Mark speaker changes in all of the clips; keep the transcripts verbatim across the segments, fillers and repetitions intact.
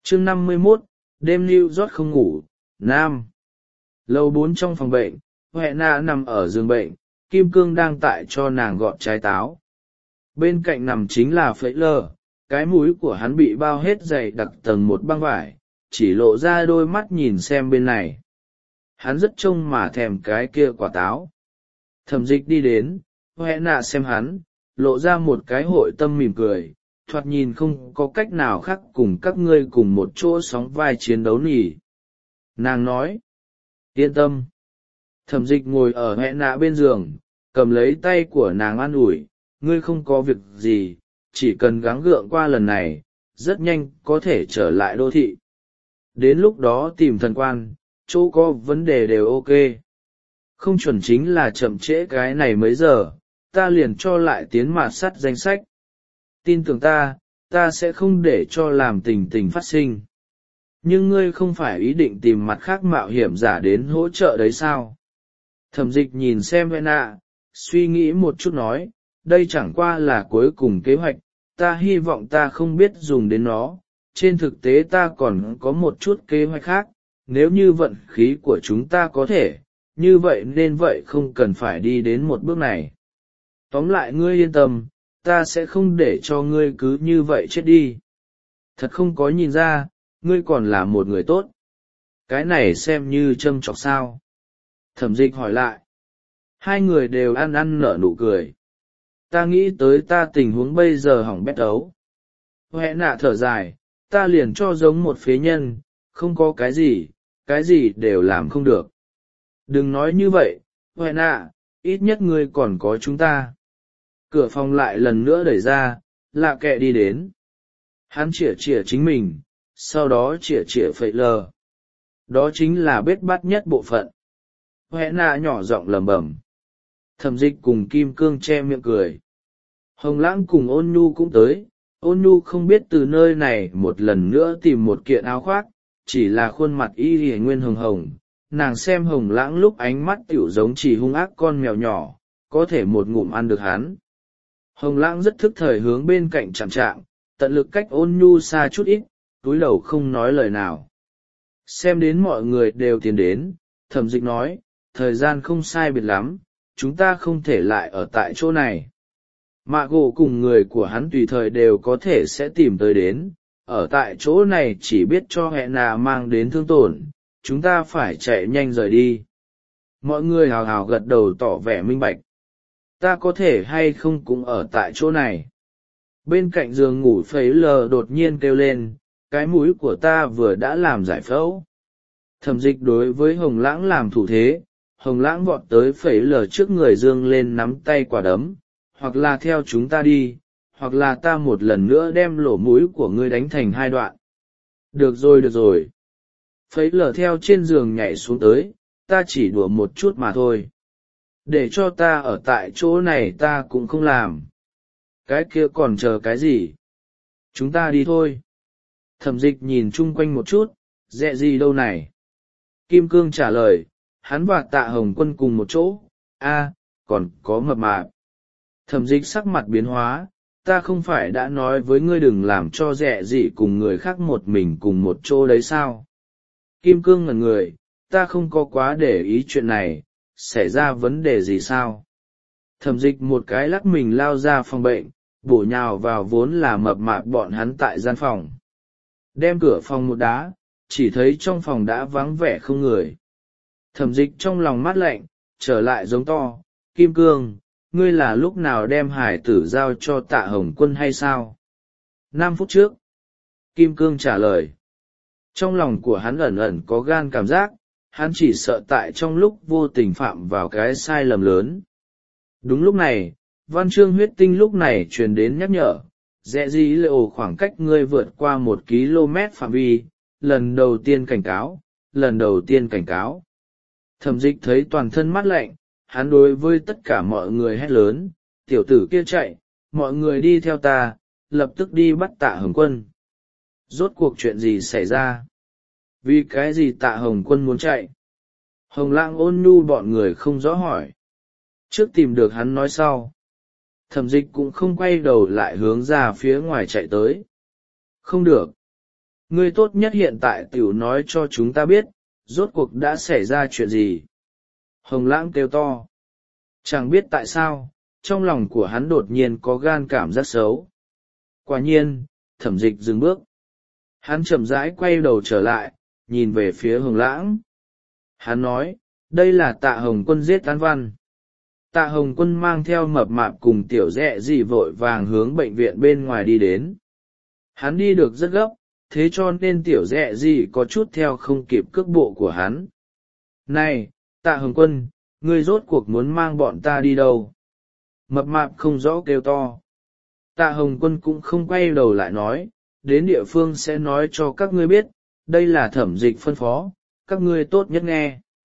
Speaker 1: Chương năm mươi mốt, đêm New York không ngủ, Nam. Lầu bốn trong phòng bệnh, Huệ nạ nằm ở giường bệnh, Kim Cương đang tại cho nàng gọt trái táo. Bên cạnh nằm chính là Phế Lờ, cái mũi của hắn bị bao hết dày đặc tầng một băng vải, chỉ lộ ra đôi mắt nhìn xem bên này. Hắn rất trông mà thèm cái kia quả táo. Thẩm Dịch đi đến, Huệ nạ xem hắn, lộ ra một cái hội tâm mỉm cười, thoạt nhìn không có cách nào khác cùng các ngươi cùng một chỗ sóng vai chiến đấu nhỉ. Nàng nói, yên tâm. Thẩm Dịch ngồi ở Huệ nạ bên giường, cầm lấy tay của nàng an ủi, ngươi không có việc gì, chỉ cần gắng gượng qua lần này, rất nhanh có thể trở lại đô thị. Đến lúc đó tìm thần quan, chỗ có vấn đề đều ok. Không chuẩn chính là chậm trễ cái này mấy giờ, ta liền cho lại tiến mạt sắt danh sách. Tin tưởng ta, ta sẽ không để cho làm tình tình phát sinh. Nhưng ngươi không phải ý định tìm mặt khác mạo hiểm giả đến hỗ trợ đấy sao? Thẩm Dịch nhìn xem Vena, suy nghĩ một chút nói, đây chẳng qua là cuối cùng kế hoạch, ta hy vọng ta không biết dùng đến nó. Trên thực tế ta còn có một chút kế hoạch khác, nếu như vận khí của chúng ta có thể, như vậy nên vậy không cần phải đi đến một bước này. Tóm lại ngươi yên tâm, ta sẽ không để cho ngươi cứ như vậy chết đi. Thật không có nhìn ra, ngươi còn là một người tốt. Cái này xem như châm chọc sao? Thẩm Dịch hỏi lại. Hai người đều ăn ăn nở nụ cười. Ta nghĩ tới ta tình huống bây giờ hỏng bét ấu. Huệ nạ thở dài, ta liền cho giống một phế nhân, không có cái gì, cái gì đều làm không được. Đừng nói như vậy, Huệ nạ, ít nhất ngươi còn có chúng ta. Cửa phòng lại lần nữa đẩy ra, lạ kệ đi đến. Hắn chỉa chỉa chính mình, sau đó chỉa chỉa Phệ Lờ. Đó chính là bết bát nhất bộ phận. Huệ nạ nhỏ giọng lẩm bẩm. Thẩm Dịch cùng Kim Cương che miệng cười. Hồng Lãng cùng Ôn Nhu cũng tới. Ôn Nhu không biết từ nơi này một lần nữa tìm một kiện áo khoác, chỉ là khuôn mặt y hề nguyên hồng hồng. Nàng xem Hồng Lãng lúc ánh mắt tiểu giống chỉ hung ác con mèo nhỏ, có thể một ngụm ăn được hắn. Hồng Lãng rất thức thời hướng bên cạnh chạm chạm, tận lực cách Ôn Nhu xa chút ít, túi đầu không nói lời nào. Xem đến mọi người đều tiến đến, Thẩm Dịch nói, thời gian không sai biệt lắm, chúng ta không thể lại ở tại chỗ này. Mạ gỗ cùng người của hắn tùy thời đều có thể sẽ tìm tới đến, ở tại chỗ này chỉ biết cho hẹ nà mang đến thương tổn, chúng ta phải chạy nhanh rời đi. Mọi người hào hào gật đầu tỏ vẻ minh bạch. Ta có thể hay không cũng ở tại chỗ này. Bên cạnh giường ngủ Phế Lờ đột nhiên kêu lên, cái mũi của ta vừa đã làm giải phẫu. Thẩm Dịch đối với Hồng Lãng làm thủ thế, Hồng Lãng vọt tới Phế Lờ trước người dương lên nắm tay quả đấm, hoặc là theo chúng ta đi, hoặc là ta một lần nữa đem lỗ mũi của ngươi đánh thành hai đoạn. Được rồi được rồi. Phế Lờ theo trên giường nhảy xuống tới, ta chỉ đùa một chút mà thôi. Để cho ta ở tại chỗ này ta cũng không làm. Cái kia còn chờ cái gì? Chúng ta đi thôi. Thẩm Dịch nhìn chung quanh một chút, dẹ gì đâu này? Kim Cương trả lời, hắn và Tạ Hồng Quân cùng một chỗ, a, còn có mập mạp. Thẩm Dịch sắc mặt biến hóa, ta không phải đã nói với ngươi đừng làm cho dẹ gì cùng người khác một mình cùng một chỗ đấy sao? Kim Cương ngẩn người, ta không có quá để ý chuyện này, xảy ra vấn đề gì sao? Thẩm Dịch một cái lắc mình lao ra phòng bệnh, bổ nhào vào vốn là mập mạp bọn hắn tại gian phòng. Đem cửa phòng một đá, chỉ thấy trong phòng đã vắng vẻ không người. Thẩm Dịch trong lòng mát lạnh, trở lại giống to, Kim Cương, ngươi là lúc nào đem hải tử giao cho Tạ Hồng Quân hay sao? Năm phút trước. Kim Cương trả lời. Trong lòng của hắn ẩn ẩn có gan cảm giác, hắn chỉ sợ tại trong lúc vô tình phạm vào cái sai lầm lớn. Đúng lúc này, văn chương huyết tinh lúc này truyền đến nhắc nhở, dẹ gì liệu khoảng cách ngươi vượt qua một km phạm vi, lần đầu tiên cảnh cáo, lần đầu tiên cảnh cáo. Thẩm Dịch thấy toàn thân mát lạnh, hắn đối với tất cả mọi người hét lớn, tiểu tử kia chạy, mọi người đi theo ta, lập tức đi bắt Tạ Hồng Quân. Rốt cuộc chuyện gì xảy ra? Vì cái gì Tạ Hồng Quân muốn chạy? Hồng Lãng Ôn Nhu bọn người không rõ hỏi. Trước tìm được hắn nói sau. Thẩm Dịch cũng không quay đầu lại hướng ra phía ngoài chạy tới. Không được. ngươi tốt nhất hiện tại t i ể u nói cho chúng ta biết rốt cuộc đã xảy ra chuyện gì. Hồng Lãng kêu to. Chẳng biết tại sao trong lòng của hắn đột nhiên có gan cảm giác xấu. Quả nhiên Thẩm Dịch dừng bước. Hắn chậm rãi quay đầu trở lại, nhìn về phía Hồng Lãng. Hắn nói, đây là Tạ Hồng Quân giết An Văn. Tạ Hồng Quân mang theo Mập Mạp cùng Tiểu Dẹ Dị vội vàng hướng bệnh viện bên ngoài đi đến. Hắn đi được rất gấp, thế cho nên Tiểu Dẹ Dị có chút theo không kịp cước bộ của hắn. Này, Tạ Hồng Quân, ngươi rốt cuộc muốn mang bọn ta đi đâu? Mập Mạp không rõ kêu to. Tạ Hồng Quân cũng không quay đầu lại nói, đến địa phương sẽ nói cho các ngươi biết, đây là Thẩm Dịch phân phó, các ngươi tốt nhất nghe.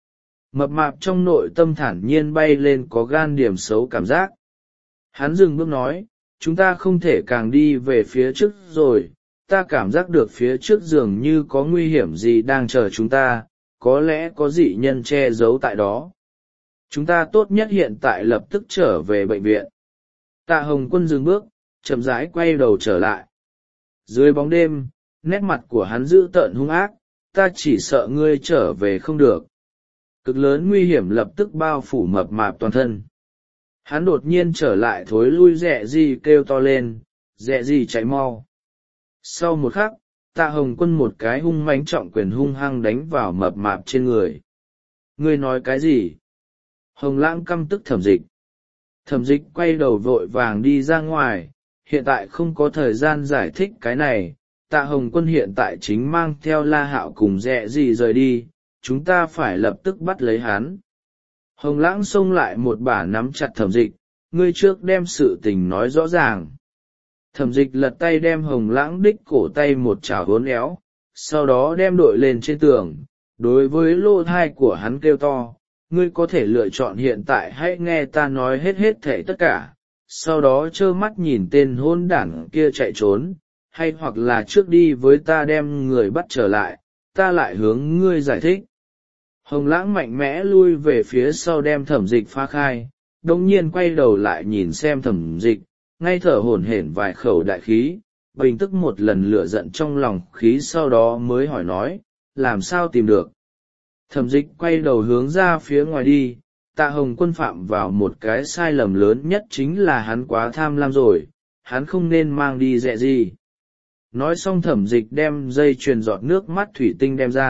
Speaker 1: Mập Mạp trong nội tâm thản nhiên bay lên có gan điểm xấu cảm giác. Hắn dừng bước nói, chúng ta không thể càng đi về phía trước rồi, ta cảm giác được phía trước dường như có nguy hiểm gì đang chờ chúng ta, có lẽ có dị nhân che giấu tại đó. Chúng ta tốt nhất hiện tại lập tức trở về bệnh viện. Tạ Hồng Quân dừng bước, chậm rãi quay đầu trở lại. Dưới bóng đêm, nét mặt của hắn dữ tợn hung ác, ta chỉ sợ ngươi trở về không được. Cực lớn nguy hiểm lập tức bao phủ Mập Mạp toàn thân. Hắn đột nhiên trở lại thối lui Dẹ Dị kêu to lên, Dẹ Dị chạy mau. Sau một khắc, Tạ Hồng Quân một cái hung mãnh trọng quyền hung hăng đánh vào Mập Mạp trên người. Ngươi nói cái gì? Hồng Lãng căm tức Thẩm Dịch. Thẩm Dịch quay đầu vội vàng đi ra ngoài, hiện tại không có thời gian giải thích cái này. Tạ Hồng Quân hiện tại chính mang theo La Hạo cùng Dẹ Dị rời đi, chúng ta phải lập tức bắt lấy hắn. Hồng Lãng xông lại một bả nắm chặt Thẩm Dịch, ngươi trước đem sự tình nói rõ ràng. Thẩm Dịch lật tay đem Hồng Lãng đích cổ tay một chảo uốn éo, sau đó đem đội lên trên tường, đối với lỗ thai của hắn kêu to, ngươi có thể lựa chọn hiện tại hãy nghe ta nói hết hết thảy tất cả, sau đó trơ mắt nhìn tên hôn đản kia chạy trốn, hay hoặc là trước đi với ta đem người bắt trở lại, ta lại hướng ngươi giải thích. Hồng Lãng mạnh mẽ lui về phía sau đem Thẩm Dịch phá khai, đồng nhiên quay đầu lại nhìn xem Thẩm Dịch, ngay thở hổn hển vài khẩu đại khí, bình tức một lần lửa giận trong lòng khí sau đó mới hỏi nói, làm sao tìm được. Thẩm Dịch quay đầu hướng ra phía ngoài đi. Tạ Hồng Quân phạm vào một cái sai lầm lớn nhất chính là hắn quá tham lam rồi, hắn không nên mang đi Dẹ Dị. Nói xong Thẩm Dịch đem dây chuyền giọt nước mắt thủy tinh đem ra.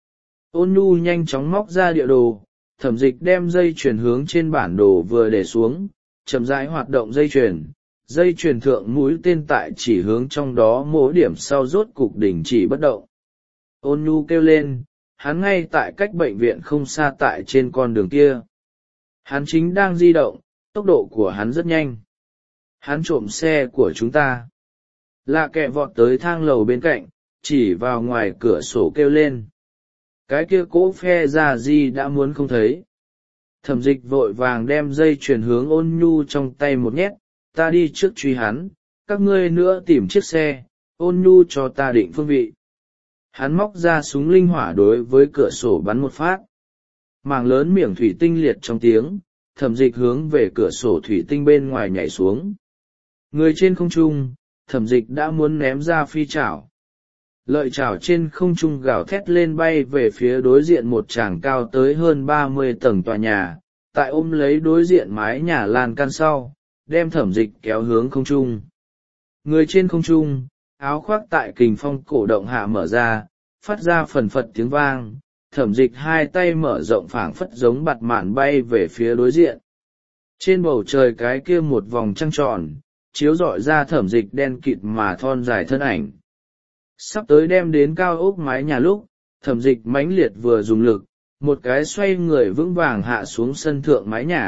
Speaker 1: Ôn Nhu nhanh chóng móc ra địa đồ, Thẩm Dịch đem dây chuyền hướng trên bản đồ vừa để xuống, chậm rãi hoạt động dây chuyền. Dây chuyền thượng mũi tên tại chỉ hướng trong đó mỗi điểm sau rốt cục đình chỉ bất động. Ôn Nhu kêu lên, hắn ngay tại cách bệnh viện không xa tại trên con đường kia. Hắn chính đang di động, tốc độ của hắn rất nhanh. Hắn trộm xe của chúng ta. Lạ Kệ vọt tới thang lầu bên cạnh, chỉ vào ngoài cửa sổ kêu lên. Cái kia cỗ phe ra gì đã muốn không thấy. Thẩm Dịch vội vàng đem dây chuyền hướng Ôn Nhu trong tay một nhét, ta đi trước truy hắn, các ngươi nữa tìm chiếc xe, Ôn Nhu cho ta định phương vị. Hắn móc ra súng linh hỏa đối với cửa sổ bắn một phát. Mảng lớn miệng thủy tinh liệt trong tiếng, Thẩm Dịch hướng về cửa sổ thủy tinh bên ngoài nhảy xuống. Người trên không trung, Thẩm Dịch đã muốn ném ra phi chảo. Lợi chảo trên không trung gào thét lên bay về phía đối diện một tràng cao tới hơn ba mươi tầng tòa nhà, tại ôm lấy đối diện mái nhà lan can sau, đem Thẩm Dịch kéo hướng không trung. Người trên không trung, áo khoác tại kình phong cổ động hạ mở ra, phát ra phần phật tiếng vang. Thẩm Dịch hai tay mở rộng phảng phất giống bạt mạn bay về phía đối diện. Trên bầu trời cái kia một vòng trăng tròn, chiếu rọi ra Thẩm Dịch đen kịt mà thon dài thân ảnh. Sắp tới đem đến cao ốc mái nhà lúc, Thẩm Dịch mãnh liệt vừa dùng lực, một cái xoay người vững vàng hạ xuống sân thượng mái nhà.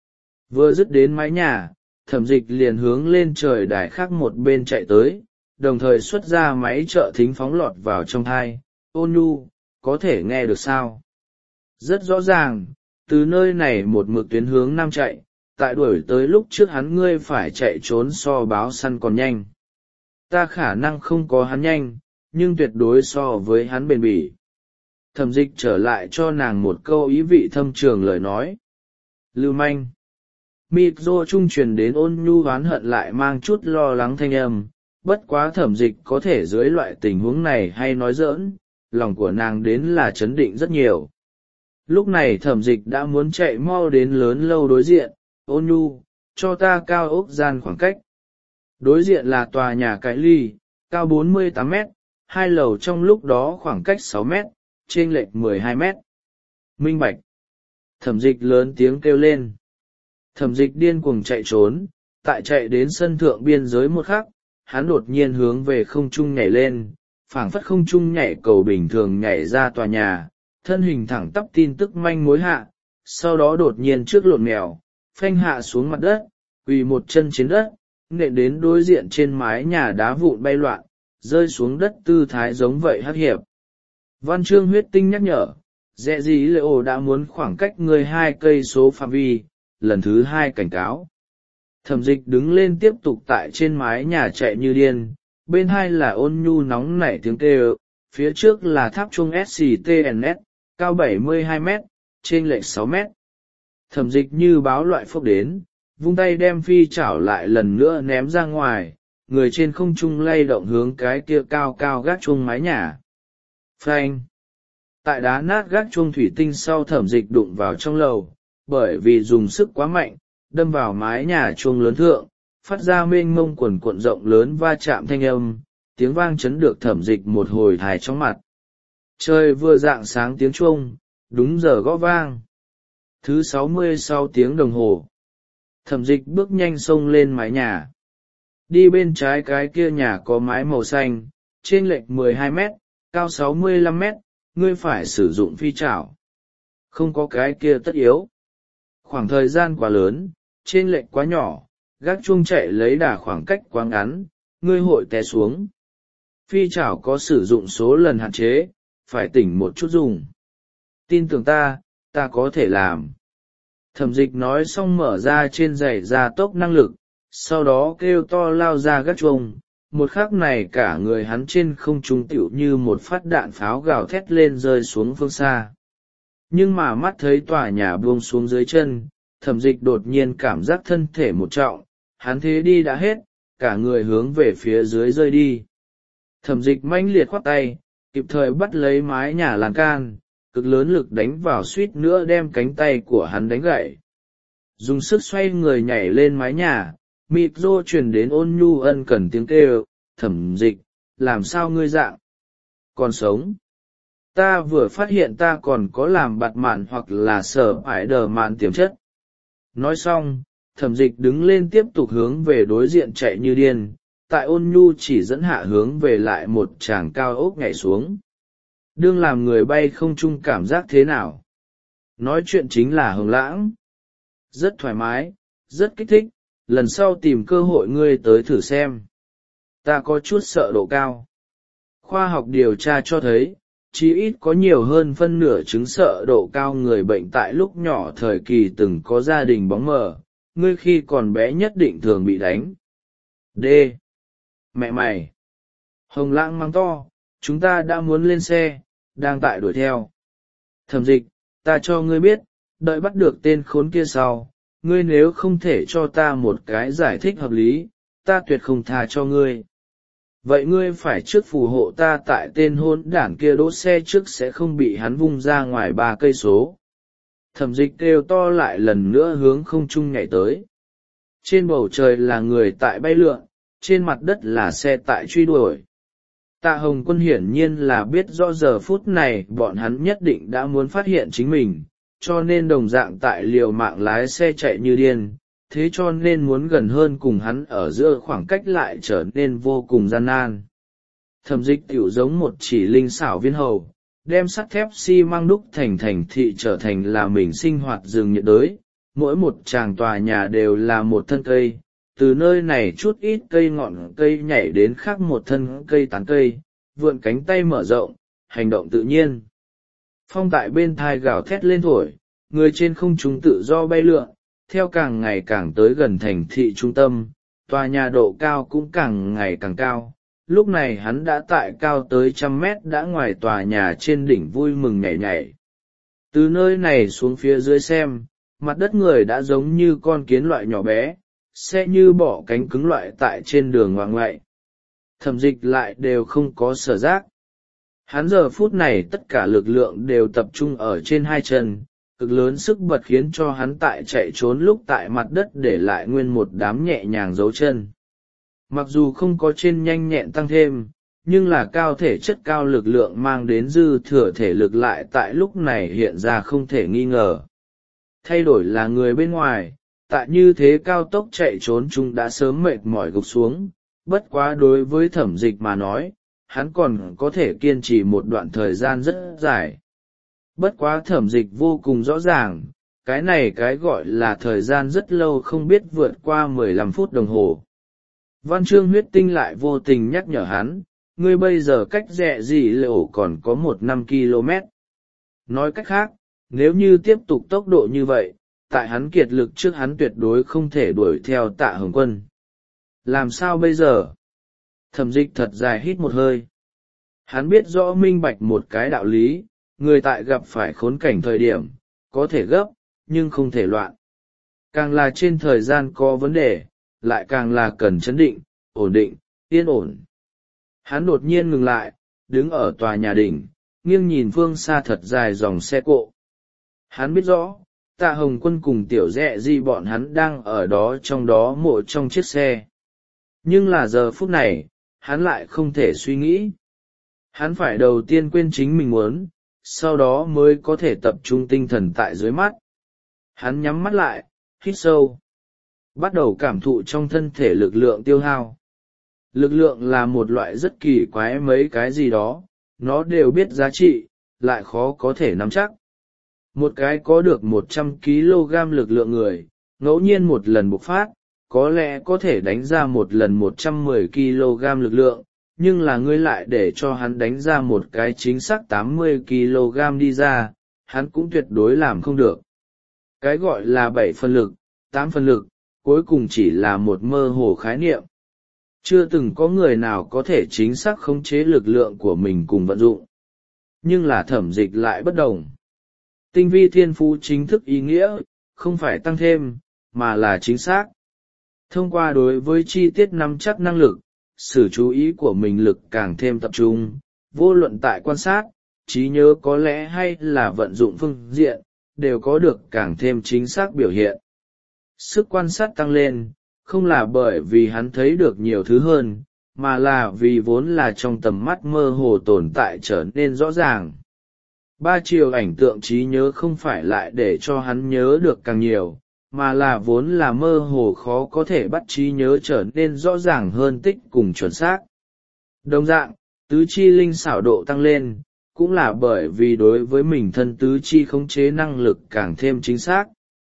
Speaker 1: Vừa dứt đến mái nhà, Thẩm Dịch liền hướng lên trời đài khác một bên chạy tới, đồng thời xuất ra máy trợ thính phóng lọt vào trong tai. Ôn Nhu, có thể nghe được sao? Rất rõ ràng, từ nơi này một mực tuyến hướng nam chạy, tại đuổi tới lúc trước hắn ngươi phải chạy trốn so báo săn còn nhanh. Ta khả năng không có hắn nhanh, nhưng tuyệt đối so với hắn bền bỉ. Thẩm Dịch trở lại cho nàng một câu ý vị thâm trường lời nói. Lưu manh. Mịt rô trung truyền đến Ôn Nhu oán hận lại mang chút lo lắng thanh âm, bất quá Thẩm Dịch có thể dưới loại tình huống này hay nói giỡn, lòng của nàng đến là chấn định rất nhiều. Lúc này Thẩm Dịch đã muốn chạy mau đến lớn lâu đối diện. Ôn nhu, cho ta cao ốc gian khoảng cách. Đối diện là tòa nhà cái ly, cao bốn mươi tám mét, hai lầu trong lúc đó khoảng cách sáu mét, chênh lệch mười hai mét. Minh bạch. Thẩm Dịch lớn tiếng kêu lên. Thẩm Dịch điên cuồng chạy trốn, tại chạy đến sân thượng biên giới một khắc, hắn đột nhiên hướng về không trung nhảy lên, phảng phất không trung nhảy cầu bình thường nhảy ra tòa nhà, thân hình thẳng tắp tin tức manh mối hạ, sau đó đột nhiên trước lộn mèo, phanh hạ xuống mặt đất, quỳ một chân trên đất, nện đến đối diện trên mái nhà đá vụn bay loạn, rơi xuống đất tư thái giống vậy hắc hiệp. Văn chương huyết tinh nhắc nhở, dẹ gì lệ ổ đã muốn khoảng cách người hai cây số phạm vi, lần thứ hai cảnh cáo. Thẩm Dịch đứng lên tiếp tục tại trên mái nhà chạy như điên, bên hai là ôn nhu nóng nảy tiếng kêu, phía trước là tháp chuông ét xê tê en ét, cao bảy mươi hai mét, chênh lệch sáu mét. Thẩm Dịch như báo loại phốc đến, vung tay đem phi chảo lại lần nữa ném ra ngoài, người trên không trung lay động hướng cái kia cao cao gác chuông mái nhà. Phanh! Tại đá nát gác chuông thủy tinh sau Thẩm Dịch đụng vào trong lầu, bởi vì dùng sức quá mạnh, đâm vào mái nhà chuông lớn thượng, phát ra mênh mông quần cuộn rộng lớn va chạm thanh âm, tiếng vang chấn được Thẩm Dịch một hồi thải trong mặt. Trời vừa rạng sáng tiếng chuông, đúng giờ gõ vang. Thứ sáu mươi sau tiếng đồng hồ, Thẩm Dịch bước nhanh xông lên mái nhà. Đi bên trái cái kia nhà có mái màu xanh, trên lệch mười hai mét, cao sáu mươi lăm mét, ngươi phải sử dụng phi chảo. Không có cái kia tất yếu. Khoảng thời gian quá lớn, trên lệch quá nhỏ, gác chuông chạy lấy đà khoảng cách quá ngắn, ngươi hội té xuống. Phi chảo có sử dụng số lần hạn chế, phải tỉnh một chút dùng. Tin tưởng ta, ta có thể làm. Thẩm Dịch nói xong mở ra trên giày gia tốc năng lực, sau đó kêu to lao ra gác chuông. Một khắc này cả người hắn trên không trung tựu như một phát đạn pháo gào thét lên rơi xuống phương xa. Nhưng mà mắt thấy tòa nhà buông xuống dưới chân, Thẩm Dịch đột nhiên cảm giác thân thể một trọng, hắn thế đi đã hết, cả người hướng về phía dưới rơi đi. Thẩm Dịch mãnh liệt khoát tay, kịp thời bắt lấy mái nhà lan can, cực lớn lực đánh vào suýt nữa đem cánh tay của hắn đánh gãy. Dùng sức xoay người nhảy lên mái nhà, mịt rô truyền đến ôn nhu ân cần tiếng kêu, Thẩm Dịch, làm sao ngươi dạng? Còn sống? Ta vừa phát hiện ta còn có làm bạt mạn hoặc là sở ải đờ mạn tiềm chất. Nói xong, Thẩm Dịch đứng lên tiếp tục hướng về đối diện chạy như điên, tại ôn nhu chỉ dẫn hạ hướng về lại một tràng cao ốc nhảy xuống. Đương làm người bay không trung cảm giác thế nào? Nói chuyện chính là Hồng Lãng. Rất thoải mái, rất kích thích, lần sau tìm cơ hội ngươi tới thử xem. Ta có chút sợ độ cao. Khoa học điều tra cho thấy, chí ít có nhiều hơn phân nửa chứng sợ độ cao người bệnh tại lúc nhỏ thời kỳ từng có gia đình bóng mờ, ngươi khi còn bé nhất định thường bị đánh. D. Mẹ mày! Hồng Lãng mắng to, chúng ta đã muốn lên xe, đang tại đuổi theo. Thẩm Dịch, ta cho ngươi biết, đợi bắt được tên khốn kia sau, ngươi nếu không thể cho ta một cái giải thích hợp lý, ta tuyệt không tha cho ngươi. Vậy ngươi phải trước phù hộ ta tại tên hôn đản kia đỗ xe trước sẽ không bị hắn vung ra ngoài ba cây số. Thẩm Dịch kêu to lại lần nữa hướng không trung nhảy tới. Trên bầu trời là người tại bay lượn, trên mặt đất là xe tại truy đuổi. Tạ Hồng Quân hiển nhiên là biết rõ giờ phút này bọn hắn nhất định đã muốn phát hiện chính mình, cho nên đồng dạng tại liều mạng lái xe chạy như điên, thế cho nên muốn gần hơn cùng hắn ở giữa khoảng cách lại trở nên vô cùng gian nan. Thẩm Dịch tiểu giống một chỉ linh xảo viên hầu, đem sắt thép xi măng đúc thành thành thị trở thành là mình sinh hoạt rừng nhiệt đới, mỗi một tràng tòa nhà đều là một thân cây, từ nơi này chút ít cây ngọn cây nhảy đến khác một thân cây tán cây, vượn cánh tay mở rộng, hành động tự nhiên. Phong tại bên thai gào thét lên thổi, người trên không trung tự do bay lượn, theo càng ngày càng tới gần thành thị trung tâm, tòa nhà độ cao cũng càng ngày càng cao. Lúc này hắn đã tại cao tới trăm mét đã ngoài tòa nhà trên đỉnh vui mừng nhảy nhảy. Từ nơi này xuống phía dưới xem, mặt đất người đã giống như con kiến loại nhỏ bé, xe như bỏ cánh cứng loại tại trên đường ngoạng ngoại. Thẩm dịch lại đều không có sở giác. Hắn giờ phút này tất cả lực lượng đều tập trung ở trên hai chân, cực lớn sức bật khiến cho hắn tại chạy trốn lúc tại mặt đất để lại nguyên một đám nhẹ nhàng dấu chân. Mặc dù không có trên nhanh nhẹn tăng thêm, nhưng là cao thể chất cao lực lượng mang đến dư thừa thể lực lại tại lúc này hiện ra không thể nghi ngờ. Thay đổi là người bên ngoài, tại như thế cao tốc chạy trốn chúng đã sớm mệt mỏi gục xuống, bất quá đối với thẩm dịch mà nói, hắn còn có thể kiên trì một đoạn thời gian rất dài. Bất quá thẩm dịch vô cùng rõ ràng, cái này cái gọi là thời gian rất lâu không biết vượt qua mười lăm phút đồng hồ. Văn chương huyết tinh lại vô tình nhắc nhở hắn, ngươi bây giờ cách rẽ gì lỗ còn có một năm ki lô mét. Nói cách khác, nếu như tiếp tục tốc độ như vậy, tại hắn kiệt lực trước hắn tuyệt đối không thể đuổi theo Tạ Hồng Quân. Làm sao bây giờ? Thẩm dịch thật dài hít một hơi. Hắn biết rõ minh bạch một cái đạo lý, người tại gặp phải khốn cảnh thời điểm, có thể gấp, nhưng không thể loạn. Càng là trên thời gian có vấn đề, lại càng là cần chấn định, ổn định, yên ổn. Hắn đột nhiên ngừng lại, đứng ở tòa nhà đỉnh, nghiêng nhìn phương xa thật dài dòng xe cộ. Hắn biết rõ, Tạ Hồng Quân cùng tiểu Dẹ Di bọn hắn đang ở đó trong đó mộ trong chiếc xe. Nhưng là giờ phút này, hắn lại không thể suy nghĩ. Hắn phải đầu tiên quên chính mình muốn, sau đó mới có thể tập trung tinh thần tại dưới mắt. Hắn nhắm mắt lại, hít sâu. Bắt đầu cảm thụ trong thân thể lực lượng tiêu hao. Lực lượng là một loại rất kỳ quái mấy cái gì đó, nó đều biết giá trị, lại khó có thể nắm chắc. Một cái có được một trăm ki lô gam lực lượng người, ngẫu nhiên một lần bộc phát, có lẽ có thể đánh ra một lần một trăm mười ki lô gam lực lượng, nhưng là ngươi lại để cho hắn đánh ra một cái chính xác tám mươi ki lô gam đi ra, hắn cũng tuyệt đối làm không được. Cái gọi là bảy phần lực, tám phần lực, cuối cùng chỉ là một mơ hồ khái niệm. Chưa từng có người nào có thể chính xác khống chế lực lượng của mình cùng vận dụng. Nhưng là thẩm dịch lại bất đồng. Tinh vi thiên phú chính thức ý nghĩa, không phải tăng thêm, mà là chính xác. Thông qua đối với chi tiết nắm chắc năng lực, sự chú ý của mình lực càng thêm tập trung, vô luận tại quan sát, trí nhớ có lẽ hay là vận dụng phương diện, đều có được càng thêm chính xác biểu hiện. Sức quan sát tăng lên, không là bởi vì hắn thấy được nhiều thứ hơn, mà là vì vốn là trong tầm mắt mơ hồ tồn tại trở nên rõ ràng. Ba chiều ảnh tượng trí nhớ không phải lại để cho hắn nhớ được càng nhiều, mà là vốn là mơ hồ khó có thể bắt trí nhớ trở nên rõ ràng hơn tích cùng chuẩn xác. Đồng dạng, tứ chi linh xảo độ tăng lên, cũng là bởi vì đối với mình thân tứ chi khống chế năng lực càng thêm chính xác.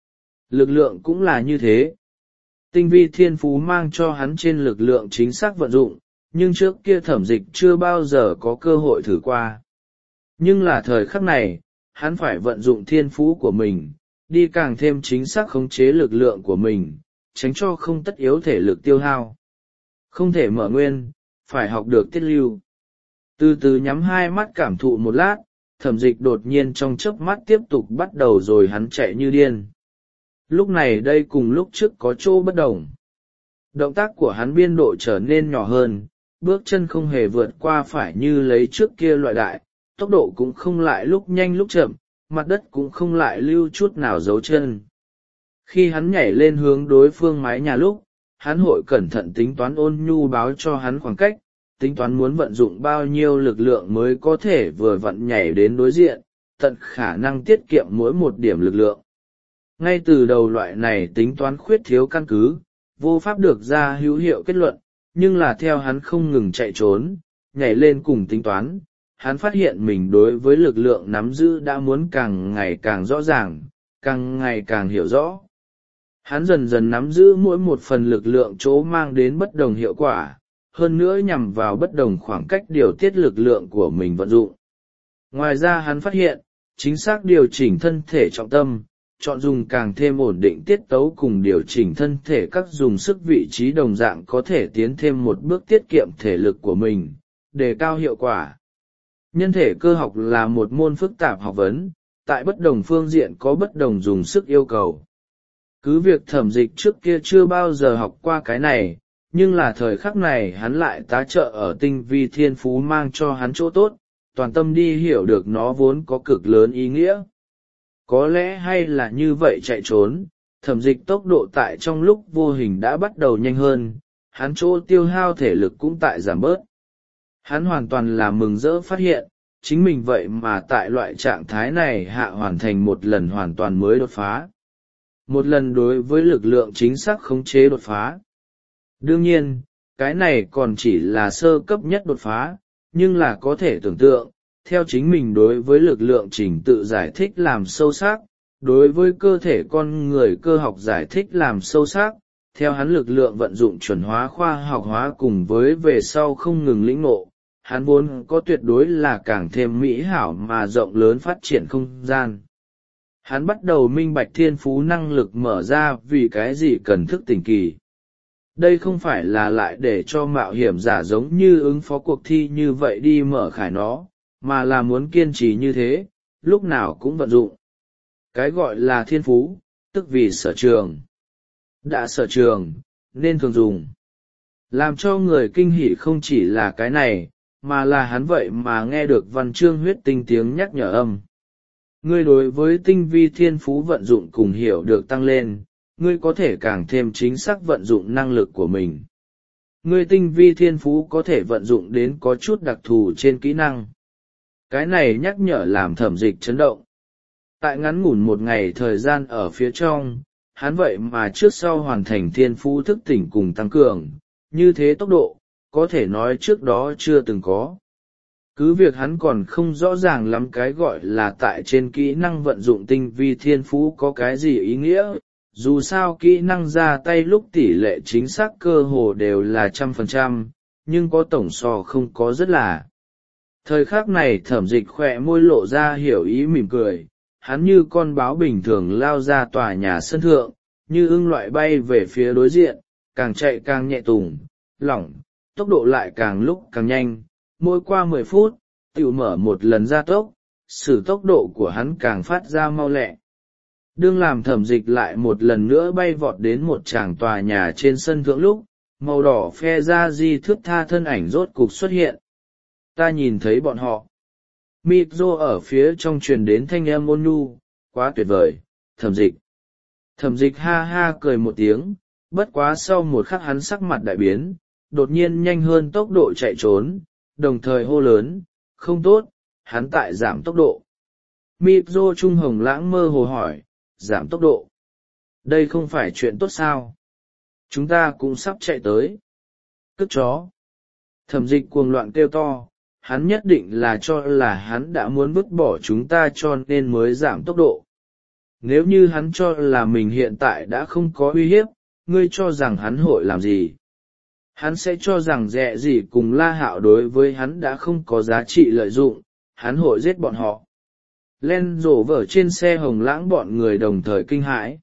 Speaker 1: Lực lượng cũng là như thế. Tinh vi thiên phú mang cho hắn trên lực lượng chính xác vận dụng, nhưng trước kia thẩm dịch chưa bao giờ có cơ hội thử qua. Nhưng là thời khắc này, hắn phải vận dụng thiên phú của mình, đi càng thêm chính xác khống chế lực lượng của mình, tránh cho không tất yếu thể lực tiêu hao. Không thể mở nguyên, phải học được tiết lưu. Từ từ nhắm hai mắt cảm thụ một lát, thẩm dịch đột nhiên trong chớp mắt tiếp tục bắt đầu rồi hắn chạy như điên. Lúc này đây cùng lúc trước có chỗ bất đồng. Động tác của hắn biên độ trở nên nhỏ hơn, bước chân không hề vượt qua phải như lấy trước kia loại đại, tốc độ cũng không lại lúc nhanh lúc chậm, mặt đất cũng không lại lưu chút nào dấu chân. Khi hắn nhảy lên hướng đối phương mái nhà lúc, hắn hội cẩn thận tính toán ôn nhu báo cho hắn khoảng cách, tính toán muốn vận dụng bao nhiêu lực lượng mới có thể vừa vặn nhảy đến đối diện, tận khả năng tiết kiệm mỗi một điểm lực lượng. Ngay từ đầu loại này tính toán khuyết thiếu căn cứ, vô pháp được ra hữu hiệu kết luận, nhưng là theo hắn không ngừng chạy trốn, nhảy lên cùng tính toán, hắn phát hiện mình đối với lực lượng nắm giữ đã muốn càng ngày càng rõ ràng, càng ngày càng hiểu rõ. Hắn dần dần nắm giữ mỗi một phần lực lượng chỗ mang đến bất đồng hiệu quả, hơn nữa nhằm vào bất đồng khoảng cách điều tiết lực lượng của mình vận dụng. Ngoài ra hắn phát hiện, chính xác điều chỉnh thân thể trọng tâm, chọn dùng càng thêm ổn định tiết tấu cùng điều chỉnh thân thể các dùng sức vị trí đồng dạng có thể tiến thêm một bước tiết kiệm thể lực của mình, đề cao hiệu quả. Nhân thể cơ học là một môn phức tạp học vấn, tại bất đồng phương diện có bất đồng dùng sức yêu cầu. Cứ việc thẩm dịch trước kia chưa bao giờ học qua cái này, nhưng là thời khắc này hắn lại tá trợ ở tinh vi thiên phú mang cho hắn chỗ tốt, toàn tâm đi hiểu được nó vốn có cực lớn ý nghĩa. Có lẽ hay là như vậy chạy trốn, Thẩm Dịch tốc độ tại trong lúc vô hình đã bắt đầu nhanh hơn, hắn chỗ tiêu hao thể lực cũng tại giảm bớt. Hắn hoàn toàn là mừng rỡ phát hiện, chính mình vậy mà tại loại trạng thái này hạ hoàn thành một lần hoàn toàn mới đột phá. Một lần đối với lực lượng chính xác khống chế đột phá. Đương nhiên, cái này còn chỉ là sơ cấp nhất đột phá, nhưng là có thể tưởng tượng, theo chính mình đối với lực lượng trình tự giải thích làm sâu sắc, đối với cơ thể con người cơ học giải thích làm sâu sắc, theo hắn lực lượng vận dụng chuẩn hóa khoa học hóa cùng với về sau không ngừng lĩnh ngộ, hắn vốn có tuyệt đối là càng thêm mỹ hảo mà rộng lớn phát triển không gian. Hắn bắt đầu minh bạch thiên phú năng lực mở ra vì cái gì cần thức tỉnh kỳ. Đây không phải là lại để cho mạo hiểm giả giống như ứng phó cuộc thi như vậy đi mở khải nó, mà là muốn kiên trì như thế, lúc nào cũng vận dụng. Cái gọi là thiên phú, tức vì sở trường. Đã sở trường, nên thường dùng. Làm cho người kinh hỉ không chỉ là cái này, mà là hắn vậy mà nghe được văn chương huyết tinh tiếng nhắc nhở âm. Ngươi đối với tinh vi thiên phú vận dụng cùng hiểu được tăng lên, ngươi có thể càng thêm chính xác vận dụng năng lực của mình. Ngươi tinh vi thiên phú có thể vận dụng đến có chút đặc thù trên kỹ năng. Cái này nhắc nhở làm Thẩm Dịch chấn động. Tại ngắn ngủn một ngày thời gian ở phía trong, hắn vậy mà trước sau hoàn thành thiên phú thức tỉnh cùng tăng cường, như thế tốc độ, có thể nói trước đó chưa từng có. Cứ việc hắn còn không rõ ràng lắm cái gọi là tại trên kỹ năng vận dụng tinh vi thiên phú có cái gì ý nghĩa, dù sao kỹ năng ra tay lúc tỷ lệ chính xác cơ hồ đều là trăm phần trăm, nhưng có tổng so không có rất là. Thời khắc này Thẩm Dịch khỏe môi lộ ra hiểu ý mỉm cười, hắn như con báo bình thường lao ra tòa nhà sân thượng, như ưng loại bay về phía đối diện, càng chạy càng nhẹ tùng, lỏng, tốc độ lại càng lúc càng nhanh, mỗi qua mười phút, tiểu mở một lần gia tốc, sử tốc độ của hắn càng phát ra mau lẹ. Đương làm Thẩm Dịch lại một lần nữa bay vọt đến một tràng tòa nhà trên sân thượng lúc, màu đỏ phe ra di thước tha thân ảnh rốt cục xuất hiện. Ta nhìn thấy bọn họ. Mịp rô ở phía trong truyền đến thanh âm ôn nhu, quá tuyệt vời, Thẩm Dịch. Thẩm Dịch ha ha cười một tiếng, bất quá sau một khắc hắn sắc mặt đại biến, đột nhiên nhanh hơn tốc độ chạy trốn, đồng thời hô lớn, không tốt, hắn tại giảm tốc độ. Mịp rô trung hồng lãng mơ hồ hỏi, giảm tốc độ. Đây không phải chuyện tốt sao? Chúng ta cũng sắp chạy tới. Cất chó. Thẩm Dịch cuồng loạn kêu to, hắn nhất định là cho là hắn đã muốn vứt bỏ chúng ta cho nên mới giảm tốc độ. Nếu như hắn cho là mình hiện tại đã không có uy hiếp, ngươi cho rằng hắn hội làm gì? Hắn sẽ cho rằng dẹ gì cùng La Hạo đối với hắn đã không có giá trị lợi dụng, hắn hội giết bọn họ. Len rổ vở trên xe hồng lãng bọn người đồng thời kinh hãi.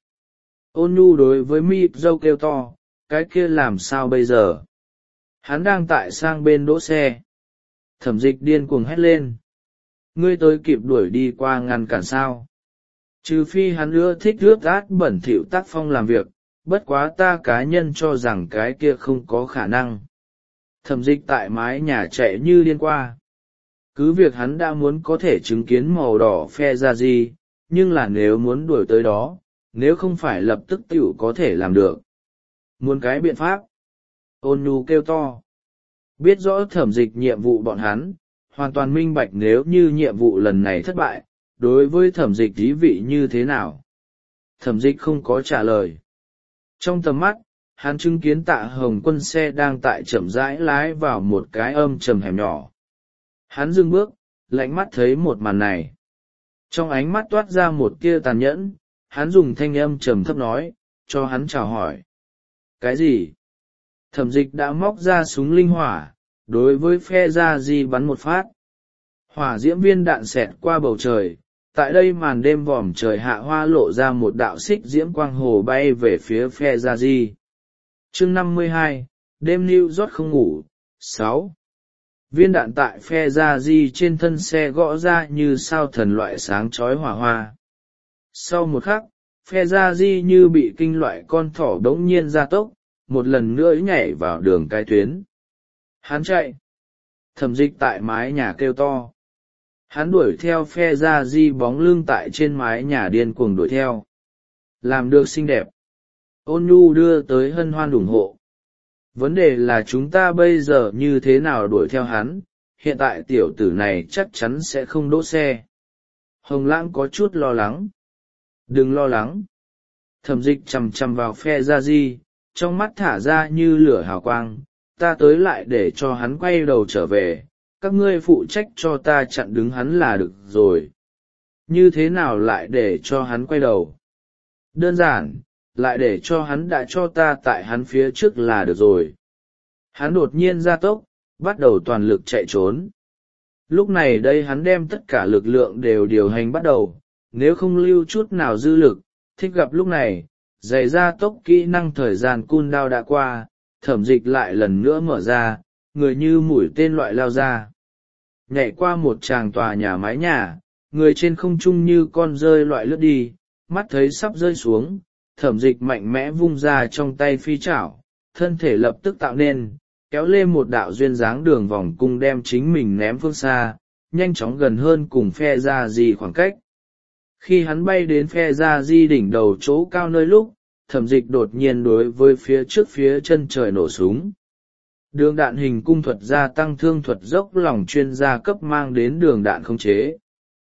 Speaker 1: Ôn nhu đối với Mịp dâu kêu to, cái kia làm sao bây giờ? Hắn đang tại sang bên đỗ xe. Thẩm Dịch điên cuồng hét lên. Ngươi tới kịp đuổi đi qua ngăn cản sao? Trừ phi hắn ưa thích ướt át bẩn thỉu tác phong làm việc, bất quá ta cá nhân cho rằng cái kia không có khả năng. Thẩm Dịch tại mái nhà chạy như điên qua. Cứ việc hắn đã muốn có thể chứng kiến màu đỏ phe ra gì, nhưng là nếu muốn đuổi tới đó, nếu không phải lập tức tiểu có thể làm được. Muốn cái biện pháp. Ôn nhu kêu to. Biết rõ Thẩm Dịch nhiệm vụ bọn hắn, hoàn toàn minh bạch nếu như nhiệm vụ lần này thất bại, đối với Thẩm Dịch ý vị như thế nào. Thẩm Dịch không có trả lời. Trong tầm mắt, hắn chứng kiến Tạ Hồng Quân xe đang tại chậm rãi lái vào một cái âm trầm hẻm nhỏ. Hắn dừng bước, lạnh mắt thấy một màn này. Trong ánh mắt toát ra một tia tàn nhẫn, hắn dùng thanh âm trầm thấp nói, cho hắn chào hỏi. Cái gì? Thẩm Dịch đã móc ra súng linh hỏa, đối với phe ra di bắn một phát. Hỏa diễm viên đạn xẹt qua bầu trời, tại đây màn đêm vòm trời hạ hoa lộ ra một đạo xích diễm quang hồ bay về phía phe ra di. Chương năm mươi hai, đêm New York không ngủ. Sáu. Viên đạn tại phe ra di trên thân xe gõ ra như sao thần loại sáng chói hỏa hoa. Sau một khắc, phe ra di như bị kinh loại con thỏ đống nhiên ra tốc, một lần nữa nhảy vào đường cái tuyến. Hắn chạy. Thẩm Dịch tại mái nhà kêu to. Hắn đuổi theo phe ra di bóng lưng tại trên mái nhà điên cuồng đuổi theo. Làm được xinh đẹp. Ôn nhu đưa tới hân hoan ủng hộ. Vấn đề là chúng ta bây giờ như thế nào đuổi theo hắn, hiện tại tiểu tử này chắc chắn sẽ không đỗ xe. Hồng Lãng có chút lo lắng. Đừng lo lắng. Thẩm Dịch chằm chằm vào phe ra di, trong mắt thả ra như lửa hào quang, ta tới lại để cho hắn quay đầu trở về, các ngươi phụ trách cho ta chặn đứng hắn là được rồi. Như thế nào lại để cho hắn quay đầu? Đơn giản, lại để cho hắn đã cho ta tại hắn phía trước là được rồi. Hắn đột nhiên gia tốc, bắt đầu toàn lực chạy trốn. Lúc này đây hắn đem tất cả lực lượng đều điều hành bắt đầu, nếu không lưu chút nào dư lực, thích gặp lúc này, giày gia tốc kỹ năng thời gian cun đao đã qua, Thẩm Dịch lại lần nữa mở ra, người như mũi tên loại lao ra. Nhảy qua một tràng tòa nhà mái nhà, người trên không trung như con rơi loại lướt đi, mắt thấy sắp rơi xuống, Thẩm Dịch mạnh mẽ vung ra trong tay phi chảo, thân thể lập tức tạo nên, kéo lên một đạo duyên dáng đường vòng cung đem chính mình ném phương xa, nhanh chóng gần hơn cùng phe ra di khoảng cách. Khi hắn bay đến phe ra di đỉnh đầu chỗ cao nơi lúc, Thẩm Dịch đột nhiên đối với phía trước phía chân trời nổ súng. Đường đạn hình cung thuật gia tăng thương thuật dốc lòng chuyên gia cấp mang đến đường đạn không chế.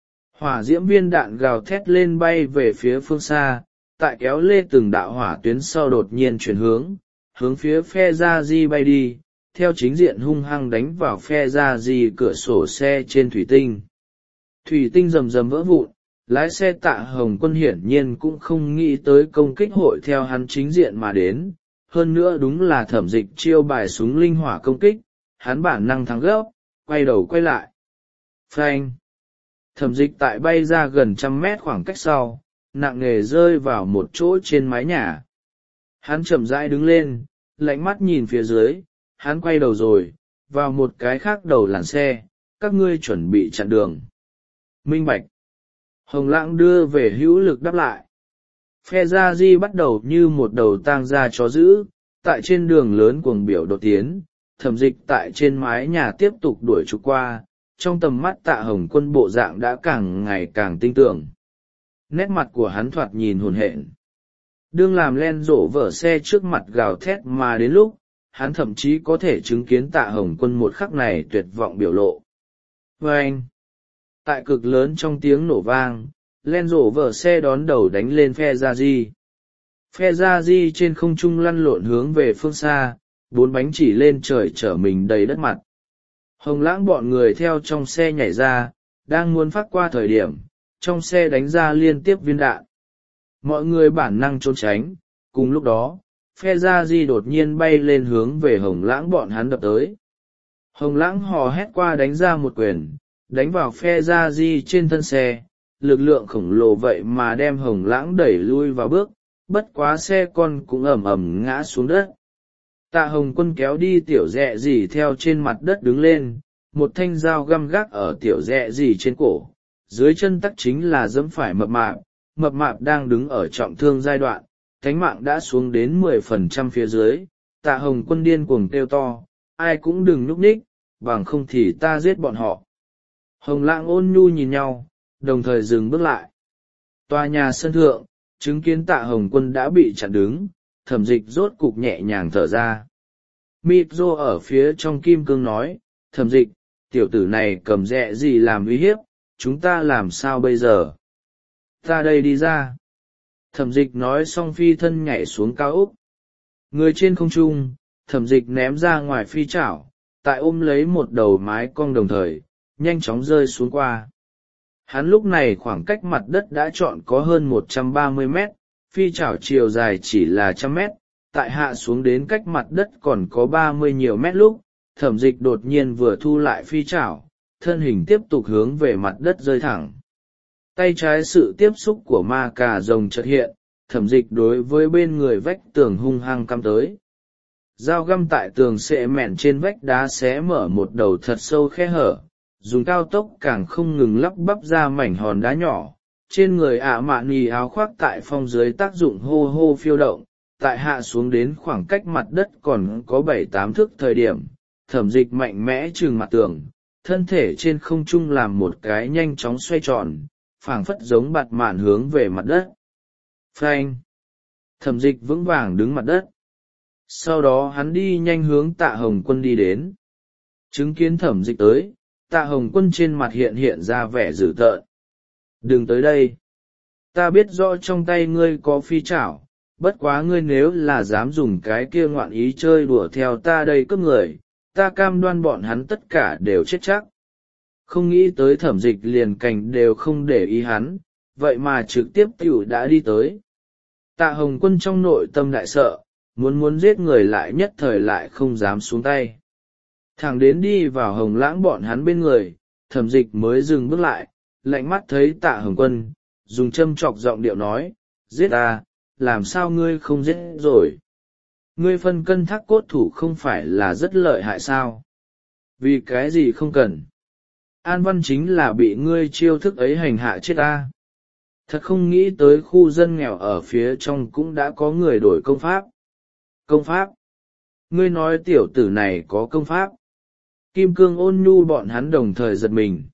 Speaker 1: Hỏa diễm viên đạn gào thét lên bay về phía phương xa, tại kéo lê từng đạo hỏa tuyến sau đột nhiên chuyển hướng, hướng phía phe ra di bay đi, theo chính diện hung hăng đánh vào phe ra di cửa sổ xe trên thủy tinh. Thủy tinh rầm rầm vỡ vụn, lái xe Tạ Hồng Quân hiển nhiên cũng không nghĩ tới công kích hội theo hắn chính diện mà đến, hơn nữa đúng là Thẩm Dịch chiêu bài súng linh hỏa công kích, hắn bản năng thắng gấp, quay đầu quay lại. Phanh! Thẩm Dịch tại bay ra gần trăm mét khoảng cách sau, nặng nề rơi vào một chỗ trên mái nhà. Hắn chậm rãi đứng lên, lạnh mắt nhìn phía dưới, hắn quay đầu rồi, vào một cái khác đầu làn xe, các ngươi chuẩn bị chặn đường. Minh bạch. Hồng Lãng đưa về hữu lực đáp lại. Phe gia di bắt đầu như một đầu tang gia chó dữ, tại trên đường lớn cuồng biểu đột tiến, Thẩm Dịch tại trên mái nhà tiếp tục đuổi trục qua, trong tầm mắt Tạ Hồng Quân bộ dạng đã càng ngày càng tinh tưởng. Nét mặt của hắn thoạt nhìn hồn hện. Đương làm len rổ vở xe trước mặt gào thét mà đến lúc, hắn thậm chí có thể chứng kiến Tạ Hồng Quân một khắc này tuyệt vọng biểu lộ. Và anh, tại cực lớn trong tiếng nổ vang, len rổ vở xe đón đầu đánh lên phe gia di. Phe gia di trên không trung lăn lộn hướng về phương xa, bốn bánh chỉ lên trời chở mình đầy đất mặt. Hồng Lãng bọn người theo trong xe nhảy ra, đang muốn phát qua thời điểm, trong xe đánh ra liên tiếp viên đạn. Mọi người bản năng trốn tránh, cùng lúc đó, phe gia di đột nhiên bay lên hướng về Hồng Lãng bọn hắn đập tới. Hồng Lãng hò hét qua đánh ra một quyền, đánh vào phe gia di trên thân xe, lực lượng khổng lồ vậy mà đem Hồng Lãng đẩy lui vào bước, bất quá xe con cũng ầm ầm ngã xuống đất. Tạ Hồng Quân kéo đi tiểu dẹ dì theo trên mặt đất đứng lên, một thanh dao găm gác ở tiểu dẹ dì trên cổ, dưới chân tắc chính là dẫm phải mập mạp, mập mạp đang đứng ở trọng thương giai đoạn, thánh mạng đã xuống đến mười phần trăm phía dưới. Tạ Hồng Quân điên cuồng kêu to, ai cũng đừng núp ních, bằng không thì ta giết bọn họ. Hồng Lãng ôn nhu nhìn nhau, đồng thời dừng bước lại. Tòa nhà sân thượng, chứng kiến Tạ Hồng Quân đã bị chặn đứng, Thẩm Dịch rốt cục nhẹ nhàng thở ra. Mịp rô ở phía trong kim cương nói, Thẩm Dịch, tiểu tử này cầm rẹ gì làm uy hiếp, chúng ta làm sao bây giờ? Ta đây đi ra. Thẩm Dịch nói xong phi thân nhảy xuống cao ốc. Người trên không trung, Thẩm Dịch ném ra ngoài phi chảo, tại ôm lấy một đầu mái cong đồng thời, nhanh chóng rơi xuống qua. Hắn lúc này khoảng cách mặt đất đã trọn có hơn một trăm ba mươi mét, phi chảo chiều dài chỉ là trăm mét, tại hạ xuống đến cách mặt đất còn có ba mươi nhiều mét lúc, Thẩm Dịch đột nhiên vừa thu lại phi chảo, thân hình tiếp tục hướng về mặt đất rơi thẳng. Tay trái sự tiếp xúc của ma cà rồng chợt hiện, Thẩm Dịch đối với bên người vách tường hung hăng cắm tới. Dao găm tại tường sệ mẹn trên vách đá xé mở một đầu thật sâu khe hở, dùng cao tốc càng không ngừng lắp bắp ra mảnh hòn đá nhỏ. Trên người ạ mạn nì áo khoác tại phong dưới tác dụng hô hô phiêu động, tại hạ xuống đến khoảng cách mặt đất còn có bảy tám thước thời điểm, Thẩm Dịch mạnh mẽ trừng mặt tường, thân thể trên không trung làm một cái nhanh chóng xoay tròn, phảng phất giống bạt mạn hướng về mặt đất. Phanh! Thẩm Dịch vững vàng đứng mặt đất. Sau đó hắn đi nhanh hướng Tạ Hồng Quân đi đến. Chứng kiến Thẩm Dịch tới, Tạ Hồng Quân trên mặt hiện hiện ra vẻ dữ tợn. Đừng tới đây! Ta biết rõ trong tay ngươi có phi trảo, bất quá ngươi nếu là dám dùng cái kia ngoạn ý chơi đùa theo ta đây cướp người, ta cam đoan bọn hắn tất cả đều chết chắc. Không nghĩ tới Thẩm Dịch liền cành đều không để ý hắn, vậy mà trực tiếp tiểu đã đi tới. Tạ Hồng Quân trong nội tâm đại sợ, muốn muốn giết người lại nhất thời lại không dám xuống tay. Thẳng đến đi vào Hồng Lãng bọn hắn bên người, Thẩm Dịch mới dừng bước lại, lạnh mắt thấy Tạ Hồng Quân, dùng châm chọc giọng điệu nói, giết ta, làm sao ngươi không giết rồi? Ngươi phân cân thác cốt thủ không phải là rất lợi hại sao? Vì cái gì không cần? An Văn chính là bị ngươi chiêu thức ấy hành hạ chết ta. Thật không nghĩ tới khu dân nghèo ở phía trong cũng đã có người đổi công pháp. Công pháp? Ngươi nói tiểu tử này có công pháp. Kim Cương Ôn Nhu bọn hắn đồng thời giật mình.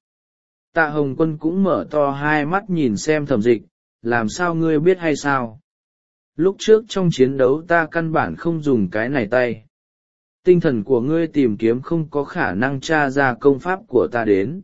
Speaker 1: Tạ Hồng Quân cũng mở to hai mắt nhìn xem Thẩm Dịch, làm sao ngươi biết hay sao? Lúc trước trong chiến đấu ta căn bản không dùng cái này tay. Tinh thần của ngươi tìm kiếm không có khả năng tra ra công pháp của ta đến.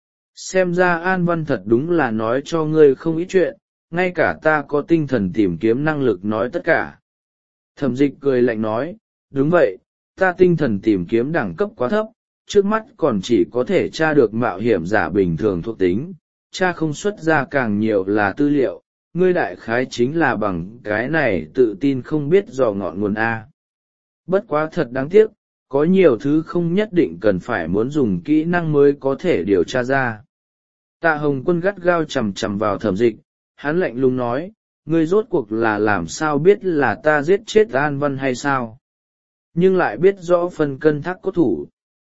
Speaker 1: Xem ra An Văn thật đúng là nói cho ngươi không ít chuyện, ngay cả ta có tinh thần tìm kiếm năng lực nói tất cả. Thẩm Dịch cười lạnh nói, đúng vậy, ta tinh thần tìm kiếm đẳng cấp quá thấp, trước mắt còn chỉ có thể tra được mạo hiểm giả bình thường thuộc tính, tra không xuất ra càng nhiều là tư liệu, ngươi đại khái chính là bằng cái này tự tin không biết dò ngọn nguồn A. Bất quá thật đáng tiếc, có nhiều thứ không nhất định cần phải muốn dùng kỹ năng mới có thể điều tra ra. Tạ Hồng Quân gắt gao chằm chằm vào Thẩm Dịch, hắn lạnh lùng nói, ngươi rốt cuộc là làm sao biết là ta giết chết An Văn hay sao? Nhưng lại biết rõ phần cân thác cốt thủ.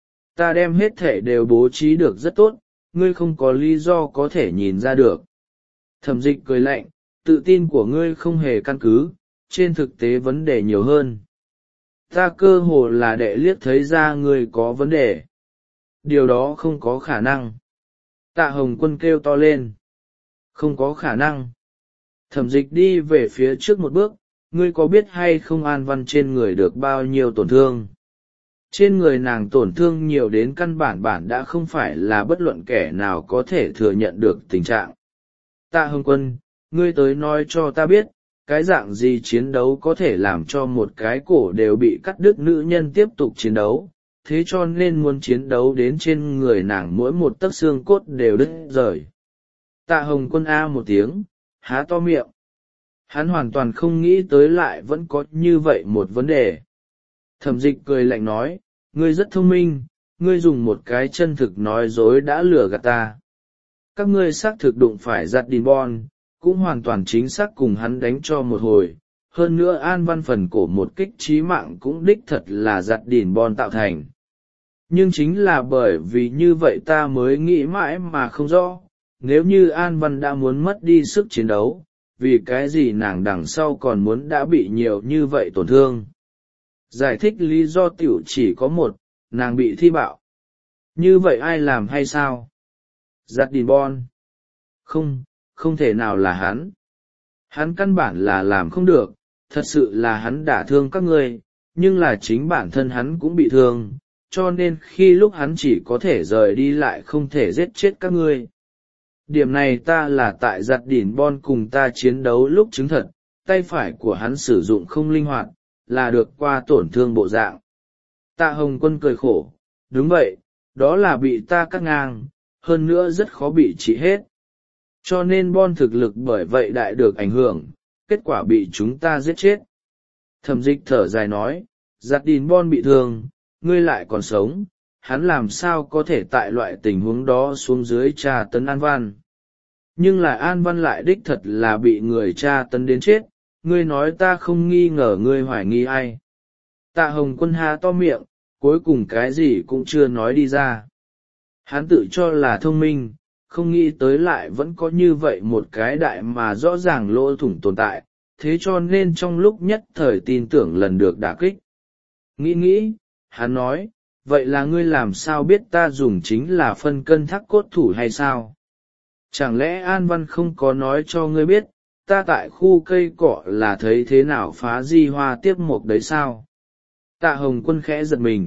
Speaker 1: Ta đem hết thể đều bố trí được rất tốt, ngươi không có lý do có thể nhìn ra được. Thẩm Dịch cười lạnh, tự tin của ngươi không hề căn cứ, trên thực tế vấn đề nhiều hơn. Ta cơ hồ là đệ liếc thấy ra ngươi có vấn đề. Điều đó không có khả năng. Tạ Hồng Quân kêu to lên. Không có khả năng. Thẩm Dịch đi về phía trước một bước, ngươi có biết hay không An Văn trên người được bao nhiêu tổn thương? Trên người nàng tổn thương nhiều đến căn bản bản đã không phải là bất luận kẻ nào có thể thừa nhận được tình trạng. Tạ Hồng Quân, ngươi tới nói cho ta biết, cái dạng gì chiến đấu có thể làm cho một cái cổ đều bị cắt đứt nữ nhân tiếp tục chiến đấu, thế cho nên muốn chiến đấu đến trên người nàng mỗi một tấc xương cốt đều đứt rời. Tạ Hồng Quân a một tiếng, há to miệng. Hắn hoàn toàn không nghĩ tới lại vẫn có như vậy một vấn đề. Thẩm Dịch cười lạnh nói, ngươi rất thông minh, ngươi dùng một cái chân thực nói dối đã lừa gạt ta. Các ngươi xác thực đụng phải giặt đìn bon, cũng hoàn toàn chính xác cùng hắn đánh cho một hồi. Hơn nữa An Văn phần cổ một kích chí mạng cũng đích thật là giặt đìn bon tạo thành. Nhưng chính là bởi vì như vậy ta mới nghĩ mãi mà không rõ, nếu như An Văn đã muốn mất đi sức chiến đấu, vì cái gì nàng đằng sau còn muốn đã bị nhiều như vậy tổn thương. Giải thích lý do tiểu chỉ có một, nàng bị thi bạo. Như vậy ai làm hay sao? Giặt đìn bon. Không, không thể nào là hắn. Hắn căn bản là làm không được, thật sự là hắn đả thương các ngươi, nhưng là chính bản thân hắn cũng bị thương, cho nên khi lúc hắn chỉ có thể rời đi lại không thể giết chết các ngươi. Điểm này ta là tại giặt đỉn bon cùng ta chiến đấu lúc chứng thật, tay phải của hắn sử dụng không linh hoạt, là được qua tổn thương bộ dạng. Tạ Hồng Quân cười khổ, đúng vậy, đó là bị ta cắt ngang, hơn nữa rất khó bị trị hết. Cho nên bon thực lực bởi vậy đại được ảnh hưởng, kết quả bị chúng ta giết chết. Thẩm Dịch thở dài nói, giặt đỉn bon bị thương, ngươi lại còn sống, hắn làm sao có thể tại loại tình huống đó xuống dưới tra tấn An Văn. Nhưng lại An Văn lại đích thật là bị người tra tấn đến chết, ngươi nói ta không nghi ngờ ngươi hoài nghi ai. Tạ Hồng Quân há to miệng, cuối cùng cái gì cũng chưa nói đi ra. Hắn tự cho là thông minh, không nghĩ tới lại vẫn có như vậy một cái đại mà rõ ràng lỗ thủng tồn tại, thế cho nên trong lúc nhất thời tin tưởng lần được đả kích. Nghĩ nghĩ, hắn nói, vậy là ngươi làm sao biết ta dùng chính là phân cân thác cốt thủ hay sao? Chẳng lẽ An Văn không có nói cho ngươi biết, ta tại khu cây cọ là thấy thế nào phá di hoa tiếp mục đấy sao? Tạ Hồng Quân khẽ giật mình.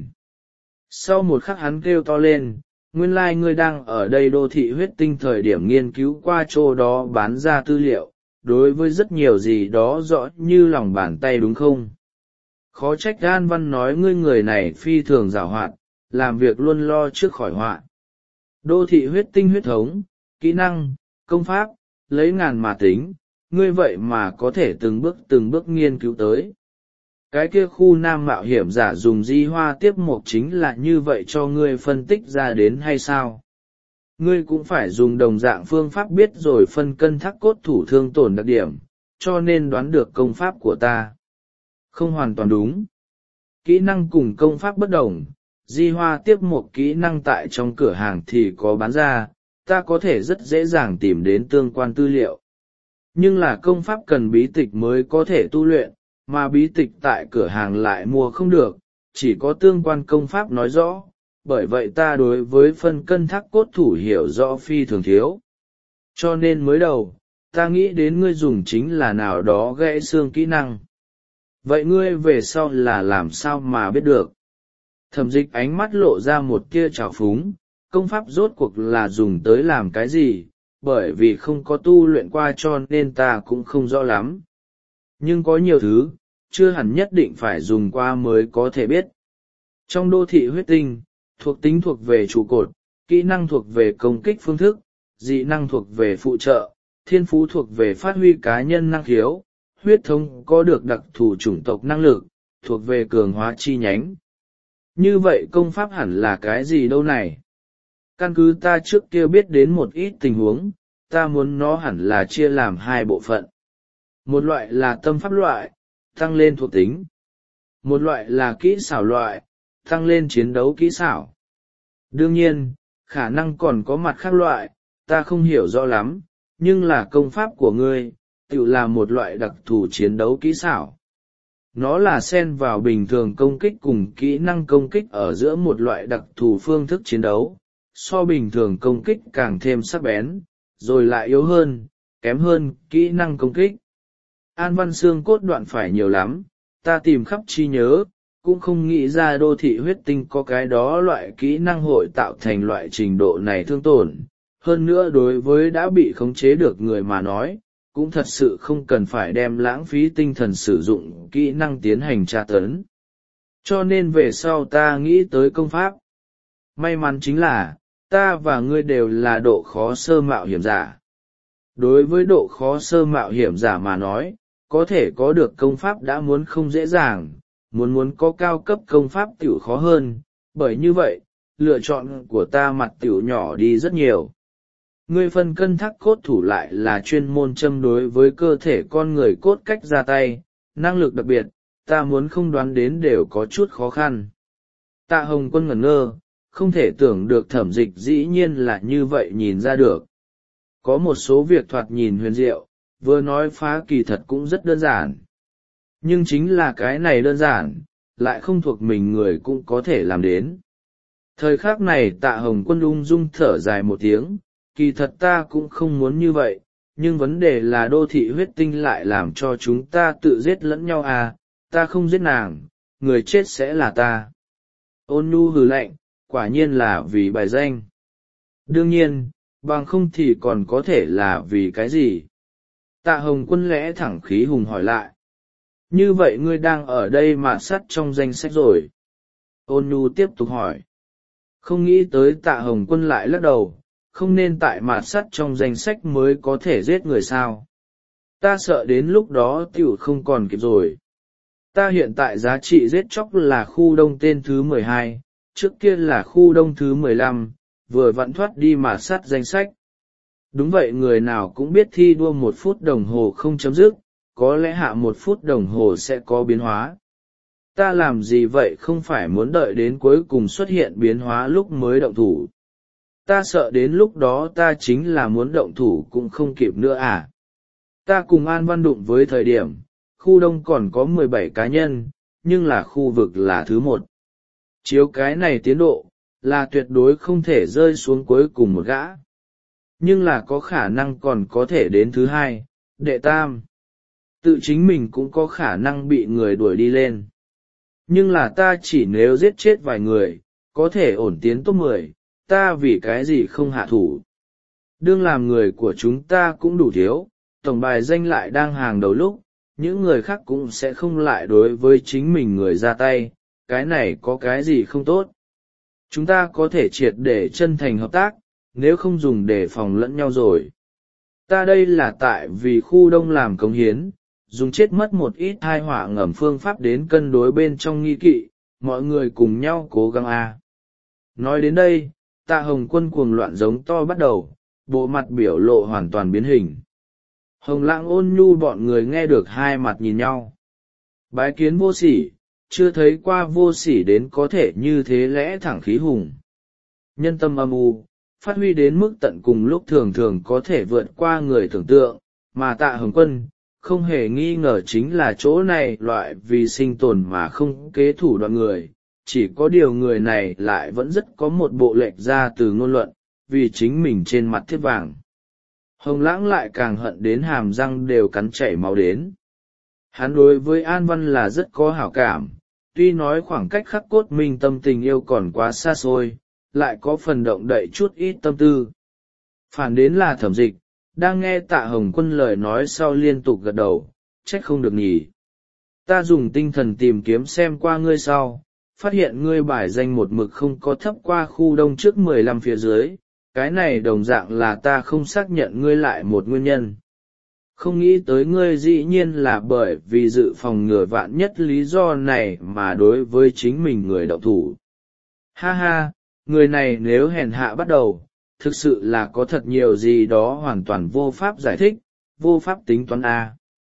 Speaker 1: Sau một khắc hắn kêu to lên, nguyên lai ngươi đang ở đây đô thị huyết tinh thời điểm nghiên cứu qua chỗ đó bán ra tư liệu, đối với rất nhiều gì đó rõ như lòng bàn tay đúng không? Khó trách An Văn nói ngươi người này phi thường giàu hoạt, làm việc luôn lo trước khỏi họa. Đô thị huyết tinh huyết thống, kỹ năng, công pháp, lấy ngàn mà tính, ngươi vậy mà có thể từng bước từng bước nghiên cứu tới. Cái kia khu nam mạo hiểm giả dùng di hoa tiếp mục chính là như vậy cho ngươi phân tích ra đến hay sao? Ngươi cũng phải dùng đồng dạng phương pháp biết rồi phân cân thác cốt thủ thương tổn đặc điểm, cho nên đoán được công pháp của ta. Không hoàn toàn đúng. Kỹ năng cùng công pháp bất đồng, di hoa tiếp một kỹ năng tại trong cửa hàng thì có bán ra, ta có thể rất dễ dàng tìm đến tương quan tư liệu. Nhưng là công pháp cần bí tịch mới có thể tu luyện, mà bí tịch tại cửa hàng lại mua không được, chỉ có tương quan công pháp nói rõ, bởi vậy ta đối với phân cân thác cốt thủ hiểu rõ phi thường thiếu. Cho nên mới đầu, ta nghĩ đến ngươi dùng chính là nào đó gãy xương kỹ năng. Vậy ngươi về sau là làm sao mà biết được? Thẩm Dịch ánh mắt lộ ra một tia trào phúng, công pháp rốt cuộc là dùng tới làm cái gì, bởi vì không có tu luyện qua cho nên ta cũng không rõ lắm. Nhưng có nhiều thứ, chưa hẳn nhất định phải dùng qua mới có thể biết. Trong đô thị huyết tinh, thuộc tính thuộc về trụ cột, kỹ năng thuộc về công kích phương thức, dị năng thuộc về phụ trợ, thiên phú thuộc về phát huy cá nhân năng khiếu, huyết thống có được đặc thù chủng tộc năng lực, thuộc về cường hóa chi nhánh. Như vậy công pháp hẳn là cái gì đâu này? Căn cứ ta trước kia biết đến một ít tình huống, ta muốn nó hẳn là chia làm hai bộ phận. Một loại là tâm pháp loại, tăng lên thuộc tính. Một loại là kỹ xảo loại, tăng lên chiến đấu kỹ xảo. Đương nhiên, khả năng còn có mặt khác loại, ta không hiểu rõ lắm, nhưng là công pháp của ngươi, tự là một loại đặc thù chiến đấu kỹ xảo. Nó là xen vào bình thường công kích cùng kỹ năng công kích ở giữa một loại đặc thù phương thức chiến đấu, so bình thường công kích càng thêm sắc bén, rồi lại yếu hơn, kém hơn kỹ năng công kích. An Văn xương cốt đoạn phải nhiều lắm, ta tìm khắp trí nhớ, cũng không nghĩ ra đô thị huyết tinh có cái đó loại kỹ năng hội tạo thành loại trình độ này thương tổn. Hơn nữa đối với đã bị khống chế được người mà nói, cũng thật sự không cần phải đem lãng phí tinh thần sử dụng kỹ năng tiến hành tra tấn. Cho nên về sau ta nghĩ tới công pháp. May mắn chính là, ta và ngươi đều là độ khó sơ mạo hiểm giả. Đối với độ khó sơ mạo hiểm giả mà nói, có thể có được công pháp đã muốn không dễ dàng, muốn muốn có cao cấp công pháp tiểu khó hơn, bởi như vậy, lựa chọn của ta mặt tiểu nhỏ đi rất nhiều. Ngươi phân cân thác cốt thủ lại là chuyên môn châm đối với cơ thể con người cốt cách ra tay, năng lực đặc biệt, ta muốn không đoán đến đều có chút khó khăn. Tạ Hồng Quân ngẩn ngơ, không thể tưởng được Thẩm Dịch dĩ nhiên là như vậy nhìn ra được. Có một số việc thoạt nhìn huyền diệu, vừa nói phá kỳ thật cũng rất đơn giản. Nhưng chính là cái này đơn giản, lại không thuộc mình người cũng có thể làm đến. Thời khắc này Tạ Hồng Quân ung dung thở dài một tiếng, kỳ thật ta cũng không muốn như vậy, nhưng vấn đề là đô thị huyết tinh lại làm cho chúng ta tự giết lẫn nhau à, ta không giết nàng, người chết sẽ là ta. Ôn nhu hừ lạnh, quả nhiên là vì bài danh. Đương nhiên, bằng không thì còn có thể là vì cái gì? Tạ Hồng Quân lẽ thẳng khí hùng hỏi lại. Như vậy ngươi đang ở đây mà sắt trong danh sách rồi. Ôn nhu tiếp tục hỏi. Không nghĩ tới Tạ Hồng Quân lại lắc đầu, không nên tại mạt sắt trong danh sách mới có thể giết người sao. Ta sợ đến lúc đó tiểu không còn kịp rồi. Ta hiện tại giá trị giết chóc là khu đông tên thứ mười hai, trước kia là khu đông thứ mười lăm, vừa vặn thoát đi mạt sắt danh sách. Đúng vậy, người nào cũng biết thi đua một phút đồng hồ không chấm dứt, có lẽ hạ một phút đồng hồ sẽ có biến hóa. Ta làm gì vậy không phải muốn đợi đến cuối cùng xuất hiện biến hóa lúc mới động thủ. Ta sợ đến lúc đó ta chính là muốn động thủ cũng không kịp nữa à. Ta cùng An Văn đụng với thời điểm, khu đông còn có mười bảy cá nhân, nhưng là khu vực là thứ một. Chiếu cái này tiến độ, là tuyệt đối không thể rơi xuống cuối cùng một gã. Nhưng là có khả năng còn có thể đến thứ hai, đệ tam. Tự chính mình cũng có khả năng bị người đuổi đi lên. Nhưng là ta chỉ nếu giết chết vài người, có thể ổn tiến top mười, ta vì cái gì không hạ thủ. Đương làm người của chúng ta cũng đủ thiếu, tổng bài danh lại đang hàng đầu lúc, những người khác cũng sẽ không lại đối với chính mình người ra tay, cái này có cái gì không tốt. Chúng ta có thể triệt để chân thành hợp tác, nếu không dùng để phòng lẫn nhau rồi. Ta đây là tại vì khu đông làm cống hiến, dùng chết mất một ít tai họa ngầm phương pháp đến cân đối bên trong nghi kỵ, mọi người cùng nhau cố gắng a. Nói đến đây, Tạ Hồng Quân cuồng loạn giống to bắt đầu, bộ mặt biểu lộ hoàn toàn biến hình. Hồng Lãng Ôn Nhu bọn người nghe được hai mặt nhìn nhau. Bái kiến vô sỉ, chưa thấy qua vô sỉ đến có thể như thế lẽ thẳng khí hùng. Nhân tâm âm u, phát huy đến mức tận cùng lúc thường thường có thể vượt qua người tưởng tượng, mà Tạ Hồng Quân, không hề nghi ngờ chính là chỗ này loại vì sinh tồn mà không kế thủ đoạn người, chỉ có điều người này lại vẫn rất có một bộ lệch ra từ ngôn luận, vì chính mình trên mặt thiết vàng. Hồng Lãng lại càng hận đến hàm răng đều cắn chảy máu đến. Hắn đối với An Văn là rất có hảo cảm, tuy nói khoảng cách khắc cốt minh tâm tình yêu còn quá xa xôi, lại có phần động đậy chút ít tâm tư. Phản đến là Thẩm Dịch, đang nghe Tạ Hồng Quân lời nói sau liên tục gật đầu, trách không được nhỉ. Ta dùng tinh thần tìm kiếm xem qua ngươi sau, phát hiện ngươi bài danh một mực không có thấp qua khu đông trước mười lăm phía dưới, cái này đồng dạng là ta không xác nhận ngươi lại một nguyên nhân. Không nghĩ tới ngươi dĩ nhiên là bởi vì dự phòng ngừa vạn nhất lý do này mà đối với chính mình người động thủ. Ha ha, người này nếu hèn hạ bắt đầu, thực sự là có thật nhiều gì đó hoàn toàn vô pháp giải thích, vô pháp tính toán A.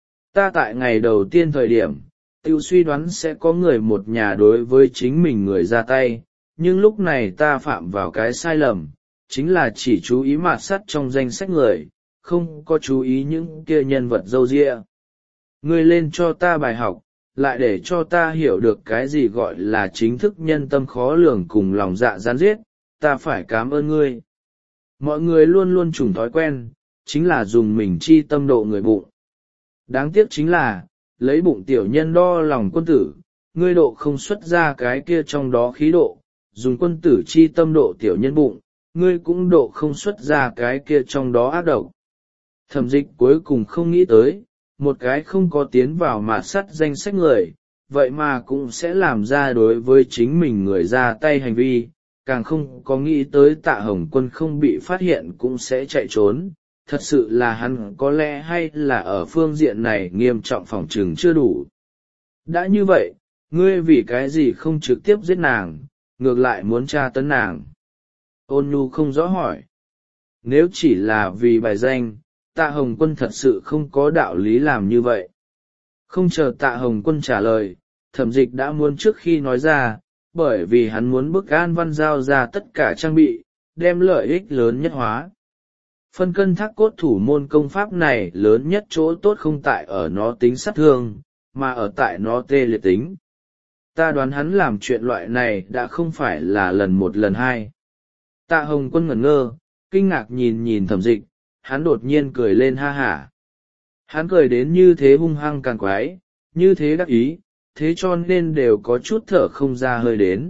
Speaker 1: Ta tại ngày đầu tiên thời điểm, tiêu suy đoán sẽ có người một nhà đối với chính mình người ra tay, nhưng lúc này ta phạm vào cái sai lầm, chính là chỉ chú ý mạt sắt trong danh sách người, không có chú ý những kia nhân vật dâu dịa. Ngươi lên cho ta bài học, lại để cho ta hiểu được cái gì gọi là chính thức nhân tâm khó lường cùng lòng dạ gián giết, ta phải cảm ơn ngươi. Mọi người luôn luôn trùng thói quen, chính là dùng mình chi tâm độ người bụng. Đáng tiếc chính là, lấy bụng tiểu nhân đo lòng quân tử, ngươi độ không xuất ra cái kia trong đó khí độ, dùng quân tử chi tâm độ tiểu nhân bụng, ngươi cũng độ không xuất ra cái kia trong đó ác độc. Thẩm Dịch cuối cùng không nghĩ tới, một cái không có tiến vào mạt sắt danh sách người, vậy mà cũng sẽ làm ra đối với chính mình người ra tay hành vi, càng không có nghĩ tới Tạ Hồng Quân không bị phát hiện cũng sẽ chạy trốn. Thật sự là hắn có lẽ hay là ở phương diện này nghiêm trọng phòng trừng chưa đủ. Đã như vậy, ngươi vì cái gì không trực tiếp giết nàng, ngược lại muốn tra tấn nàng? Ôn Nhu không rõ hỏi. Nếu chỉ là vì bài danh, Tạ Hồng Quân thật sự không có đạo lý làm như vậy. Không chờ Tạ Hồng Quân trả lời, Thẩm Dịch đã muốn trước khi nói ra, bởi vì hắn muốn bức An Văn giao ra tất cả trang bị, đem lợi ích lớn nhất hóa. Phân cân thác cốt thủ môn công pháp này lớn nhất chỗ tốt không tại ở nó tính sát thương, mà ở tại nó tê liệt tính. Ta đoán hắn làm chuyện loại này đã không phải là lần một lần hai. Tạ Hồng Quân ngẩn ngơ, kinh ngạc nhìn nhìn Thẩm Dịch, hắn đột nhiên cười lên ha hả. Hắn cười đến như thế hung hăng càng quái, như thế đắc ý, thế cho nên đều có chút thở không ra hơi đến.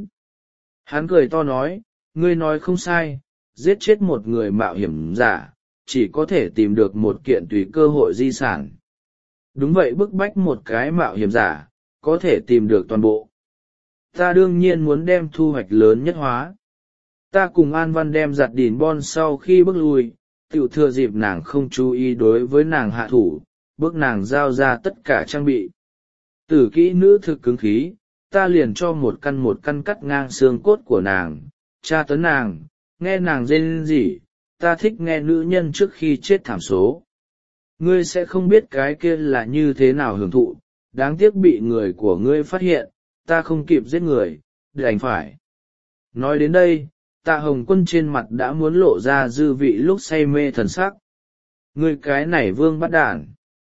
Speaker 1: Hắn cười to nói, ngươi nói không sai, giết chết một người mạo hiểm giả, chỉ có thể tìm được một kiện tùy cơ hội di sản. Đúng vậy, bức bách một cái mạo hiểm giả, có thể tìm được toàn bộ. Ta đương nhiên muốn đem thu hoạch lớn nhất hóa. Ta cùng An Văn đem giặt đỉn bon sau khi bước lui, tiểu thừa dịp nàng không chú ý đối với nàng hạ thủ, bước nàng giao ra tất cả trang bị. Tử kỹ nữ thực cứng khí, ta liền cho một căn một căn cắt ngang xương cốt của nàng, tra tấn nàng, nghe nàng rên rỉ, ta thích nghe nữ nhân trước khi chết thảm số. Ngươi sẽ không biết cái kia là như thế nào hưởng thụ, đáng tiếc bị người của ngươi phát hiện, ta không kịp giết người, đành phải. Nói đến đây, Tạ Hồng Quân trên mặt đã muốn lộ ra dư vị lúc say mê thần sắc. Ngươi cái này vương bắt đản.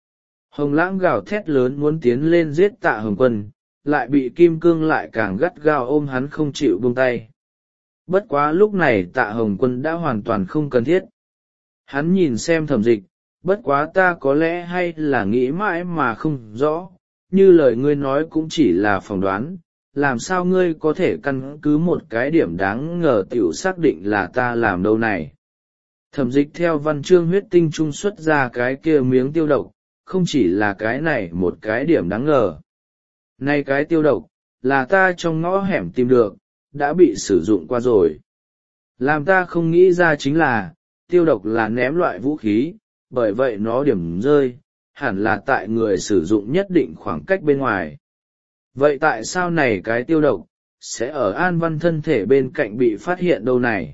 Speaker 1: Hồng Lãng gào thét lớn muốn tiến lên giết Tạ Hồng Quân, lại bị Kim Cương lại càng gắt gao ôm hắn không chịu buông tay. Bất quá lúc này Tạ Hồng Quân đã hoàn toàn không cần thiết. Hắn nhìn xem Thẩm Dịch, bất quá ta có lẽ hay là nghĩ mãi mà không rõ, như lời ngươi nói cũng chỉ là phỏng đoán, làm sao ngươi có thể căn cứ một cái điểm đáng ngờ tiểu xác định là ta làm đâu này. Thẩm Dịch theo văn chương huyết tinh trung xuất ra cái kia miếng tiêu độc, không chỉ là cái này một cái điểm đáng ngờ. Này cái tiêu độc, là ta trong ngõ hẻm tìm được, đã bị sử dụng qua rồi. Làm ta không nghĩ ra chính là, tiêu độc là ném loại vũ khí, bởi vậy nó điểm rơi, hẳn là tại người sử dụng nhất định khoảng cách bên ngoài. Vậy tại sao này cái tiêu độc, sẽ ở An Văn thân thể bên cạnh bị phát hiện đâu này?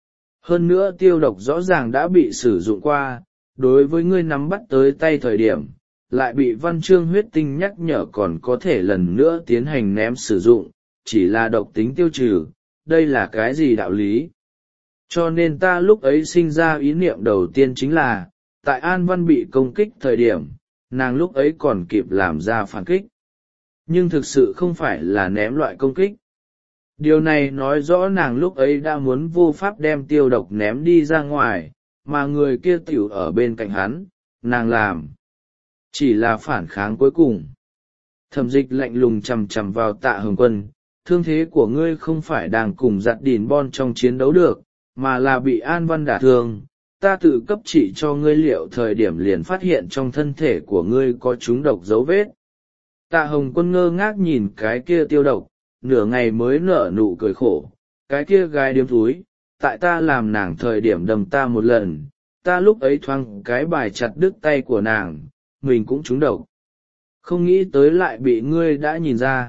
Speaker 1: Hơn nữa tiêu độc rõ ràng đã bị sử dụng qua, đối với ngươi nắm bắt tới tay thời điểm, lại bị văn chương huyết tinh nhắc nhở còn có thể lần nữa tiến hành ném sử dụng, chỉ là độc tính tiêu trừ, đây là cái gì đạo lý? Cho nên ta lúc ấy sinh ra ý niệm đầu tiên chính là, tại An Văn bị công kích thời điểm, nàng lúc ấy còn kịp làm ra phản kích. Nhưng thực sự không phải là ném loại công kích. Điều này nói rõ nàng lúc ấy đã muốn vô pháp đem tiêu độc ném đi ra ngoài, mà người kia tiểu ở bên cạnh hắn, nàng làm. Chỉ là phản kháng cuối cùng. Thẩm Dịch lạnh lùng chằm chằm vào Tạ Hồng Quân, thương thế của ngươi không phải đang cùng giặt đỉn bon trong chiến đấu được, mà là bị An Văn đả thương. Ta tự cấp trị cho ngươi liệu thời điểm liền phát hiện trong thân thể của ngươi có chúng độc dấu vết. Tạ Hồng Quân ngơ ngác nhìn cái kia tiêu độc, nửa ngày mới nở nụ cười khổ, cái kia gái điếm thúi, tại ta làm nàng thời điểm đầm ta một lần, ta lúc ấy thoáng cái bài chặt đứt tay của nàng, mình cũng trúng độc. Không nghĩ tới lại bị ngươi đã nhìn ra.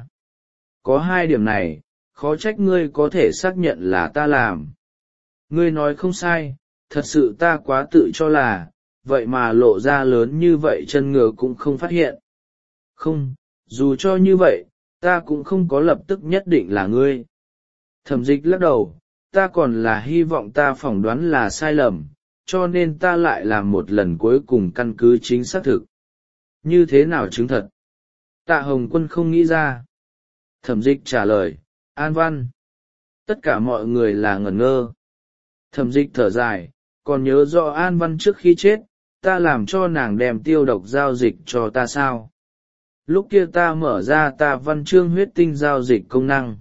Speaker 1: Có hai điểm này, khó trách ngươi có thể xác nhận là ta làm. Ngươi nói không sai, thật sự ta quá tự cho là, vậy mà lộ ra lớn như vậy chân ngựa cũng không phát hiện. Không, dù cho như vậy, ta cũng không có lập tức nhất định là ngươi. Thẩm Dịch lắc đầu, ta còn là hy vọng ta phỏng đoán là sai lầm, cho nên ta lại làm một lần cuối cùng căn cứ chính xác thực. Như thế nào chứng thật? Tạ Hồng Quân không nghĩ ra. Thẩm Dịch trả lời, An Văn. Tất cả mọi người là ngẩn ngơ. Thẩm Dịch thở dài, còn nhớ rõ An Văn trước khi chết, ta làm cho nàng đem tiêu độc giao dịch cho ta sao? Lúc kia ta mở ra ta văn chương huyết tinh giao dịch công năng.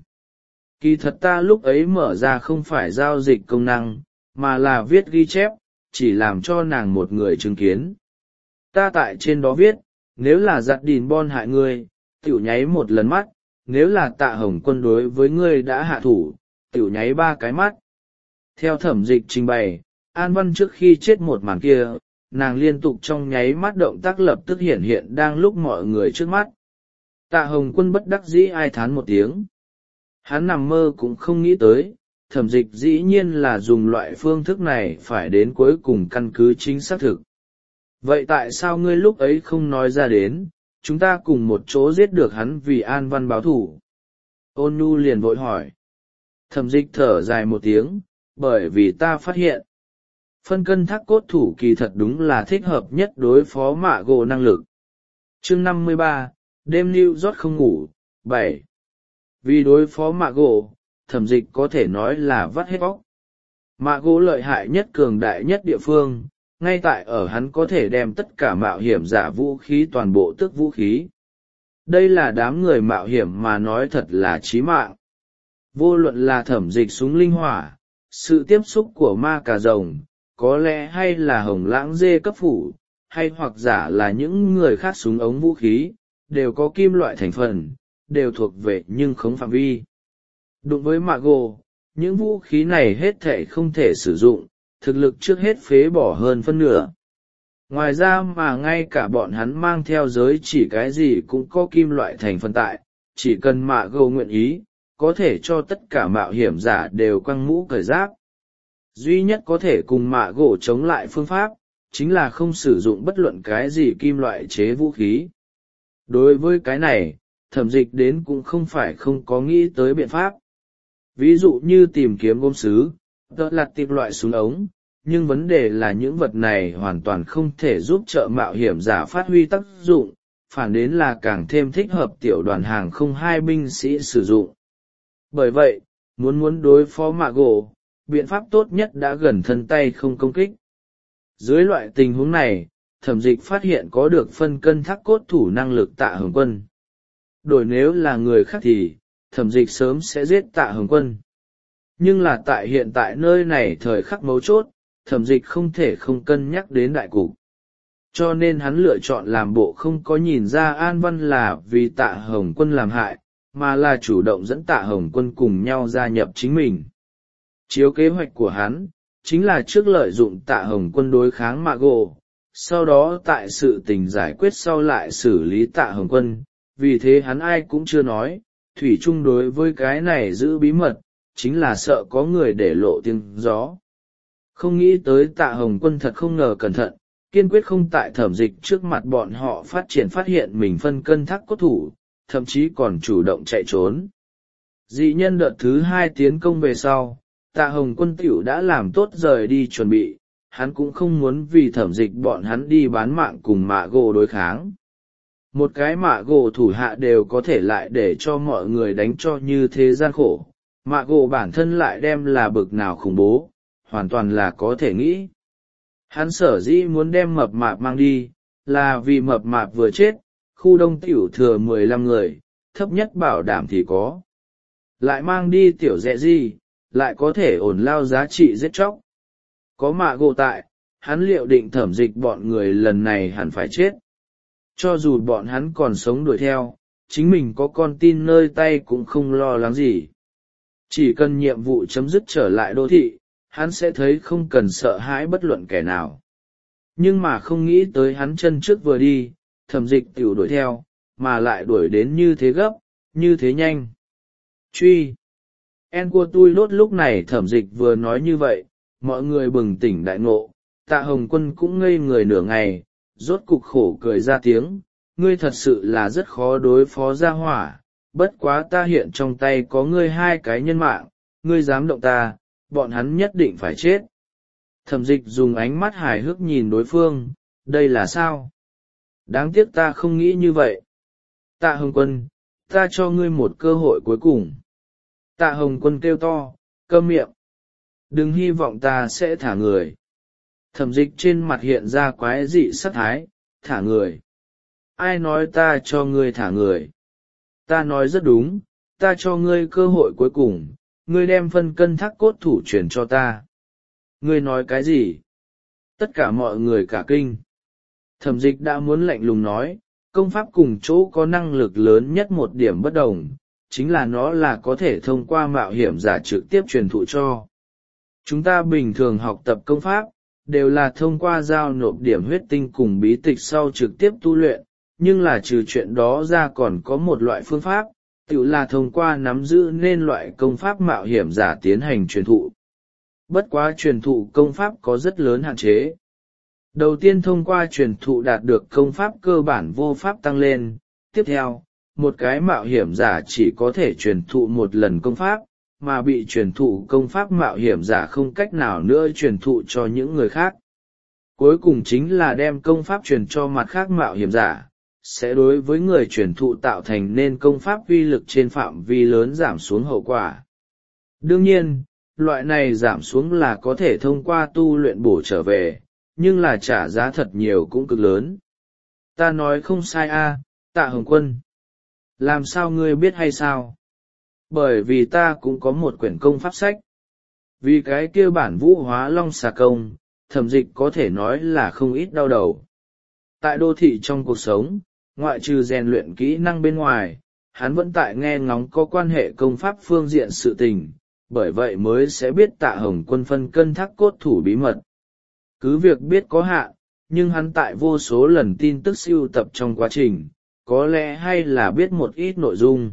Speaker 1: Kỳ thật ta lúc ấy mở ra không phải giao dịch công năng, mà là viết ghi chép, chỉ làm cho nàng một người chứng kiến. Ta tại trên đó viết, nếu là giặt đỉn bon hại ngươi, tiểu nháy một lần mắt, nếu là Tạ Hồng Quân đối với ngươi đã hạ thủ, tiểu nháy ba cái mắt. Theo Thẩm Dịch trình bày, An Văn trước khi chết một màn kia, nàng liên tục trong nháy mắt động tác lập tức hiện hiện đang lúc mọi người trước mắt. Tạ Hồng Quân bất đắc dĩ ai thán một tiếng. Hắn nằm mơ cũng không nghĩ tới, Thẩm Dịch dĩ nhiên là dùng loại phương thức này phải đến cuối cùng căn cứ chính xác thực. Vậy tại sao ngươi lúc ấy không nói ra đến, chúng ta cùng một chỗ giết được hắn vì An Văn báo thủ? Ôn Nhu liền vội hỏi. Thẩm Dịch thở dài một tiếng, bởi vì ta phát hiện, phân cân thác cốt thủ kỳ thật đúng là thích hợp nhất đối phó mạ gỗ năng lực. Chương năm mươi ba, đêm New York không ngủ, bảy. Vì đối phó mạ gỗ, Thẩm Dịch có thể nói là vắt hết óc. Mạ gỗ lợi hại nhất cường đại nhất địa phương, ngay tại ở hắn có thể đem tất cả mạo hiểm giả vũ khí toàn bộ tức vũ khí. Đây là đám người mạo hiểm mà nói thật là chí mạng. Vô luận là Thẩm Dịch súng linh hỏa, sự tiếp xúc của ma cà rồng, có lẽ hay là Hồng Lãng dê cấp phủ, hay hoặc giả là những người khác súng ống vũ khí, đều có kim loại thành phần, đều thuộc về nhưng không phạm vi. Đụng với mạ gỗ, những vũ khí này hết thể không thể sử dụng, thực lực trước hết phế bỏ hơn phân nửa. Ngoài ra mà ngay cả bọn hắn mang theo giới chỉ cái gì cũng có kim loại thành phần tại, chỉ cần mạ gỗ nguyện ý, có thể cho tất cả mạo hiểm giả đều quăng mũ cởi giáp. Duy nhất có thể cùng mạ gỗ chống lại phương pháp, chính là không sử dụng bất luận cái gì kim loại chế vũ khí. Đối với cái này, Thẩm Dịch đến cũng không phải không có nghĩ tới biện pháp. Ví dụ như tìm kiếm gốm sứ, tợ lặt tìm loại súng ống, nhưng vấn đề là những vật này hoàn toàn không thể giúp trợ mạo hiểm giả phát huy tác dụng, phản đến là càng thêm thích hợp tiểu đoàn hàng không hai binh sĩ sử dụng. Bởi vậy, muốn muốn đối phó mạ gỗ, biện pháp tốt nhất đã gần thân tay không công kích. Dưới loại tình huống này, Thẩm Dịch phát hiện có được phân cân thác cốt thủ năng lực Tạ Hồng Quân. Đổi nếu là người khác thì, Thẩm Dịch sớm sẽ giết Tạ Hồng Quân. Nhưng là tại hiện tại nơi này thời khắc mấu chốt, Thẩm Dịch không thể không cân nhắc đến đại cục. Cho nên hắn lựa chọn làm bộ không có nhìn ra An Văn là vì Tạ Hồng Quân làm hại, mà là chủ động dẫn Tạ Hồng Quân cùng nhau gia nhập chính mình. Chiếu kế hoạch của hắn, chính là trước lợi dụng Tạ Hồng Quân đối kháng Mạ Gỗ, sau đó tại sự tình giải quyết sau lại xử lý Tạ Hồng Quân. Vì thế hắn ai cũng chưa nói, thủy chung đối với cái này giữ bí mật, chính là sợ có người để lộ tiếng gió. Không nghĩ tới Tạ Hồng Quân thật không ngờ cẩn thận, kiên quyết không tại Thẩm Dịch trước mặt bọn họ phát triển phát hiện mình phân cân thác cốt thủ, thậm chí còn chủ động chạy trốn. Dị nhân đợt thứ hai tiến công về sau, Tạ Hồng Quân tiểu đã làm tốt rời đi chuẩn bị, hắn cũng không muốn vì Thẩm Dịch bọn hắn đi bán mạng cùng Mạ Gỗ đối kháng. Một cái Mạ Gỗ thủ hạ đều có thể lại để cho mọi người đánh cho như thế gian khổ, Mạ Gỗ bản thân lại đem là bực nào khủng bố, hoàn toàn là có thể nghĩ. Hắn sở dĩ muốn đem mập mạp mang đi, là vì mập mạp vừa chết, khu đông tiểu thừa mười lăm người, thấp nhất bảo đảm thì có. Lại mang đi tiểu dẹ gì, lại có thể ổn lao giá trị giết chóc. Có Mạ Gỗ tại, hắn liệu định Thẩm Dịch bọn người lần này hẳn phải chết. Cho dù bọn hắn còn sống đuổi theo, chính mình có con tin nơi tay cũng không lo lắng gì. Chỉ cần nhiệm vụ chấm dứt trở lại đô thị, hắn sẽ thấy không cần sợ hãi bất luận kẻ nào. Nhưng mà không nghĩ tới hắn chân trước vừa đi, Thẩm Dịch tiểu đuổi theo, mà lại đuổi đến như thế gấp, như thế nhanh. Truy! En của tôi lốt lúc này Thẩm Dịch vừa nói như vậy, mọi người bừng tỉnh đại ngộ, Tạ Hồng Quân cũng ngây người nửa ngày, rốt cục khổ cười ra tiếng, ngươi thật sự là rất khó đối phó gia hỏa, bất quá ta hiện trong tay có ngươi hai cái nhân mạng, ngươi dám động ta, bọn hắn nhất định phải chết. Thẩm Dịch dùng ánh mắt hài hước nhìn đối phương, đây là sao? Đáng tiếc ta không nghĩ như vậy. Tạ Hồng Quân, ta cho ngươi một cơ hội cuối cùng. Tạ Hồng Quân kêu to, câm miệng. Đừng hy vọng ta sẽ thả người. Thẩm Dịch trên mặt hiện ra quái dị sắc thái, thả người. Ai nói ta cho ngươi thả người? Ta nói rất đúng, ta cho ngươi cơ hội cuối cùng, ngươi đem phân cân thác cốt thủ truyền cho ta. Ngươi nói cái gì? Tất cả mọi người cả kinh. Thẩm Dịch đã muốn lạnh lùng nói, công pháp cùng chỗ có năng lực lớn nhất một điểm bất đồng, chính là nó là có thể thông qua mạo hiểm giả trực tiếp truyền thụ cho. Chúng ta bình thường học tập công pháp, đều là thông qua giao nộp điểm huyết tinh cùng bí tịch sau trực tiếp tu luyện, nhưng là trừ chuyện đó ra còn có một loại phương pháp, tự là thông qua nắm giữ nên loại công pháp mạo hiểm giả tiến hành truyền thụ. Bất quá truyền thụ công pháp có rất lớn hạn chế. Đầu tiên thông qua truyền thụ đạt được công pháp cơ bản vô pháp tăng lên, tiếp theo, một cái mạo hiểm giả chỉ có thể truyền thụ một lần công pháp, mà bị truyền thụ công pháp mạo hiểm giả không cách nào nữa truyền thụ cho những người khác. Cuối cùng chính là đem công pháp truyền cho mặt khác mạo hiểm giả, sẽ đối với người truyền thụ tạo thành nên công pháp uy lực trên phạm vi lớn giảm xuống hậu quả. Đương nhiên, loại này giảm xuống là có thể thông qua tu luyện bổ trở về, nhưng là trả giá thật nhiều cũng cực lớn. Ta nói không sai a, Tạ Hồng Quân. Làm sao ngươi biết hay sao? Bởi vì ta cũng có một quyển công pháp sách. Vì cái kia bản vũ hóa long xà công, Thẩm Dịch có thể nói là không ít đau đầu. Tại đô thị trong cuộc sống, ngoại trừ rèn luyện kỹ năng bên ngoài, hắn vẫn tại nghe ngóng có quan hệ công pháp phương diện sự tình, bởi vậy mới sẽ biết Tạ Hồng Quân phân cân thác cốt thủ bí mật. Cứ việc biết có hạn, nhưng hắn tại vô số lần tin tức sưu tập trong quá trình, có lẽ hay là biết một ít nội dung.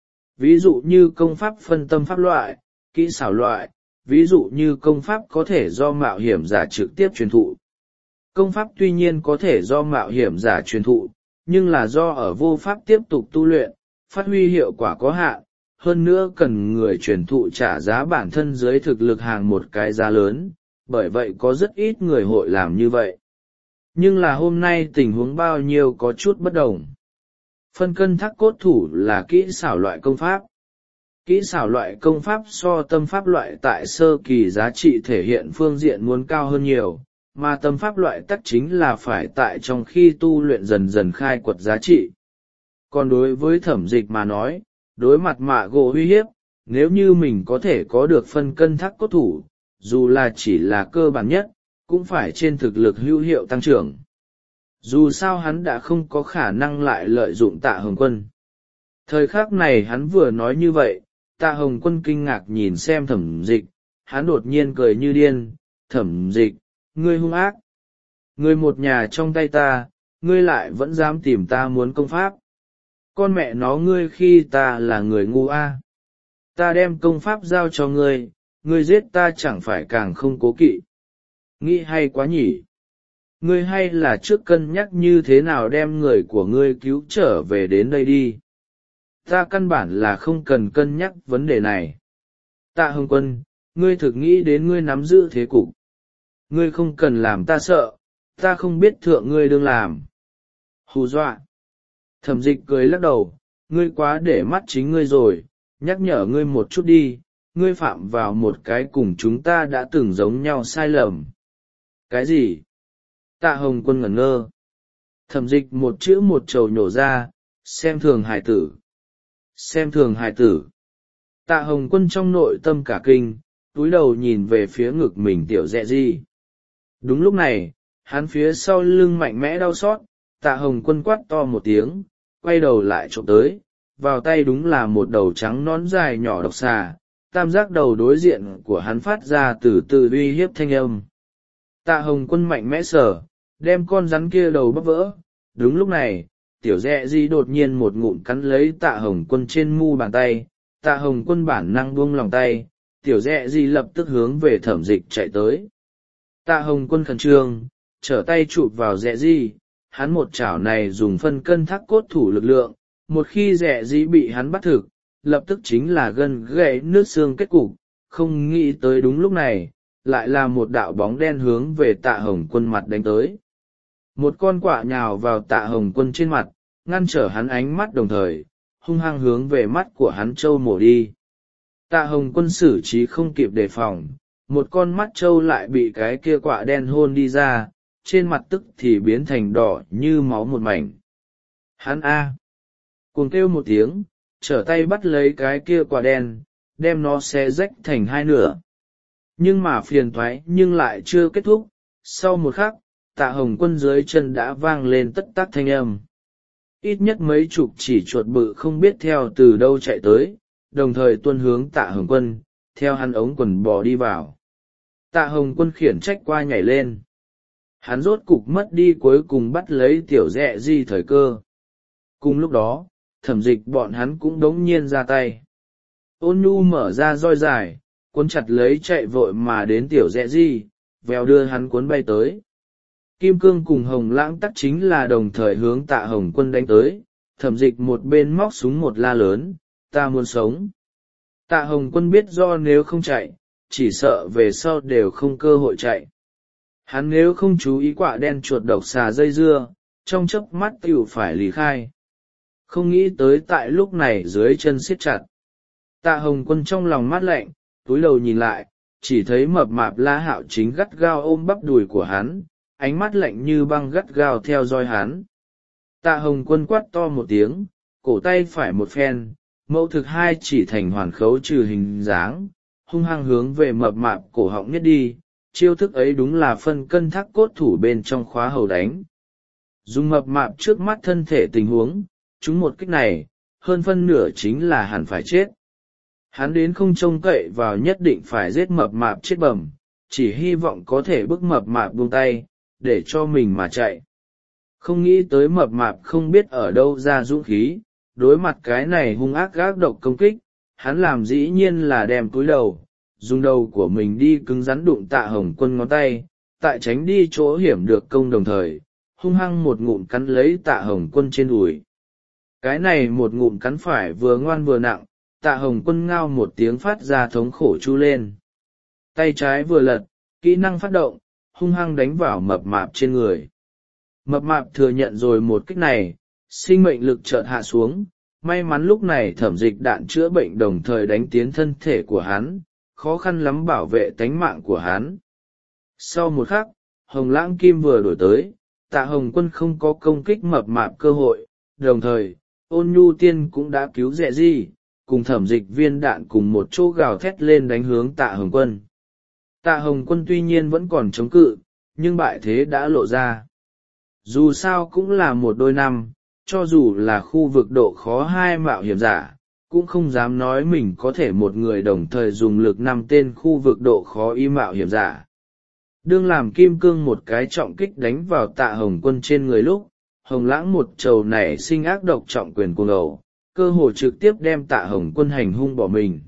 Speaker 1: Ví dụ như công pháp phân tâm pháp loại, kỹ xảo loại, ví dụ như công pháp có thể do mạo hiểm giả trực tiếp truyền thụ. Công pháp tuy nhiên có thể do mạo hiểm giả truyền thụ, nhưng là do ở vô pháp tiếp tục tu luyện, phát huy hiệu quả có hạn, hơn nữa cần người truyền thụ trả giá bản thân dưới thực lực hàng một cái giá lớn, bởi vậy có rất ít người hội làm như vậy. Nhưng là hôm nay tình huống bao nhiêu có chút bất đồng. Phân cân thác cốt thủ là kỹ xảo loại công pháp. Kỹ xảo loại công pháp so tâm pháp loại tại sơ kỳ giá trị thể hiện phương diện muốn cao hơn nhiều, mà tâm pháp loại tắc chính là phải tại trong khi tu luyện dần dần khai quật giá trị. Còn đối với Thẩm Dịch mà nói, đối mặt mạ gỗ uy hiếp, nếu như mình có thể có được phân cân thác cốt thủ, dù là chỉ là cơ bản nhất, cũng phải trên thực lực hữu hiệu tăng trưởng. Dù sao hắn đã không có khả năng lại lợi dụng Tạ Hồng Quân. Thời khắc này hắn vừa nói như vậy, Tạ Hồng Quân kinh ngạc nhìn xem Thẩm Dịch, hắn đột nhiên cười như điên. Thẩm Dịch, ngươi hung ác. Ngươi một nhà trong tay ta, ngươi lại vẫn dám tìm ta muốn công pháp. Con mẹ nó ngươi khi ta là người ngu a. Ta đem công pháp giao cho ngươi, ngươi giết ta chẳng phải càng không cố kỵ. Nghĩ hay quá nhỉ. Ngươi hay là trước cân nhắc như thế nào đem người của ngươi cứu trở về đến đây đi. Ta căn bản là không cần cân nhắc vấn đề này. Tạ Hồng Quân, ngươi thực nghĩ đến ngươi nắm giữ thế cục. Ngươi không cần làm ta sợ, ta không biết thượng ngươi đương làm. Hù dọa. Thẩm Dịch cười lắc đầu, ngươi quá để mắt chính ngươi rồi, nhắc nhở ngươi một chút đi, ngươi phạm vào một cái cùng chúng ta đã từng giống nhau sai lầm. Cái gì? Tạ Hồng Quân ngẩn ngơ. Thẩm Dịch một chữ một trầu nhổ ra, xem thường hài tử. Xem thường hài tử. Tạ Hồng Quân trong nội tâm cả kinh, túi đầu nhìn về phía ngực mình tiểu dẹ di. Đúng lúc này, hắn phía sau lưng mạnh mẽ đau xót, Tạ Hồng Quân quát to một tiếng, quay đầu lại trộm tới, vào tay đúng là một đầu trắng nón dài nhỏ độc xà, tam giác đầu đối diện của hắn phát ra từ từ uy hiếp thanh âm. Tạ Hồng Quân mạnh mẽ sở, đem con rắn kia đầu bắp vỡ. Đúng lúc này, tiểu dẹ di đột nhiên một ngụm cắn lấy Tạ Hồng Quân trên mu bàn tay, Tạ Hồng Quân bản năng buông lòng tay, tiểu dẹ di lập tức hướng về Thẩm Dịch chạy tới. Tạ Hồng Quân khẩn trương, trở tay chụp vào dẹ di, hắn một chảo này dùng phân cân thác cốt thủ lực lượng, một khi dẹ di bị hắn bắt thực, lập tức chính là gân gãy nước xương kết cục, không nghĩ tới đúng lúc này, lại là một đạo bóng đen hướng về Tạ Hồng Quân mặt đánh tới. Một con quạ nhào vào Tạ Hồng Quân trên mặt, ngăn trở hắn ánh mắt đồng thời, hung hăng hướng về mắt của hắn trâu mổ đi. Tạ Hồng Quân xử trí không kịp đề phòng, một con mắt trâu lại bị cái kia quạ đen hôn đi ra, trên mặt tức thì biến thành đỏ như máu một mảnh. Hắn a, cuồng kêu một tiếng, trở tay bắt lấy cái kia quạ đen, đem nó xé rách thành hai nửa. Nhưng mà phiền toái nhưng lại chưa kết thúc, sau một khắc, Tạ Hồng Quân dưới chân đã vang lên tất tắc thanh âm. Ít nhất mấy chục chỉ chuột bự không biết theo từ đâu chạy tới, đồng thời tuân hướng Tạ Hồng Quân, theo hắn ống quần bò đi vào. Tạ Hồng Quân khiển trách qua nhảy lên. Hắn rốt cục mất đi cuối cùng bắt lấy tiểu dẹ di thời cơ. Cùng lúc đó, Thẩm Dịch bọn hắn cũng đống nhiên ra tay. Ôn nhu mở ra roi dài, cuốn chặt lấy chạy vội mà đến tiểu dẹ di, vèo đưa hắn cuốn bay tới. Kim Cương cùng Hồng Lãng tắc chính là đồng thời hướng Tạ Hồng Quân đánh tới, Thẩm Dịch một bên móc súng một la lớn, ta muốn sống. Tạ Hồng Quân biết do nếu không chạy, chỉ sợ về sau đều không cơ hội chạy. Hắn nếu không chú ý quạ đen chuột độc xà dây dưa, trong chớp mắt tiểu phải lý khai. Không nghĩ tới tại lúc này dưới chân siết chặt. Tạ Hồng Quân trong lòng mát lạnh, túi đầu nhìn lại, chỉ thấy mập mạp La Hạo chính gắt gao ôm bắp đùi của hắn, ánh mắt lạnh như băng gắt gao theo dõi hắn. Tạ Hồng Quân quát to một tiếng, cổ tay phải một phen, mẫu thực hai chỉ thành hoàn khấu trừ hình dáng, hung hăng hướng về mập mạp cổ họng nhất đi, chiêu thức ấy đúng là phân cân thác cốt thủ bên trong khóa hầu đánh. Dùng mập mạp trước mắt thân thể tình huống, chúng một kích này, hơn phân nửa chính là hẳn phải chết. Hắn đến không trông cậy vào nhất định phải giết mập mạp chết bầm, chỉ hy vọng có thể bức mập mạp buông tay, để cho mình mà chạy. Không nghĩ tới mập mạp không biết ở đâu ra dũng khí, đối mặt cái này hung ác gác độc công kích, hắn làm dĩ nhiên là đem túi đầu, dùng đầu của mình đi cứng rắn đụng Tạ Hồng Quân ngón tay, tại tránh đi chỗ hiểm được công đồng thời, hung hăng một ngụm cắn lấy Tạ Hồng Quân trên đùi. Cái này một ngụm cắn phải vừa ngoan vừa nặng, Tạ Hồng Quân ngao một tiếng phát ra thống khổ chu lên. Tay trái vừa lật, kỹ năng phát động, hung hăng đánh vào mập mạp trên người. Mập mạp thừa nhận rồi một kích này, sinh mệnh lực chợt hạ xuống, may mắn lúc này thẩm dịch đạn chữa bệnh đồng thời đánh tiến thân thể của hắn, khó khăn lắm bảo vệ tánh mạng của hắn. Sau một khắc, hồng lãng kim vừa đổi tới, Tạ Hồng Quân không có công kích mập mạp cơ hội, đồng thời, ôn nhu tiên cũng đã cứu Dẹ Di, cùng thẩm dịch viên đạn cùng một chỗ gào thét lên đánh hướng Tạ Hồng Quân. Tạ Hồng Quân tuy nhiên vẫn còn chống cự, nhưng bại thế đã lộ ra. Dù sao cũng là một đôi năm, cho dù là khu vực độ khó hai mạo hiểm giả, cũng không dám nói mình có thể một người đồng thời dùng lực năm tên khu vực độ khó y mạo hiểm giả. Đương làm kim cương một cái trọng kích đánh vào Tạ Hồng Quân trên người lúc, hồng lãng một trầu nảy sinh ác độc trọng quyền cuồng ẩu, cơ hồ trực tiếp đem Tạ Hồng Quân hành hung bỏ mình.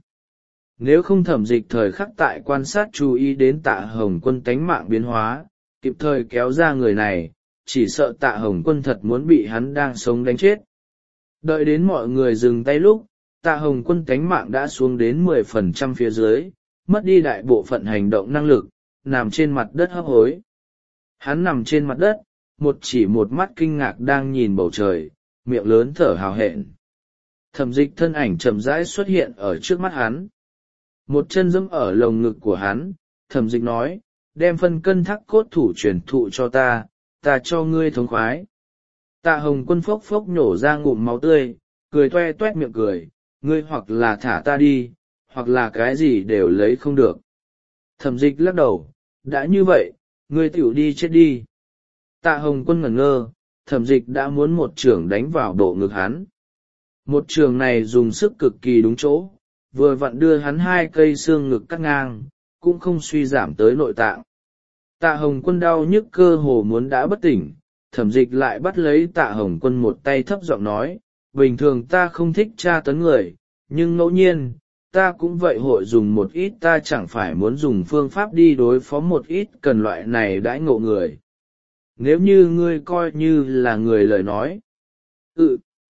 Speaker 1: Nếu không thẩm dịch thời khắc tại quan sát chú ý đến Tạ Hồng Quân tánh mạng biến hóa, kịp thời kéo ra người này, chỉ sợ Tạ Hồng Quân thật muốn bị hắn đang sống đánh chết. Đợi đến mọi người dừng tay lúc, Tạ Hồng Quân tánh mạng đã xuống đến mười phần trăm phía dưới, mất đi đại bộ phận hành động năng lực, nằm trên mặt đất hấp hối. Hắn nằm trên mặt đất, một chỉ một mắt kinh ngạc đang nhìn bầu trời, miệng lớn thở hào hẹn. Thẩm dịch thân ảnh chậm rãi xuất hiện ở trước mắt hắn. Một chân giẫm ở lồng ngực của hắn, thẩm dịch nói, đem phân cân thác cốt thủ truyền thụ cho ta, ta cho ngươi thống khoái. Tạ Hồng Quân phốc phốc nhổ ra ngụm máu tươi, cười toe toét miệng cười, ngươi hoặc là thả ta đi, hoặc là cái gì đều lấy không được. Thẩm dịch lắc đầu, đã như vậy, ngươi tiểu đi chết đi. Tạ Hồng Quân ngẩn ngơ, thẩm dịch đã muốn một chưởng đánh vào bộ ngực hắn. Một trường này dùng sức cực kỳ đúng chỗ, vừa vặn đưa hắn hai cây xương ngực cắt ngang, cũng không suy giảm tới nội tạng. Tạ Hồng Quân đau nhức cơ hồ muốn đã bất tỉnh, thẩm dịch lại bắt lấy Tạ Hồng Quân một tay thấp giọng nói, bình thường ta không thích tra tấn người, nhưng ngẫu nhiên, ta cũng vậy hội dùng một ít, ta chẳng phải muốn dùng phương pháp đi đối phó một ít cần loại này đãi ngộ người. Nếu như ngươi coi như là người lời nói. Ừ.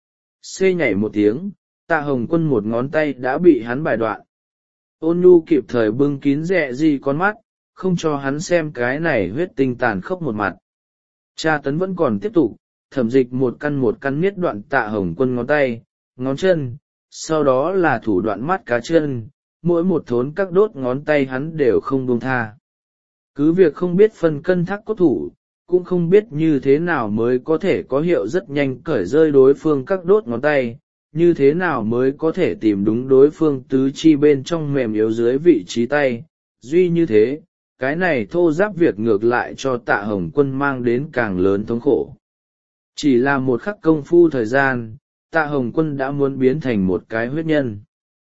Speaker 1: Xê nhảy một tiếng, Tạ Hồng Quân một ngón tay đã bị hắn bài đoạn. Ôn nhu kịp thời bưng kín Dẹ Di con mắt, không cho hắn xem cái này huyết tinh tàn khốc một mặt. Tra tấn vẫn còn tiếp tục, thẩm dịch một căn một căn miết đoạn Tạ Hồng Quân ngón tay, ngón chân, sau đó là thủ đoạn mắt cá chân, mỗi một thốn các đốt ngón tay hắn đều không buông tha. Cứ việc không biết phân cân thác cốt thủ, cũng không biết như thế nào mới có thể có hiệu rất nhanh cởi rơi đối phương các đốt ngón tay, như thế nào mới có thể tìm đúng đối phương tứ chi bên trong mềm yếu dưới vị trí tay, duy như thế, cái này thô giáp việc ngược lại cho Tạ Hồng Quân mang đến càng lớn thống khổ. Chỉ là một khắc công phu thời gian, Tạ Hồng Quân đã muốn biến thành một cái huyết nhân.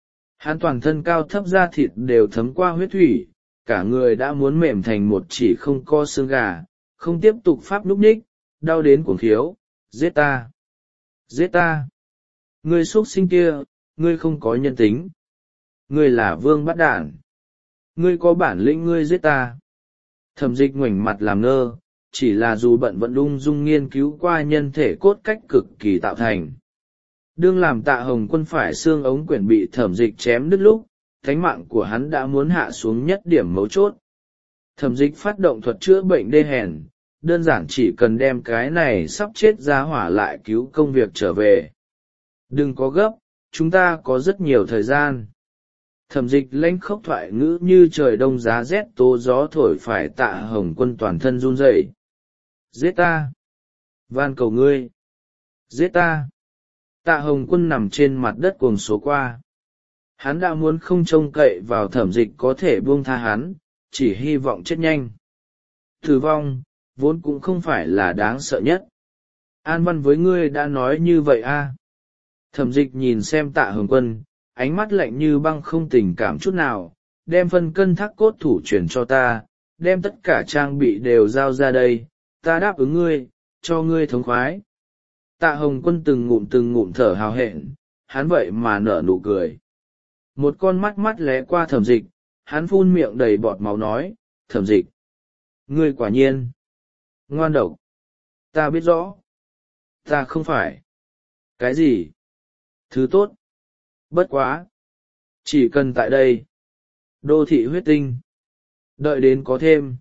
Speaker 1: Hắn toàn thân cao thấp da thịt đều thấm qua huyết thủy, cả người đã muốn mềm thành một chỉ không co xương gà, không tiếp tục pháp núp ních, đau đến cuồng khiếu, giết ta, giết ta. Ngươi xuất sinh kia, ngươi không có nhân tính. Ngươi là vương bắt đản. Ngươi có bản lĩnh ngươi giết ta. Thẩm dịch ngoảnh mặt làm ngơ, chỉ là dù bận vẫn ung dung nghiên cứu qua nhân thể cốt cách cực kỳ tạo thành. Đương làm Tạ Hồng Quân phải xương ống quyển bị thẩm dịch chém đứt lúc, thánh mạng của hắn đã muốn hạ xuống nhất điểm mấu chốt. Thẩm dịch phát động thuật chữa bệnh đê hèn, đơn giản chỉ cần đem cái này sắp chết ra hỏa lại cứu công việc trở về. Đừng có gấp, chúng ta có rất nhiều thời gian. Thẩm dịch lãnh khốc thoại ngữ như trời đông giá rét tố gió thổi phải Tạ Hồng Quân toàn thân run rẩy. Giết ta! Van cầu ngươi! Giết ta! Tạ Hồng Quân nằm trên mặt đất cuồng số qua. Hắn đã muốn không trông cậy vào thẩm dịch có thể buông tha hắn, chỉ hy vọng chết nhanh. Tử vong, vốn cũng không phải là đáng sợ nhất. An Văn với ngươi đã nói như vậy a? À? Thẩm dịch nhìn xem Tạ Hồng Quân, ánh mắt lạnh như băng không tình cảm chút nào, đem phân cân thác cốt thủ chuyển cho ta, đem tất cả trang bị đều giao ra đây, ta đáp ứng ngươi, cho ngươi thống khoái. Tạ Hồng Quân từng ngụm từng ngụm thở hào hẹn, hắn vậy mà nở nụ cười. Một con mắt mắt lé qua thẩm dịch, hắn phun miệng đầy bọt máu nói, thẩm dịch. Ngươi quả nhiên. Ngoan độc. Ta biết rõ. Ta không phải. Cái gì? Thứ tốt. Bất quá. Chỉ cần tại đây. Đô thị huyết tinh. Đợi đến có thêm.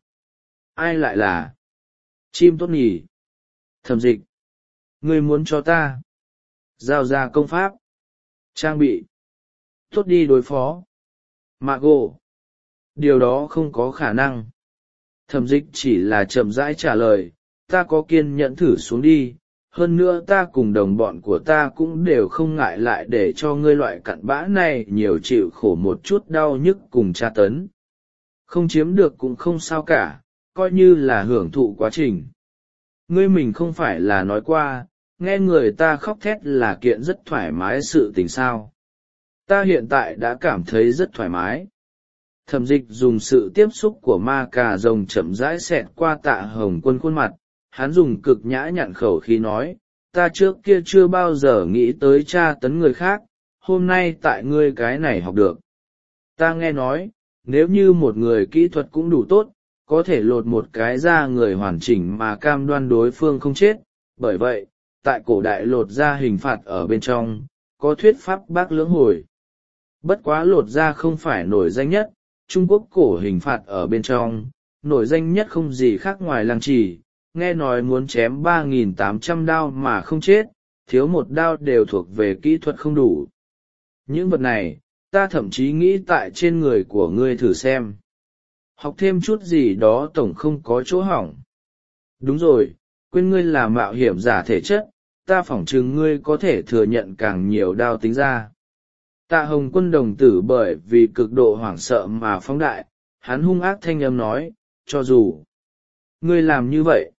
Speaker 1: Ai lại là chim tốt nhỉ? Thẩm Dịch, ngươi muốn cho ta giao ra công pháp, trang bị tốt đi đối phó Mạc Gỗ? Điều đó không có khả năng. Thẩm Dịch chỉ là chậm rãi trả lời, ta có kiên nhẫn thử xuống đi, hơn nữa ta cùng đồng bọn của ta cũng đều không ngại lại để cho ngươi loại cặn bã này nhiều chịu khổ một chút đau nhức cùng tra tấn. Không chiếm được cũng không sao cả, coi như là hưởng thụ quá trình. Ngươi mình không phải là nói qua, nghe người ta khóc thét là kiện rất thoải mái sự tình sao. Ta hiện tại đã cảm thấy rất thoải mái. Thẩm Dịch dùng sự tiếp xúc của ma cà rồng chậm rãi xẹt qua Tạ Hồng Quân khuôn mặt, hắn dùng cực nhã nhặn khẩu khí nói, ta trước kia chưa bao giờ nghĩ tới tra tấn người khác, hôm nay tại ngươi cái này học được. Ta nghe nói, nếu như một người kỹ thuật cũng đủ tốt, có thể lột một cái da người hoàn chỉnh mà cam đoan đối phương không chết, bởi vậy, tại cổ đại lột da hình phạt ở bên trong, có thuyết pháp bác lưỡng hồi. Bất quá lột da không phải nổi danh nhất, Trung Quốc cổ hình phạt ở bên trong, nổi danh nhất không gì khác ngoài lăng trì, nghe nói muốn chém ba nghìn tám trăm đao mà không chết, thiếu một đao đều thuộc về kỹ thuật không đủ. Những vật này, ta thậm chí nghĩ tại trên người của ngươi thử xem. Học thêm chút gì đó tổng không có chỗ hỏng. Đúng rồi, quên ngươi là mạo hiểm giả thể chất, ta phỏng chừng ngươi có thể thừa nhận càng nhiều đao tính ra. Tạ Hồng Quân đồng tử bởi vì cực độ hoảng sợ mà phóng đại, hắn hung ác thanh âm nói, cho dù ngươi làm như vậy,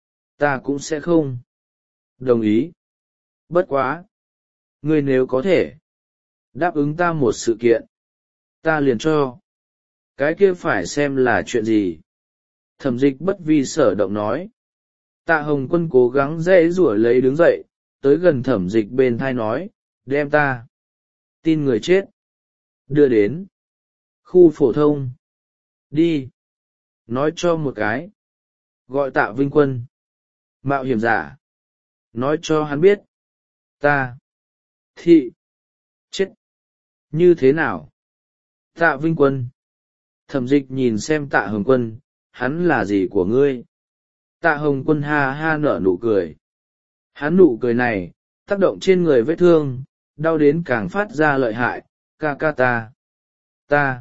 Speaker 1: ta cũng sẽ không đồng ý. Bất quá, ngươi nếu có thể đáp ứng ta một sự kiện, ta liền cho. Cái kia phải xem là chuyện gì. Thẩm Dịch bất vi sở động nói. Tạ Hồng Quân cố gắng dễ rủa lấy đứng dậy, tới gần Thẩm Dịch bên thai nói, đem ta tin người chết đưa đến khu phổ thông. Đi. Nói cho một cái. Gọi Tạ Vinh Quân. Mạo hiểm giả. Nói cho hắn biết. Ta. Thị. Chết. Như thế nào? Tạ Vinh Quân. Thẩm Dịch nhìn xem Tạ Hồng Quân, hắn là gì của ngươi? Tạ Hồng Quân ha ha nở nụ cười. Hắn nụ cười này, tác động trên người vết thương, đau đến càng phát ra lợi hại, ca ca ta. Ta.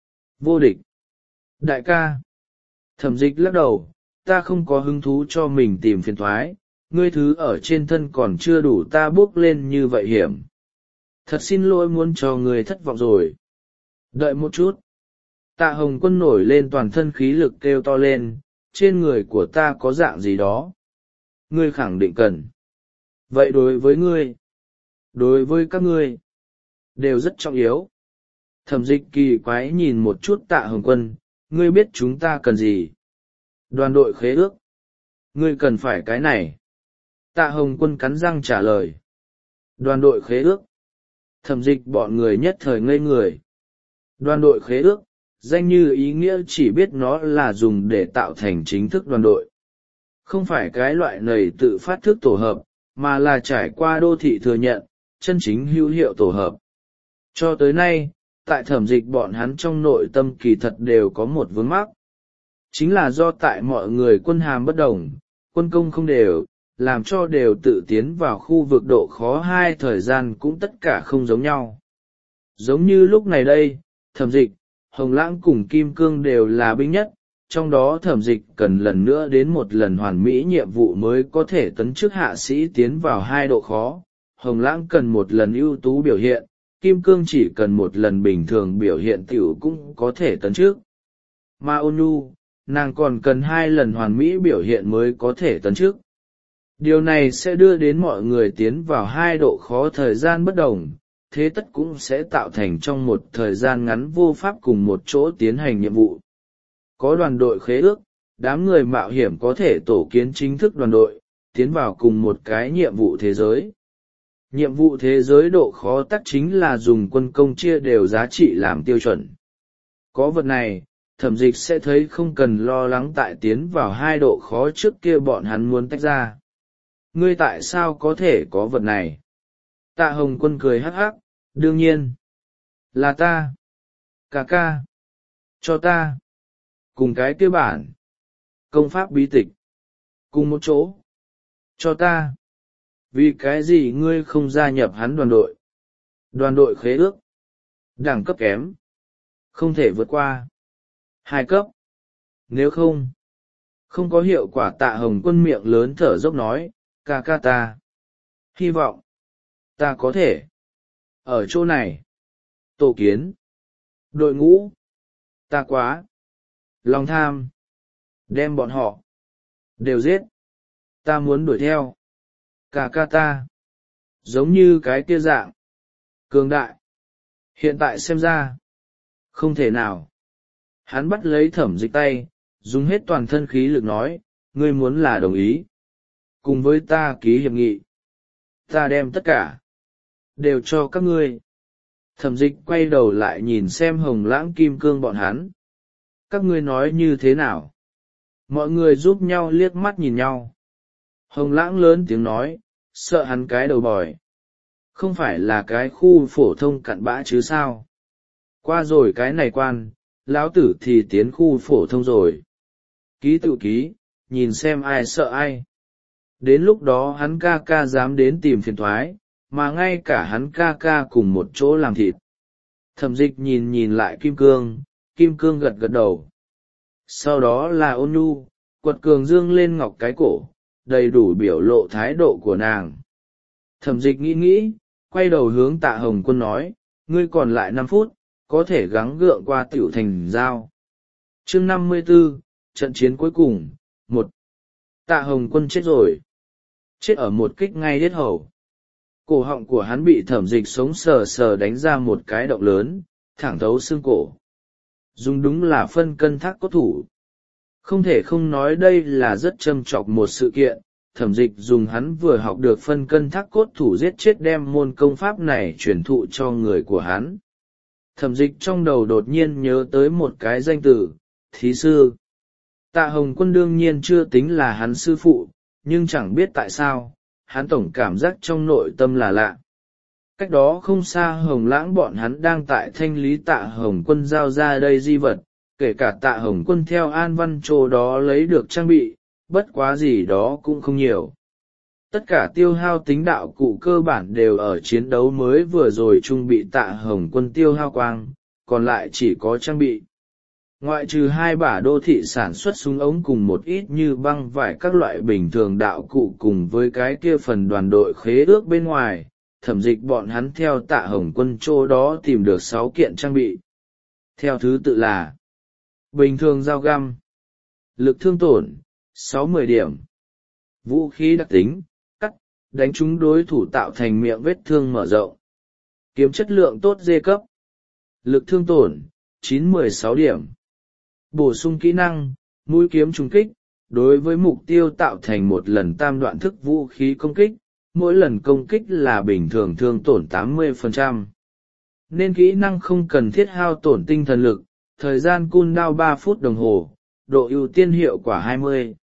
Speaker 1: Vô địch. Đại ca. Thẩm Dịch lắc đầu, ta không có hứng thú cho mình tìm phiền thoái, ngươi thứ ở trên thân còn chưa đủ ta bước lên như vậy hiểm. Thật xin lỗi muốn cho ngươi thất vọng rồi. Đợi một chút. Tạ Hồng Quân nổi lên toàn thân khí lực kêu to lên, trên người của ta có dạng gì đó. Ngươi khẳng định cần. Vậy đối với ngươi, đối với các ngươi, đều rất trọng yếu. Thẩm Dịch kỳ quái nhìn một chút Tạ Hồng Quân, ngươi biết chúng ta cần gì? Đoàn đội khế ước. Ngươi cần phải cái này. Tạ Hồng Quân cắn răng trả lời. Đoàn đội khế ước. Thẩm Dịch bọn người nhất thời ngây người. Đoàn đội khế ước, danh như ý nghĩa chỉ biết nó là dùng để tạo thành chính thức đoàn đội. Không phải cái loại này tự phát thức tổ hợp, mà là trải qua đô thị thừa nhận, chân chính hữu hiệu tổ hợp. Cho tới nay, tại Thẩm Dịch bọn hắn trong nội tâm kỳ thật đều có một vướng mắc. Chính là do tại mọi người quân hàm bất đồng, quân công không đều, làm cho đều tự tiến vào khu vực độ khó hai thời gian cũng tất cả không giống nhau. Giống như lúc này đây, Thẩm Dịch, Hồng Lãng cùng Kim Cương đều là binh nhất, trong đó Thẩm Dịch cần lần nữa đến một lần hoàn mỹ nhiệm vụ mới có thể tấn chức hạ sĩ tiến vào hai độ khó. Hồng Lãng cần một lần ưu tú biểu hiện, Kim Cương chỉ cần một lần bình thường biểu hiện tiểu cũng có thể tấn chức. Mà Ôn Nhu, nàng còn cần hai lần hoàn mỹ biểu hiện mới có thể tấn chức. Điều này sẽ đưa đến mọi người tiến vào hai độ khó thời gian bất đồng, thế tất cũng sẽ tạo thành trong một thời gian ngắn vô pháp cùng một chỗ tiến hành nhiệm vụ. Có đoàn đội khế ước, đám người mạo hiểm có thể tổ kiến chính thức đoàn đội, tiến vào cùng một cái nhiệm vụ thế giới. Nhiệm vụ thế giới độ khó tắc chính là dùng quân công chia đều giá trị làm tiêu chuẩn. Có vật này, Thẩm Dịch sẽ thấy không cần lo lắng tại tiến vào hai độ khó trước kia bọn hắn muốn tách ra. Ngươi tại sao có thể có vật này? Tạ Hồng Quân cười hắc hắc, đương nhiên. Là ta. Cà ca. Cho ta. cùng cái kia bản công pháp bí tịch cùng một chỗ cho ta. Vì cái gì ngươi không gia nhập hắn đoàn đội? Đoàn đội khế ước đẳng cấp kém, không thể vượt qua hai cấp. Nếu không không có hiệu quả. Tạ Hồng Quân miệng lớn thở dốc nói, ca ca ta hy vọng ta có thể ở chỗ này tổ kiến đội ngũ. Ta quá lòng tham, đem bọn họ đều giết. Ta muốn đuổi theo ca ca ta, giống như cái kia dạng cường đại. Hiện tại xem ra không thể nào. Hắn bắt lấy Thẩm Dịch tay, dùng hết toàn thân khí lực nói, ngươi muốn là đồng ý cùng với ta ký hiệp nghị, ta đem tất cả đều cho các ngươi. Thẩm Dịch quay đầu lại nhìn xem Hồng Lãng Kim Cương bọn hắn. Các ngươi nói như thế nào? Mọi người giúp nhau liếc mắt nhìn nhau. Hồng Lãng lớn tiếng nói, sợ hắn cái đầu bòi. Không phải là cái khu phổ thông cặn bã chứ sao? Qua rồi cái này quan, lão tử thì tiến khu phổ thông rồi. Ký tự ký, nhìn xem ai sợ ai. Đến lúc đó hắn ca ca dám đến tìm phiền thoái, mà ngay cả hắn ca ca cùng một chỗ làm thịt. Thẩm Dịch nhìn nhìn lại Kim Cương, Kim Cương gật gật đầu. Sau đó là Ôn Nhu, quật cường dương lên ngọc cái cổ, đầy đủ biểu lộ thái độ của nàng. Thẩm Dịch nghĩ nghĩ, quay đầu hướng Tạ Hồng Quân nói, ngươi còn lại năm phút, có thể gắng gượng qua tiểu thành giao. Chương năm mươi tư, trận chiến cuối cùng, một. Tạ Hồng Quân chết rồi. Chết ở một kích ngay đết hầu. Cổ họng của hắn bị Thẩm Dịch sống sờ sờ đánh ra một cái động lớn, thẳng thấu xương cổ. Dùng đúng là phân cân thác cốt thủ. Không thể không nói đây là rất châm chọc một sự kiện. Thẩm Dịch dùng hắn vừa học được phân cân thác cốt thủ giết chết đem môn công pháp này truyền thụ cho người của hắn. Thẩm Dịch trong đầu đột nhiên nhớ tới một cái danh từ, thí sư. Tạ Hồng Quân đương nhiên chưa tính là hắn sư phụ, nhưng chẳng biết tại sao, hắn tổng cảm giác trong nội tâm là lạ. Cách đó không xa Hồng Lãng bọn hắn đang tại thanh lý Tạ Hồng Quân giao ra đây di vật, kể cả Tạ Hồng Quân theo An Văn Châu đó lấy được trang bị, bất quá gì đó cũng không nhiều. Tất cả tiêu hao tính đạo cụ cơ bản đều ở chiến đấu mới vừa rồi trung bị Tạ Hồng Quân tiêu hao quang, còn lại chỉ có trang bị. Ngoại trừ hai bả đô thị sản xuất súng ống cùng một ít như băng vải các loại bình thường đạo cụ cùng với cái kia phần đoàn đội khế ước bên ngoài, Thẩm Dịch bọn hắn theo Tạ Hồng Quân chỗ đó tìm được sáu kiện trang bị. Theo thứ tự là bình thường dao găm, lực thương tổn, sáu mươi điểm, vũ khí đặc tính, cắt, đánh trúng đối thủ tạo thành miệng vết thương mở rộng, kiếm chất lượng tốt D cấp, lực thương tổn, chín mươi sáu điểm. Bổ sung kỹ năng, mũi kiếm trùng kích, đối với mục tiêu tạo thành một lần tam đoạn thức vũ khí công kích, mỗi lần công kích là bình thường thương tổn tám mươi phần trăm. Nên kỹ năng không cần thiết hao tổn tinh thần lực, thời gian cooldown ba phút đồng hồ, độ ưu tiên hiệu quả hai mươi.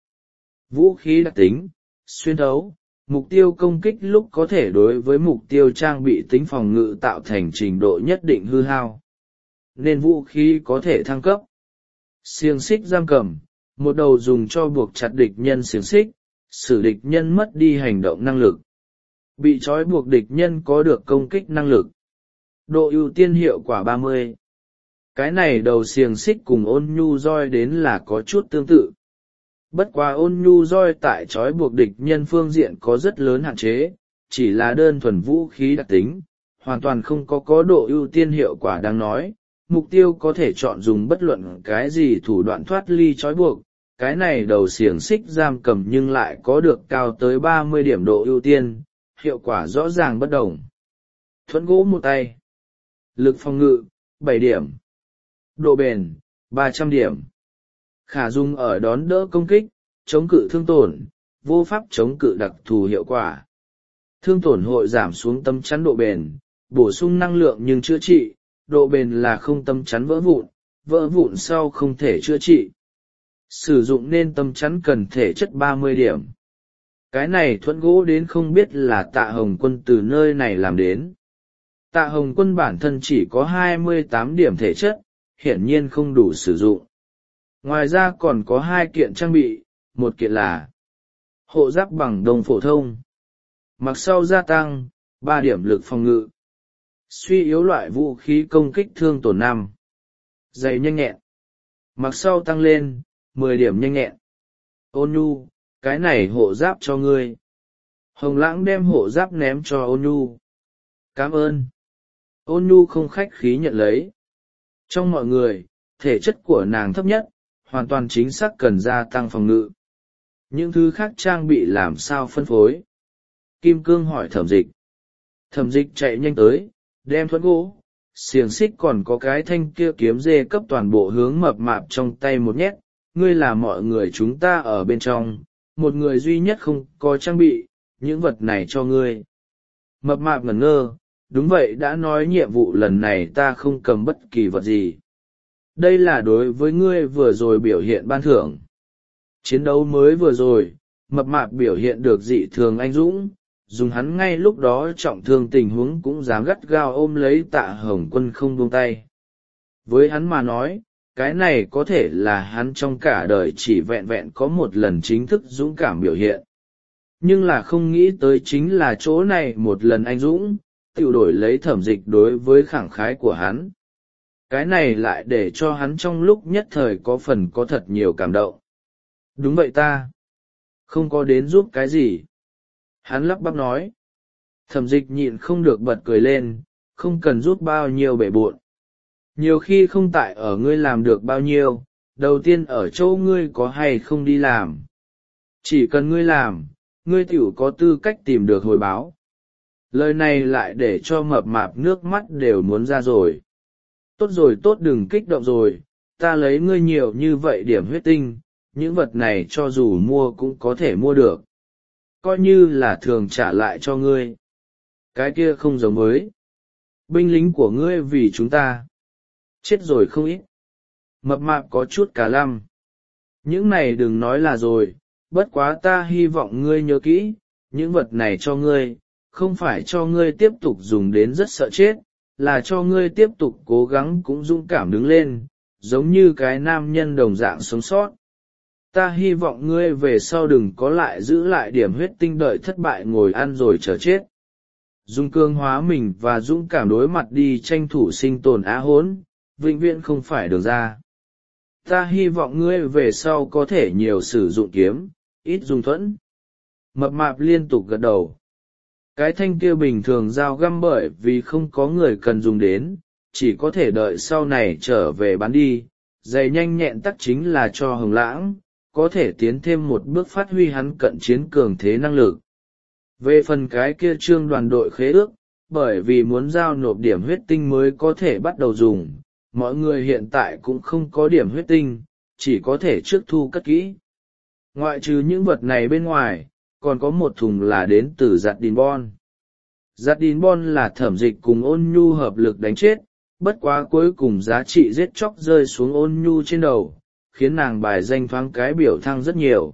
Speaker 1: Vũ khí đặc tính, xuyên thấu, mục tiêu công kích lúc có thể đối với mục tiêu trang bị tính phòng ngự tạo thành trình độ nhất định hư hao. Nên vũ khí có thể thăng cấp. Xiềng xích giam cầm, một đầu dùng cho buộc chặt địch nhân xiềng xích,使địch nhân mất đi hành động năng lực. Bị trói buộc địch nhân có được công kích năng lực. Độ ưu tiên hiệu quả ba mươi. Cái này đầu xiềng xích cùng Ôn Nhu roi đến là có chút tương tự. Bất quá Ôn Nhu roi tại trói buộc địch nhân phương diện có rất lớn hạn chế, chỉ là đơn thuần vũ khí đặc tính, hoàn toàn không có có độ ưu tiên hiệu quả đáng nói. Mục tiêu có thể chọn dùng bất luận cái gì thủ đoạn thoát ly trói buộc, cái này đầu xiềng xích giam cầm nhưng lại có được cao tới ba mươi điểm độ ưu tiên, hiệu quả rõ ràng bất đồng. Thuẫn gỗ một tay, lực phòng ngự, bảy điểm, độ bền, ba trăm điểm. Khả dùng ở đón đỡ công kích, chống cự thương tổn, vô pháp chống cự đặc thù hiệu quả. Thương tổn hội giảm xuống tấm chắn độ bền, bổ sung năng lượng nhưng chữa trị, độ bền là không tấm chắn vỡ vụn, vỡ vụn sau không thể chữa trị. Sử dụng nên tấm chắn cần thể chất ba mươi điểm. Cái này thuẫn gỗ đến không biết là Tạ Hồng Quân từ nơi này làm đến. Tạ Hồng Quân bản thân chỉ có hai mươi tám điểm thể chất, hiển nhiên không đủ sử dụng. Ngoài ra còn có hai kiện trang bị, một kiện là hộ giáp bằng đồng phổ thông, mặc sau gia tăng ba điểm lực phòng ngự, suy yếu loại vũ khí công kích thương tổn năm, giày nhanh nhẹn, mặc sau tăng lên mười điểm nhanh nhẹn. Ôn nhu, cái này hộ giáp cho ngươi. Hồng Lãng đem hộ giáp ném cho ôn nhu. Cảm ơn. Ôn nhu không khách khí nhận lấy. Trong mọi người, thể chất của nàng thấp nhất, hoàn toàn chính xác cần gia tăng phòng ngự. Những thứ khác trang bị làm sao phân phối? Kim Cương hỏi Thẩm Dịch. Thẩm Dịch chạy nhanh tới, đem thuẫn gỗ, xiềng xích còn có cái thanh kia kiếm dê cấp toàn bộ hướng mập mạp trong tay một nhét. Ngươi là mọi người chúng ta ở bên trong, một người duy nhất không có trang bị, những vật này cho ngươi. Mập mạp ngẩn ngơ, đúng vậy, đã nói nhiệm vụ lần này ta không cầm bất kỳ vật gì. Đây là đối với ngươi vừa rồi biểu hiện ban thưởng. Chiến đấu mới vừa rồi, mập mạp biểu hiện được dị thường anh dũng, dùng hắn ngay lúc đó trọng thương tình huống cũng dám gắt gao ôm lấy Tạ Hồng Quân không buông tay. Với hắn mà nói, cái này có thể là hắn trong cả đời chỉ vẹn vẹn có một lần chính thức dũng cảm biểu hiện. Nhưng là không nghĩ tới chính là chỗ này một lần anh dũng, tự đổi lấy Thẩm Dịch đối với khẳng khái của hắn. Cái này lại để cho hắn trong lúc nhất thời có phần có thật nhiều cảm động. Đúng vậy ta. Không có đến giúp cái gì. Hắn lắp bắp nói. Thẩm Dịch nhịn không được bật cười lên, không cần giúp bao nhiêu bể bộn. Nhiều khi không tại ở ngươi làm được bao nhiêu, đầu tiên ở chỗ ngươi có hay không đi làm. Chỉ cần ngươi làm, ngươi tiểu có tư cách tìm được hồi báo. Lời này lại để cho mập mạp nước mắt đều muốn ra rồi. Tốt rồi tốt đừng kích động rồi, ta lấy ngươi nhiều như vậy điểm huyết tinh, những vật này cho dù mua cũng có thể mua được. Coi như là thường trả lại cho ngươi. Cái kia không giống với binh lính của ngươi vì chúng ta. Chết rồi không ít. Mập mạp có chút cả lăm. Những này đừng nói là rồi, bất quá ta hy vọng ngươi nhớ kỹ, những vật này cho ngươi, không phải cho ngươi tiếp tục dùng đến rất sợ chết, là cho ngươi tiếp tục cố gắng cũng dũng cảm đứng lên, giống như cái nam nhân đồng dạng sống sót. Ta hy vọng ngươi về sau đừng có lại giữ lại điểm huyết tinh đợi thất bại ngồi ăn rồi chờ chết. Dung cương hóa mình và dũng cảm đối mặt đi tranh thủ sinh tồn á hốn, vĩnh viễn không phải đường ra. Ta hy vọng ngươi về sau có thể nhiều sử dụng kiếm, ít dùng thuẫn. Mập mạp liên tục gật đầu. Cái thanh kia bình thường dao găm bởi vì không có người cần dùng đến, chỉ có thể đợi sau này trở về bán đi. Giày nhanh nhẹn tắc chính là cho Hồng Lãng, có thể tiến thêm một bước phát huy hắn cận chiến cường thế năng lực. Về phần cái kia trương đoàn đội khế ước, bởi vì muốn giao nộp điểm huyết tinh mới có thể bắt đầu dùng, mọi người hiện tại cũng không có điểm huyết tinh, chỉ có thể trước thu cất kỹ. Ngoại trừ những vật này bên ngoài, còn có một thùng là đến từ giặt đìn bon. Giặt đìn bon là Thẩm Dịch cùng Ôn Nhu hợp lực đánh chết, bất quá cuối cùng giá trị giết chóc rơi xuống Ôn Nhu trên đầu, khiến nàng bài danh thoáng cái biểu thăng rất nhiều.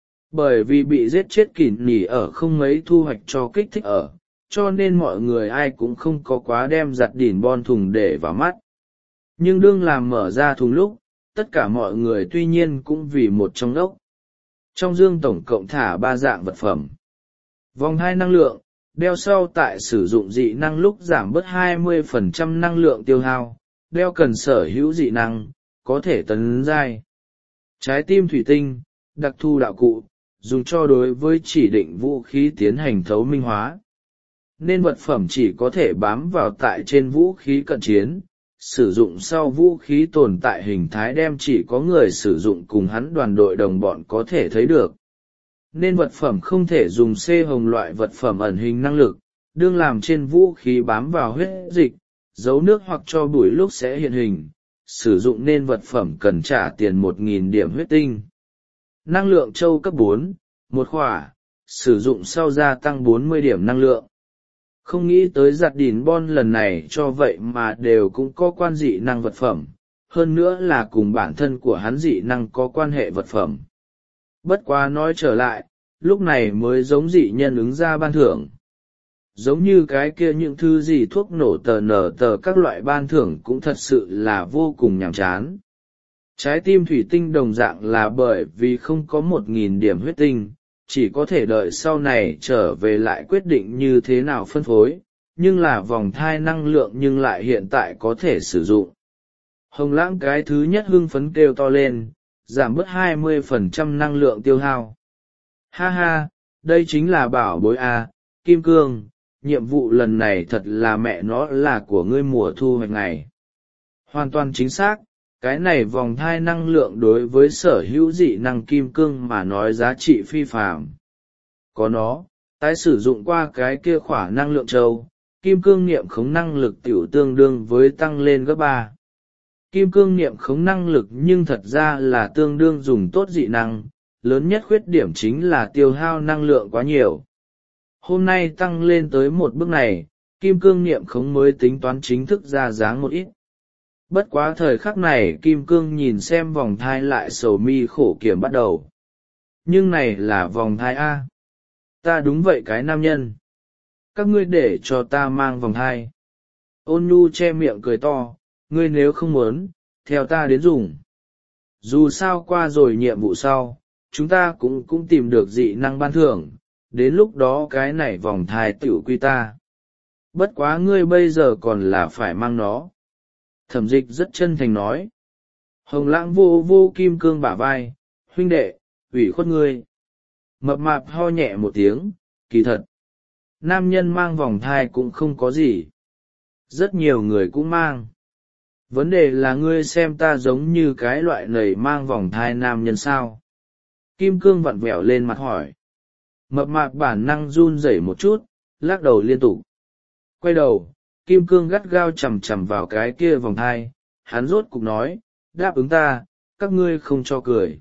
Speaker 1: Bởi vì bị giết chết kỷ nỉ ở không mấy thu hoạch cho kích thích ở, cho nên mọi người ai cũng không có quá đem giặt đìn bon thùng để vào mắt. Nhưng đương làm mở ra thùng lúc, tất cả mọi người tuy nhiên cũng vì một trong đốc. Trong dương tổng cộng thả ba dạng vật phẩm. Vòng hai năng lượng, đeo sau tại sử dụng dị năng lúc giảm bớt hai mươi phần trăm năng lượng tiêu hao, đeo cần sở hữu dị năng, có thể tấn giai. Trái tim thủy tinh, đặc thu đạo cụ, dùng cho đối với chỉ định vũ khí tiến hành thấu minh hóa. Nên vật phẩm chỉ có thể bám vào tại trên vũ khí cận chiến, sử dụng sau vũ khí tồn tại hình thái đem chỉ có người sử dụng cùng hắn đoàn đội đồng bọn có thể thấy được. Nên vật phẩm không thể dùng C hồng loại vật phẩm ẩn hình năng lực, đương làm trên vũ khí bám vào huyết dịch, dấu nước hoặc cho bụi lúc sẽ hiện hình, sử dụng nên vật phẩm cần trả tiền một nghìn điểm huyết tinh. Năng lượng châu cấp bốn, một khỏa, sử dụng sau gia tăng bốn mươi điểm năng lượng. Không nghĩ tới giặt đìn bon lần này cho vậy mà đều cũng có quan dị năng vật phẩm, hơn nữa là cùng bản thân của hắn dị năng có quan hệ vật phẩm. Bất quá nói trở lại, lúc này mới giống dị nhân ứng ra ban thưởng. Giống như cái kia những thứ gì thuốc nổ tờ nở tờ các loại ban thưởng cũng thật sự là vô cùng nhàm chán. Trái tim thủy tinh đồng dạng là bởi vì không có một nghìn điểm huyết tinh, chỉ có thể đợi sau này trở về lại quyết định như thế nào phân phối, nhưng là vòng thai năng lượng nhưng lại hiện tại có thể sử dụng. Hồng Lãng cái thứ nhất hưng phấn kêu to lên, giảm bớt hai mươi phần trăm năng lượng tiêu hao. Ha ha, đây chính là bảo bối a, Kim Cương, nhiệm vụ lần này thật là mẹ nó là của ngươi mùa thu hoạch ngày. Hoàn toàn chính xác, cái này vòng thai năng lượng đối với sở hữu dị năng Kim Cương mà nói giá trị phi phàm. Có nó, tái sử dụng qua cái kia khỏa năng lượng châu, Kim Cương niệm khống năng lực tiểu tương đương với tăng lên gấp ba. Kim cương niệm khống năng lực nhưng thật ra là tương đương dùng tốt dị năng, lớn nhất khuyết điểm chính là tiêu hao năng lượng quá nhiều. Hôm nay tăng lên tới một bước này, kim cương niệm khống mới tính toán chính thức ra dáng một ít. Bất quá thời khắc này kim cương nhìn xem vòng thai lại sầu mi khổ kiểm bắt đầu. Nhưng này là vòng thai A. Ta đúng vậy cái nam nhân. Các ngươi để cho ta mang vòng thai. Ôn nhu che miệng cười to, ngươi nếu không muốn, theo ta đến dùng. Dù sao qua rồi nhiệm vụ sau, chúng ta cũng cũng tìm được dị năng ban thưởng, đến lúc đó cái này vòng thai tiểu quy ta. Bất quá ngươi bây giờ còn là phải mang nó. Thẩm Dịch rất chân thành nói. Hồng Lãng vô vô kim cương bả vai, huynh đệ, ủy khuất ngươi. Mập mạp ho nhẹ một tiếng, kỳ thật. Nam nhân mang vòng thai cũng không có gì. Rất nhiều người cũng mang. Vấn đề là ngươi xem ta giống như cái loại nầy mang vòng thai nam nhân sao. Kim cương vặn vẹo lên mặt hỏi. Mập mạp bản năng run rẩy một chút, lắc đầu liên tục. Quay đầu, kim cương gắt gao chằm chằm vào cái kia vòng thai, hắn rốt cục nói, đáp ứng ta, các ngươi không cho cười.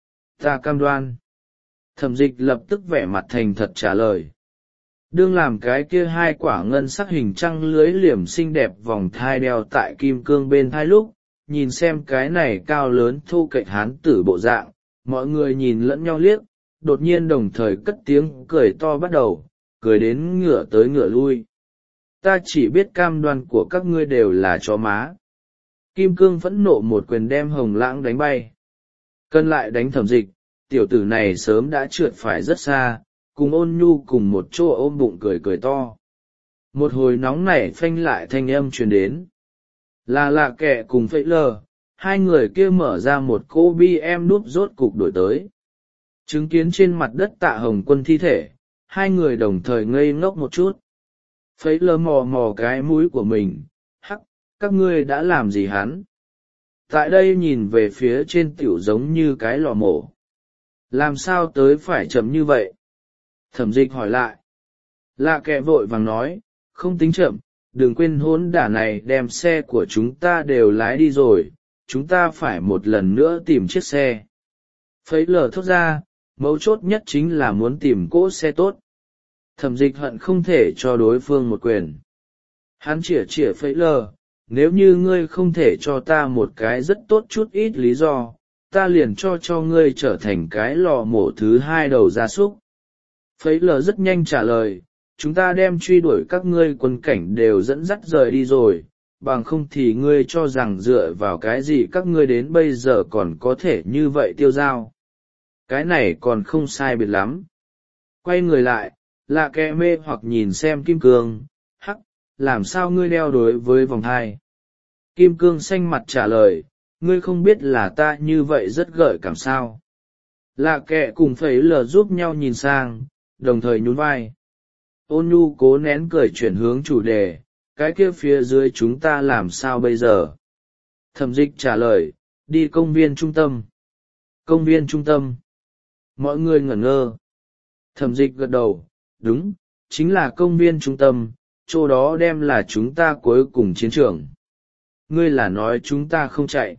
Speaker 1: Ta cam đoan. Thẩm Dịch lập tức vẻ mặt thành thật trả lời. Đương làm cái kia hai quả ngân sắc hình trăng lưới liềm xinh đẹp vòng thai đeo tại kim cương bên thai lúc, nhìn xem cái này cao lớn thu kệch hán tử bộ dạng, mọi người nhìn lẫn nhau liếc, đột nhiên đồng thời cất tiếng cười to bắt đầu, cười đến ngửa tới ngửa lui. Ta chỉ biết cam đoan của các ngươi đều là chó má. Kim cương phẫn nộ một quyền đem Hồng Lãng đánh bay. Cân lại đánh Thẩm Dịch, tiểu tử này sớm đã trượt phải rất xa, cùng Ôn Nhu cùng một chỗ ôm bụng cười cười to. Một hồi nóng nảy phanh lại thanh âm truyền đến. Là lạ kẻ cùng phẩy lờ, hai người kia mở ra một cô bi em núp rốt cục đổi tới. Chứng kiến trên mặt đất Tạ Hồng Quân thi thể, hai người đồng thời ngây ngốc một chút. Phẩy lờ mò mò cái mũi của mình, hắc, các ngươi đã làm gì hắn? Tại đây nhìn về phía trên tiểu giống như cái lò mổ. Làm sao tới phải chậm như vậy? Thẩm Dịch hỏi lại. Lạ kẻ vội vàng nói, không tính chậm, đừng quên hỗn đả này đem xe của chúng ta đều lái đi rồi, chúng ta phải một lần nữa tìm chiếc xe. Phẩy lờ thốt ra, mấu chốt nhất chính là muốn tìm cỗ xe tốt. Thẩm Dịch hận không thể cho đối phương một quyền. Hắn chỉa chỉa phẩy lờ, nếu như ngươi không thể cho ta một cái rất tốt chút ít lý do, ta liền cho cho ngươi trở thành cái lò mổ thứ hai đầu gia súc. Phẩy lờ rất nhanh trả lời, chúng ta đem truy đuổi các ngươi quân cảnh đều dẫn dắt rời đi rồi, bằng không thì ngươi cho rằng dựa vào cái gì các ngươi đến bây giờ còn có thể như vậy tiêu dao. Cái này còn không sai biệt lắm. Quay người lại, lạ kẻ mê hoặc nhìn xem kim cương, hắc, làm sao ngươi đeo đối với vòng thai. Kim cương xanh mặt trả lời, ngươi không biết là ta như vậy rất gợi cảm sao. Lạ kẻ cùng phẩy lờ giúp nhau nhìn sang, đồng thời nhún vai. Ôn Nhu cố nén cười chuyển hướng chủ đề, cái kia phía dưới chúng ta làm sao bây giờ? Thẩm Dịch trả lời, đi công viên trung tâm. Công viên trung tâm. Mọi người ngẩn ngơ. Thẩm Dịch gật đầu, đúng, chính là công viên trung tâm, chỗ đó đem là chúng ta cuối cùng chiến trường. Ngươi là nói chúng ta không chạy.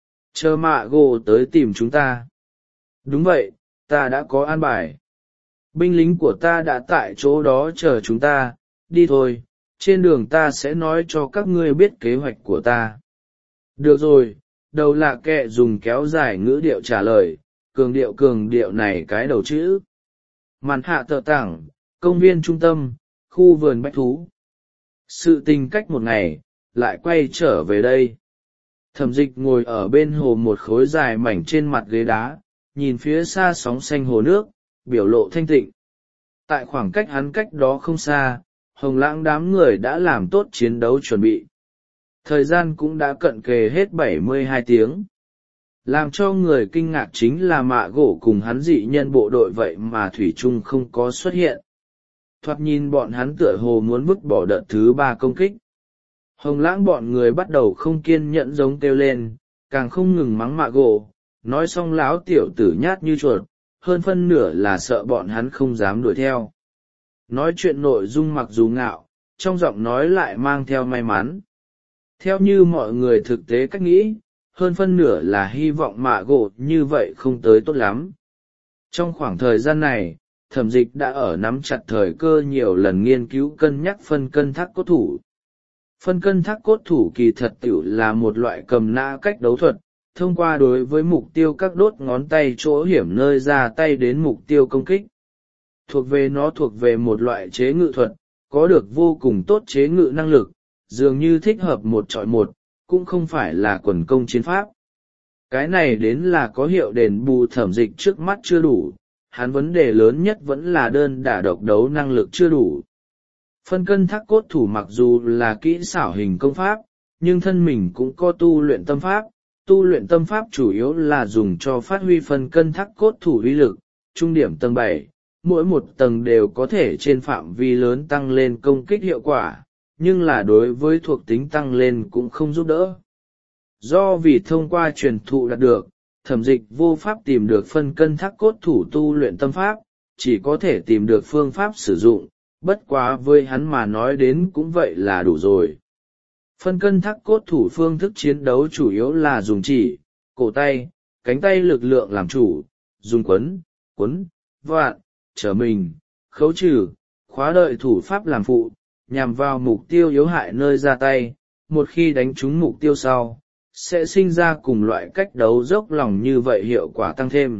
Speaker 1: Chờ mạ gồ tới tìm chúng ta. Đúng vậy, ta đã có an bài. Binh lính của ta đã tại chỗ đó chờ chúng ta, đi thôi, trên đường ta sẽ nói cho các ngươi biết kế hoạch của ta. Được rồi, đầu lạ kệ dùng kéo dài ngữ điệu trả lời, cường điệu cường điệu này cái đầu chữ. Màn hạ tờ tảng, công viên trung tâm, khu vườn bách thú. Sự tình cách một ngày, lại quay trở về đây. Thẩm dịch ngồi ở bên hồ một khối dài mảnh trên mặt ghế đá, nhìn phía xa sóng xanh hồ nước, biểu lộ thanh tịnh. Tại khoảng cách hắn cách đó không xa, hồng lãng đám người đã làm tốt chiến đấu chuẩn bị. Thời gian cũng đã cận kề hết bảy mươi hai tiếng. Làm cho người kinh ngạc chính là mạ gỗ cùng hắn dị nhân bộ đội vậy mà thủy trung không có xuất hiện. Thoạt nhìn bọn hắn tựa hồ muốn vứt bỏ đợt thứ ba công kích. Hồng lãng bọn người bắt đầu không kiên nhẫn giống kêu lên, càng không ngừng mắng mạ gỗ, nói xong láo tiểu tử nhát như chuột, hơn phân nửa là sợ bọn hắn không dám đuổi theo. Nói chuyện nội dung mặc dù ngạo, trong giọng nói lại mang theo may mắn. Theo như mọi người thực tế cách nghĩ, hơn phân nửa là hy vọng mạ gỗ như vậy không tới tốt lắm. Trong khoảng thời gian này, thẩm dịch đã ở nắm chặt thời cơ nhiều lần nghiên cứu cân nhắc phân cân thác cốt thủ. Phân cân thác cốt thủ kỳ thật tiểu là một loại cầm nã cách đấu thuật, thông qua đối với mục tiêu các đốt ngón tay chỗ hiểm nơi ra tay đến mục tiêu công kích. Thuộc về nó thuộc về một loại chế ngự thuật, có được vô cùng tốt chế ngự năng lực, dường như thích hợp một chọi một, cũng không phải là quần công chiến pháp. Cái này đến là có hiệu đền bù thẩm dịch trước mắt chưa đủ, hắn vấn đề lớn nhất vẫn là đơn đả độc đấu năng lực chưa đủ. Phân cân thác cốt thủ mặc dù là kỹ xảo hình công pháp, nhưng thân mình cũng có tu luyện tâm pháp, tu luyện tâm pháp chủ yếu là dùng cho phát huy phân cân thác cốt thủ uy lực, trung điểm tầng bảy, mỗi một tầng đều có thể trên phạm vi lớn tăng lên công kích hiệu quả, nhưng là đối với thuộc tính tăng lên cũng không giúp đỡ. Do vì thông qua truyền thụ đạt được, thẩm dịch vô pháp tìm được phân cân thác cốt thủ tu luyện tâm pháp, chỉ có thể tìm được phương pháp sử dụng, bất quá với hắn mà nói đến cũng vậy là đủ rồi. Phân cân thác cốt thủ phương thức chiến đấu chủ yếu là dùng chỉ, cổ tay, cánh tay lực lượng làm chủ, dùng quấn, quấn, vạn, trở mình, khấu trừ, khóa đợi thủ pháp làm phụ, nhằm vào mục tiêu yếu hại nơi ra tay, một khi đánh trúng mục tiêu sau, sẽ sinh ra cùng loại cách đấu dốc lòng như vậy hiệu quả tăng thêm.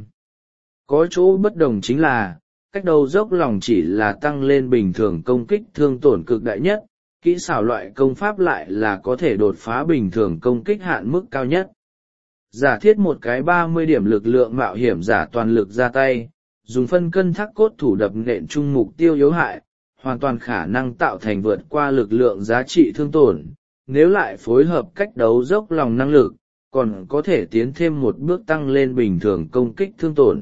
Speaker 1: Có chỗ bất đồng chính là, cách đấu dốc lòng chỉ là tăng lên bình thường công kích thương tổn cực đại nhất, kỹ xảo loại công pháp lại là có thể đột phá bình thường công kích hạn mức cao nhất. Giả thiết một cái ba mươi điểm lực lượng mạo hiểm giả toàn lực ra tay, dùng phân cân thác cốt thủ đập nện chung mục tiêu yếu hại, hoàn toàn khả năng tạo thành vượt qua lực lượng giá trị thương tổn, nếu lại phối hợp cách đấu dốc lòng năng lực, còn có thể tiến thêm một bước tăng lên bình thường công kích thương tổn.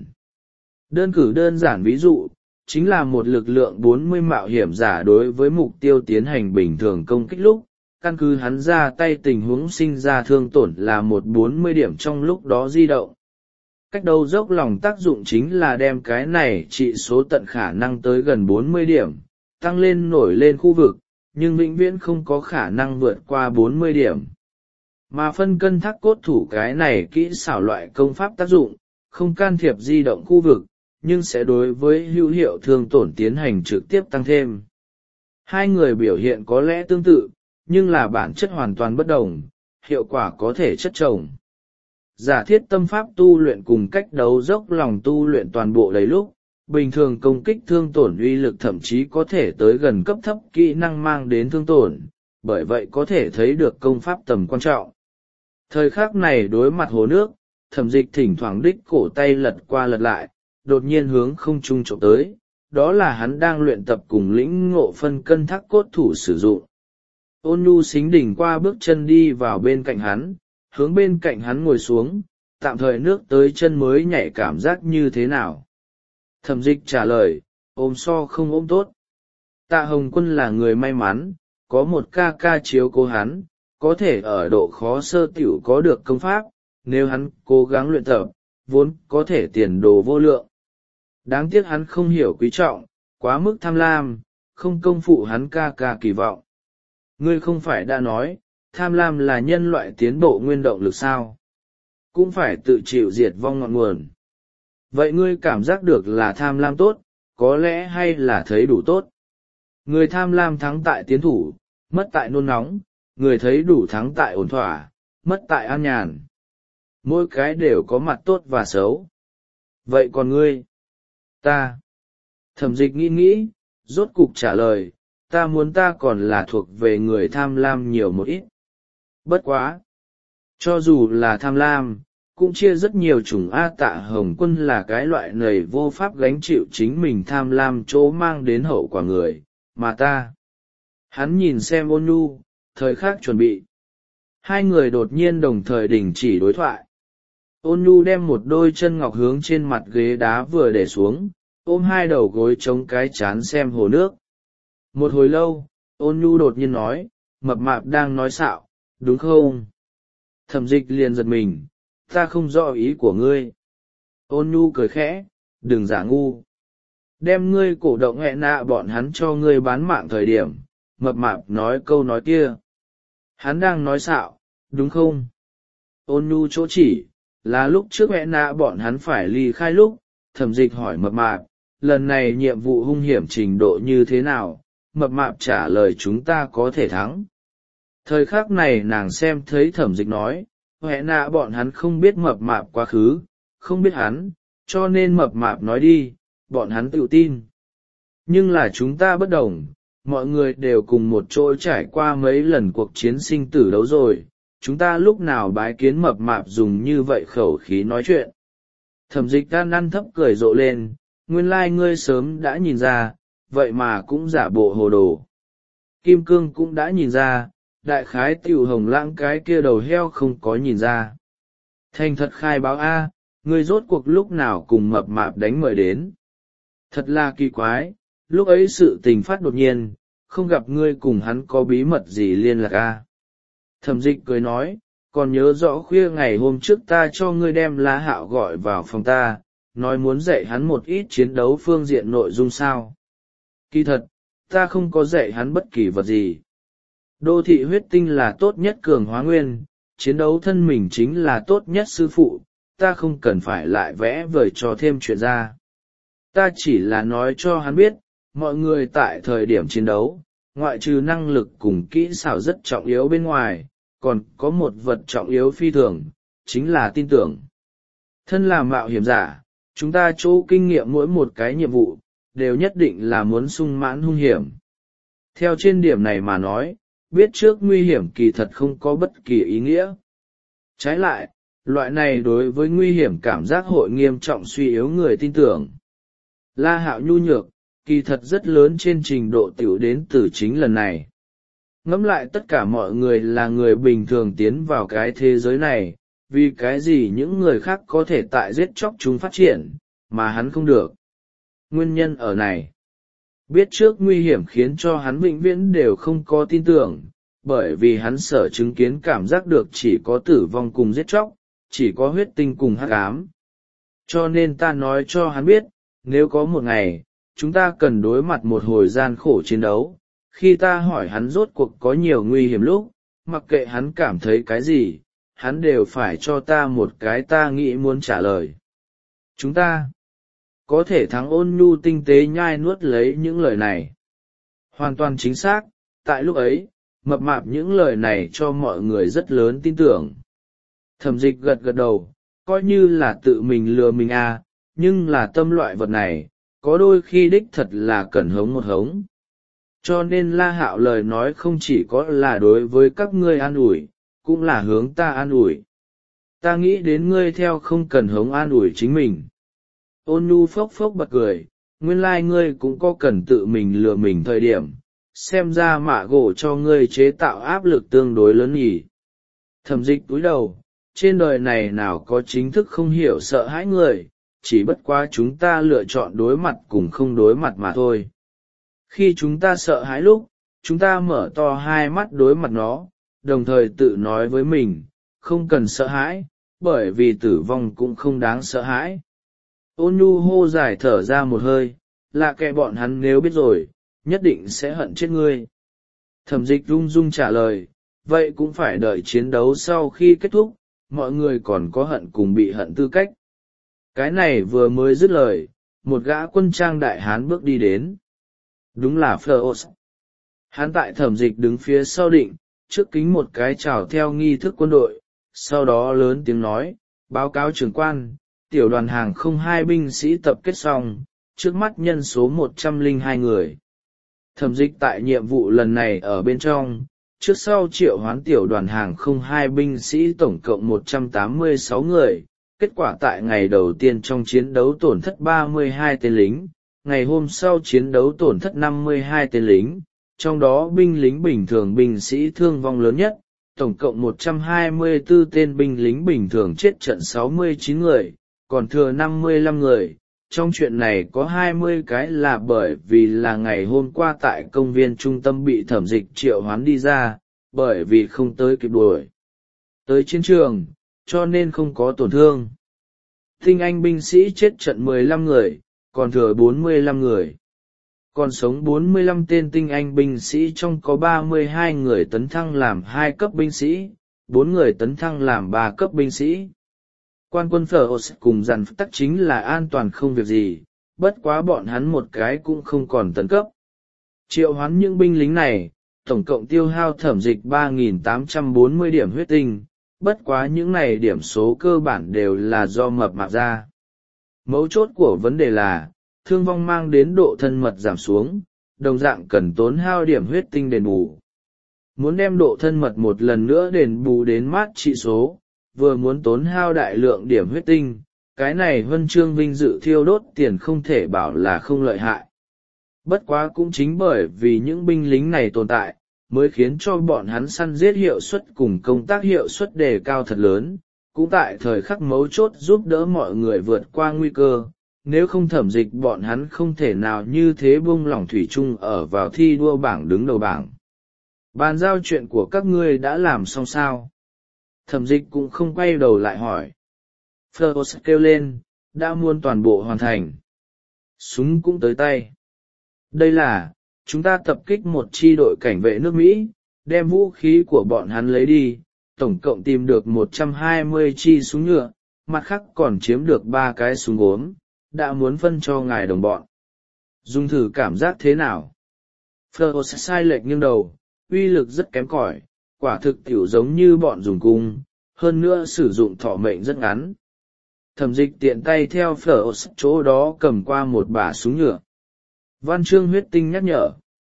Speaker 1: Đơn cử đơn giản ví dụ, chính là một lực lượng bốn mươi mạo hiểm giả đối với mục tiêu tiến hành bình thường công kích lúc, căn cứ hắn ra tay tình huống sinh ra thương tổn là một bốn mươi điểm trong lúc đó di động. Cách đấu dốc lòng tác dụng chính là đem cái này trị số tận khả năng tới gần bốn mươi điểm, tăng lên nổi lên khu vực, nhưng vĩnh viễn không có khả năng vượt qua bốn mươi điểm. Mà phân cân thác cốt thủ cái này kỹ xảo loại công pháp tác dụng, không can thiệp di động khu vực, nhưng sẽ đối với hữu hiệu thương tổn tiến hành trực tiếp tăng thêm. Hai người biểu hiện có lẽ tương tự, nhưng là bản chất hoàn toàn bất đồng, hiệu quả có thể chất chồng. Giả thiết tâm pháp tu luyện cùng cách đấu dốc lòng tu luyện toàn bộ đầy lúc, bình thường công kích thương tổn uy lực thậm chí có thể tới gần cấp thấp kỹ năng mang đến thương tổn, bởi vậy có thể thấy được công pháp tầm quan trọng. Thời khắc này đối mặt hồ nước, thẩm dịch thỉnh thoảng đích cổ tay lật qua lật lại, đột nhiên hướng không trung trộm tới, đó là hắn đang luyện tập cùng lĩnh ngộ phân cân thác cốt thủ sử dụng. Ôn nhu xính đỉnh qua bước chân đi vào bên cạnh hắn, hướng bên cạnh hắn ngồi xuống, tạm thời nước tới chân mới nhảy cảm giác như thế nào. Thẩm dịch trả lời, ôm so không ôm tốt. Tạ Hồng Quân là người may mắn, có một ca ca chiếu cố hắn, có thể ở độ khó sơ tiểu có được công pháp, nếu hắn cố gắng luyện tập, vốn có thể tiền đồ vô lượng. Đáng tiếc hắn không hiểu quý trọng, quá mức tham lam, không công phụ hắn ca ca kỳ vọng. Ngươi không phải đã nói, tham lam là nhân loại tiến bộ nguyên động lực sao? Cũng phải tự chịu diệt vong ngọn nguồn. Vậy ngươi cảm giác được là tham lam tốt, có lẽ hay là thấy đủ tốt? Người tham lam thắng tại tiến thủ, mất tại nôn nóng, người thấy đủ thắng tại ổn thỏa, mất tại an nhàn. Mỗi cái đều có mặt tốt và xấu. Vậy còn ngươi? Ta. Thẩm dịch nghĩ nghĩ, rốt cục trả lời, ta muốn ta còn là thuộc về người tham lam nhiều một ít. Bất quá. Cho dù là tham lam, cũng chia rất nhiều chủng. A Tạ Hồng Quân là cái loại nầy vô pháp gánh chịu chính mình tham lam chỗ mang đến hậu quả người, mà ta. Hắn nhìn xem Ôn Nhu, thời khắc chuẩn bị. Hai người đột nhiên đồng thời đình chỉ đối thoại. Ôn Nhu đem một đôi chân ngọc hướng trên mặt ghế đá vừa để xuống, ôm hai đầu gối chống cái chán xem hồ nước. Một hồi lâu, Ôn Nhu đột nhiên nói, mập mạp đang nói xạo, đúng không? Thẩm Dịch liền giật mình, ta không rõ ý của ngươi. Ôn Nhu cười khẽ, đừng giả ngu. Đem ngươi cổ động hẹ nạ bọn hắn cho ngươi bán mạng thời điểm, mập mạp nói câu nói kia. Hắn đang nói xạo, đúng không? Ôn Nhu chỗ chỉ, là lúc trước hẹ nạ bọn hắn phải ly khai lúc, Thẩm Dịch hỏi mập mạp, lần này nhiệm vụ hung hiểm trình độ như thế nào? Mập mạp trả lời chúng ta có thể thắng. Thời khắc này nàng xem thấy Thẩm Dịch nói, hẹ nạ bọn hắn không biết mập mạp quá khứ, không biết hắn, cho nên mập mạp nói đi, bọn hắn tự tin. Nhưng là chúng ta bất đồng, mọi người đều cùng một chỗ trải qua mấy lần cuộc chiến sinh tử đấu rồi, chúng ta lúc nào bái kiến mập mạp dùng như vậy khẩu khí nói chuyện. Thẩm Dịch gan ăn thấp cười rộ lên, nguyên lai ngươi sớm đã nhìn ra, vậy mà cũng giả bộ hồ đồ. Kim Cương cũng đã nhìn ra, đại khái tiểu hồng lãng cái kia đầu heo không có nhìn ra. Thành thật khai báo a, ngươi rốt cuộc lúc nào cùng mập mạp đánh mời đến. Thật là kỳ quái, lúc ấy sự tình phát đột nhiên, không gặp ngươi cùng hắn có bí mật gì liên lạc a. Thẩm Dịch cười nói, còn nhớ rõ khuya ngày hôm trước ta cho ngươi đem La Hạo gọi vào phòng ta, nói muốn dạy hắn một ít chiến đấu phương diện nội dung sao. Kỳ thật, ta không có dạy hắn bất kỳ vật gì. Đô thị huyết tinh là tốt nhất cường hóa nguyên, chiến đấu thân mình chính là tốt nhất sư phụ, ta không cần phải lại vẽ vời cho thêm chuyện ra. Ta chỉ là nói cho hắn biết, mọi người tại thời điểm chiến đấu, ngoại trừ năng lực cùng kỹ xảo rất trọng yếu bên ngoài, còn có một vật trọng yếu phi thường, chính là tin tưởng. Thân là mạo hiểm giả, chúng ta chỗ kinh nghiệm mỗi một cái nhiệm vụ, đều nhất định là muốn sung mãn hung hiểm. Theo trên điểm này mà nói, biết trước nguy hiểm kỳ thật không có bất kỳ ý nghĩa. Trái lại, loại này đối với nguy hiểm cảm giác hội nghiêm trọng suy yếu người tin tưởng. La Hạo nhu nhược, kỳ thật rất lớn trên trình độ tiểu đến từ chính lần này. Ngẫm lại tất cả mọi người là người bình thường tiến vào cái thế giới này, vì cái gì những người khác có thể tại giết chóc chúng phát triển, mà hắn không được. Nguyên nhân ở này. Biết trước nguy hiểm khiến cho hắn vĩnh viễn đều không có tin tưởng, bởi vì hắn sở chứng kiến cảm giác được chỉ có tử vong cùng giết chóc, chỉ có huyết tinh cùng hắc ám. Cho nên ta nói cho hắn biết, nếu có một ngày, chúng ta cần đối mặt một hồi gian khổ chiến đấu, khi ta hỏi hắn rốt cuộc có nhiều nguy hiểm lúc, mặc kệ hắn cảm thấy cái gì, hắn đều phải cho ta một cái ta nghĩ muốn trả lời. Chúng ta có thể thắng. Ôn Nhu tinh tế nhai nuốt lấy những lời này. Hoàn toàn chính xác, tại lúc ấy, mập mạp những lời này cho mọi người rất lớn tin tưởng. Thẩm Dịch gật gật đầu, coi như là tự mình lừa mình à, nhưng là tâm loại vật này, có đôi khi đích thật là cần hống một hống. Cho nên La Hạo lời nói không chỉ có là đối với các ngươi an ủi, cũng là hướng ta an ủi. Ta nghĩ đến ngươi theo không cần hống an ủi chính mình. Ôn Nhu phốc phốc bật cười, nguyên lai like ngươi cũng có cần tự mình lừa mình thời điểm, xem ra mạ gỗ cho ngươi chế tạo áp lực tương đối lớn nhỉ. Thẩm Dịch cúi đầu, trên đời này nào có chính thức không hiểu sợ hãi người, chỉ bất quá chúng ta lựa chọn đối mặt cùng không đối mặt mà thôi. Khi chúng ta sợ hãi lúc, chúng ta mở to hai mắt đối mặt nó, đồng thời tự nói với mình, không cần sợ hãi, bởi vì tử vong cũng không đáng sợ hãi. Ôn Nhu hô dài thở ra một hơi, là kẻ bọn hắn nếu biết rồi, nhất định sẽ hận chết ngươi. Thẩm Dịch rung rung trả lời, vậy cũng phải đợi chiến đấu sau khi kết thúc, mọi người còn có hận cùng bị hận tư cách. Cái này vừa mới dứt lời, một gã quân trang đại hán bước đi đến. Đúng là Fleur. Hắn tại Thẩm Dịch đứng phía sau định, trước kính một cái chào theo nghi thức quân đội, sau đó lớn tiếng nói, báo cáo trưởng quan, tiểu đoàn hàng không hai binh sĩ tập kết xong, trước mắt nhân số một trăm lẻ hai người. Thẩm Dịch tại nhiệm vụ lần này ở bên trong, trước sau triệu hoán tiểu đoàn hàng không hai binh sĩ tổng cộng một trăm tám mươi sáu người. Kết quả tại ngày đầu tiên trong chiến đấu tổn thất ba mươi hai tên lính, ngày hôm sau chiến đấu tổn thất năm mươi hai tên lính, trong đó binh lính bình thường binh sĩ thương vong lớn nhất, tổng cộng một trăm hai mươi tư tên binh lính bình thường chết trận sáu mươi chín người, còn thừa năm mươi lăm người. Trong chuyện này có hai mươi cái là bởi vì là ngày hôm qua tại công viên trung tâm bị thẩm dịch triệu hoán đi ra, bởi vì không tới kịp đuổi tới chiến trường, cho nên không có tổn thương. Tinh anh binh sĩ chết trận mười lăm người, còn thừa bốn mươi lăm người. Còn sống bốn mươi lăm tên tinh anh binh sĩ trong có ba mươi hai người tấn thăng làm hai cấp binh sĩ, bốn người tấn thăng làm ba cấp binh sĩ. Quan quân Phở cùng dàn tắc chính là an toàn không việc gì, bất quá bọn hắn một cái cũng không còn tấn cấp. Triệu hoán những binh lính này, tổng cộng tiêu hao thẩm dịch ba nghìn tám trăm bốn mươi điểm huyết tinh, bất quá những này điểm số cơ bản đều là do mập mạp ra. Mấu chốt của vấn đề là, thương vong mang đến độ thân mật giảm xuống, đồng dạng cần tốn hao điểm huyết tinh đền bù. Muốn đem độ thân mật một lần nữa đền bù đến mát trị số, vừa muốn tốn hao đại lượng điểm huyết tinh, cái này huân chương vinh dự thiêu đốt tiền không thể bảo là không lợi hại. Bất quá cũng chính bởi vì những binh lính này tồn tại, mới khiến cho bọn hắn săn giết hiệu suất cùng công tác hiệu suất đề cao thật lớn, cũng tại thời khắc mấu chốt giúp đỡ mọi người vượt qua nguy cơ. Nếu không thẩm dịch bọn hắn không thể nào như thế buông lỏng thủy chung ở vào thi đua bảng đứng đầu bảng. Bàn giao chuyện của các ngươi đã làm xong sao? Thẩm dịch cũng không quay đầu lại hỏi. Phlos kêu lên, đã muôn toàn bộ hoàn thành. Súng cũng tới tay. Đây là, chúng ta tập kích một chi đội cảnh vệ nước Mỹ, đem vũ khí của bọn hắn lấy đi, tổng cộng tìm được một trăm hai mươi chi súng nhựa, mặt khác còn chiếm được ba cái súng gốm, đã muốn phân cho ngài đồng bọn. Dùng thử cảm giác thế nào? Phlos sai lệch nghiêng đầu, uy lực rất kém cỏi, quả thực tiểu giống như bọn dùng cung, hơn nữa sử dụng thọ mệnh rất ngắn. Thẩm dịch tiện tay theo Phlos chỗ đó cầm qua một bả súng nhựa. Văn chương huyết tinh nhắc nhở.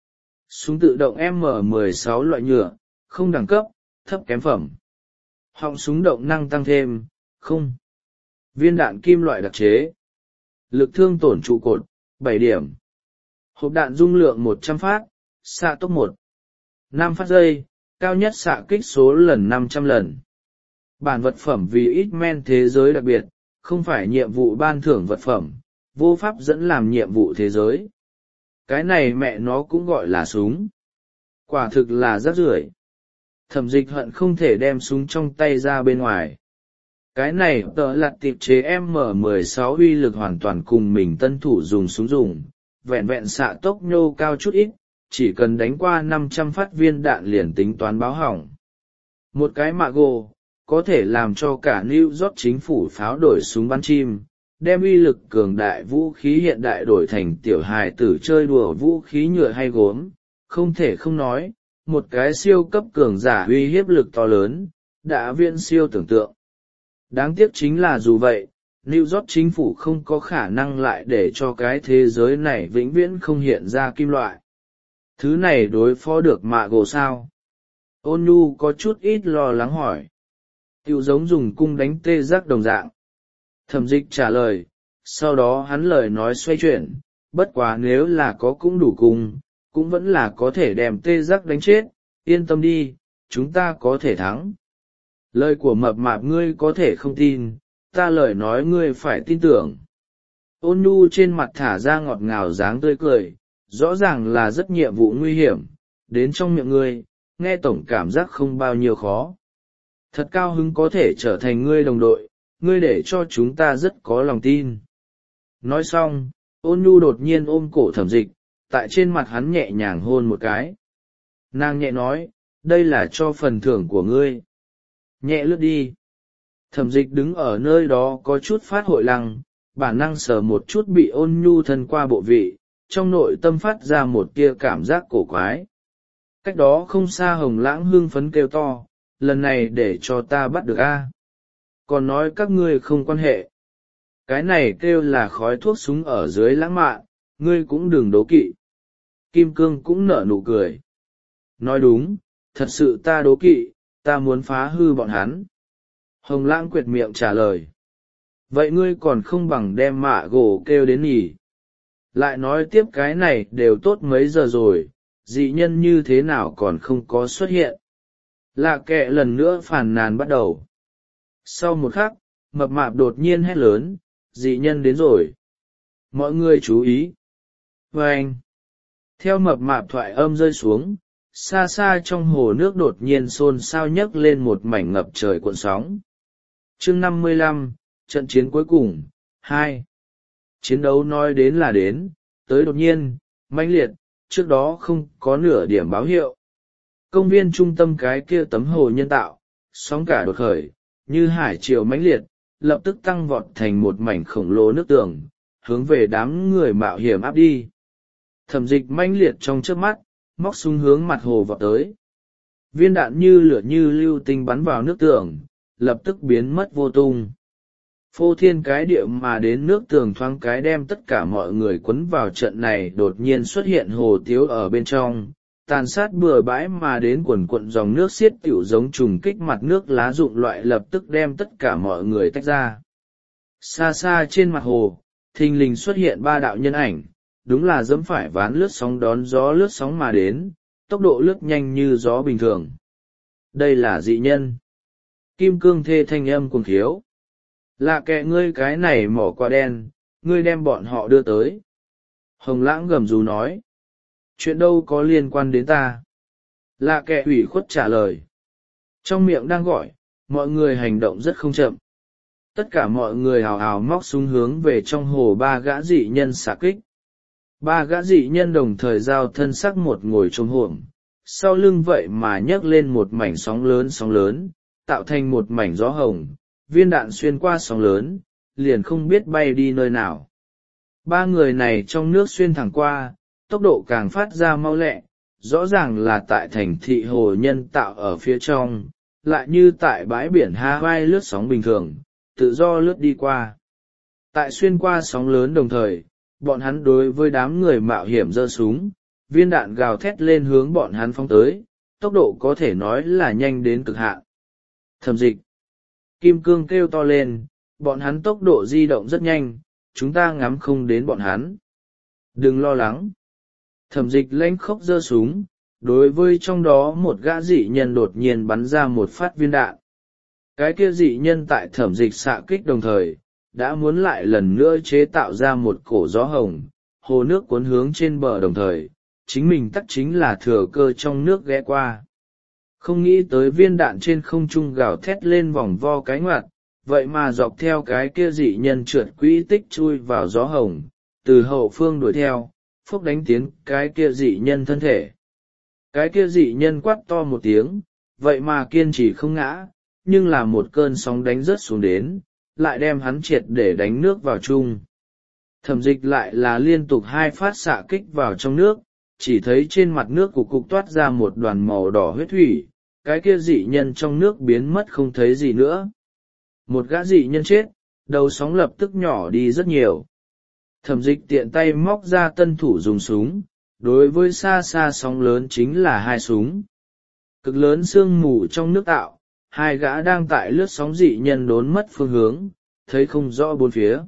Speaker 1: Súng tự động M mười sáu loại nhựa, không đẳng cấp, thấp kém phẩm. Họng súng động năng tăng thêm, không. Viên đạn kim loại đặc chế. Lực thương tổn trụ cột, bảy điểm. Hộp đạn dung lượng một trăm phát, xạ tốc một. năm phát giây, cao nhất xạ kích số lần năm trăm lần. Bản vật phẩm vì ít men thế giới đặc biệt, không phải nhiệm vụ ban thưởng vật phẩm, vô pháp dẫn làm nhiệm vụ thế giới. Cái này mẹ nó cũng gọi là súng. Quả thực là rác rưởi. Thẩm dịch hận không thể đem súng trong tay ra bên ngoài. Cái này tợ lặt tiệp chế M mười sáu uy lực hoàn toàn cùng mình tân thủ dùng súng dùng, vẹn vẹn xạ tốc nhô cao chút ít, chỉ cần đánh qua năm trăm phát viên đạn liền tính toán báo hỏng. Một cái mạ gồ, có thể làm cho cả New York chính phủ pháo đổi súng bắn chim, đem uy lực cường đại vũ khí hiện đại đổi thành tiểu hài tử chơi đùa vũ khí nhựa hay gốm, không thể không nói, một cái siêu cấp cường giả uy hiếp lực to lớn, đã viễn siêu tưởng tượng. Đáng tiếc chính là dù vậy, New York chính phủ không có khả năng lại để cho cái thế giới này vĩnh viễn không hiện ra kim loại. Thứ này đối phó được mạ gồ sao? Ôn nhu có chút ít lo lắng hỏi. Tiểu giống dùng cung đánh tê giác đồng dạng. Thẩm dịch trả lời, sau đó hắn lời nói xoay chuyển, bất quá nếu là có cũng đủ cung, cũng vẫn là có thể đem tê giác đánh chết, yên tâm đi, chúng ta có thể thắng. Lời của mập mạp ngươi có thể không tin, ta lời nói ngươi phải tin tưởng. Ôn nhu trên mặt thả ra ngọt ngào dáng tươi cười, rõ ràng là rất nhiệm vụ nguy hiểm, đến trong miệng ngươi, nghe tổng cảm giác không bao nhiêu khó. Thật cao hứng có thể trở thành ngươi đồng đội, ngươi để cho chúng ta rất có lòng tin. Nói xong, ôn nhu đột nhiên ôm cổ thẩm dịch, tại trên mặt hắn nhẹ nhàng hôn một cái. Nàng nhẹ nói, đây là cho phần thưởng của ngươi. Nhẹ lướt đi. Thẩm dịch đứng ở nơi đó có chút phát hội lăng, bản năng sờ một chút bị ôn nhu thân qua bộ vị, trong nội tâm phát ra một tia cảm giác cổ quái. Cách đó không xa Hồng Lãng hưng phấn kêu to, lần này để cho ta bắt được a. Còn nói các ngươi không quan hệ. Cái này kêu là khói thuốc súng ở dưới lãng mạn, ngươi cũng đừng đố kỵ. Kim Cương cũng nở nụ cười. Nói đúng, thật sự ta đố kỵ, ta muốn phá hư bọn hắn. Hồng Lãng quệt miệng trả lời. Vậy ngươi còn không bằng đem mạ gỗ kêu đến nhỉ? Lại nói tiếp cái này đều tốt mấy giờ rồi, dị nhân như thế nào còn không có xuất hiện. Lạ kệ lần nữa phàn nàn bắt đầu. Sau một khắc, mập mạp đột nhiên hét lớn, dị nhân đến rồi. Mọi người chú ý. Và anh, theo mập mạp thoại âm rơi xuống, xa xa trong hồ nước đột nhiên xôn xao nhấc lên một mảnh ngập trời cuộn sóng. Chương năm mươi lăm, trận chiến cuối cùng, hai. Chiến đấu nói đến là đến, tới đột nhiên, mãnh liệt, trước đó không có nửa điểm báo hiệu. Công viên trung tâm cái kia tấm hồ nhân tạo, sóng cả đột khởi, như hải triều mãnh liệt, lập tức tăng vọt thành một mảnh khổng lồ nước tường, hướng về đám người mạo hiểm áp đi. Thẩm Dịch mãnh liệt trong chớp mắt, móc súng hướng mặt hồ vọt tới. Viên đạn như lửa như lưu tinh bắn vào nước tường, lập tức biến mất vô tung. Phô thiên cái địa mà đến nước tường thoáng cái đem tất cả mọi người quấn vào trận này đột nhiên xuất hiện hồ tiếu ở bên trong, tàn sát bừa bãi mà đến quần quận dòng nước xiết tiểu giống trùng kích mặt nước lá rụng loại lập tức đem tất cả mọi người tách ra. Xa xa trên mặt hồ, thình lình xuất hiện ba đạo nhân ảnh, đúng là dẫm phải ván lướt sóng đón gió lướt sóng mà đến, tốc độ lướt nhanh như gió bình thường. Đây là dị nhân. Kim cương thê thanh âm cuồng khiếu. Lạ kệ ngươi cái này mỏ qua đen, ngươi đem bọn họ đưa tới. Hồng Lãng gầm rú nói. Chuyện đâu có liên quan đến ta. Lạ kệ ủy khuất trả lời. Trong miệng đang gọi, mọi người hành động rất không chậm. Tất cả mọi người hào hào móc súng hướng về trong hồ ba gã dị nhân xạ kích. Ba gã dị nhân đồng thời giao thân sắc một ngồi trồm hổm, sau lưng vậy mà nhấc lên một mảnh sóng lớn sóng lớn, tạo thành một mảnh gió hồng, viên đạn xuyên qua sóng lớn, liền không biết bay đi nơi nào. Ba người này trong nước xuyên thẳng qua, tốc độ càng phát ra mau lẹ, rõ ràng là tại thành thị hồ nhân tạo ở phía trong, lại như tại bãi biển Hawaii lướt sóng bình thường, tự do lướt đi qua. Tại xuyên qua sóng lớn đồng thời, bọn hắn đối với đám người mạo hiểm giơ súng, viên đạn gào thét lên hướng bọn hắn phóng tới, tốc độ có thể nói là nhanh đến cực hạn. Thẩm Dịch, Kim Cương kêu to lên, bọn hắn tốc độ di động rất nhanh, chúng ta ngắm không đến bọn hắn. Đừng lo lắng. Thẩm Dịch lãnh khốc giơ súng, đối với trong đó một gã dị nhân đột nhiên bắn ra một phát viên đạn. Cái kia dị nhân tại Thẩm Dịch xạ kích đồng thời, đã muốn lại lần nữa chế tạo ra một cổ gió hồng, hồ nước cuốn hướng trên bờ đồng thời, chính mình tắc chính là thừa cơ trong nước ghé qua. Không nghĩ tới viên đạn trên không trung gào thét lên vòng vo cái ngoặt, vậy mà dọc theo cái kia dị nhân trượt quỹ tích chui vào gió hồng, từ hậu phương đuổi theo, phốc đánh tiến cái kia dị nhân thân thể. Cái kia dị nhân quát to một tiếng, vậy mà kiên trì không ngã, nhưng là một cơn sóng đánh rớt xuống đến, lại đem hắn triệt để đánh nước vào chung. Thẩm Dịch lại là liên tục hai phát xạ kích vào trong nước, chỉ thấy trên mặt nước cục cục toát ra một đoàn màu đỏ huyết thủy, cái kia dị nhân trong nước biến mất không thấy gì nữa. Một gã dị nhân chết, đầu sóng lập tức nhỏ đi rất nhiều. Thẩm Dịch tiện tay móc ra tân thủ dùng súng, đối với xa xa sóng lớn chính là hai súng. Cực lớn sương mù trong nước tạo, hai gã đang tại lướt sóng dị nhân đốn mất phương hướng, thấy không rõ bốn phía.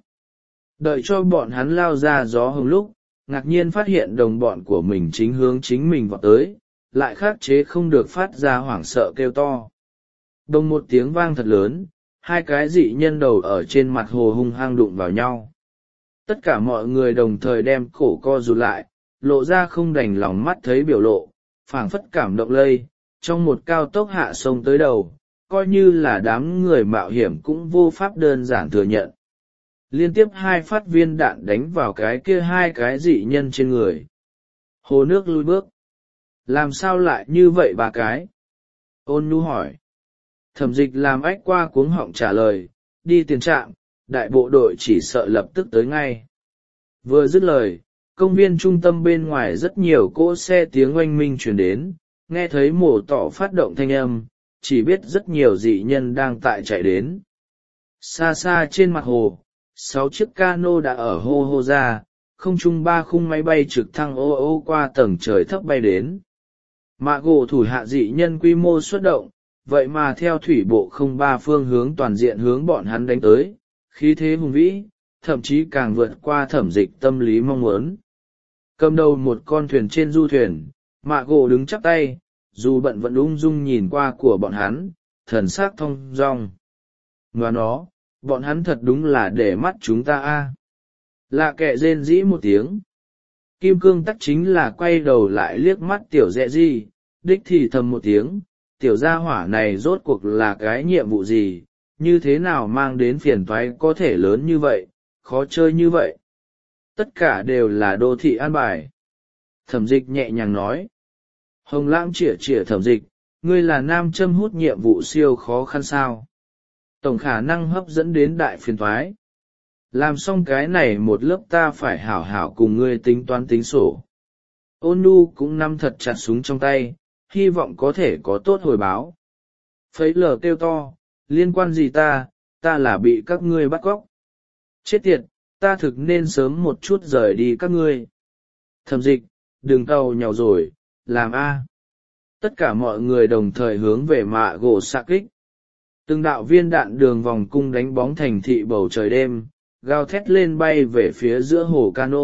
Speaker 1: Đợi cho bọn hắn lao ra gió hồng lúc, ngạc nhiên phát hiện đồng bọn của mình chính hướng chính mình vọt tới, lại khắc chế không được phát ra hoảng sợ kêu to. Đồng một tiếng vang thật lớn, hai cái dị nhân đầu ở trên mặt hồ hung hăng đụng vào nhau. Tất cả mọi người đồng thời đem cổ co rụt lại, lộ ra không đành lòng mắt thấy biểu lộ, phảng phất cảm động lây, trong một cao tốc hạ sông tới đầu, coi như là đám người mạo hiểm cũng vô pháp đơn giản thừa nhận. Liên tiếp hai phát viên đạn đánh vào cái kia hai cái dị nhân trên người. Hồ nước lui bước. Làm sao lại như vậy ba cái? Ôn nhu hỏi. Thẩm Dịch làm ách qua cuống họng trả lời, đi tiền trạm, đại bộ đội chỉ sợ lập tức tới ngay. Vừa dứt lời, công viên trung tâm bên ngoài rất nhiều cỗ xe tiếng oanh minh truyền đến, nghe thấy mổ tỏ phát động thanh âm, chỉ biết rất nhiều dị nhân đang tại chạy đến. Xa xa trên mặt hồ, sáu chiếc cano đã ở hô hô ra, không trung ba khung máy bay trực thăng ô ô qua tầng trời thấp bay đến. Mạ gỗ thủ hạ dị nhân quy mô xuất động, vậy mà theo thủy bộ không ba phương hướng toàn diện hướng bọn hắn đánh tới, khí thế hùng vĩ, thậm chí càng vượt qua thẩm dịch tâm lý mong muốn. Cầm đầu một con thuyền trên du thuyền, mạ gỗ đứng chắp tay, dù bận vẫn ung dung nhìn qua của bọn hắn, thần s ắ c thong dong. Và nó, bọn hắn thật đúng là để mắt chúng ta a. Lạ kệ rên rĩ một tiếng. Kim cương tắc chính là quay đầu lại liếc mắt tiểu dẹ di, đích thì thầm một tiếng, tiểu gia hỏa này rốt cuộc là cái nhiệm vụ gì, như thế nào mang đến phiền toái có thể lớn như vậy, khó chơi như vậy. Tất cả đều là đô thị an bài. Thẩm dịch nhẹ nhàng nói. Hồng lãng chĩa chĩa thẩm dịch, ngươi là nam châm hút nhiệm vụ siêu khó khăn sao. Tổng khả năng hấp dẫn đến đại phiền toái. Làm xong cái này một lớp ta phải hảo hảo cùng ngươi tính toán tính sổ. Ôn nhu cũng nắm thật chặt súng trong tay, hy vọng có thể có tốt hồi báo. Phấy lờ kêu to, liên quan gì ta, ta là bị các ngươi bắt cóc. Chết tiệt, ta thực nên sớm một chút rời đi các ngươi. Thẩm dịch, đừng tàu nhào rồi, làm a. Tất cả mọi người đồng thời hướng về mạ gỗ xạ kích. Từng đạo viên đạn đường vòng cung đánh bóng thành thị bầu trời đêm, gào thét lên bay về phía giữa hồ cano.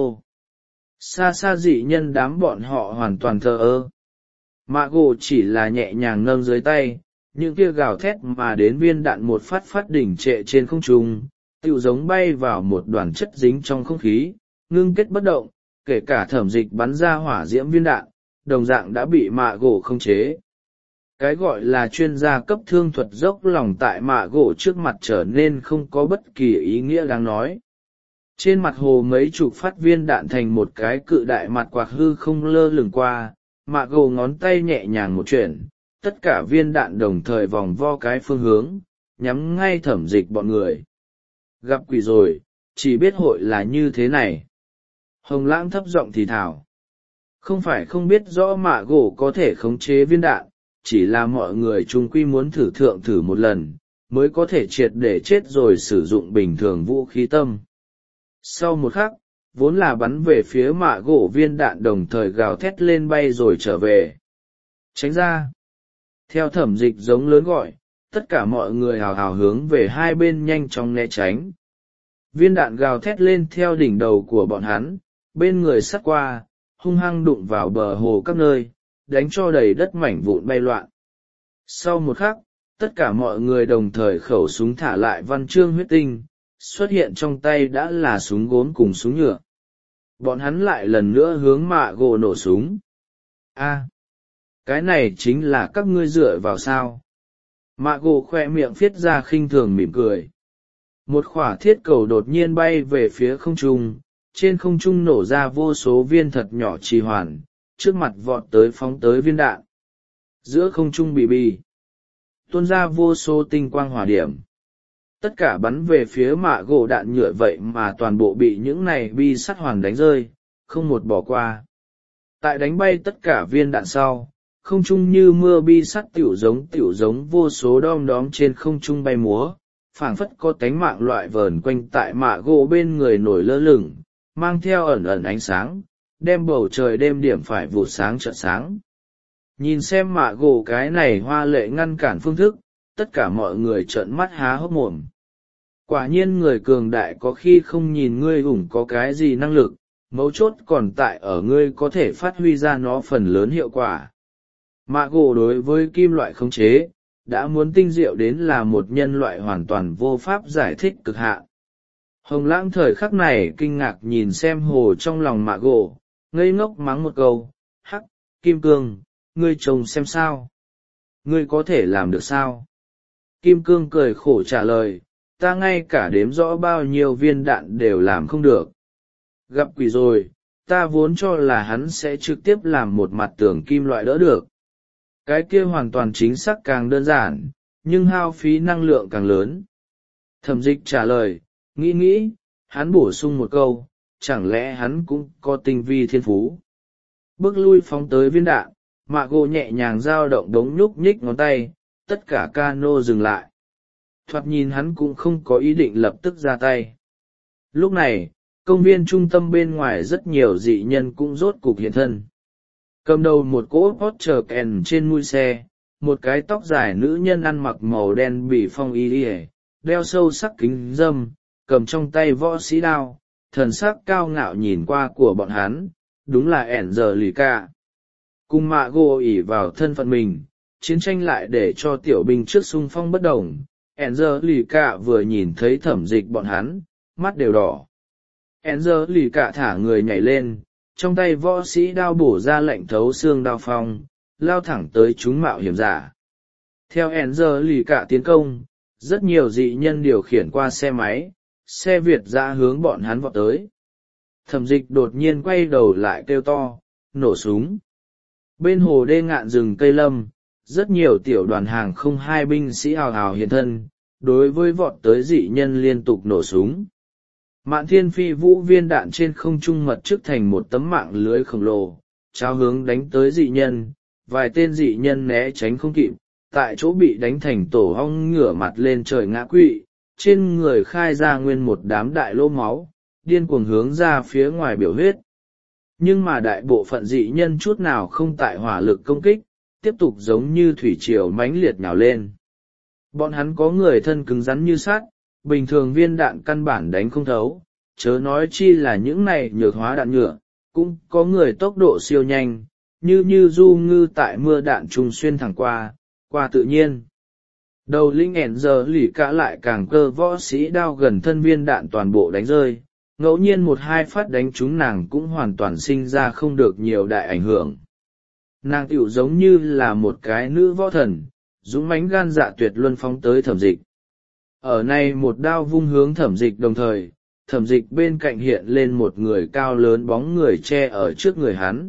Speaker 1: Xa xa dị nhân đám bọn họ hoàn toàn thờ ơ. Mạ gỗ chỉ là nhẹ nhàng nâng dưới tay, những kia gào thét mà đến viên đạn một phát phát đỉnh trệ trên không trung, tựu giống bay vào một đoàn chất dính trong không khí, ngưng kết bất động, kể cả thẩm dịch bắn ra hỏa diễm viên đạn, đồng dạng đã bị mạ gỗ không chế. Cái gọi là chuyên gia cấp thương thuật dốc lòng tại mạ gỗ trước mặt trở nên không có bất kỳ ý nghĩa đáng nói. Trên mặt hồ mấy chục phát viên đạn thành một cái cự đại mặt quạt hư không lơ lửng qua, mạ gỗ ngón tay nhẹ nhàng một chuyển, tất cả viên đạn đồng thời vòng vo cái phương hướng, nhắm ngay thẩm dịch bọn người. Gặp quỷ rồi, chỉ biết hội là như thế này. Hồng lãng thấp giọng thì thảo. Không phải không biết rõ mạ gỗ có thể khống chế viên đạn, chỉ là mọi người chung quy muốn thử thượng thử một lần, mới có thể triệt để chết rồi sử dụng bình thường vũ khí tâm. Sau một khắc, vốn là bắn về phía mạ gỗ viên đạn đồng thời gào thét lên bay rồi trở về. Tránh ra. Theo thẩm dịch giống lớn gọi, tất cả mọi người hào hào hướng về hai bên nhanh chóng né tránh. Viên đạn gào thét lên theo đỉnh đầu của bọn hắn, bên người sắt qua, hung hăng đụng vào bờ hồ các nơi, đánh cho đầy đất mảnh vụn bay loạn. Sau một khắc, tất cả mọi người đồng thời khẩu súng thả lại văn chương huyết tinh, xuất hiện trong tay đã là súng gốm cùng súng nhựa. Bọn hắn lại lần nữa hướng mạ gỗ nổ súng. A, cái này chính là các ngươi dựa vào sao? Mạ gỗ khoe miệng phiết ra khinh thường mỉm cười. Một khỏa thiết cầu đột nhiên bay về phía không trung, trên không trung nổ ra vô số viên thật nhỏ trì hoàn, trước mặt vọt tới phóng tới viên đạn. Giữa không trung bị bì, tuôn ra vô số tinh quang hỏa điểm. Tất cả bắn về phía mạ gỗ đạn nhựa vậy mà toàn bộ bị những này bi sắt hoàn đánh rơi, không một bỏ qua. Tại đánh bay tất cả viên đạn sau, không trung như mưa bi sắt tiểu giống tiểu giống vô số đom đóm trên không trung bay múa, phảng phất có tánh mạng loại vờn quanh tại mạ gỗ bên người nổi lơ lửng, mang theo ẩn ẩn ánh sáng, đem bầu trời đêm điểm phải vụt sáng chợt sáng. Nhìn xem mạ gỗ cái này hoa lệ ngăn cản phương thức, tất cả mọi người trợn mắt há hốc mồm. Quả nhiên người cường đại có khi không nhìn ngươi ủng có cái gì năng lực, mấu chốt còn tại ở ngươi có thể phát huy ra nó phần lớn hiệu quả. Mạ gỗ đối với kim loại khống chế, đã muốn tinh diệu đến là một nhân loại hoàn toàn vô pháp giải thích cực hạn. Hồng lãng thời khắc này kinh ngạc nhìn xem hồ trong lòng mạ gỗ, ngây ngốc mắng một câu, hắc, Kim Cương, ngươi trông xem sao? Ngươi có thể làm được sao? Kim Cương cười khổ trả lời, ta ngay cả đếm rõ bao nhiêu viên đạn đều làm không được. Gặp quỷ rồi, ta vốn cho là hắn sẽ trực tiếp làm một mặt tường kim loại đỡ được. Cái kia hoàn toàn chính xác càng đơn giản, nhưng hao phí năng lượng càng lớn. Thẩm dịch trả lời, nghĩ nghĩ, hắn bổ sung một câu, chẳng lẽ hắn cũng có tinh vi thiên phú. Bước lui phóng tới viên đạn, mạ gỗ nhẹ nhàng dao động đống nhúc nhích ngón tay, tất cả cano dừng lại. Thoạt nhìn hắn cũng không có ý định lập tức ra tay. Lúc này, công viên trung tâm bên ngoài rất nhiều dị nhân cũng rốt cục hiện thân. Cầm đầu một cỗ Porsche kèn trên mui xe, một cái tóc dài nữ nhân ăn mặc màu đen bị phong y ỉa, đeo sâu sắc kính dâm, cầm trong tay võ sĩ đao, thần sắc cao ngạo nhìn qua của bọn hắn, đúng là ẻn giờ lì ca. Cùng mạ gỗ ỉ vào thân phận mình, chiến tranh lại để cho tiểu binh trước xung phong bất đồng. ẻn giờ lì ca vừa nhìn thấy thẩm dịch bọn hắn, mắt đều đỏ. ẻn giờ lì ca thả người nhảy lên, trong tay võ sĩ đao bổ ra lệnh thấu xương đao phong, lao thẳng tới chúng mạo hiểm giả. Theo ẻn giờ lì ca tiến công, rất nhiều dị nhân điều khiển qua xe máy, xe Việt ra hướng bọn hắn vọt tới. Thẩm dịch đột nhiên quay đầu lại kêu to, nổ súng. Bên hồ đê ngạn rừng cây lâm, rất nhiều tiểu đoàn hàng không hai binh sĩ hào hào hiện thân, đối với vọt tới dị nhân liên tục nổ súng. Mạn thiên phi vũ viên đạn trên không trung mật trước thành một tấm mạng lưới khổng lồ, trao hướng đánh tới dị nhân, vài tên dị nhân né tránh không kịp, tại chỗ bị đánh thành tổ hong ngửa mặt lên trời ngã quỵ, trên người khai ra nguyên một đám đại lỗ máu, điên cuồng hướng ra phía ngoài biểu huyết. Nhưng mà đại bộ phận dị nhân chút nào không tại hỏa lực công kích, tiếp tục giống như thủy triều mãnh liệt nhào lên. Bọn hắn có người thân cứng rắn như sắt, bình thường viên đạn căn bản đánh không thấu, chớ nói chi là những này nhược hóa đạn nhựa, cũng có người tốc độ siêu nhanh, như như du ngư tại mưa đạn trùng xuyên thẳng qua, qua tự nhiên. Đầu linh ẻn giờ lì cả lại càng cơ võ sĩ đao gần thân viên đạn toàn bộ đánh rơi, ngẫu nhiên một hai phát đánh trúng nàng cũng hoàn toàn sinh ra không được nhiều đại ảnh hưởng. Nàng tựu giống như là một cái nữ võ thần, dũng mãnh gan dạ tuyệt luân phóng tới thẩm dịch. Ở này một đao vung hướng thẩm dịch đồng thời, thẩm dịch bên cạnh hiện lên một người cao lớn bóng người che ở trước người hắn.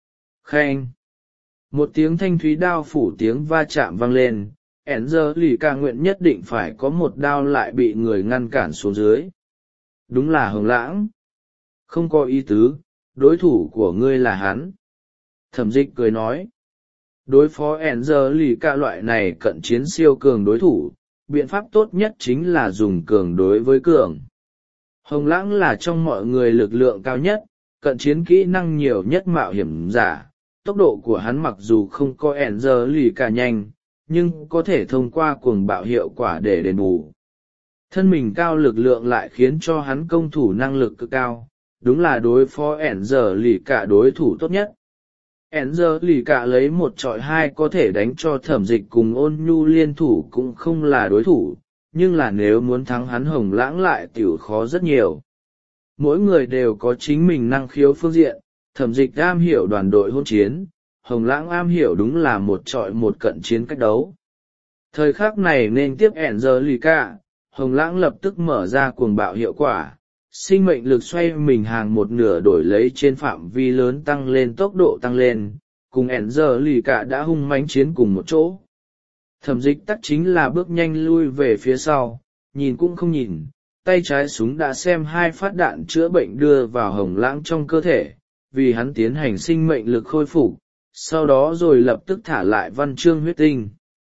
Speaker 1: Khen! Một tiếng thanh thúy đao phủ tiếng va chạm vang lên, ẻn giờ lì ca nguyện nhất định phải có một đao lại bị người ngăn cản xuống dưới. Đúng là Hồng Lãng. Không có ý tứ, đối thủ của ngươi là hắn. Thẩm dịch cười nói. Đối phó ẻn giờ lì ca loại này cận chiến siêu cường đối thủ, biện pháp tốt nhất chính là dùng cường đối với cường. Hồng Lãng là trong mọi người lực lượng cao nhất, cận chiến kỹ năng nhiều nhất mạo hiểm giả. Tốc độ của hắn mặc dù không có ẻn giờ lì ca nhanh, nhưng có thể thông qua cuồng bạo hiệu quả để đền bù. Thân mình cao lực lượng lại khiến cho hắn công thủ năng lực cực cao, đúng là đối phó ẻn giờ lì cả đối thủ tốt nhất. ẻn giờ lì cả lấy một trọi hai có thể đánh cho thẩm dịch cùng ôn nhu liên thủ cũng không là đối thủ, nhưng là nếu muốn thắng hắn Hồng Lãng lại tiểu khó rất nhiều. Mỗi người đều có chính mình năng khiếu phương diện, thẩm dịch am hiểu đoàn đội hôn chiến, Hồng Lãng am hiểu đúng là một trọi một cận chiến cách đấu. Thời khắc này nên tiếp ẻn giờ lì cả, Hồng Lãng lập tức mở ra cuồng bạo hiệu quả, sinh mệnh lực xoay mình hàng một nửa đổi lấy trên phạm vi lớn tăng lên tốc độ tăng lên, cùng ẻn giờ lì cả đã hung mãnh chiến cùng một chỗ. Thẩm dịch tắc chính là bước nhanh lui về phía sau, nhìn cũng không nhìn, tay trái súng đã xem hai phát đạn chữa bệnh đưa vào Hồng Lãng trong cơ thể, vì hắn tiến hành sinh mệnh lực khôi phục, sau đó rồi lập tức thả lại văn chương huyết tinh.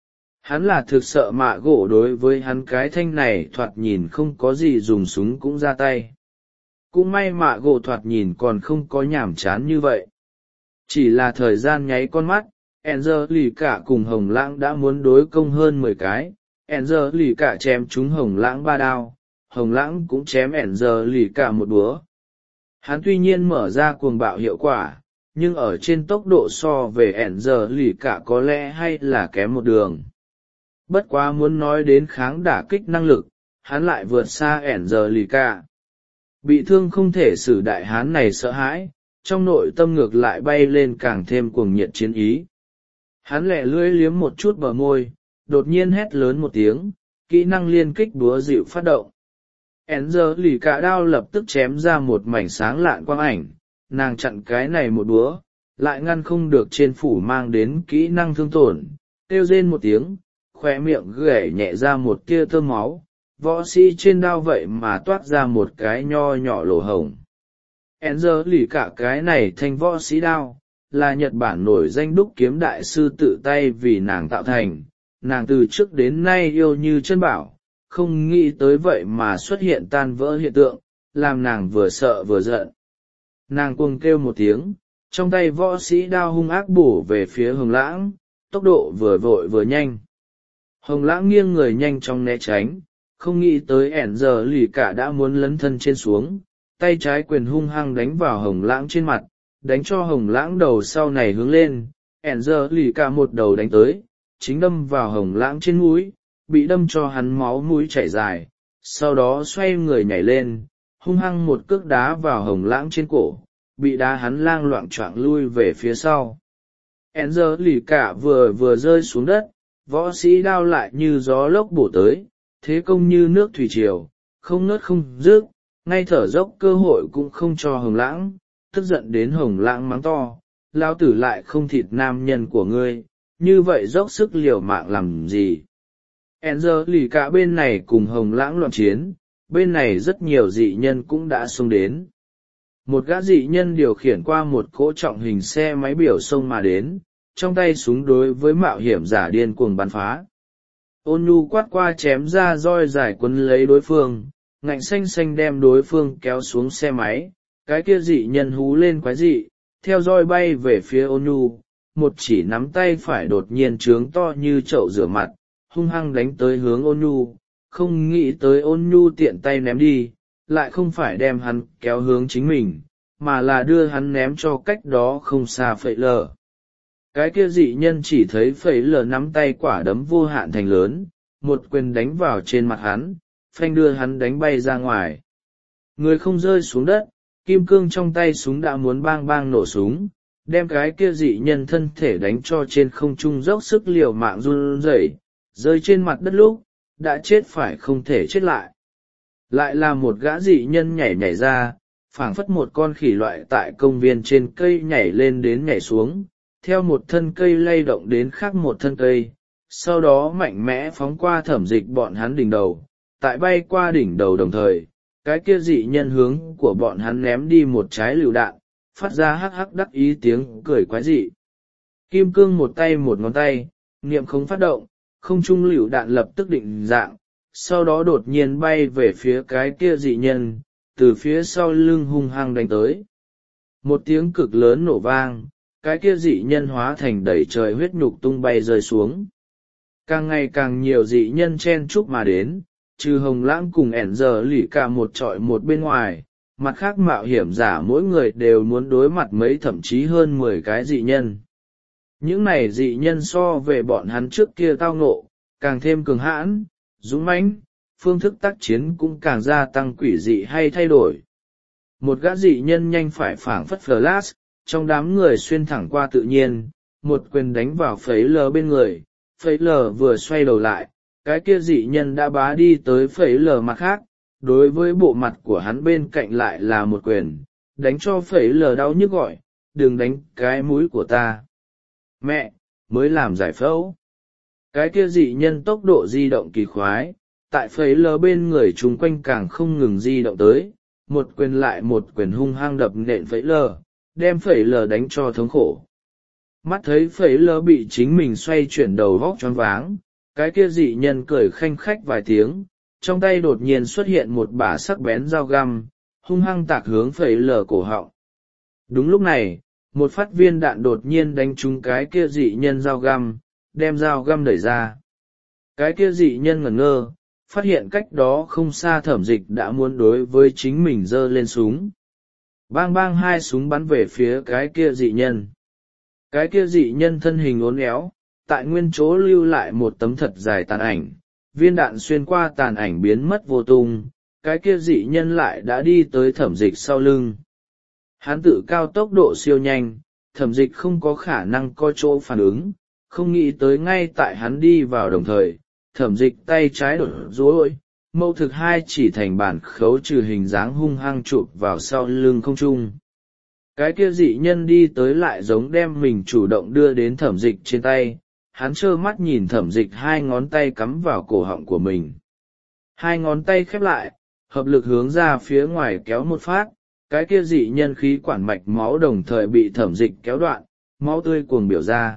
Speaker 1: Hắn là thực sợ mạ gỗ đối với hắn cái thanh này thoạt nhìn không có gì dùng súng cũng ra tay. Cũng may mạ gỗ thoạt nhìn còn không có nhảm chán như vậy. Chỉ là thời gian nháy con mắt, Enzer lì cả cùng Hồng Lãng đã muốn đối công hơn mười cái, Enzer lì cả chém trúng Hồng Lãng ba đao, Hồng Lãng cũng chém Enzer lì cả một búa. Hắn tuy nhiên mở ra cuồng bạo hiệu quả, nhưng ở trên tốc độ so về Enzer lì cả có lẽ hay là kém một đường. Bất quá muốn nói đến kháng đả kích năng lực, hắn lại vượt xa ẻn giờ lì cả. Bị thương không thể xử đại hán này sợ hãi, trong nội tâm ngược lại bay lên càng thêm cuồng nhiệt chiến ý. Hắn lẹ lưỡi liếm một chút bờ môi, đột nhiên hét lớn một tiếng, kỹ năng liên kích búa dịu phát động. ẻn giờ lì cả đao lập tức chém ra một mảnh sáng lạn quang ảnh, nàng chặn cái này một búa, lại ngăn không được trên phủ mang đến kỹ năng thương tổn, kêu rên một tiếng, khoe miệng gẩy nhẹ ra một tia tơ máu, võ sĩ trên đao vậy mà toát ra một cái nho nhỏ lỗ hổng. ẻn giờ lì cả cái này thành võ sĩ đao, là Nhật Bản nổi danh đúc kiếm đại sư tự tay vì nàng tạo thành, nàng từ trước đến nay yêu như chân bảo, không nghĩ tới vậy mà xuất hiện tan vỡ hiện tượng, làm nàng vừa sợ vừa giận. Nàng cuồng kêu một tiếng, trong tay võ sĩ đao hung ác bổ về phía Hồng Lãng, tốc độ vừa vội vừa nhanh. Hồng Lãng nghiêng người nhanh chóng né tránh, không nghĩ tới ẻn giờ lì cả đã muốn lấn thân trên xuống, tay trái quyền hung hăng đánh vào Hồng Lãng trên mặt, đánh cho Hồng Lãng đầu sau này hướng lên, ẻn giờ lì cả một đầu đánh tới, chính đâm vào Hồng Lãng trên mũi, bị đâm cho hắn máu mũi chảy dài, sau đó xoay người nhảy lên, hung hăng một cước đá vào Hồng Lãng trên cổ, bị đá hắn lang loạng choạng lui về phía sau. ẻn giờ lì cả vừa vừa rơi xuống đất, võ sĩ đao lại như gió lốc bổ tới, thế công như nước thủy triều, không ngớt không dứt, ngay thở dốc cơ hội cũng không cho Hồng Lãng, tức giận đến Hồng Lãng mắng to, lao tử lại không thịt nam nhân của ngươi, như vậy dốc sức liều mạng làm gì. ẻn giờ lì cả bên này cùng Hồng Lãng loạn chiến, bên này rất nhiều dị nhân cũng đã xông đến. Một gã dị nhân điều khiển qua một cỗ trọng hình xe máy biểu xông mà đến, trong tay súng đối với mạo hiểm giả điên cuồng bắn phá. Ôn nhu quát qua chém ra roi dài quấn lấy đối phương, ngạnh xanh xanh đem đối phương kéo xuống xe máy, cái kia dị nhân hú lên quái dị, theo roi bay về phía ôn nhu, một chỉ nắm tay phải đột nhiên trướng to như chậu rửa mặt, hung hăng đánh tới hướng ôn nhu, không nghĩ tới ôn nhu tiện tay ném đi, lại không phải đem hắn kéo hướng chính mình, mà là đưa hắn ném cho cách đó không xa Phẩy Lờ. Cái kia dị nhân chỉ thấy Phẩy Lờ nắm tay quả đấm vô hạn thành lớn, một quyền đánh vào trên mặt hắn, phanh đưa hắn đánh bay ra ngoài. Người không rơi xuống đất, kim cương trong tay súng đã muốn bang bang nổ súng, đem cái kia dị nhân thân thể đánh cho trên không trung dốc sức liều mạng run rẩy, rơi trên mặt đất lúc, đã chết phải không thể chết lại. Lại là một gã dị nhân nhảy nhảy ra, phảng phất một con khỉ loại tại công viên trên cây nhảy lên đến nhảy xuống, theo một thân cây lay động đến khác một thân cây, sau đó mạnh mẽ phóng qua Thẩm Dịch bọn hắn đỉnh đầu, tại bay qua đỉnh đầu đồng thời, cái kia dị nhân hướng của bọn hắn ném đi một trái lựu đạn, phát ra hắc hắc đắc ý tiếng cười quái dị. Kim cương một tay một ngón tay, niệm không phát động, không trung lựu đạn lập tức định dạng, sau đó đột nhiên bay về phía cái kia dị nhân, từ phía sau lưng hung hăng đánh tới. Một tiếng cực lớn nổ vang, cái kia dị nhân hóa thành đầy trời huyết nhục tung bay rơi xuống. Càng ngày càng nhiều dị nhân chen chúc mà đến, trừ Hồng Lãng cùng ẻn giờ lì cả một trọi một bên ngoài, mặt khác mạo hiểm giả mỗi người đều muốn đối mặt mấy thậm chí hơn mười cái dị nhân. Những này dị nhân so về bọn hắn trước kia tao ngộ, càng thêm cường hãn, dũng mãnh, phương thức tác chiến cũng càng gia tăng quỷ dị hay thay đổi. Một gã dị nhân nhanh phải phảng phất flash, trong đám người xuyên thẳng qua tự nhiên, một quyền đánh vào Phẩy Lờ bên người, Phẩy Lờ vừa xoay đầu lại, cái kia dị nhân đã bá đi tới Phẩy Lờ mặt khác, đối với bộ mặt của hắn bên cạnh lại là một quyền, đánh cho Phẩy Lờ đau nhức gọi, đừng đánh cái mũi của ta. Mẹ, mới làm giải phẫu. Cái kia dị nhân tốc độ di động kỳ khoái, tại Phẩy Lờ bên người chung quanh càng không ngừng di động tới, một quyền lại một quyền hung hăng đập nện Phẩy Lờ, đem Phẩy Lờ đánh cho thống khổ. Mắt thấy Phẩy Lờ bị chính mình xoay chuyển đầu vóc choáng váng, cái kia dị nhân cười khanh khách vài tiếng, trong tay đột nhiên xuất hiện một bả sắc bén dao găm, hung hăng tạc hướng Phẩy Lờ cổ họng. Đúng lúc này, một phát viên đạn đột nhiên đánh trúng cái kia dị nhân dao găm, đem dao găm đẩy ra. Cái kia dị nhân ngẩn ngơ, phát hiện cách đó không xa Thẩm Dịch đã muốn đối với chính mình giơ lên súng. Bang bang hai súng bắn về phía cái kia dị nhân. Cái kia dị nhân thân hình uốn éo, tại nguyên chỗ lưu lại một tấm thật dài tàn ảnh, viên đạn xuyên qua tàn ảnh biến mất vô tung, cái kia dị nhân lại đã đi tới Thẩm Dịch sau lưng. Hắn tự cao tốc độ siêu nhanh, Thẩm Dịch không có khả năng có chỗ phản ứng, không nghĩ tới ngay tại hắn đi vào đồng thời, Thẩm Dịch tay trái đột rối, mâu thực hai chỉ thành bản khấu trừ hình dáng hung hăng chụp vào sau lưng không trung. Cái kia dị nhân đi tới lại giống đem mình chủ động đưa đến Thẩm Dịch trên tay, hắn trơ mắt nhìn Thẩm Dịch hai ngón tay cắm vào cổ họng của mình. Hai ngón tay khép lại, hợp lực hướng ra phía ngoài kéo một phát, cái kia dị nhân khí quản mạch máu đồng thời bị Thẩm Dịch kéo đoạn, máu tươi cuồng biểu ra.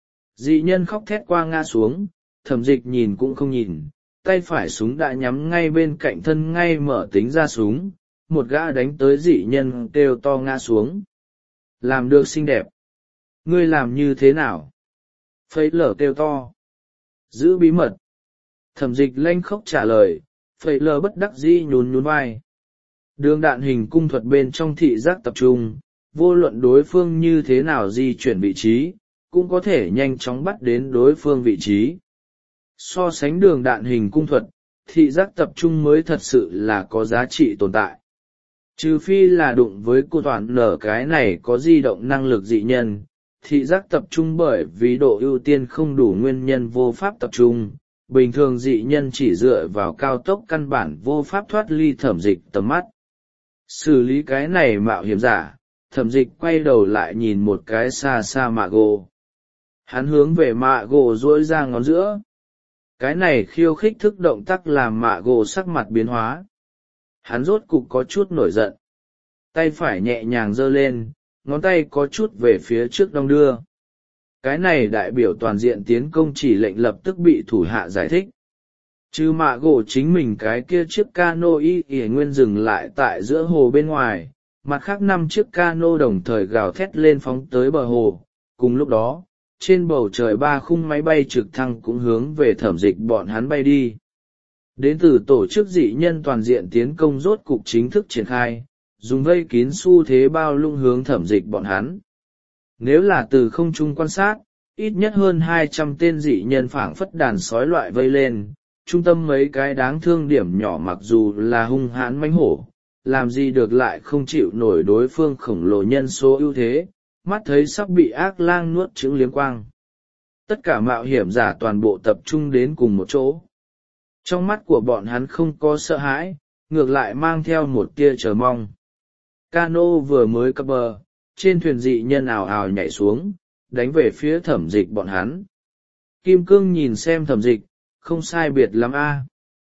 Speaker 1: Dị nhân khóc thét qua ngã xuống, Thẩm Dịch nhìn cũng không nhìn, tay phải súng đã nhắm ngay bên cạnh thân ngay mở tính ra súng, một gã đánh tới dị nhân kêu to ngã xuống. làm được xinh đẹp. Ngươi làm như thế nào? Phây lở kêu to. Giữ bí mật. Thẩm dịch lanh khóc trả lời, phây lở bất đắc dĩ nhún nhún vai. Đường đạn hình cung thuật bên trong thị giác tập trung, vô luận đối phương như thế nào di chuyển vị trí, cũng có thể nhanh chóng bắt đến đối phương vị trí. So sánh đường đạn hình cung thuật, thị giác tập trung mới thật sự là có giá trị tồn tại. Trừ phi là đụng với cô toàn nở cái này có di động năng lực dị nhân, thị giác tập trung bởi vì độ ưu tiên không đủ nguyên nhân vô pháp tập trung, bình thường dị nhân chỉ dựa vào cao tốc căn bản vô pháp thoát ly thẩm dịch tầm mắt. Xử lý cái này mạo hiểm giả, thẩm dịch quay đầu lại nhìn một cái xa xa mạ gỗ. Hắn hướng về mạ gỗ duỗi ra ngón giữa. Cái này khiêu khích thức động tác làm mạ gỗ sắc mặt biến hóa. Hắn rốt cục có chút nổi giận. Tay phải nhẹ nhàng giơ lên, ngón tay có chút về phía trước đong đưa. Cái này đại biểu toàn diện tiến công chỉ lệnh lập tức bị thủ hạ giải thích. Chứ mạ gỗ chính mình cái kia chiếc cano y ỉa nguyên dừng lại tại giữa hồ bên ngoài, mặt khác năm chiếc cano đồng thời gào thét lên phóng tới bờ hồ. Cùng lúc đó, trên bầu trời ba khung máy bay trực thăng cũng hướng về thẩm dịch bọn hắn bay đi. Đến từ tổ chức dị nhân toàn diện tiến công rốt cục chính thức triển khai, dùng vây kín xu thế bao lung hướng thẩm dịch bọn hắn. Nếu là từ không trung quan sát, ít nhất hơn hai trăm tên dị nhân phảng phất đàn sói loại vây lên, trung tâm mấy cái đáng thương điểm nhỏ mặc dù là hung hãn mãnh hổ, làm gì được lại không chịu nổi đối phương khổng lồ nhân số ưu thế, mắt thấy sắp bị ác lang nuốt chửng liếm quang. Tất cả mạo hiểm giả toàn bộ tập trung đến cùng một chỗ. Trong mắt của bọn hắn không có sợ hãi, ngược lại mang theo một tia chờ mong. Cano vừa mới cập bờ, trên thuyền dị nhân ào ào nhảy xuống, đánh về phía thẩm dịch bọn hắn. Kim cương nhìn xem thẩm dịch, không sai biệt lắm a.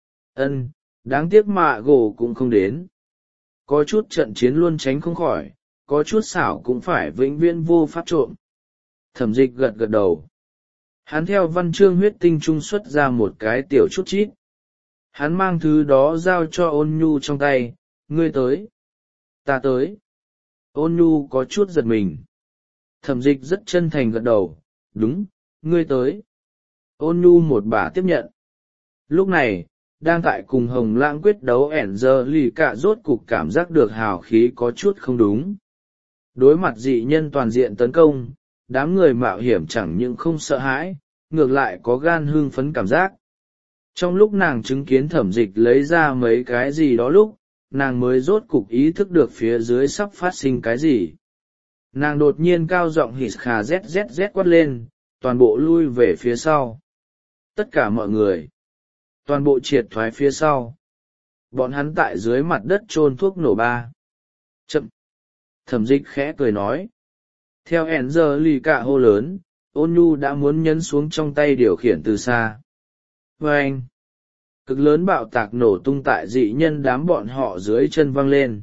Speaker 1: Ân, đáng tiếc mạ gỗ cũng không đến. Có chút trận chiến luôn tránh không khỏi, có chút xảo cũng phải vĩnh viễn vô pháp trộm. Thẩm dịch gật gật đầu. Hắn theo văn chương huyết tinh trung xuất ra một cái tiểu chút chít. Hắn mang thứ đó giao cho ôn nhu trong tay, ngươi tới. Ta tới. Ôn nhu có chút giật mình. Thẩm dịch rất chân thành gật đầu, đúng, ngươi tới. Ôn nhu một bà tiếp nhận. Lúc này, đang tại cùng hồng lãng quyết đấu ẻn giờ lì cả rốt cục cảm giác được hào khí có chút không đúng. Đối mặt dị nhân toàn diện tấn công, đám người mạo hiểm chẳng những không sợ hãi, ngược lại có gan hưng phấn cảm giác. Trong lúc nàng chứng kiến thẩm dịch lấy ra mấy cái gì đó lúc, nàng mới rốt cục ý thức được phía dưới sắp phát sinh cái gì. Nàng đột nhiên cao giọng hít khà zzz quát lên, toàn bộ lui về phía sau. Tất cả mọi người, toàn bộ triệt thoái phía sau. Bọn hắn tại dưới mặt đất chôn thuốc nổ ba. Chậm. Thẩm dịch khẽ cười nói. Theo ẻn giờ lì cả hô lớn, ôn nhu đã muốn nhấn xuống trong tay điều khiển từ xa. Và anh, cực lớn bạo tạc nổ tung tại dị nhân đám bọn họ dưới chân văng lên.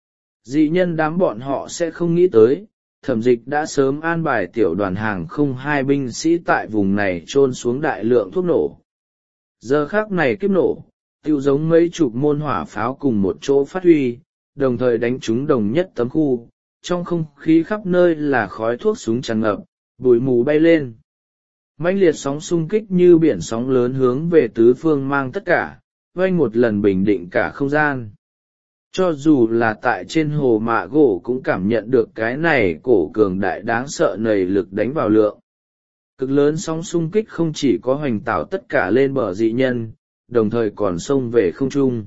Speaker 1: Dị nhân đám bọn họ sẽ không nghĩ tới, thẩm dịch đã sớm an bài tiểu đoàn hàng không hai binh sĩ tại vùng này chôn xuống đại lượng thuốc nổ. Giờ khác này kiếp nổ, tiêu giống mấy chục môn hỏa pháo cùng một chỗ phát huy, đồng thời đánh trúng đồng nhất tấm khu, trong không khí khắp nơi là khói thuốc súng tràn ngập, bụi mù bay lên. Mãnh liệt sóng xung kích như biển sóng lớn hướng về tứ phương mang tất cả, vang một lần bình định cả không gian. Cho dù là tại trên hồ mạ gỗ cũng cảm nhận được cái này cổ cường đại đáng sợ nầy lực đánh vào lượng. Cực lớn sóng xung kích không chỉ có hoành tảo tất cả lên bờ dị nhân, đồng thời còn xông về không trung.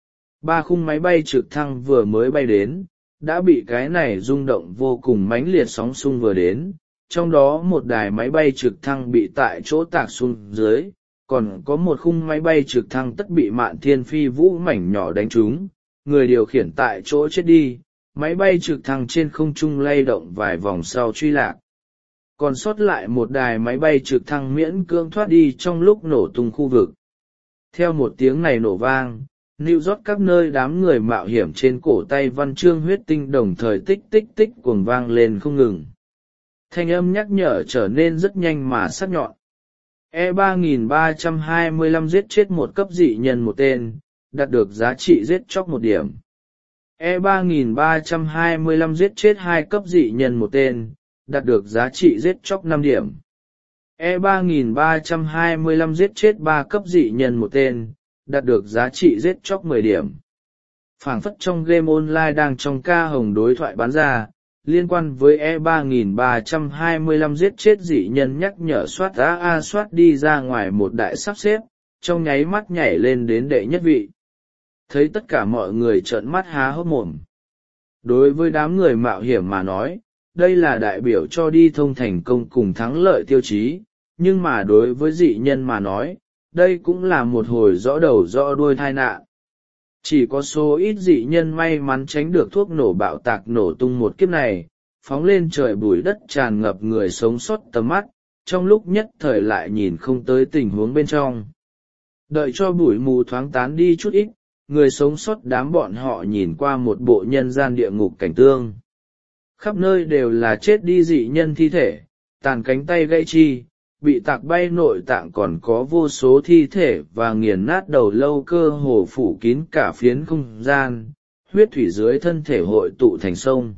Speaker 1: Ba khung máy bay trực thăng vừa mới bay đến, đã bị cái này rung động vô cùng mãnh liệt sóng xung vừa đến, trong đó một đài máy bay trực thăng bị tại chỗ tạc xuống dưới, còn có một khung máy bay trực thăng tất bị Mạn Thiên Phi Vũ mảnh nhỏ đánh trúng, người điều khiển tại chỗ chết đi, máy bay trực thăng trên không trung lay động vài vòng sau truy lạc. Còn sót lại một đài máy bay trực thăng miễn cưỡng thoát đi trong lúc nổ tung khu vực. Theo một tiếng này nổ vang, New York các nơi đám người mạo hiểm trên cổ tay văn chương huyết tinh đồng thời tích tích tích cuồng vang lên không ngừng. Thanh âm nhắc nhở trở nên rất nhanh mà sắc nhọn. E ba nghìn ba trăm hai mươi lăm giết chết một cấp dị nhân một tên, đạt được giá trị giết chóc một điểm. E ba nghìn ba trăm hai mươi lăm giết chết hai cấp dị nhân một tên, đạt được giá trị giết chóc năm điểm. E ba nghìn ba trăm hai mươi lăm giết chết ba cấp dị nhân một tên, đạt được giá trị giết chóc mười điểm. Phảng phất trong game online đang trong ca hồng đối thoại bán ra, liên quan với E ba nghìn ba trăm hai mươi lăm giết chết dị nhân nhắc nhở soát a a soát đi ra ngoài một đại sắp xếp, trong nháy mắt nhảy lên đến đệ nhất vị. Thấy tất cả mọi người trợn mắt há hốc mồm. Đối với đám người mạo hiểm mà nói, đây là đại biểu cho đi thông thành công cùng thắng lợi tiêu chí, nhưng mà đối với dị nhân mà nói, đây cũng là một hồi rõ đầu rõ đuôi tai nạn. Chỉ có số ít dị nhân may mắn tránh được thuốc nổ bạo tạc nổ tung một kiếp này, phóng lên trời bụi đất tràn ngập người sống sót tầm mắt, trong lúc nhất thời lại nhìn không tới tình huống bên trong. Đợi cho bụi mù thoáng tán đi chút ít, người sống sót đám bọn họ nhìn qua một bộ nhân gian địa ngục cảnh tương. Khắp nơi đều là chết đi dị nhân thi thể, tàn cánh tay gãy chi, bị tạc bay nội tạng, còn có vô số thi thể và nghiền nát đầu lâu cơ hồ phủ kín cả phiến không gian, huyết thủy dưới thân thể hội tụ thành sông.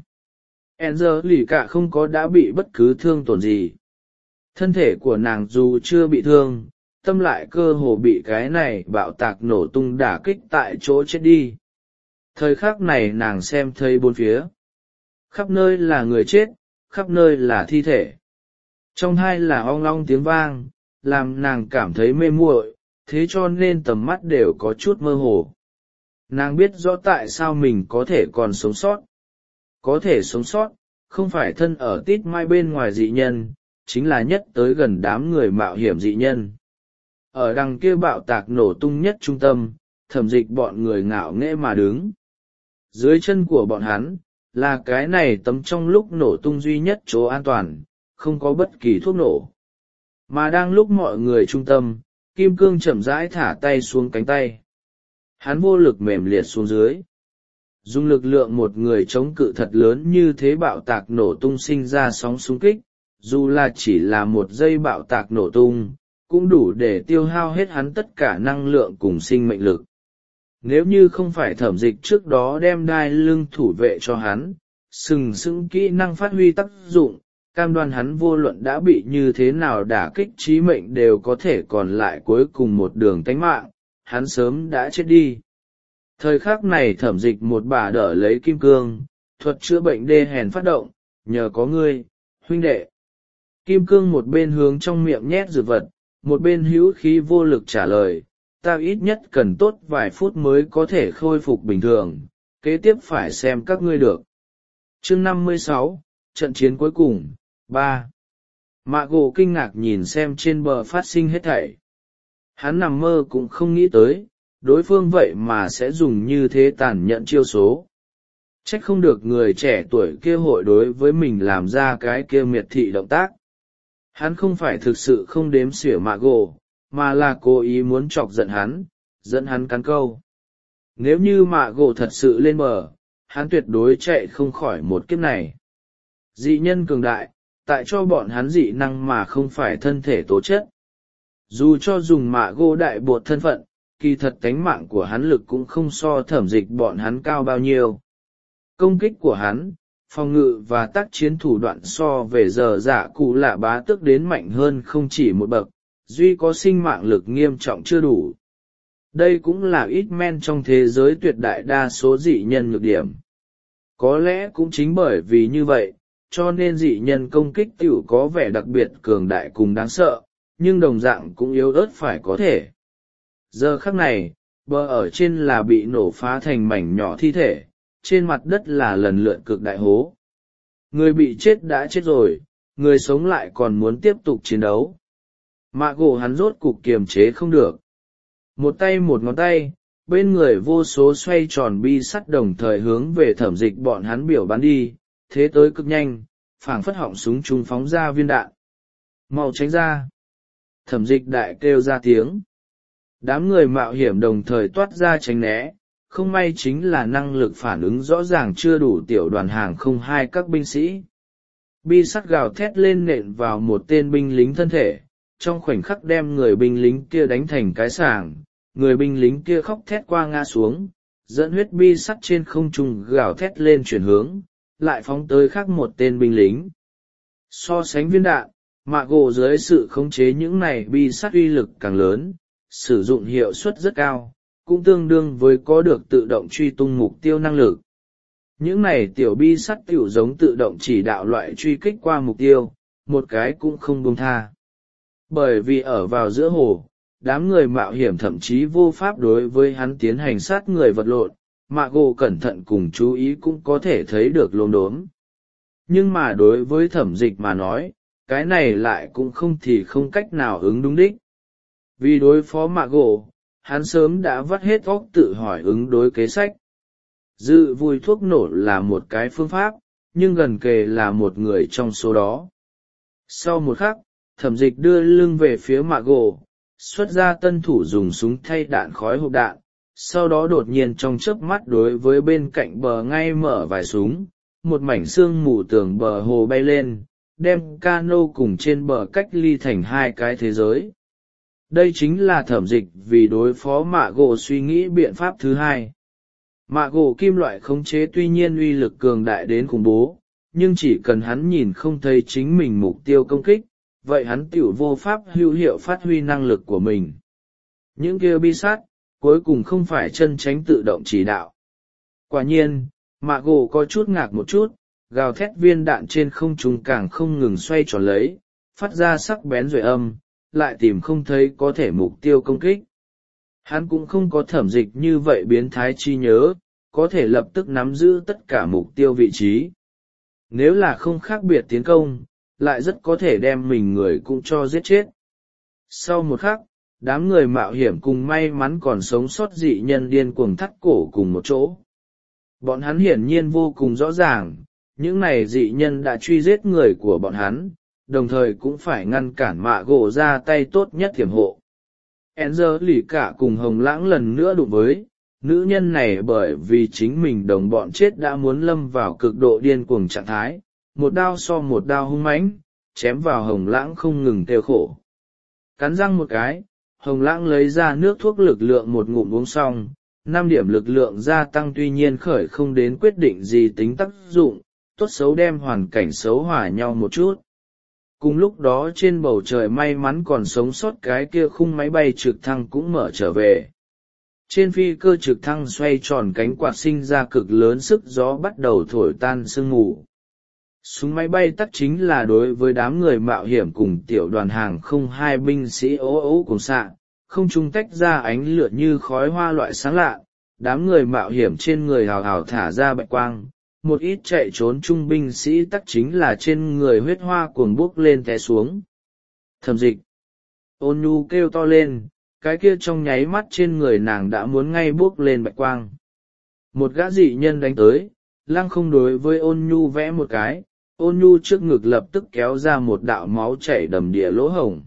Speaker 1: Angelica không có đã bị bất cứ thương tổn gì. Thân thể của nàng dù chưa bị thương, tâm lại cơ hồ bị cái này bạo tạc nổ tung đả kích tại chỗ chết đi. Thời khắc này nàng xem thấy bốn phía. Khắp nơi là người chết, khắp nơi là thi thể. Trong hai là ong long tiếng vang, làm nàng cảm thấy mê muội, thế cho nên tầm mắt đều có chút mơ hồ. Nàng biết rõ tại sao mình có thể còn sống sót. Có thể sống sót, không phải thân ở tít mai bên ngoài dị nhân, chính là nhất tới gần đám người mạo hiểm dị nhân. Ở đằng kia bạo tạc nổ tung nhất trung tâm, Thẩm Dịch bọn người ngạo nghễ mà đứng. Dưới chân của bọn hắn, là cái này tấm trong lúc nổ tung duy nhất chỗ an toàn, không có bất kỳ thuốc nổ. Mà đang lúc mọi người trung tâm, Kim Cương chậm rãi thả tay xuống cánh tay. Hắn vô lực mềm liệt xuống dưới. Dùng lực lượng một người chống cự thật lớn như thế bạo tạc nổ tung sinh ra sóng xung kích, dù là chỉ là một giây bạo tạc nổ tung, cũng đủ để tiêu hao hết hắn tất cả năng lượng cùng sinh mệnh lực. Nếu như không phải Thẩm Dịch trước đó đem đai lưng thủ vệ cho hắn, sừng sững kỹ năng phát huy tác dụng, cam đoan hắn vô luận đã bị như thế nào đả kích chí mệnh đều có thể còn lại cuối cùng một đường tánh mạng, hắn sớm đã chết đi. Thời khắc này Thẩm Dịch một bà đỡ lấy Kim Cương, thuật chữa bệnh đê hèn phát động, nhờ có ngươi, huynh đệ. Kim Cương một bên hướng trong miệng nhét dược vật, một bên hữu khí vô lực trả lời, ta ít nhất cần tốt vài phút mới có thể khôi phục bình thường, kế tiếp phải xem các ngươi được. Chương năm mươi sáu, trận chiến cuối cùng, ba. Mạ gỗ kinh ngạc nhìn xem trên bờ phát sinh hết thảy. Hắn nằm mơ cũng không nghĩ tới, đối phương vậy mà sẽ dùng như thế tàn nhẫn chiêu số. Trách không được người trẻ tuổi kia hội đối với mình làm ra cái kia miệt thị động tác. Hắn không phải thực sự không đếm xỉa mạ gỗ, mà là cố ý muốn chọc giận hắn, dẫn hắn cắn câu. Nếu như mạ gỗ thật sự lên bờ, hắn tuyệt đối chạy không khỏi một kiếp này. Dị nhân cường đại, tại cho bọn hắn dị năng mà không phải thân thể tố chất. Dù cho dùng mạ gỗ đại bột thân phận, kỳ thật tánh mạng của hắn lực cũng không so Thẩm Dịch bọn hắn cao bao nhiêu. Công kích của hắn, phòng ngự và tác chiến thủ đoạn so về giờ dạ cụ lạ bá tước đến mạnh hơn không chỉ một bậc, duy có sinh mạng lực nghiêm trọng chưa đủ. Đây cũng là ít men trong thế giới tuyệt đại đa số dị nhân nhược điểm. Có lẽ cũng chính bởi vì như vậy, cho nên dị nhân công kích tiểu có vẻ đặc biệt cường đại cùng đáng sợ, nhưng đồng dạng cũng yếu ớt phải có thể. Giờ khắc này, bờ ở trên là bị nổ phá thành mảnh nhỏ thi thể, trên mặt đất là lần lượt cực đại hố. Người bị chết đã chết rồi, người sống lại còn muốn tiếp tục chiến đấu. Mạ gỗ hắn rốt cục kiềm chế không được. Một tay một ngón tay, bên người vô số xoay tròn bi sắt đồng thời hướng về Thẩm Dịch bọn hắn biểu bắn đi, thế tới cực nhanh, phảng phất họng súng trung phóng ra viên đạn. Mau tránh ra! Thẩm Dịch đại kêu ra tiếng. Đám người mạo hiểm đồng thời toát ra tránh né, không may chính là năng lực phản ứng rõ ràng chưa đủ tiểu đoàn hàng không hai các binh sĩ. Bi sắt gào thét lên nện vào một tên binh lính thân thể, trong khoảnh khắc đem người binh lính kia đánh thành cái sàng, người binh lính kia khóc thét qua ngã xuống, dẫn huyết bi sắt trên không trung gào thét lên chuyển hướng, lại phóng tới khác một tên binh lính. So sánh viên đạn, mạ gỗ dưới sự khống chế những này bi sắt uy lực càng lớn, sử dụng hiệu suất rất cao, cũng tương đương với có được tự động truy tung mục tiêu năng lực. Những này tiểu bi sắt tiểu giống tự động chỉ đạo loại truy kích qua mục tiêu, một cái cũng không buông tha. Bởi vì ở vào giữa hồ, đám người mạo hiểm thậm chí vô pháp đối với hắn tiến hành sát người vật lộn, mạ gỗ cẩn thận cùng chú ý cũng có thể thấy được lốm đốm. Nhưng mà đối với thẩm dịch mà nói, cái này lại cũng không thì không cách nào ứng đúng đích. Vì đối phó mạ gỗ, hắn sớm đã vắt hết óc tự hỏi ứng đối kế sách. Dự vui thuốc nổ là một cái phương pháp, nhưng gần kề là một người trong số đó. Sau một khắc, thẩm dịch đưa lưng về phía mạ gỗ, xuất ra tân thủ dùng súng thay đạn khói hộp đạn, sau đó đột nhiên trong chớp mắt đối với bên cạnh bờ ngay mở vài súng, một mảnh sương mù tường bờ hồ bay lên, đem cano cùng trên bờ cách ly thành hai cái thế giới. Đây chính là thẩm dịch vì đối phó mạ gỗ suy nghĩ biện pháp thứ hai. Mạ gỗ kim loại khống chế tuy nhiên uy lực cường đại đến khủng bố, nhưng chỉ cần hắn nhìn không thấy chính mình mục tiêu công kích, vậy hắn tiểu vô pháp hữu hiệu phát huy năng lực của mình. Những kia bi sát, cuối cùng không phải chân tránh tự động chỉ đạo. Quả nhiên, mạ gỗ có chút ngạc một chút, gào thét viên đạn trên không trung càng không ngừng xoay tròn lấy, phát ra sắc bén rồi âm, lại tìm không thấy có thể mục tiêu công kích. Hắn cũng không có thẩm dịch như vậy biến thái chi nhớ, có thể lập tức nắm giữ tất cả mục tiêu vị trí. Nếu là không khác biệt tiến công, lại rất có thể đem mình người cũng cho giết chết. Sau một khắc, đám người mạo hiểm cùng may mắn còn sống sót dị nhân điên cuồng thắt cổ cùng một chỗ. Bọn hắn hiển nhiên vô cùng rõ ràng, những này dị nhân đã truy giết người của bọn hắn, đồng thời cũng phải ngăn cản mạ gỗ ra tay tốt nhất thiểm hộ. Enzer lì cả cùng Hồng Lãng lần nữa đụng với, nữ nhân này bởi vì chính mình đồng bọn chết đã muốn lâm vào cực độ điên cuồng trạng thái, một đao so một đao hung mãnh, chém vào Hồng Lãng không ngừng kêu khổ. Cắn răng một cái, Hồng Lãng lấy ra nước thuốc lực lượng một ngụm uống xong, năm điểm lực lượng gia tăng tuy nhiên khởi không đến quyết định gì tính tác dụng, tốt xấu đem hoàn cảnh xấu hòa nhau một chút. Cùng lúc đó trên bầu trời may mắn còn sống sót cái kia khung máy bay trực thăng cũng mở trở về. Trên phi cơ trực thăng xoay tròn cánh quạt sinh ra cực lớn sức gió bắt đầu thổi tan sương mù. Súng máy bay tắc chính là đối với đám người mạo hiểm cùng tiểu đoàn hàng không hai binh sĩ ố ố cùng xạ, không trung tách ra ánh lửa như khói hoa loại sáng lạ, đám người mạo hiểm trên người hào hào thả ra bạch quang, một ít chạy trốn trung binh sĩ tắc chính là trên người huyết hoa cuồng bốc lên té xuống. Thẩm dịch. Ôn nhu kêu to lên, cái kia trong nháy mắt trên người nàng đã muốn ngay bốc lên bạch quang. Một gã dị nhân đánh tới, lăng không đối với ôn nhu vẽ một cái, ôn nhu trước ngực lập tức kéo ra một đạo máu chảy đầm đìa lỗ hổng.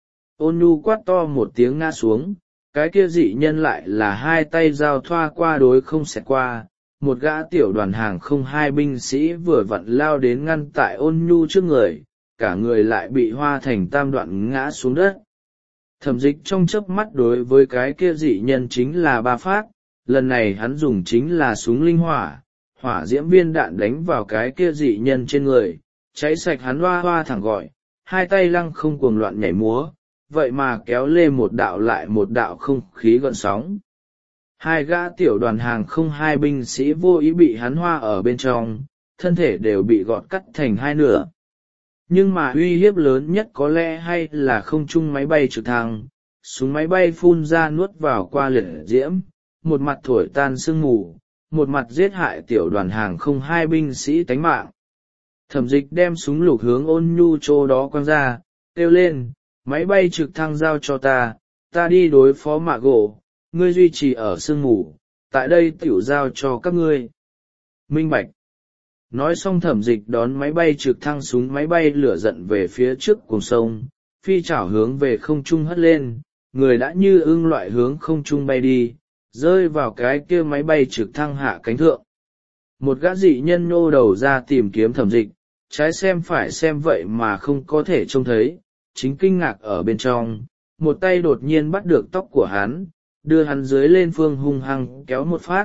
Speaker 1: Ôn nhu quát to một tiếng ngã xuống, cái kia dị nhân lại là hai tay giao thoa qua đối không xẹt qua, một gã tiểu đoàn hàng không hai binh sĩ vừa vặn lao đến ngăn tại ôn nhu trước người, cả người lại bị hoa thành tam đoạn ngã xuống đất. Thẩm dịch trong chớp mắt đối với cái kia dị nhân chính là ba phát, lần này hắn dùng chính là súng linh hỏa, hỏa diễm viên đạn đánh vào cái kia dị nhân trên người, cháy sạch hắn hoa hoa thẳng gọi, hai tay lăng không cuồng loạn nhảy múa, vậy mà kéo lê một đạo lại một đạo không khí gợn sóng. Hai gã tiểu đoàn hàng không hai binh sĩ vô ý bị hắn hoa ở bên trong, thân thể đều bị gọt cắt thành hai nửa. Nhưng mà uy hiếp lớn nhất có lẽ hay là không trung máy bay trực thăng, súng máy bay phun ra nuốt vào qua liệt diễm, một mặt thổi tan sương mù, một mặt giết hại tiểu đoàn hàng không hai binh sĩ tánh mạng. Thẩm dịch đem súng lục hướng ôn nhu chỗ đó quăng ra, kêu lên, máy bay trực thăng giao cho ta, ta đi đối phó mạ gỗ, ngươi duy trì ở sương mù, tại đây tiểu giao cho các ngươi. Minh bạch. Nói xong thẩm dịch đón máy bay trực thăng súng máy bay lửa giận về phía trước cùng sông, phi chảo hướng về không trung hất lên, người đã như ưng loại hướng không trung bay đi, rơi vào cái kia máy bay trực thăng hạ cánh thượng. Một gã dị nhân nhô đầu ra tìm kiếm thẩm dịch, trái xem phải xem vậy mà không có thể trông thấy, chính kinh ngạc ở bên trong, một tay đột nhiên bắt được tóc của hắn, đưa hắn dưới lên phương hung hăng kéo một phát,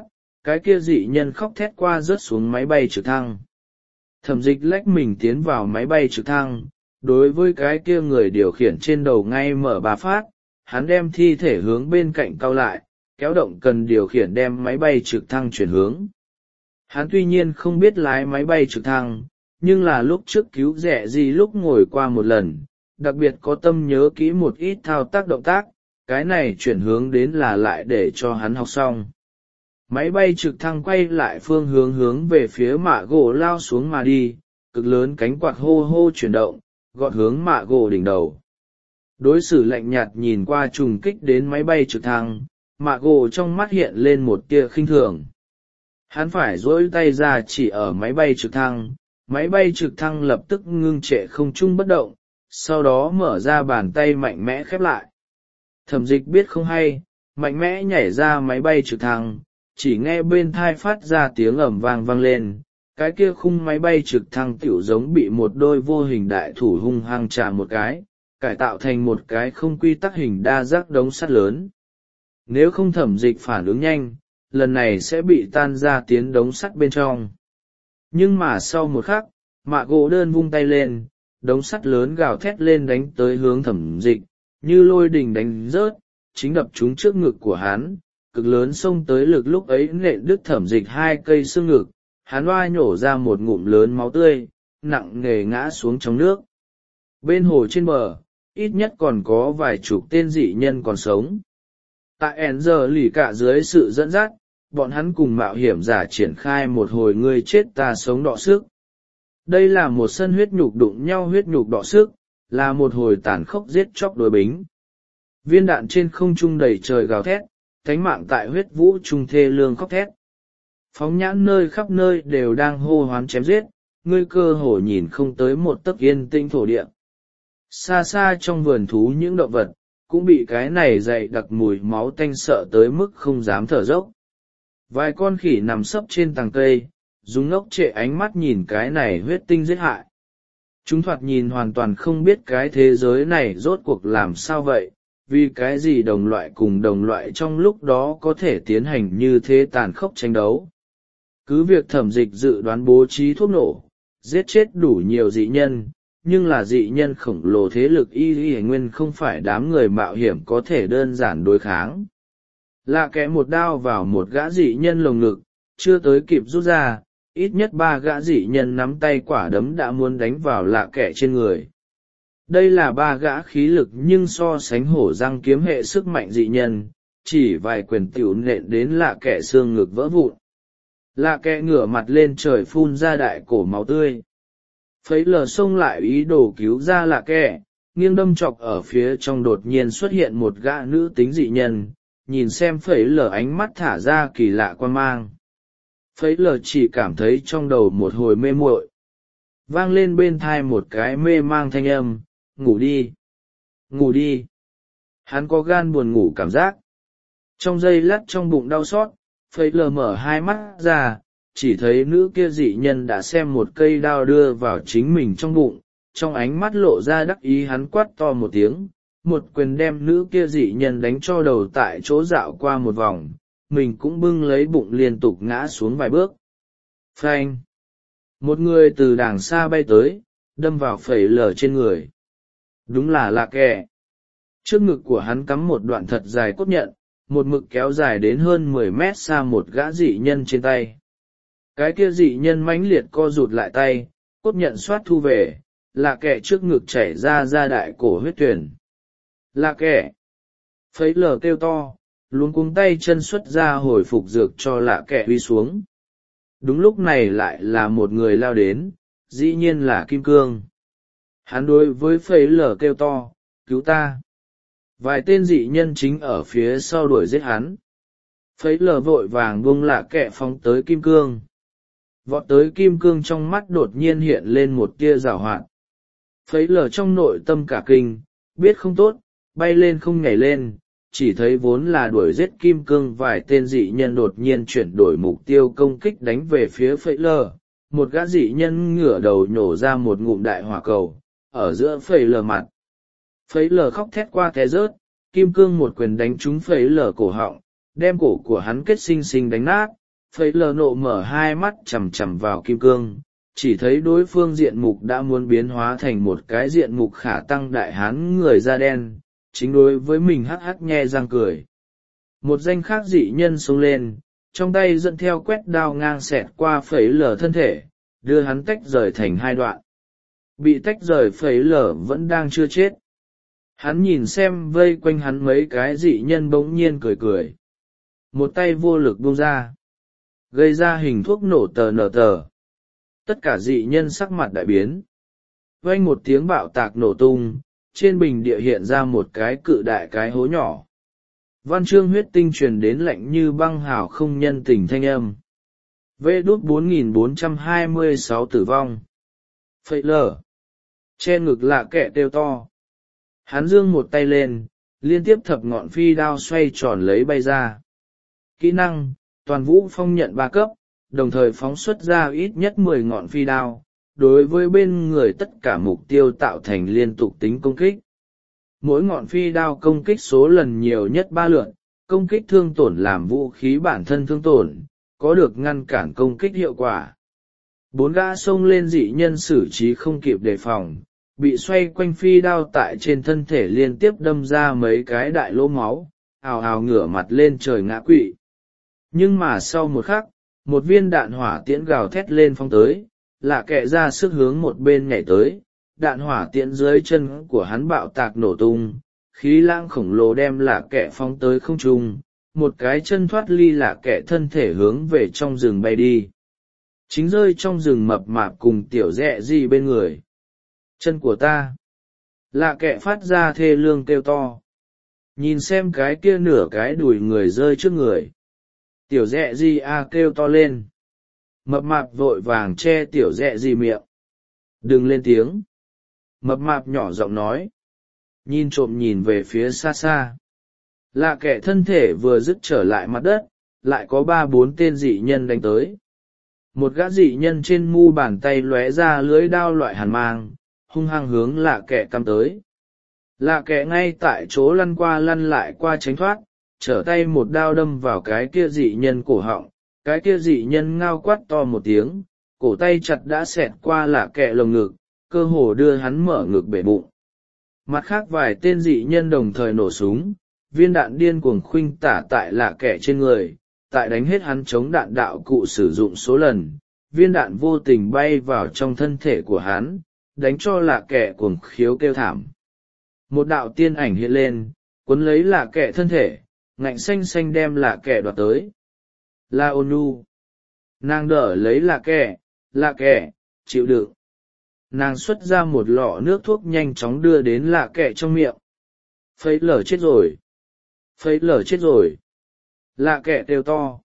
Speaker 1: cái kia dị nhân khóc thét qua rớt xuống máy bay trực thăng. Thẩm Dịch lách mình tiến vào máy bay trực thăng, đối với cái kia người điều khiển trên đầu ngay mở ba phát, hắn đem thi thể hướng bên cạnh cau lại, kéo động cần điều khiển đem máy bay trực thăng chuyển hướng. Hắn tuy nhiên không biết lái máy bay trực thăng, nhưng là lúc trước cứu rẻ gì lúc ngồi qua một lần, đặc biệt có tâm nhớ kỹ một ít thao tác động tác, cái này chuyển hướng đến là lại để cho hắn học xong. Máy bay trực thăng quay lại phương hướng hướng về phía mạ gỗ lao xuống mà đi, cực lớn cánh quạt hô hô chuyển động, gọt hướng mạ gỗ đỉnh đầu. Đối xử lạnh nhạt nhìn qua trùng kích đến máy bay trực thăng, mạ gỗ trong mắt hiện lên một tia khinh thường. Hắn phải duỗi tay ra chỉ ở máy bay trực thăng, máy bay trực thăng lập tức ngưng trệ không trung bất động, sau đó mở ra bàn tay mạnh mẽ khép lại. Thẩm Dịch biết không hay, mạnh mẽ nhảy ra máy bay trực thăng, chỉ nghe bên thai phát ra tiếng ầm vang vang lên, cái kia khung máy bay trực thăng tiểu giống bị một đôi vô hình đại thủ hung hăng chà một cái, cải tạo thành một cái không quy tắc hình đa giác đống sắt lớn. Nếu không Thẩm Dịch phản ứng nhanh, lần này sẽ bị tan ra tiến đống sắt bên trong. Nhưng mà sau một khắc, mạ gỗ đơn vung tay lên, đống sắt lớn gào thét lên đánh tới hướng Thẩm Dịch, như lôi đình đánh rớt, chính đập trúng trước ngực của hắn, cực lớn xông tới lực lúc ấy nện đứt Thẩm Dịch hai cây xương ngực, hắn oai nhổ ra một ngụm lớn máu tươi, nặng nề ngã xuống trong nước. Bên hồ trên bờ, ít nhất còn có vài chục tên dị nhân còn sống. Tại ẻn giờ lì cả dưới sự dẫn dắt, bọn hắn cùng mạo hiểm giả triển khai một hồi ngươi chết ta sống đọ sức. Đây là một sân huyết nhục đụng nhau huyết nhục đọ sức, là một hồi tàn khốc giết chóc đối bính. Viên đạn trên không trung đầy trời gào thét, thánh mạng tại huyết vũ trung thê lương khóc thét. Phóng nhãn nơi khắp nơi đều đang hô hoán chém giết, ngươi cơ hồ nhìn không tới một tấc yên tĩnh thổ địa. Xa xa trong vườn thú những động vật, cũng bị cái này dày đặc mùi máu tanh sợ tới mức không dám thở dốc. Vài con khỉ nằm sấp trên tàng cây, dùng ngốc trệ ánh mắt nhìn cái này huyết tinh giết hại. Chúng thoạt nhìn hoàn toàn không biết cái thế giới này rốt cuộc làm sao vậy, vì cái gì đồng loại cùng đồng loại trong lúc đó có thể tiến hành như thế tàn khốc tranh đấu. Cứ việc Thẩm Dịch dự đoán bố trí thuốc nổ, giết chết đủ nhiều dị nhân, nhưng là dị nhân khổng lồ thế lực y y nguyên không phải đám người mạo hiểm có thể đơn giản đối kháng. Lạ kẽ một đao vào một gã dị nhân lồng ngực, chưa tới kịp rút ra, ít nhất ba gã dị nhân nắm tay quả đấm đã muốn đánh vào lạ kẽ trên người. Đây là ba gã khí lực nhưng so sánh hổ răng kiếm hệ sức mạnh dị nhân, chỉ vài quyền tiểu nện đến lạ kẽ xương ngực vỡ vụn. Lạ kẽ ngửa mặt lên trời phun ra đại cổ máu tươi. Phấy lờ xông lại ý đồ cứu ra lạ kẽ, nghiêng đâm chọc ở phía trong đột nhiên xuất hiện một gã nữ tính dị nhân, nhìn xem phấy lờ ánh mắt thả ra kỳ lạ quan mang. Phấy lờ chỉ cảm thấy trong đầu một hồi mê muội, vang lên bên thai một cái mê mang thanh âm, ngủ đi, ngủ đi. Hắn có gan buồn ngủ cảm giác. Trong giây lát trong bụng đau xót, phấy lờ mở hai mắt ra, chỉ thấy nữ kia dị nhân đã xem một cây đao đưa vào chính mình trong bụng, trong ánh mắt lộ ra đắc ý hắn quát to một tiếng, một quyền đem nữ kia dị nhân đánh cho đầu tại chỗ dạo qua một vòng, mình cũng bưng lấy bụng liên tục ngã xuống vài bước. Phanh! Một người từ đàng xa bay tới, đâm vào phẩy lờ trên người. Đúng là lạ kẻ. Trước ngực của hắn cắm một đoạn thật dài cốt nhận, một mực kéo dài đến hơn mười mét xa một gã dị nhân trên tay. Cái kia dị nhân mãnh liệt co rụt lại tay, cốt nhận xoát thu về, lạ kẻ trước ngực chảy ra ra đại cổ huyết tuyển. Lạ kẻ! Phấy lờ kêu to, luống cuống tay chân xuất ra hồi phục dược cho lạ kẻ uy xuống. Đúng lúc này lại là một người lao đến, dĩ nhiên là Kim Cương. Hắn đối với phấy lờ kêu to, cứu ta. Vài tên dị nhân chính ở phía sau đuổi giết hắn. Phấy lờ vội vàng buông lạ kẻ phóng tới Kim Cương. Vọt tới Kim Cương trong mắt đột nhiên hiện lên một tia giảo hoạt. Phấy lờ trong nội tâm cả kinh, biết không tốt, bay lên không nhảy lên, chỉ thấy vốn là đuổi giết Kim Cương vài tên dị nhân đột nhiên chuyển đổi mục tiêu công kích đánh về phía phẩy lờ. Một gã dị nhân ngửa đầu nhổ ra một ngụm đại hỏa cầu, ở giữa phẩy lờ mặt. Phẩy lờ khóc thét qua té rớt, Kim Cương một quyền đánh trúng phẩy lờ cổ họng, đem cổ của hắn kết xinh xinh đánh nát, phẩy lờ nộ mở hai mắt chằm chằm vào kim cương, chỉ thấy đối phương diện mục đã muốn biến hóa thành một cái diện mục khả tăng đại hán người da đen, chính đối với mình hắc hắc nhe răng cười. Một danh khác dị nhân xông lên, trong tay dẫn theo quét đao ngang xẹt qua phẩy lờ thân thể, đưa hắn tách rời thành hai đoạn. Bị tách rời phẩy lờ vẫn đang chưa chết. Hắn nhìn xem vây quanh hắn mấy cái dị nhân bỗng nhiên cười cười. Một tay vô lực buông ra, gây ra hình thuốc nổ tờ nở tờ. Tất cả dị nhân sắc mặt đại biến. Vang một tiếng bạo tạc nổ tung, trên bình địa hiện ra một cái cự đại cái hố nhỏ. Văn chương huyết tinh truyền đến lạnh như băng hào không nhân tình thanh âm. Vê đút bốn nghìn bốn trăm hai mươi sáu tử vong. Phẩy lờ. Che ngực lạ kẹ kêu to. Hắn giương một tay lên, liên tiếp thập ngọn phi đao xoay tròn lấy bay ra. Kỹ năng, toàn vũ phong nhận ba cấp, đồng thời phóng xuất ra ít nhất mười ngọn phi đao, đối với bên người tất cả mục tiêu tạo thành liên tục tính công kích. Mỗi ngọn phi đao công kích số lần nhiều nhất ba lượt, công kích thương tổn làm vũ khí bản thân thương tổn, có được ngăn cản công kích hiệu quả. Bốn gã xông lên dị nhân xử trí không kịp đề phòng, bị xoay quanh phi đao tại trên thân thể liên tiếp đâm ra mấy cái đại lỗ máu, ào ào ngửa mặt lên trời ngã quỵ. Nhưng mà sau một khắc, một viên đạn hỏa tiễn gào thét lên phong tới, lạ kệ ra sức hướng một bên nhảy tới, đạn hỏa tiễn dưới chân của hắn bạo tạc nổ tung, khí lãng khổng lồ đem lạ kệ phóng tới không trung, một cái chân thoát ly lạ kệ thân thể hướng về trong rừng bay đi. Chính rơi trong rừng mập mạp cùng tiểu dẹ gì bên người. Chân của ta. Lạ kệ phát ra thê lương kêu to. Nhìn xem cái kia nửa cái đùi người rơi trước người. Tiểu dẹ gì a kêu to lên. Mập mạp vội vàng che tiểu dẹ gì miệng. Đừng lên tiếng. Mập mạp nhỏ giọng nói. Nhìn trộm nhìn về phía xa xa. Lạ kệ thân thể vừa dứt trở lại mặt đất, lại có ba bốn tên dị nhân đánh tới. Một gã dị nhân trên mu bàn tay lóe ra lưới đao loại hàn mang, hung hăng hướng lạ kệ cắm tới. Lạ kệ ngay tại chỗ lăn qua lăn lại qua tránh thoát, trở tay một đao đâm vào cái kia dị nhân cổ họng, cái kia dị nhân ngao quát to một tiếng, cổ tay chặt đã xẹt qua lạ kệ lồng ngực, cơ hồ đưa hắn mở ngực bể bụng. Mặt khác vài tên dị nhân đồng thời nổ súng, viên đạn điên cuồng khuynh tả tại lạ kệ trên người, tại đánh hết hắn chống đạn đạo cụ sử dụng số lần, viên đạn vô tình bay vào trong thân thể của hắn, đánh cho lạ kệ cuồng khiếu kêu thảm. Một đạo tiên ảnh hiện lên, cuốn lấy lạ kệ thân thể, ngạnh xanh xanh đem lạ kệ đoạt tới. La Ôn Nhu. Nàng đỡ lấy lạ kệ, lạ kệ, chịu đựng. Nàng xuất ra một lọ nước thuốc nhanh chóng đưa đến lạ kệ trong miệng. Phẩy lở chết rồi. Phẩy lở chết rồi. Lạ kệ kêu to.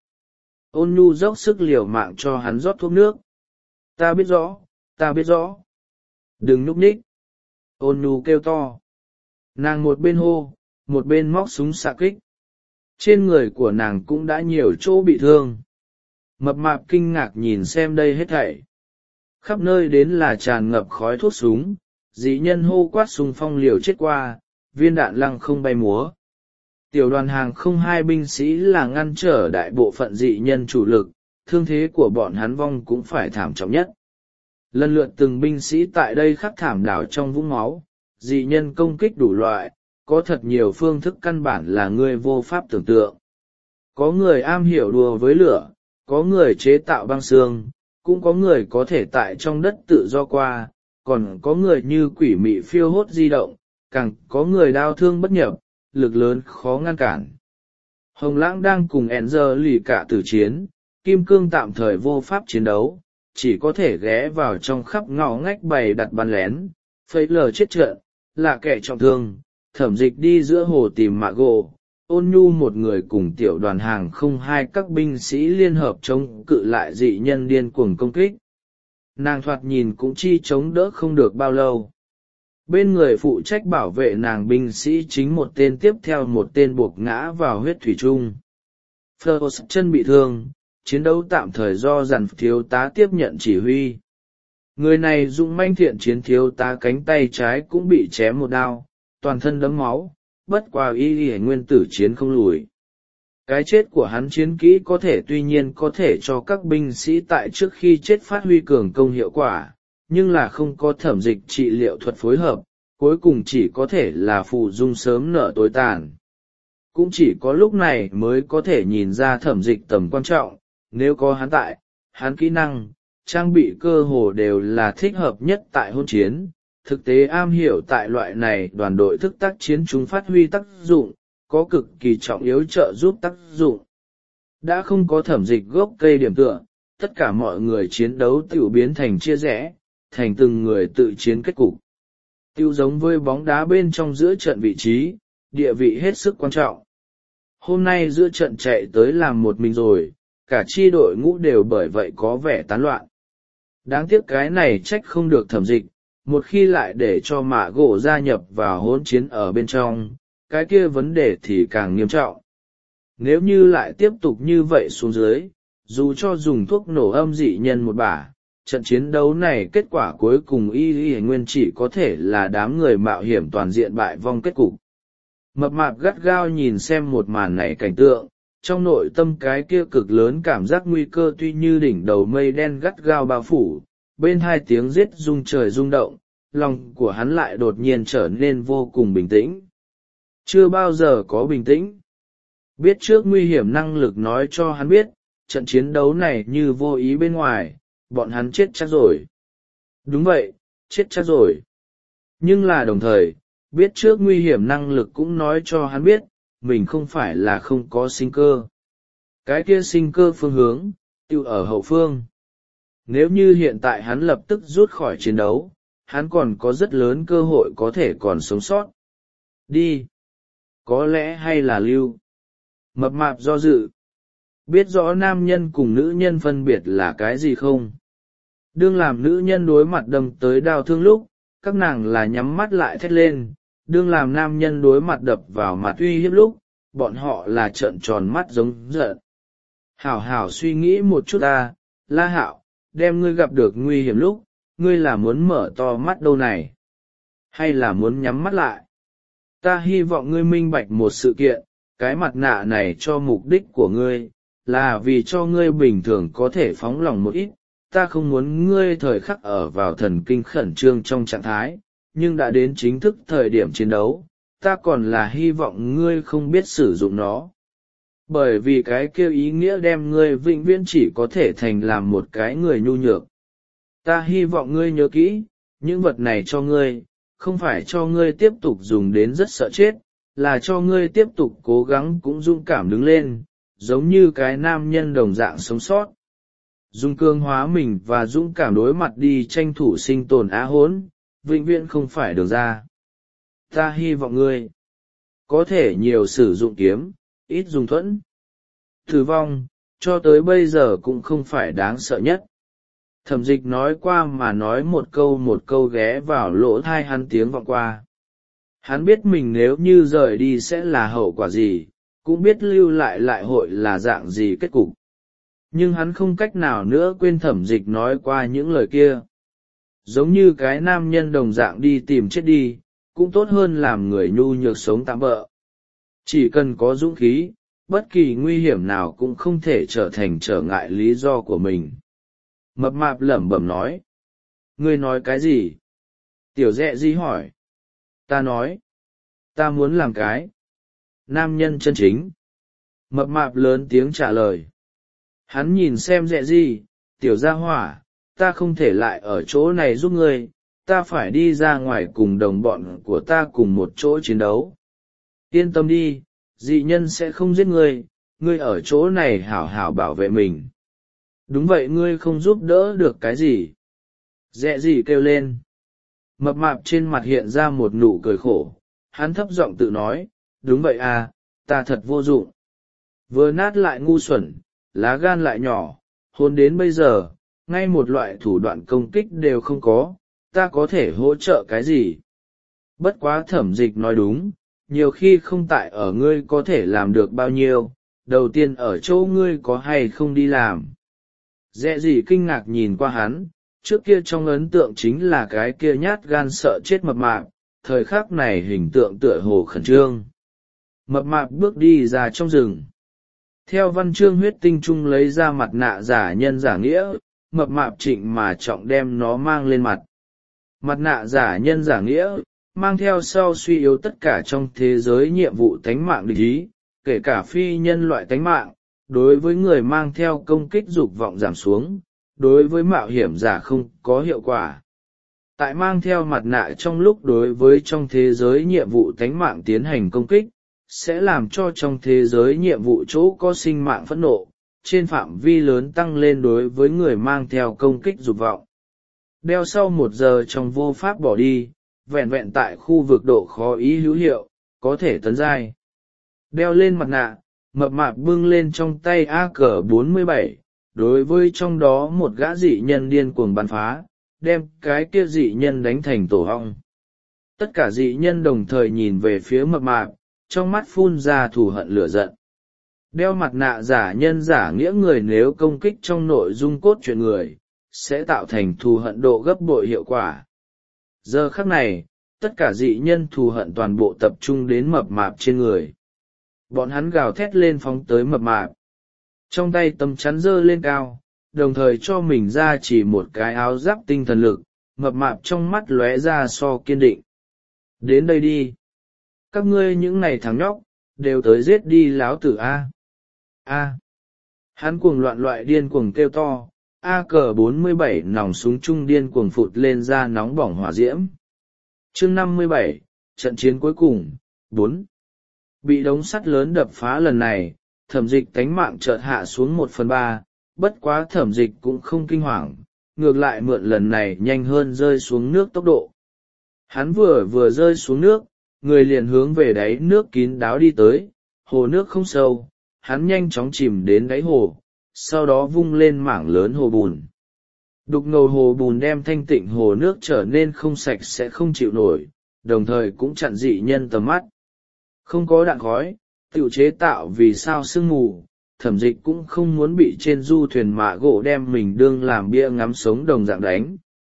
Speaker 1: Ôn Nhu dốc sức liều mạng cho hắn rót thuốc nước. Ta biết rõ, ta biết rõ. Đừng núp ních. Ôn Nhu kêu to. Nàng một bên hô, một bên móc súng xạ kích. Trên người của nàng cũng đã nhiều chỗ bị thương. Mập mạp kinh ngạc nhìn xem đây hết thảy. Khắp nơi đến là tràn ngập khói thuốc súng, dị nhân hô quát xung phong liều chết qua, viên đạn lăng không bay múa. Tiểu đoàn hàng không hai binh sĩ là ngăn trở đại bộ phận dị nhân chủ lực, thương thế của bọn hắn vong cũng phải thảm trọng nhất. Lần lượt từng binh sĩ tại đây khắc thảm đảo trong vũng máu, dị nhân công kích đủ loại, có thật nhiều phương thức căn bản là người vô pháp tưởng tượng. Có người am hiểu đùa với lửa, có người chế tạo băng xương, cũng có người có thể tại trong đất tự do qua, còn có người như quỷ mị phiêu hốt di động, càng có người đau thương bất nhập, lực lớn khó ngăn cản. Hồng Lãng đang cùng Enzer lì cả tử chiến, Kim Cương tạm thời vô pháp chiến đấu, chỉ có thể ghé vào trong khắp ngõ ngách bày đặt bắn lén, phẩy lờ chết trận, là kẻ trọng thương, Thẩm Dịch đi giữa hồ tìm Mạ Gỗ, Ôn Nhu một người cùng tiểu đoàn hàng không hai các binh sĩ liên hợp chống cự lại dị nhân điên cuồng công kích. Nàng thoạt nhìn cũng chi chống đỡ không được bao lâu. Bên người phụ trách bảo vệ nàng binh sĩ chính một tên tiếp theo một tên buộc ngã vào huyết thủy trung. Fleur chân bị thương, chiến đấu tạm thời do dàn thiếu tá tiếp nhận chỉ huy. Người này dũng manh thiện chiến thiếu tá cánh tay trái cũng bị chém một đao, toàn thân đẫm máu, bất qua y y nguyên tử chiến không lùi. Cái chết của hắn chiến kỹ có thể tuy nhiên có thể cho các binh sĩ tại trước khi chết phát huy cường công hiệu quả, nhưng là không có thẩm dịch trị liệu thuật phối hợp, cuối cùng chỉ có thể là phù dung sớm nở tối tàn. Cũng chỉ có lúc này mới có thể nhìn ra thẩm dịch tầm quan trọng, nếu có hắn tại, hắn kỹ năng, trang bị cơ hồ đều là thích hợp nhất tại hôn chiến, thực tế am hiểu tại loại này đoàn đội thức tác chiến chúng phát huy tác dụng, có cực kỳ trọng yếu trợ giúp tác dụng. Đã không có thẩm dịch gốc cây điểm tựa, tất cả mọi người chiến đấu tiểu biến thành chia rẽ, thành từng người tự chiến kết cục. Tiêu giống với bóng đá bên trong giữa trận vị trí, địa vị hết sức quan trọng. Hôm nay giữa trận chạy tới làm một mình rồi, cả chi đội ngũ đều bởi vậy có vẻ tán loạn. Đáng tiếc cái này trách không được thẩm dịch, một khi lại để cho mạ gỗ gia nhập vào hỗn chiến ở bên trong, cái kia vấn đề thì càng nghiêm trọng. Nếu như lại tiếp tục như vậy xuống dưới, dù cho dùng thuốc nổ âm dị nhân một bả, trận chiến đấu này kết quả cuối cùng y y nguyên chỉ có thể là đám người mạo hiểm toàn diện bại vong kết cục. Mập mạp gắt gao nhìn xem một màn này cảnh tượng, trong nội tâm cái kia cực lớn cảm giác nguy cơ tuy như đỉnh đầu mây đen gắt gao bao phủ, bên hai tiếng giết rung trời rung động, lòng của hắn lại đột nhiên trở nên vô cùng bình tĩnh. Chưa bao giờ có bình tĩnh. Biết trước nguy hiểm năng lực nói cho hắn biết, trận chiến đấu này như vô ý bên ngoài, bọn hắn chết chắc rồi. Đúng vậy, chết chắc rồi. Nhưng là đồng thời, biết trước nguy hiểm năng lực cũng nói cho hắn biết, mình không phải là không có sinh cơ. Cái kia sinh cơ phương hướng, tiêu ở hậu phương. Nếu như hiện tại hắn lập tức rút khỏi chiến đấu, hắn còn có rất lớn cơ hội có thể còn sống sót. Đi. Có lẽ hay là lưu. Mập mạp do dự. Biết rõ nam nhân cùng nữ nhân phân biệt là cái gì không? Đương làm nữ nhân đối mặt đâm tới đau thương lúc, các nàng là nhắm mắt lại thét lên. Đương làm nam nhân đối mặt đập vào mặt uy hiếp lúc, bọn họ là trợn tròn mắt giống giận. Hảo hảo suy nghĩ một chút ta, La Hạo, đem ngươi gặp được nguy hiểm lúc, ngươi là muốn mở to mắt đâu này? Hay là muốn nhắm mắt lại? Ta hy vọng ngươi minh bạch một sự kiện, cái mặt nạ này cho mục đích của ngươi, là vì cho ngươi bình thường có thể phóng lòng một ít. Ta không muốn ngươi thời khắc ở vào thần kinh khẩn trương trong trạng thái, nhưng đã đến chính thức thời điểm chiến đấu, ta còn là hy vọng ngươi không biết sử dụng nó. Bởi vì cái kêu ý nghĩa đem ngươi vĩnh viễn chỉ có thể thành làm một cái người nhu nhược. Ta hy vọng ngươi nhớ kỹ, những vật này cho ngươi, không phải cho ngươi tiếp tục dùng đến rất sợ chết, là cho ngươi tiếp tục cố gắng cũng dũng cảm đứng lên, giống như cái nam nhân đồng dạng sống sót. Dùng cương hóa mình và dũng cảm đối mặt đi tranh thủ sinh tồn á hốn, vĩnh viễn không phải đường ra. Ta hy vọng ngươi có thể nhiều sử dụng kiếm, ít dùng thuẫn. Tử vong, cho tới bây giờ cũng không phải đáng sợ nhất. Thẩm dịch nói qua mà nói một câu một câu ghé vào lỗ thai hắn tiếng vọng qua. Hắn biết mình nếu như rời đi sẽ là hậu quả gì, cũng biết lưu lại lại hội là dạng gì kết cục. Nhưng hắn không cách nào nữa quên thẩm dịch nói qua những lời kia. Giống như cái nam nhân đồng dạng đi tìm chết đi, cũng tốt hơn làm người nhu nhược sống tạm bợ. Chỉ cần có dũng khí, bất kỳ nguy hiểm nào cũng không thể trở thành trở ngại lý do của mình. Mập mạp lẩm bẩm nói. Ngươi nói cái gì? Tiểu dẹ di hỏi. Ta nói. Ta muốn làm cái. Nam nhân chân chính. Mập mạp lớn tiếng trả lời. Hắn nhìn xem dẹ di, tiểu gia hỏa, ta không thể lại ở chỗ này giúp ngươi, ta phải đi ra ngoài cùng đồng bọn của ta cùng một chỗ chiến đấu. Yên tâm đi, dị nhân sẽ không giết ngươi, ngươi ở chỗ này hảo hảo bảo vệ mình. Đúng vậy, ngươi không giúp đỡ được cái gì. Dẹ gì kêu lên. Mập mạp trên mặt hiện ra một nụ cười khổ, hắn thấp giọng tự nói, đúng vậy à, ta thật vô dụng. Vừa nát lại ngu xuẩn, lá gan lại nhỏ, hôn đến bây giờ, ngay một loại thủ đoạn công kích đều không có, ta có thể hỗ trợ cái gì. Bất quá thẩm dịch nói đúng, nhiều khi không tại ở ngươi có thể làm được bao nhiêu, đầu tiên ở chỗ ngươi có hay không đi làm. Dẹ gì kinh ngạc nhìn qua hắn, trước kia trong ấn tượng chính là cái kia nhát gan sợ chết mập mạp, thời khắc này hình tượng tựa hồ khẩn trương. Mập mạp bước đi ra trong rừng. Theo văn chương huyết tinh trung lấy ra mặt nạ giả nhân giả nghĩa, mập mạp trịnh mà trọng đem nó mang lên mặt. Mặt nạ giả nhân giả nghĩa, mang theo sau suy yếu tất cả trong thế giới nhiệm vụ tánh mạng địch ý, kể cả phi nhân loại tánh mạng, đối với người mang theo công kích dục vọng giảm xuống, đối với mạo hiểm giả không có hiệu quả. Tại mang theo mặt nạ trong lúc đối với trong thế giới nhiệm vụ tánh mạng tiến hành công kích, sẽ làm cho trong thế giới nhiệm vụ chỗ có sinh mạng phẫn nộ, trên phạm vi lớn tăng lên đối với người mang theo công kích dục vọng. Đeo sau một giờ trong vô pháp bỏ đi, vẹn vẹn tại khu vực độ khó ý hữu hiệu, có thể tấn giai. Đeo lên mặt nạ, mập mạp bưng lên trong tay A K bốn mươi bảy, đối với trong đó một gã dị nhân điên cuồng bắn phá, đem cái kia dị nhân đánh thành tổ hong. Tất cả dị nhân đồng thời nhìn về phía mập mạp, trong mắt phun ra thù hận lửa giận. Đeo mặt nạ giả nhân giả nghĩa người nếu công kích trong nội dung cốt truyện người, sẽ tạo thành thù hận độ gấp bội hiệu quả. Giờ khắc này, tất cả dị nhân thù hận toàn bộ tập trung đến mập mạp trên người. Bọn hắn gào thét lên phóng tới mập mạp. Trong tay tấm chắn giơ lên cao, đồng thời cho mình ra chỉ một cái áo giáp tinh thần lực, mập mạp trong mắt lóe ra so kiên định. Đến đây đi. Các ngươi những này thằng nhóc, đều tới giết đi láo tử A. A. Hắn cuồng loạn loại điên cuồng kêu to, A K bốn mươi bảy nòng súng trung điên cuồng phụt lên ra nóng bỏng hỏa diễm. Chương năm mươi bảy, trận chiến cuối cùng, bốn. Bị đống sắt lớn đập phá lần này, thẩm dịch tánh mạng chợt hạ xuống một phần ba, bất quá thẩm dịch cũng không kinh hoàng, ngược lại mượn lần này nhanh hơn rơi xuống nước tốc độ. Hắn vừa vừa rơi xuống nước, người liền hướng về đáy nước kín đáo đi tới, hồ nước không sâu, hắn nhanh chóng chìm đến đáy hồ, sau đó vung lên mảng lớn hồ bùn. Đục ngầu hồ bùn đem thanh tịnh hồ nước trở nên không sạch sẽ không chịu nổi, đồng thời cũng chặn dị nhân tầm mắt. Không có đạn khói, tự chế tạo vì sao sương mù, thẩm dịch cũng không muốn bị trên du thuyền mạ gỗ đem mình đương làm bia ngắm sống đồng dạng đánh.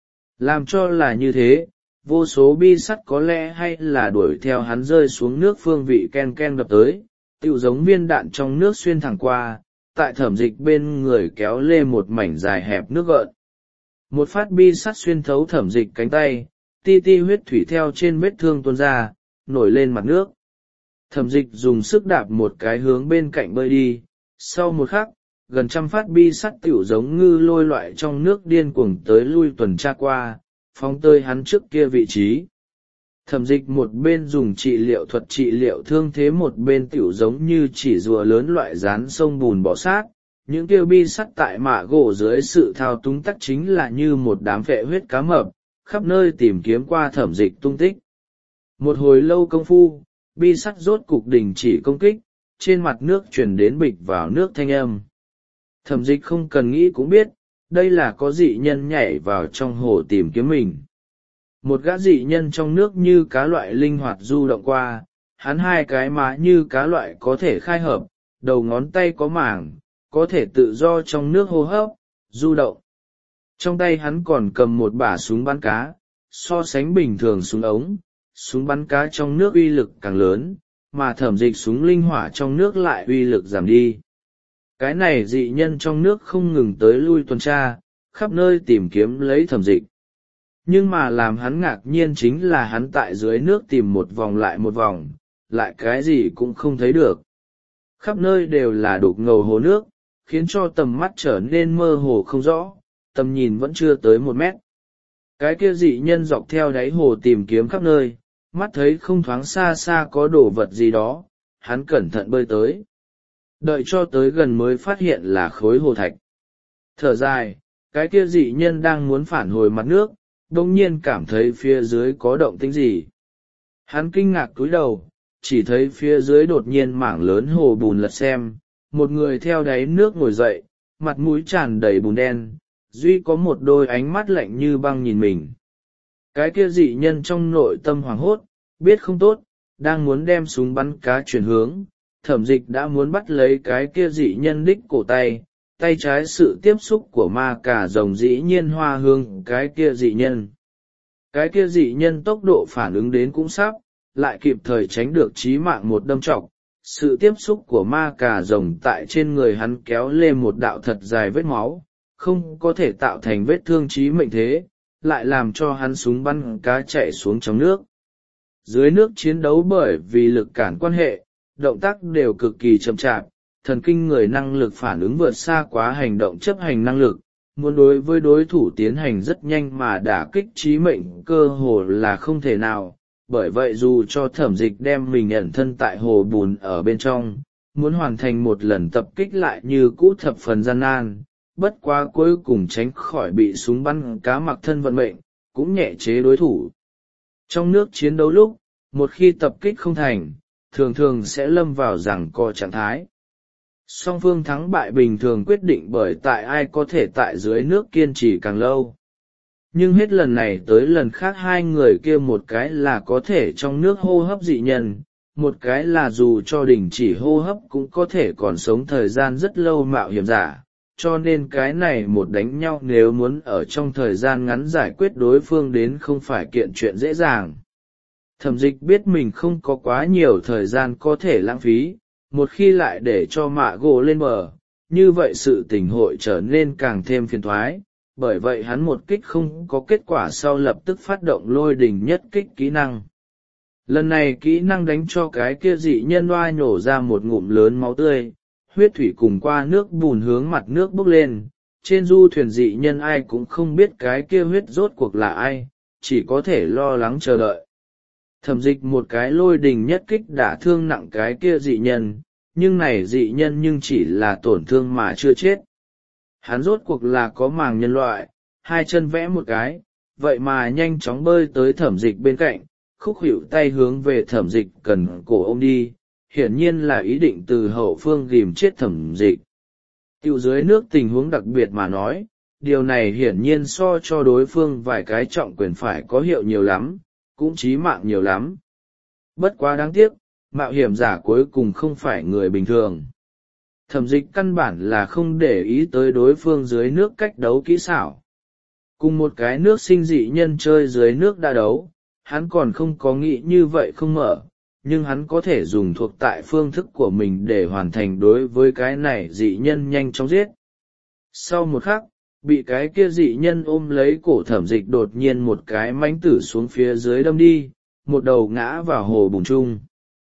Speaker 1: Làm cho là như thế, vô số bi sắt có lẽ hay là đuổi theo hắn rơi xuống nước phương vị ken ken đập tới, tựu giống viên đạn trong nước xuyên thẳng qua, tại thẩm dịch bên người kéo lê một mảnh dài hẹp nước gợn. Một phát bi sắt xuyên thấu thẩm dịch cánh tay, ti ti huyết thủy theo trên vết thương tuôn ra, nổi lên mặt nước. Thẩm dịch dùng sức đạp một cái hướng bên cạnh bơi đi, sau một khắc, gần trăm phát bi sắt tiểu giống ngư lôi loại trong nước điên cuồng tới lui tuần tra qua, phóng tơi hắn trước kia vị trí. Thẩm dịch một bên dùng trị liệu thuật trị liệu thương thế, một bên tiểu giống như chỉ rùa lớn loại rán sông bùn bỏ sát, những tiêu bi sắt tại mạ gỗ dưới sự thao túng tắc chính là như một đám vệ huyết cá mập, khắp nơi tìm kiếm qua thẩm dịch tung tích. Một hồi lâu công phu, bi sắt rốt cục đình chỉ công kích, trên mặt nước chuyển đến bịch vào nước thanh âm. Thẩm dịch không cần nghĩ cũng biết, đây là có dị nhân nhảy vào trong hồ tìm kiếm mình. Một gã dị nhân trong nước như cá loại linh hoạt du động qua, hắn hai cái má như cá loại có thể khai hợp, đầu ngón tay có màng, có thể tự do trong nước hô hấp, du động. Trong tay hắn còn cầm một bả súng bắn cá, so sánh bình thường súng ống, súng bắn cá trong nước uy lực càng lớn, mà thẩm dịch súng linh hỏa trong nước lại uy lực giảm đi. Cái này dị nhân trong nước không ngừng tới lui tuần tra, khắp nơi tìm kiếm lấy thẩm dịch. Nhưng mà làm hắn ngạc nhiên chính là hắn tại dưới nước tìm một vòng lại một vòng, lại cái gì cũng không thấy được. Khắp nơi đều là đục ngầu hồ nước, khiến cho tầm mắt trở nên mơ hồ không rõ, tầm nhìn vẫn chưa tới một mét. Cái kia dị nhân dọc theo đáy hồ tìm kiếm khắp nơi, mắt thấy không thoáng xa xa có đồ vật gì đó, hắn cẩn thận bơi tới. Đợi cho tới gần mới phát hiện là khối hồ thạch. Thở dài, cái kia dị nhân đang muốn phản hồi mặt nước, đông nhiên cảm thấy phía dưới có động tĩnh gì. Hắn kinh ngạc cúi đầu, chỉ thấy phía dưới đột nhiên mảng lớn hồ bùn lật xem, một người theo đáy nước ngồi dậy, mặt mũi tràn đầy bùn đen, duy có một đôi ánh mắt lạnh như băng nhìn mình. Cái kia dị nhân trong nội tâm hoảng hốt, biết không tốt, đang muốn đem súng bắn cá chuyển hướng, thẩm dịch đã muốn bắt lấy cái kia dị nhân đích cổ tay, tay trái sự tiếp xúc của ma cà rồng dĩ nhiên hoa hương cái kia dị nhân. Cái kia dị nhân tốc độ phản ứng đến cũng sắp, lại kịp thời tránh được chí mạng một đâm trọc, sự tiếp xúc của ma cà rồng tại trên người hắn kéo lên một đạo thật dài vết máu, không có thể tạo thành vết thương chí mệnh thế, lại làm cho hắn súng bắn cá chạy xuống trong nước. Dưới nước chiến đấu bởi vì lực cản quan hệ, động tác đều cực kỳ chậm chạp, thần kinh người năng lực phản ứng vượt xa quá hành động chấp hành năng lực, muốn đối với đối thủ tiến hành rất nhanh mà đả kích chí mệnh cơ hồ là không thể nào. Bởi vậy dù cho Thẩm Dịch đem mình ẩn thân tại hồ bùn ở bên trong, muốn hoàn thành một lần tập kích lại như cũ thập phần gian nan, bất quá cuối cùng tránh khỏi bị súng bắn cá mặc thân vận mệnh, cũng nhẹ chế đối thủ. Trong nước chiến đấu lúc, một khi tập kích không thành, thường thường sẽ lâm vào giằng co trạng thái. Song phương thắng bại bình thường quyết định bởi tại ai có thể tại dưới nước kiên trì càng lâu. Nhưng hết lần này tới lần khác hai người kia một cái là có thể trong nước hô hấp dị nhân, một cái là dù cho đình chỉ hô hấp cũng có thể còn sống thời gian rất lâu mạo hiểm giả, cho nên cái này một đánh nhau nếu muốn ở trong thời gian ngắn giải quyết đối phương đến không phải kiện chuyện dễ dàng. Thẩm Dịch biết mình không có quá nhiều thời gian có thể lãng phí, một khi lại để cho mạ gỗ lên bờ, như vậy sự tình hội trở nên càng thêm phiền thoái. Bởi vậy hắn một kích không có kết quả sau lập tức phát động lôi đình nhất kích kỹ năng. Lần này kỹ năng đánh cho cái kia dị nhân oai nhổ ra một ngụm lớn máu tươi, huyết thủy cùng qua nước bùn hướng mặt nước bốc lên. Trên du thuyền dị nhân ai cũng không biết cái kia huyết rốt cuộc là ai, chỉ có thể lo lắng chờ đợi. Thẩm Dịch một cái lôi đình nhất kích đã thương nặng cái kia dị nhân, nhưng này dị nhân nhưng chỉ là tổn thương mà chưa chết. Hắn rốt cuộc là có màng nhân loại, hai chân vẽ một cái, vậy mà nhanh chóng bơi tới Thẩm Dịch bên cạnh, khúc khuỷu tay hướng về Thẩm Dịch cần cổ ôm đi, hiển nhiên là ý định từ hậu phương ghìm chết Thẩm Dịch. Tiểu dưới nước tình huống đặc biệt mà nói, điều này hiển nhiên so cho đối phương vài cái trọng quyền phải có hiệu nhiều lắm, cũng chí mạng nhiều lắm. Bất quá đáng tiếc, mạo hiểm giả cuối cùng không phải người bình thường. Thẩm Dịch căn bản là không để ý tới đối phương dưới nước cách đấu kỹ xảo. Cùng một cái nước sinh dị nhân chơi dưới nước đã đấu, hắn còn không có nghĩ như vậy không mở, nhưng hắn có thể dùng thuộc tại phương thức của mình để hoàn thành đối với cái này dị nhân nhanh chóng giết. Sau một khắc, bị cái kia dị nhân ôm lấy cổ Thẩm Dịch đột nhiên một cái mãnh tử xuống phía dưới đâm đi, một đầu ngã vào hồ bùn chung.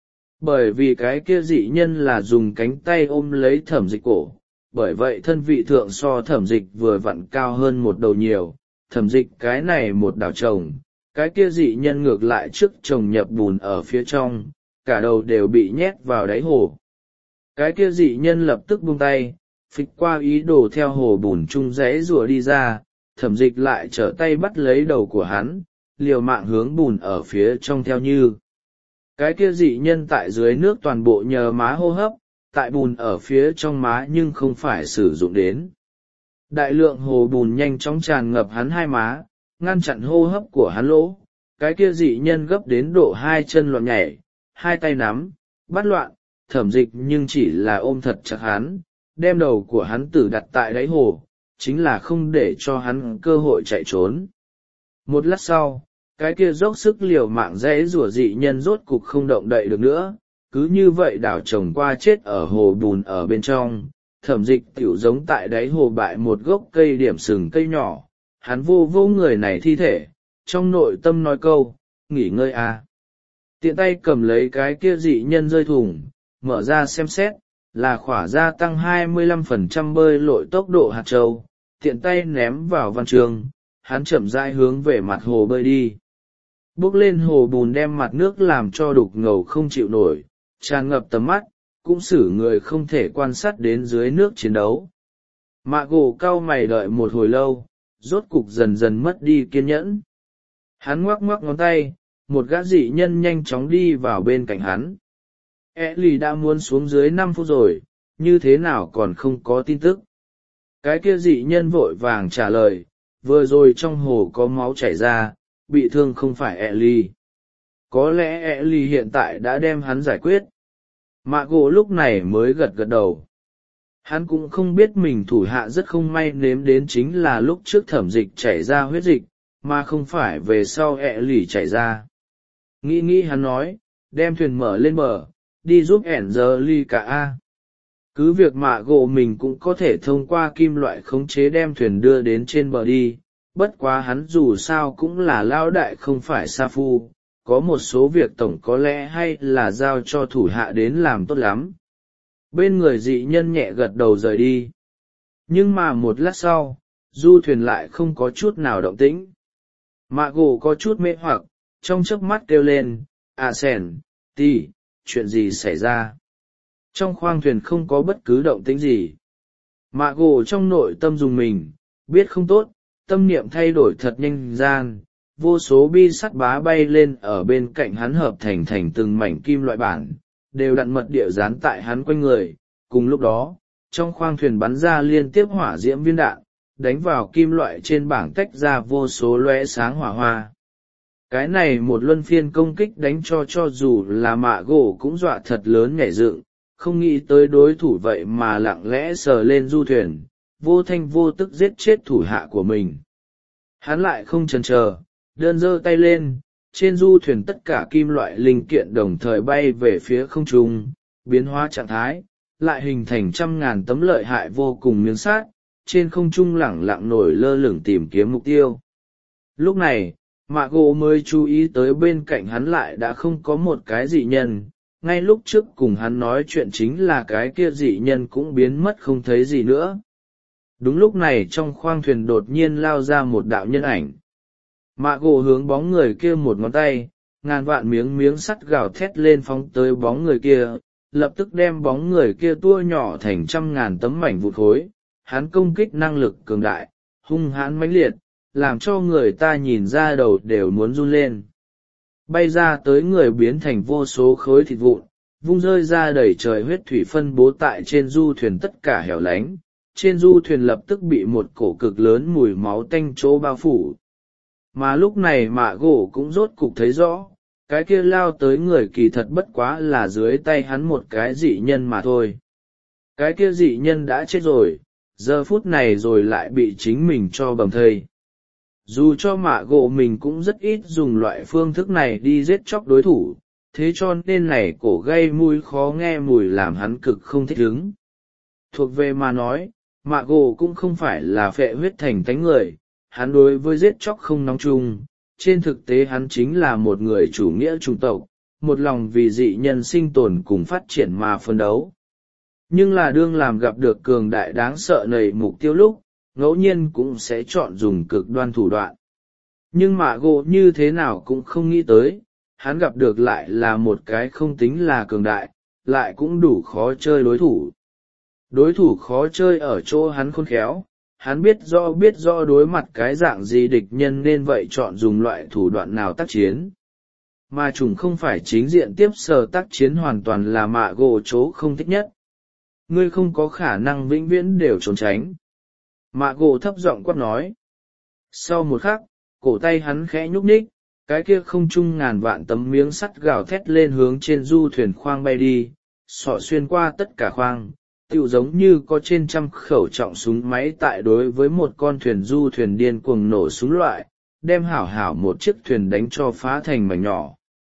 Speaker 1: Bởi vì cái kia dị nhân là dùng cánh tay ôm lấy Thẩm Dịch cổ, bởi vậy thân vị thượng so Thẩm Dịch vừa vặn cao hơn một đầu nhiều. Thẩm Dịch cái này một đảo chồng, cái kia dị nhân ngược lại trước chồng nhập bùn ở phía trong, cả đầu đều bị nhét vào đáy hồ. Cái kia dị nhân lập tức buông tay, phịch qua ý đồ theo hồ bùn chung rẽ rùa đi ra, Thẩm Dịch lại trở tay bắt lấy đầu của hắn, liều mạng hướng bùn ở phía trong theo như. Cái kia dị nhân tại dưới nước toàn bộ nhờ má hô hấp, tại bùn ở phía trong má nhưng không phải sử dụng đến. Đại lượng hồ bùn nhanh chóng tràn ngập hắn hai má, ngăn chặn hô hấp của hắn lỗ. Cái kia dị nhân gấp đến độ hai chân loạn nhảy, hai tay nắm, bắt loạn, Thẩm Dịch nhưng chỉ là ôm thật chặt hắn, đem đầu của hắn tử đặt tại đáy hồ, chính là không để cho hắn cơ hội chạy trốn. Một lát sau, cái kia dốc sức liều mạng rẽ rủa dị nhân rốt cục không động đậy được nữa, cứ như vậy đảo chồng qua chết ở hồ bùn ở bên trong. Thẩm Dịch tiểu giống tại đáy hồ bại một gốc cây điểm sừng cây nhỏ, hắn vô vô người này thi thể, trong nội tâm nói câu, nghỉ ngơi à. Tiện tay cầm lấy cái kia dị nhân rơi thùng, mở ra xem xét, là khỏa gia tăng hai mươi lăm phần trăm bơi lội tốc độ hạt châu, tiện tay ném vào văn trường, hắn chậm rãi hướng về mặt hồ bơi đi. Bước lên hồ bùn đem mặt nước làm cho đục ngầu không chịu nổi, tràn ngập tầm mắt, cũng xử người không thể quan sát đến dưới nước chiến đấu. Mạ gỗ cau mày đợi một hồi lâu, rốt cục dần dần mất đi kiên nhẫn. Hắn ngoắc ngoắc ngón tay, một gã dị nhân nhanh chóng đi vào bên cạnh hắn. E lì đã muốn xuống dưới năm phút rồi, như thế nào còn không có tin tức. Cái kia dị nhân vội vàng trả lời, vừa rồi trong hồ có máu chảy ra, bị thương không phải E lì. Có lẽ E lì hiện tại đã đem hắn giải quyết. Mạ gỗ lúc này mới gật gật đầu. Hắn cũng không biết mình thủ hạ rất không may nếm đến chính là lúc trước Thẩm Dịch chảy ra huyết dịch, mà không phải về sau E lì chảy ra. Nghĩ nghĩ hắn nói, đem thuyền mở lên bờ, đi giúp ẻn giờ ly cả a. Cứ việc mạ gỗ mình cũng có thể thông qua kim loại khống chế đem thuyền đưa đến trên bờ đi, bất quá hắn dù sao cũng là lao đại không phải sa phu, có một số việc tổng có lẽ hay là giao cho thủ hạ đến làm tốt lắm. Bên người dị nhân nhẹ gật đầu rời đi. Nhưng mà một lát sau, du thuyền lại không có chút nào động tĩnh. Mạ gỗ có chút mê hoặc, trong chớp mắt kêu lên, à sèn, tì, chuyện gì xảy ra? Trong khoang thuyền không có bất cứ động tĩnh gì. Mạ gỗ trong nội tâm dùng mình, biết không tốt, tâm niệm thay đổi thật nhanh gian, vô số bi sắt bá bay lên ở bên cạnh hắn hợp thành thành từng mảnh kim loại bản, đều đặn mật địa dán tại hắn quanh người. Cùng lúc đó, trong khoang thuyền bắn ra liên tiếp hỏa diễm viên đạn, đánh vào kim loại trên bảng tách ra vô số lóe sáng hỏa hoa. Cái này một luân phiên công kích đánh cho cho dù là mạ gỗ cũng dọa thật lớn nhảy dựng, không nghĩ tới đối thủ vậy mà lặng lẽ sờ lên du thuyền, vô thanh vô tức giết chết thủ hạ của mình. Hắn lại không chần chờ, đơn giơ tay lên, trên du thuyền tất cả kim loại linh kiện đồng thời bay về phía không trung, biến hóa trạng thái, lại hình thành trăm ngàn tấm lợi hại vô cùng miếng sát, trên không trung lẳng lặng nổi lơ lửng tìm kiếm mục tiêu. Lúc này, mạ gỗ mới chú ý tới bên cạnh hắn lại đã không có một cái dị nhân, ngay lúc trước cùng hắn nói chuyện chính là cái kia dị nhân cũng biến mất không thấy gì nữa. Đúng lúc này trong khoang thuyền đột nhiên lao ra một đạo nhân ảnh. Mạ gỗ hướng bóng người kia một ngón tay, ngàn vạn miếng miếng sắt gào thét lên phóng tới bóng người kia, lập tức đem bóng người kia tua nhỏ thành trăm ngàn tấm mảnh vụn khối. Hắn công kích năng lực cường đại, hung hãn mãnh liệt, làm cho người ta nhìn ra đầu đều muốn run lên. Bay ra tới người biến thành vô số khối thịt vụn, vung rơi ra đầy trời huyết thủy phân bố tại trên du thuyền tất cả hẻo lánh. Trên du thuyền lập tức bị một cổ cực lớn mùi máu tanh chỗ bao phủ. Mà lúc này mạ gỗ cũng rốt cục thấy rõ, cái kia lao tới người kỳ thật bất quá là dưới tay hắn một cái dị nhân mà thôi. Cái kia dị nhân đã chết rồi, giờ phút này rồi lại bị chính mình cho bầm thây. Dù cho mạ gỗ mình cũng rất ít dùng loại phương thức này đi giết chóc đối thủ, thế cho nên này cổ gây mùi khó nghe mùi làm hắn cực không thích ứng. Thuộc về mà nói, mạ gỗ cũng không phải là phệ huyết thành tánh người, hắn đối với giết chóc không nóng chung, trên thực tế hắn chính là một người chủ nghĩa chủng tộc, một lòng vì dị nhân sinh tồn cùng phát triển mà phân đấu. Nhưng là đương làm gặp được cường đại đáng sợ nầy mục tiêu lúc, ngẫu nhiên cũng sẽ chọn dùng cực đoan thủ đoạn. Nhưng mạ gỗ như thế nào cũng không nghĩ tới, hắn gặp được lại là một cái không tính là cường đại, lại cũng đủ khó chơi đối thủ. Đối thủ khó chơi ở chỗ hắn khôn khéo, hắn biết rõ biết rõ đối mặt cái dạng gì địch nhân nên vậy chọn dùng loại thủ đoạn nào tác chiến. Mà chúng không phải chính diện tiếp sở tác chiến hoàn toàn là mạ gỗ chỗ không thích nhất. Ngươi không có khả năng vĩnh viễn đều trốn tránh. Mạ gỗ thấp giọng quát nói. Sau một khắc, cổ tay hắn khẽ nhúc nhích, cái kia không trung ngàn vạn tấm miếng sắt gào thét lên hướng trên du thuyền khoang bay đi, xỏ xuyên qua tất cả khoang, tựu giống như có trên trăm khẩu trọng súng máy tại đối với một con thuyền du thuyền điên cuồng nổ súng loại, đem hảo hảo một chiếc thuyền đánh cho phá thành mảnh nhỏ.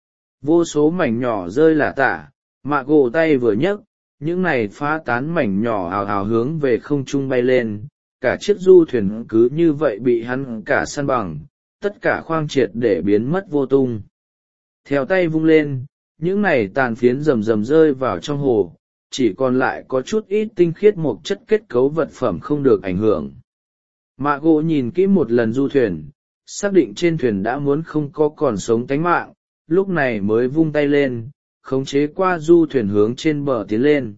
Speaker 1: Vô số mảnh nhỏ rơi lả tả, mạ gỗ tay vừa nhấc, những này phá tán mảnh nhỏ hào hào hướng về không trung bay lên, cả chiếc du thuyền cứ như vậy bị hắn cả săn bằng, tất cả khoang triệt để biến mất vô tung. Theo tay vung lên, những này tàn phiến rầm rầm rơi vào trong hồ, chỉ còn lại có chút ít tinh khiết một chất kết cấu vật phẩm không được ảnh hưởng. Mạ gỗ nhìn kỹ một lần du thuyền, xác định trên thuyền đã muốn không có còn sống tánh mạng, lúc này mới vung tay lên, khống chế qua du thuyền hướng trên bờ tiến lên.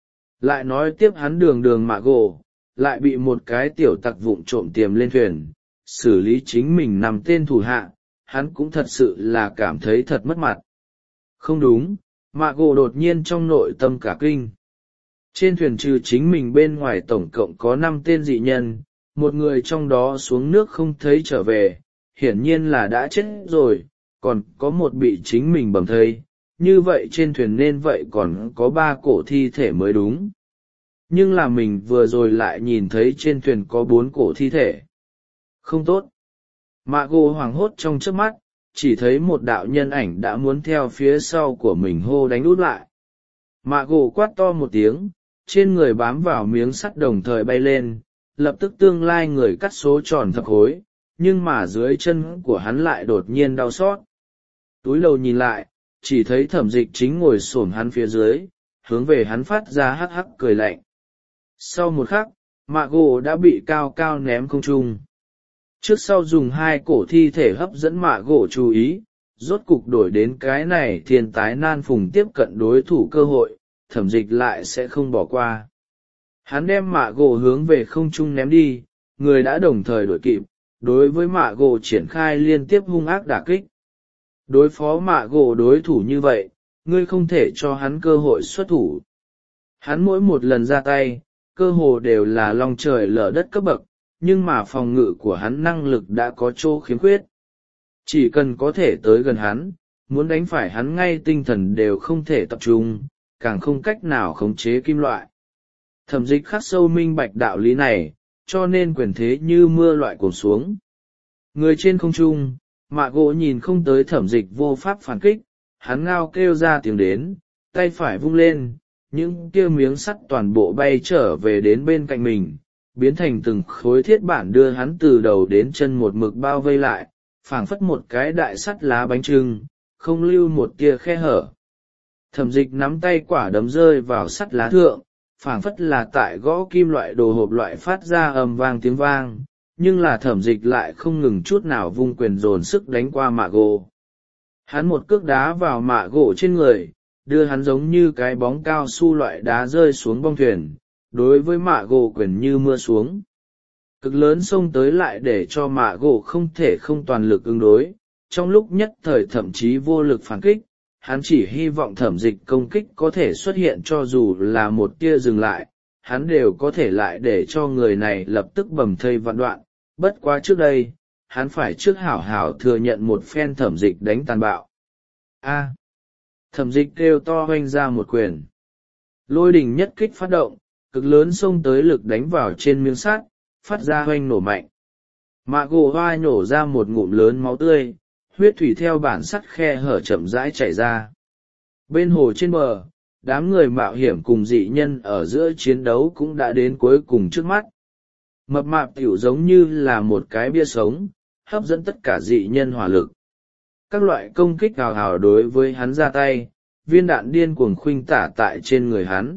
Speaker 1: Lại nói tiếp hắn đường đường mạ gỗ, lại bị một cái tiểu tặc vụng trộm tiềm lên thuyền, xử lý chính mình nằm tên thủ hạ, hắn cũng thật sự là cảm thấy thật mất mặt. Không đúng, mạ gỗ đột nhiên trong nội tâm cả kinh. Trên thuyền trừ chính mình bên ngoài tổng cộng có năm tên dị nhân, một người trong đó xuống nước không thấy trở về, hiển nhiên là đã chết rồi, còn có một bị chính mình bầm thây, như vậy trên thuyền nên vậy còn có ba cổ thi thể mới đúng. Nhưng là mình vừa rồi lại nhìn thấy trên thuyền có bốn cổ thi thể. Không tốt. Mạ gỗ hoảng hốt trong chớp mắt, chỉ thấy một đạo nhân ảnh đã muốn theo phía sau của mình hô đánh út lại. Mạ gỗ quát to một tiếng, trên người bám vào miếng sắt đồng thời bay lên, lập tức tương lai người cắt số tròn thập khối, nhưng mà dưới chân của hắn lại đột nhiên đau xót. Túi đầu nhìn lại, chỉ thấy Thẩm Dịch chính ngồi xổm hắn phía dưới, hướng về hắn phát ra hắc hắc cười lạnh. Sau một khắc, mạ gỗ đã bị cao cao ném không trung. Trước sau dùng hai cổ thi thể hấp dẫn mạ gỗ chú ý, rốt cục đổi đến cái này thiên tái nan phùng tiếp cận đối thủ cơ hội, Thẩm Dịch lại sẽ không bỏ qua. Hắn đem mạ gỗ hướng về không trung ném đi, người đã đồng thời đuổi kịp, đối với mạ gỗ triển khai liên tiếp hung ác đả kích. Đối phó mạ gỗ đối thủ như vậy, ngươi không thể cho hắn cơ hội xuất thủ. Hắn mỗi một lần ra tay, cơ hồ đều là lòng trời lở đất cấp bậc, nhưng mà phòng ngự của hắn năng lực đã có chỗ khiếm khuyết. Chỉ cần có thể tới gần hắn, muốn đánh phải hắn ngay tinh thần đều không thể tập trung, càng không cách nào khống chế kim loại. Thẩm Dịch khắc sâu minh bạch đạo lý này, cho nên quyền thế như mưa loại cuồn xuống. Người trên không trung, mạ gỗ nhìn không tới Thẩm Dịch vô pháp phản kích, hắn ngao kêu ra tiếng đến, tay phải vung lên, những kia miếng sắt toàn bộ bay trở về đến bên cạnh mình, biến thành từng khối thiết bản đưa hắn từ đầu đến chân một mực bao vây lại, phảng phất một cái đại sắt lá bánh chưng, không lưu một tia khe hở. Thẩm Dịch nắm tay quả đấm rơi vào sắt lá thượng, phảng phất là tại gõ kim loại đồ hộp loại phát ra ầm vang tiếng vang, nhưng là Thẩm Dịch lại không ngừng chút nào vung quyền dồn sức đánh qua mạ gỗ. Hắn một cước đá vào mạ gỗ trên người, đưa hắn giống như cái bóng cao su loại đá rơi xuống bong thuyền, đối với mạ gỗ quyền như mưa xuống. Cực lớn xông tới lại để cho mạ gỗ không thể không toàn lực ứng đối, trong lúc nhất thời thậm chí vô lực phản kích, hắn chỉ hy vọng Thẩm Dịch công kích có thể xuất hiện cho dù là một tia dừng lại, hắn đều có thể lại để cho người này lập tức bầm thây vạn đoạn, bất quá trước đây, hắn phải trước hảo hảo thừa nhận một phen Thẩm Dịch đánh tàn bạo. A. Thẩm Dịch kêu to hoanh ra một quyền. Lôi đỉnh nhất kích phát động, cực lớn xông tới lực đánh vào trên miếng sắt, phát ra hoanh nổ mạnh. Mạ gỗ hoa nổ ra một ngụm lớn máu tươi, huyết thủy theo bản sắt khe hở chậm rãi chảy ra. Bên hồ trên bờ, đám người mạo hiểm cùng dị nhân ở giữa chiến đấu cũng đã đến cuối cùng trước mắt. Mập mạp tiểu giống như là một cái bia sống, hấp dẫn tất cả dị nhân hỏa lực. Các loại công kích hào hào đối với hắn ra tay, viên đạn điên cuồng khuynh tả tại trên người hắn.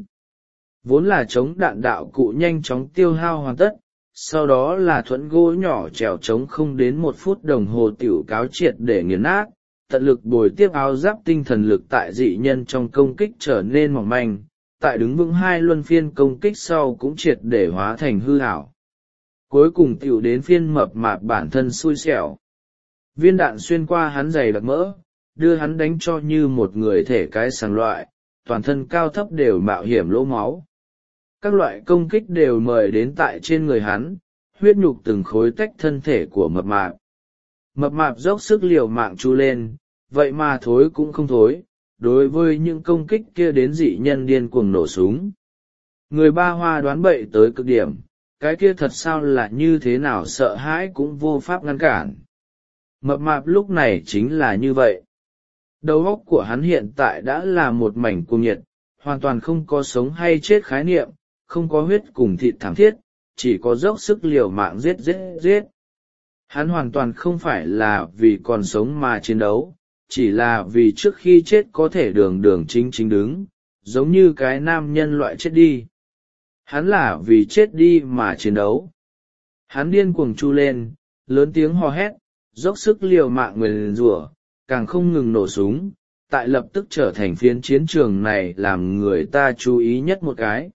Speaker 1: Vốn là chống đạn đạo cụ nhanh chóng tiêu hao hoàn tất, sau đó là thuẫn gỗ nhỏ trèo trống không đến một phút đồng hồ tiểu cáo triệt để nghiền nát, tận lực bồi tiếp áo giáp tinh thần lực tại dị nhân trong công kích trở nên mỏng manh, tại đứng vững hai luân phiên công kích sau cũng triệt để hóa thành hư ảo. Cuối cùng tiểu đến phiên mập mạp bản thân xui xẻo. Viên đạn xuyên qua hắn dày đặc mỡ, đưa hắn đánh cho như một người thể cái sàng loại, toàn thân cao thấp đều mạo hiểm lỗ máu. Các loại công kích đều mời đến tại trên người hắn, huyết nhục từng khối tách thân thể của mập mạp. Mập mạp dốc sức liều mạng chu lên, vậy mà thối cũng không thối, đối với những công kích kia đến dị nhân điên cuồng nổ súng. Người ba hoa đoán bậy tới cực điểm, cái kia thật sao là như thế nào sợ hãi cũng vô pháp ngăn cản. Mập mạp lúc này chính là như vậy. Đầu óc của hắn hiện tại đã là một mảnh cuồng nhiệt, hoàn toàn không có sống hay chết khái niệm, không có huyết cùng thịt thảm thiết, chỉ có dốc sức liều mạng giết giết giết. Hắn hoàn toàn không phải là vì còn sống mà chiến đấu, chỉ là vì trước khi chết có thể đường đường chính chính đứng, giống như cái nam nhân loại chết đi. Hắn là vì chết đi mà chiến đấu. Hắn điên cuồng chu lên, lớn tiếng hò hét, dốc sức liều mạng nguyền rủa, càng không ngừng nổ súng, tại lập tức trở thành phiến chiến trường này làm người ta chú ý nhất một cái.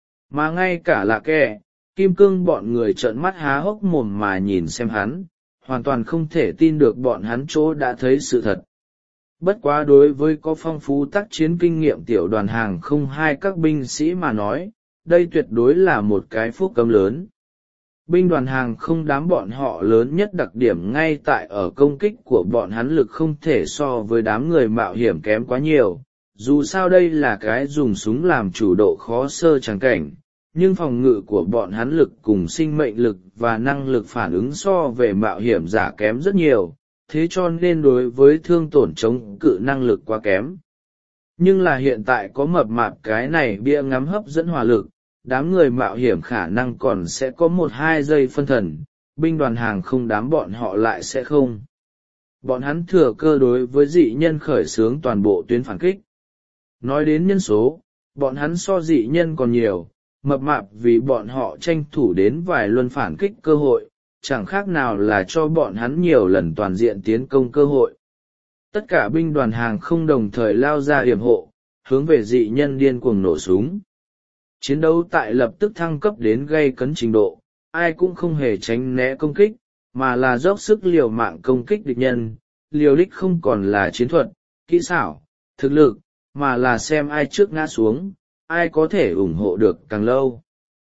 Speaker 1: Mà ngay cả là kẻ, kim cương bọn người trợn mắt há hốc mồm mà nhìn xem hắn, hoàn toàn không thể tin được bọn hắn chỗ đã thấy sự thật. Bất quá đối với có phong phú tác chiến kinh nghiệm tiểu đoàn hàng không hai các binh sĩ mà nói, đây tuyệt đối là một cái phúc cấm lớn. Binh đoàn hàng không đám bọn họ lớn nhất đặc điểm ngay tại ở công kích của bọn hắn lực không thể so với đám người mạo hiểm kém quá nhiều, dù sao đây là cái dùng súng làm chủ độ khó sơ trắng cảnh, nhưng phòng ngự của bọn hắn lực cùng sinh mệnh lực và năng lực phản ứng so về mạo hiểm giả kém rất nhiều, thế cho nên đối với thương tổn chống cự năng lực quá kém. Nhưng là hiện tại có mập mạp cái này bia ngắm hấp dẫn hỏa lực, đám người mạo hiểm khả năng còn sẽ có một hai giây phân thần, binh đoàn hàng không đám bọn họ lại sẽ không. Bọn hắn thừa cơ đối với dị nhân khởi xướng toàn bộ tuyến phản kích. Nói đến nhân số, bọn hắn so dị nhân còn nhiều, mập mạp vì bọn họ tranh thủ đến vài luân phản kích cơ hội, chẳng khác nào là cho bọn hắn nhiều lần toàn diện tiến công cơ hội. Tất cả binh đoàn hàng không đồng thời lao ra yểm hộ, hướng về dị nhân điên cuồng nổ súng. Chiến đấu tại lập tức thăng cấp đến gây cấn trình độ, ai cũng không hề tránh né công kích, mà là dốc sức liều mạng công kích địch nhân. Liều đích không còn là chiến thuật, kỹ xảo, thực lực, mà là xem ai trước ngã xuống, ai có thể ủng hộ được càng lâu.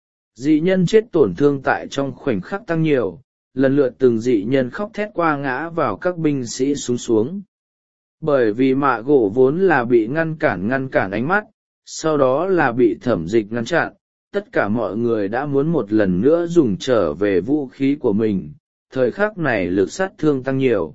Speaker 1: Dị nhân chết tổn thương tại trong khoảnh khắc tăng nhiều, lần lượt từng dị nhân khóc thét qua ngã vào các binh sĩ xuống xuống. Bởi vì mạ gỗ vốn là bị ngăn cản ngăn cản ánh mắt, sau đó là bị thẩm dịch ngăn chặn, tất cả mọi người đã muốn một lần nữa dùng trở về vũ khí của mình, thời khắc này lực sát thương tăng nhiều.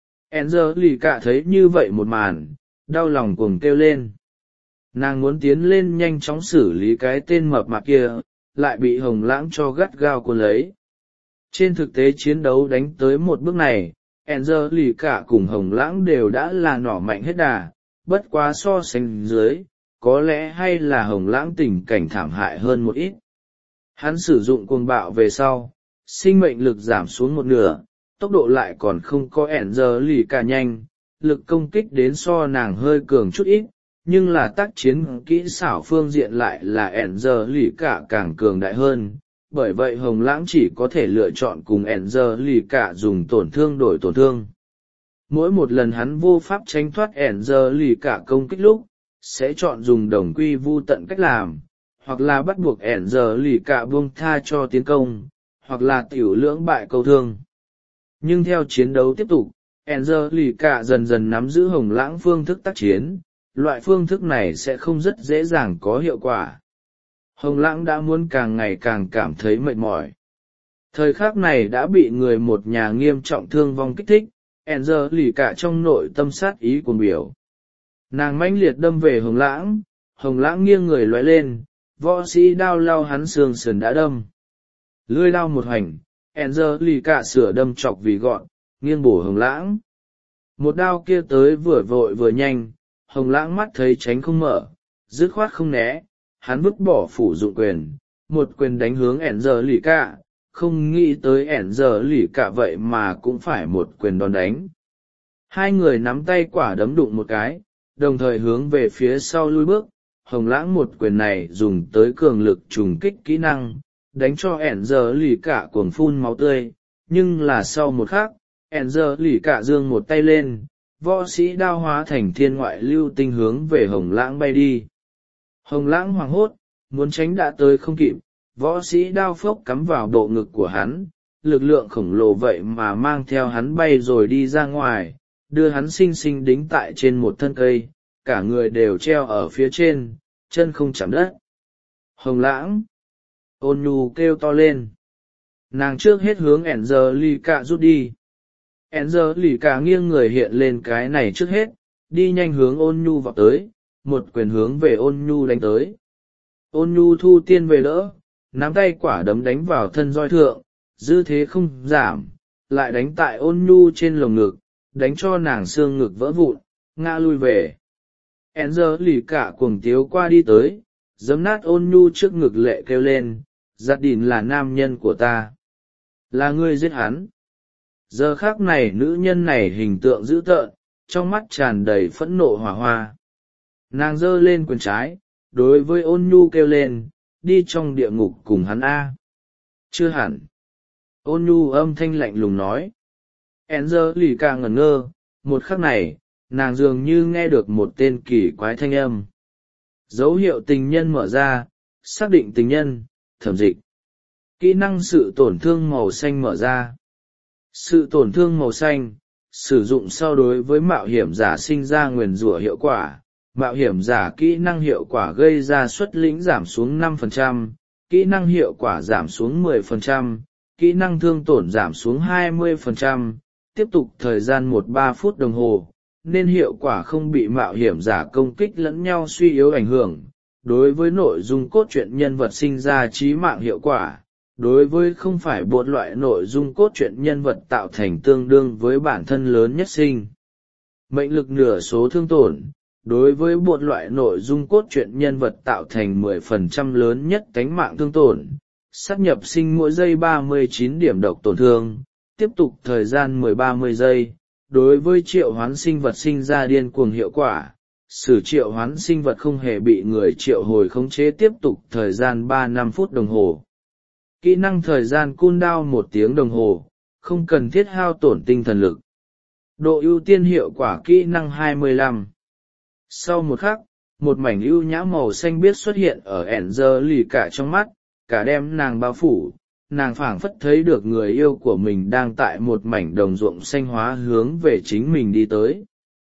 Speaker 1: Angelica thấy như vậy một màn, đau lòng cuồng kêu lên. Nàng muốn tiến lên nhanh chóng xử lý cái tên mập mạp kia, lại bị hồng lãng cho gắt gao cuốn lấy. Trên thực tế chiến đấu đánh tới một bước này, Angelica cùng hồng lãng đều đã là nỏ mạnh hết đà, bất quá so sánh dưới, có lẽ hay là hồng lãng tình cảnh thảm hại hơn một ít. Hắn sử dụng cuồng bạo về sau, sinh mệnh lực giảm xuống một nửa, tốc độ lại còn không có Angelica nhanh, lực công kích đến so nàng hơi cường chút ít, nhưng là tác chiến kỹ xảo phương diện lại là Angelica càng cường đại hơn, bởi vậy hồng lãng chỉ có thể lựa chọn cùng Angelica dùng tổn thương đổi tổn thương. Mỗi một lần hắn vô pháp tránh thoát Angelica công kích lúc, sẽ chọn dùng đồng quy vu tận cách làm, hoặc là bắt buộc Angelica buông tha cho tiến công, hoặc là tiểu lưỡng bại câu thương. Nhưng theo chiến đấu tiếp tục, Angelica dần dần nắm giữ hồng lãng phương thức tác chiến, loại phương thức này sẽ không rất dễ dàng có hiệu quả. Hồng lãng đã muốn càng ngày càng cảm thấy mệt mỏi. Thời khắc này đã bị người một nhà nghiêm trọng thương vong kích thích, Angelica trong nội tâm sát ý cuồng biểu. Nàng mãnh liệt đâm về hồng lãng, hồng lãng nghiêng người lóe lên, võ sĩ đao lao hắn xương sườn đã đâm. Lưỡi đao một hành, Angelica sửa đâm chọc vì gọn, nghiêng bổ hồng lãng. Một đao kia tới vừa vội vừa nhanh, hồng lãng mắt thấy tránh không mở, dứt khoát không né, hắn vứt bỏ phủ dụng quyền, một quyền đánh hướng Angelica, không nghĩ tới Angelica vậy mà cũng phải một quyền đòn đánh. Hai người nắm tay quả đấm đụng một cái, đồng thời hướng về phía sau lui bước, hồng lãng một quyền này dùng tới cường lực trùng kích kỹ năng, đánh cho Angelica cuồng phun máu tươi, nhưng là sau một khắc, Angelica giương một tay lên, võ sĩ đao hóa thành thiên ngoại lưu tinh hướng về hồng lãng bay đi. Hồng lãng hoảng hốt, muốn tránh đã tới không kịp, võ sĩ đao phốc cắm vào bộ ngực của hắn, lực lượng khổng lồ vậy mà mang theo hắn bay rồi đi ra ngoài, đưa hắn xinh xinh đính tại trên một thân cây, cả người đều treo ở phía trên, chân không chạm đất. Hồng lãng! Ôn nhu kêu to lên. Nàng trước hết hướng Angelica rút đi. Angelica nghiêng người hiện lên cái này trước hết, đi nhanh hướng ôn nhu vào tới, một quyền hướng về ôn nhu đánh tới. Ôn nhu thu tiên về đỡ, nắm tay quả đấm đánh vào thân roi thượng, dư thế không giảm, lại đánh tại ôn nhu trên lồng ngực, đánh cho nàng xương ngực vỡ vụn, ngã lui về. Angelica cuồng tiếu qua đi tới, giấm nát ôn nhu trước ngực lệ kêu lên, Giặt Đỉn là nam nhân của ta. Là ngươi giết hắn. Giờ khắc này nữ nhân này hình tượng dữ tợn, trong mắt tràn đầy phẫn nộ hỏa hoa. Nàng giơ lên quyền trái, đối với ôn nhu kêu lên, đi trong địa ngục cùng hắn A. Chưa hẳn. Ôn nhu âm thanh lạnh lùng nói. Angelica ngẩn ngơ, một khắc này, nàng dường như nghe được một tên kỳ quái thanh âm. Dấu hiệu tình nhân mở ra, xác định tình nhân, thẩm dịch. Kỹ năng sự tổn thương màu xanh mở ra. Sự tổn thương màu xanh, sử dụng sau đối với mạo hiểm giả sinh ra nguyền rủa hiệu quả. Mạo hiểm giả kỹ năng hiệu quả gây ra suất lĩnh giảm xuống năm phần trăm, kỹ năng hiệu quả giảm xuống mười phần trăm, kỹ năng thương tổn giảm xuống hai mươi phần trăm, tiếp tục thời gian một ba phút đồng hồ, nên hiệu quả không bị mạo hiểm giả công kích lẫn nhau suy yếu ảnh hưởng. Đối với nội dung cốt truyện nhân vật sinh ra chí mạng hiệu quả, đối với không phải một loại nội dung cốt truyện nhân vật tạo thành tương đương với bản thân lớn nhất sinh mệnh lực nửa số thương tổn, đối với một loại nội dung cốt truyện nhân vật tạo thành mười phần trăm lớn nhất tánh mạng thương tổn, sát nhập sinh mỗi giây ba mươi chín điểm độc tổn thương, tiếp tục thời gian mười ba mươi giây. Đối với triệu hoán sinh vật sinh ra điên cuồng hiệu quả, sử triệu hoán sinh vật không hề bị người triệu hồi khống chế tiếp tục thời gian ba năm phút đồng hồ. Kỹ năng thời gian cooldown một tiếng đồng hồ, không cần thiết hao tổn tinh thần lực. Độ ưu tiên hiệu quả kỹ năng hai mươi lăm. Sau một khắc, một mảnh ưu nhã màu xanh biếc xuất hiện ở Angelica trong mắt, cả đem nàng bao phủ. Nàng phảng phất thấy được người yêu của mình đang tại một mảnh đồng ruộng xanh hóa hướng về chính mình đi tới.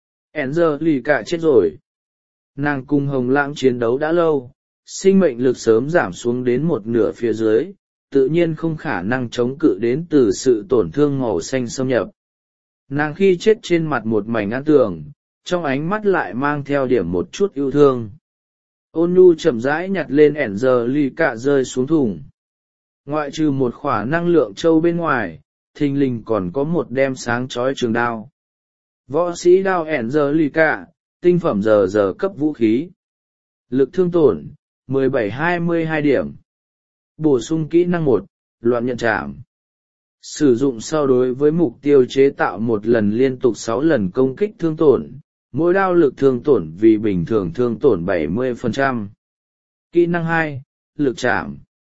Speaker 1: Angelica chết rồi. Nàng cùng Hồng Lãng chiến đấu đã lâu, sinh mệnh lực sớm giảm xuống đến một nửa phía dưới, tự nhiên không khả năng chống cự đến từ sự tổn thương màu xanh xâm nhập. Nàng khi chết trên mặt một mảnh an tường, trong ánh mắt lại mang theo điểm một chút yêu thương. Ôn nhu chậm rãi nhặt lên Angelica rơi xuống thùng. Ngoại trừ một khỏa năng lượng châu bên ngoài, thình lình còn có một đem sáng chói trường đao. Võ sĩ đao Angelica, tinh phẩm giờ giờ cấp vũ khí. Lực thương tổn, mười bảy hai mươi hai điểm. Bổ sung kỹ năng một, loạn nhận chạm. Sử dụng sau đối với mục tiêu chế tạo một lần liên tục sáu lần công kích thương tổn, mỗi đao lực thương tổn vì bình thường thương tổn bảy mươi phần trăm. Kỹ năng hai, lực chạm.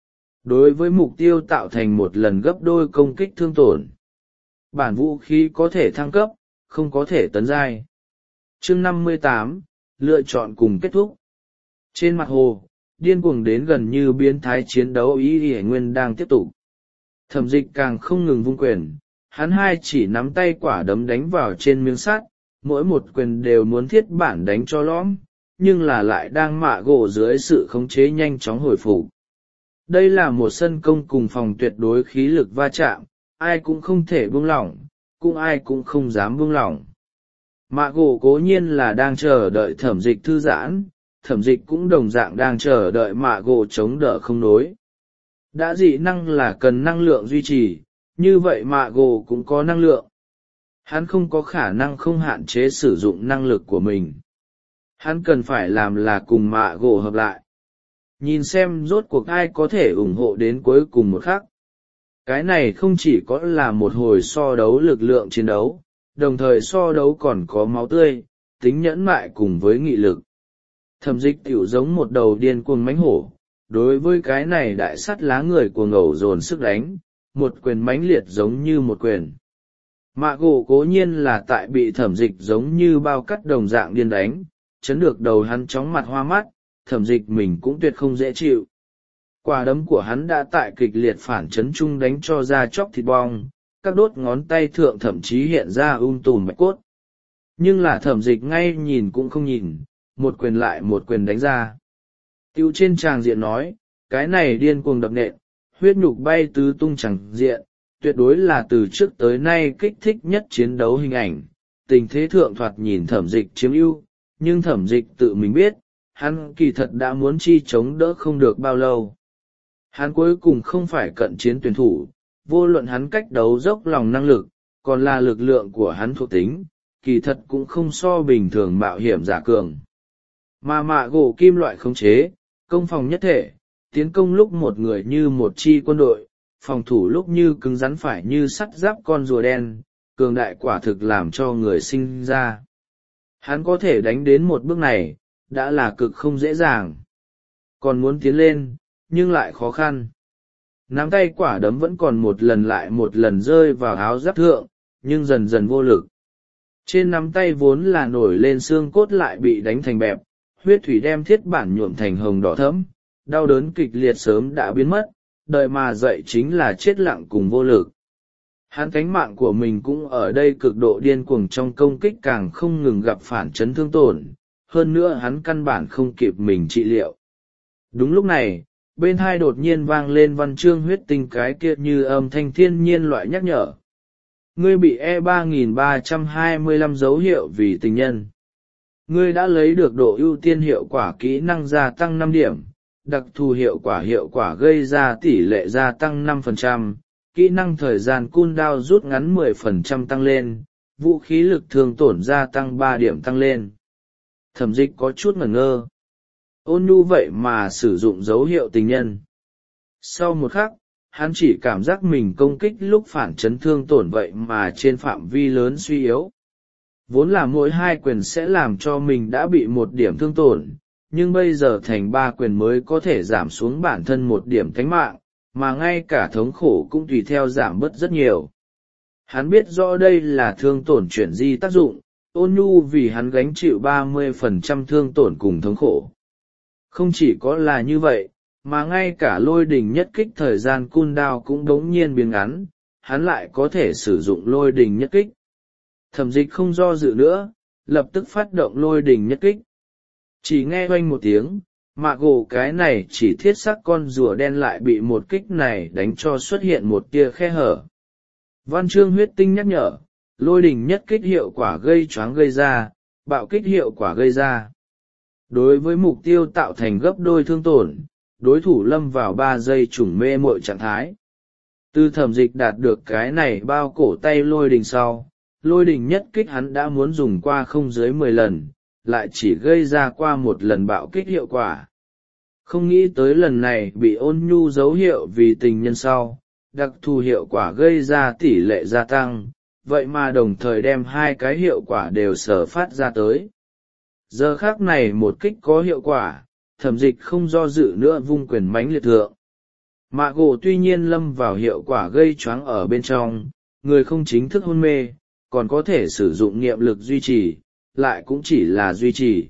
Speaker 1: Đối với mục tiêu tạo thành một lần gấp đôi công kích thương tổn. Bản vũ khí có thể thăng cấp, không có thể tấn giai. Chương năm mươi tám, lựa chọn cùng kết thúc. Trên mặt hồ, điên cuồng đến gần như biến thái chiến đấu ý y nguyên đang tiếp tục. Thẩm Dịch càng không ngừng vung quyền, hắn hai chỉ nắm tay quả đấm đánh vào trên miếng sắt, mỗi một quyền đều muốn thiết bản đánh cho lõm, nhưng là lại đang mạ gỗ dưới sự khống chế nhanh chóng hồi phục. Đây là một sân công cùng phòng tuyệt đối khí lực va chạm, ai cũng không thể buông lỏng, cũng ai cũng không dám buông lỏng. Mạ gỗ cố nhiên là đang chờ đợi Thẩm Dịch thư giãn, Thẩm Dịch cũng đồng dạng đang chờ đợi mạ gỗ chống đỡ không đối. Đã dị năng là cần năng lượng duy trì, như vậy mạ gỗ cũng có năng lượng. Hắn không có khả năng không hạn chế sử dụng năng lực của mình. Hắn cần phải làm là cùng mạ gỗ hợp lại. Nhìn xem rốt cuộc ai có thể ủng hộ đến cuối cùng một khắc. Cái này không chỉ có là một hồi so đấu lực lượng chiến đấu, đồng thời so đấu còn có máu tươi, tính nhẫn mại cùng với nghị lực. Thẩm Dịch tiểu giống một đầu điên cuồng mãnh hổ, đối với cái này đại sắt lá người của ngầu dồn sức đánh, một quyền mãnh liệt giống như một quyền. Mạ gỗ cố nhiên là tại bị Thẩm Dịch giống như bao cắt đồng dạng điên đánh, chấn được đầu hắn chóng mặt hoa mắt, Thẩm Dịch mình cũng tuyệt không dễ chịu. Quả đấm của hắn đã tại kịch liệt phản chấn chung đánh cho da chóc thịt bong, các đốt ngón tay thượng thậm chí hiện ra um tùm mạch cốt. Nhưng là Thẩm Dịch ngay nhìn cũng không nhìn, một quyền lại một quyền đánh ra. Tiêu trên tràng diện nói, cái này điên cuồng đập nện, huyết nhục bay tứ tung tràng diện, tuyệt đối là từ trước tới nay kích thích nhất chiến đấu hình ảnh. Tình thế thượng thoạt nhìn Thẩm Dịch chiếm ưu, nhưng Thẩm Dịch tự mình biết, hắn kỳ thật đã muốn chi chống đỡ không được bao lâu. Hắn cuối cùng không phải cận chiến tuyển thủ, vô luận hắn cách đấu dốc lòng năng lực, còn là lực lượng của hắn thuộc tính, kỳ thật cũng không so bình thường mạo hiểm giả cường. Mà mạ gỗ kim loại khống chế, công phòng nhất thể, tiến công lúc một người như một chi quân đội, phòng thủ lúc như cứng rắn phải như sắt giáp con rùa đen, cường đại quả thực làm cho người sinh ra. Hắn có thể đánh đến một bước này, đã là cực không dễ dàng. Còn muốn tiến lên, nhưng lại khó khăn. Nắm tay quả đấm vẫn còn một lần lại một lần rơi vào áo giáp thượng, nhưng dần dần vô lực. Trên nắm tay vốn là nổi lên xương cốt lại bị đánh thành bẹp, huyết thủy đem thiết bản nhuộm thành hồng đỏ thẫm, đau đớn kịch liệt sớm đã biến mất, đợi mà dậy chính là chết lặng cùng vô lực. Hắn cánh mạng của mình cũng ở đây cực độ điên cuồng trong công kích càng không ngừng gặp phản chấn thương tổn, hơn nữa hắn căn bản không kịp mình trị liệu. Đúng lúc này, bên hai đột nhiên vang lên văn chương huyết tinh cái kia như âm thanh thiên nhiên loại nhắc nhở. ngươi bị e ba nghìn ba trăm hai mươi lăm dấu hiệu vì tình nhân. Ngươi đã lấy được độ ưu tiên hiệu quả kỹ năng gia tăng năm điểm, đặc thù hiệu quả hiệu quả gây ra tỷ lệ gia tăng năm phần trăm, kỹ năng thời gian cooldown rút ngắn mười phần trăm tăng lên, vũ khí lực thương tổn gia tăng ba điểm tăng lên. Thẩm Dịch có chút ngẩn ngơ. Ôn nhu vậy mà sử dụng dấu hiệu tình nhân. Sau một khắc, hắn chỉ cảm giác mình công kích lúc phản chấn thương tổn vậy mà trên phạm vi lớn suy yếu. Vốn là mỗi hai quyền sẽ làm cho mình đã bị một điểm thương tổn, nhưng bây giờ thành ba quyền mới có thể giảm xuống bản thân một điểm tánh mạng, mà ngay cả thống khổ cũng tùy theo giảm bớt rất nhiều. Hắn biết rõ đây là thương tổn chuyển di tác dụng, ôn nhu vì hắn gánh chịu ba mươi phần trăm thương tổn cùng thống khổ. Không chỉ có là như vậy, mà ngay cả lôi đình nhất kích thời gian cooldown cũng đống nhiên biến ngắn, hắn lại có thể sử dụng lôi đình nhất kích. Thẩm Dịch không do dự nữa, lập tức phát động lôi đình nhất kích. Chỉ nghe oanh một tiếng, mạ gỗ cái này chỉ thiết sắc con rùa đen lại bị một kích này đánh cho xuất hiện một tia khe hở. Văn chương huyết tinh nhắc nhở, lôi đình nhất kích hiệu quả gây choáng gây ra, bạo kích hiệu quả gây ra. Đối với mục tiêu tạo thành gấp đôi thương tổn, đối thủ lâm vào ba giây trùng mê mội trạng thái. Từ Thẩm Dịch đạt được cái này bao cổ tay lôi đình sau, lôi đình nhất kích hắn đã muốn dùng qua không dưới mười lần, lại chỉ gây ra qua một lần bạo kích hiệu quả. Không nghĩ tới lần này bị ôn nhu dấu hiệu vì tình nhân sau, đặc thù hiệu quả gây ra tỷ lệ gia tăng, vậy mà đồng thời đem hai cái hiệu quả đều sở phát ra tới. Giờ khác này một kích có hiệu quả, Thẩm Dịch không do dự nữa vung quyền mãnh liệt thượng. Mạ gỗ tuy nhiên lâm vào hiệu quả gây choáng ở bên trong, người không chính thức hôn mê, còn có thể sử dụng niệm lực duy trì, lại cũng chỉ là duy trì.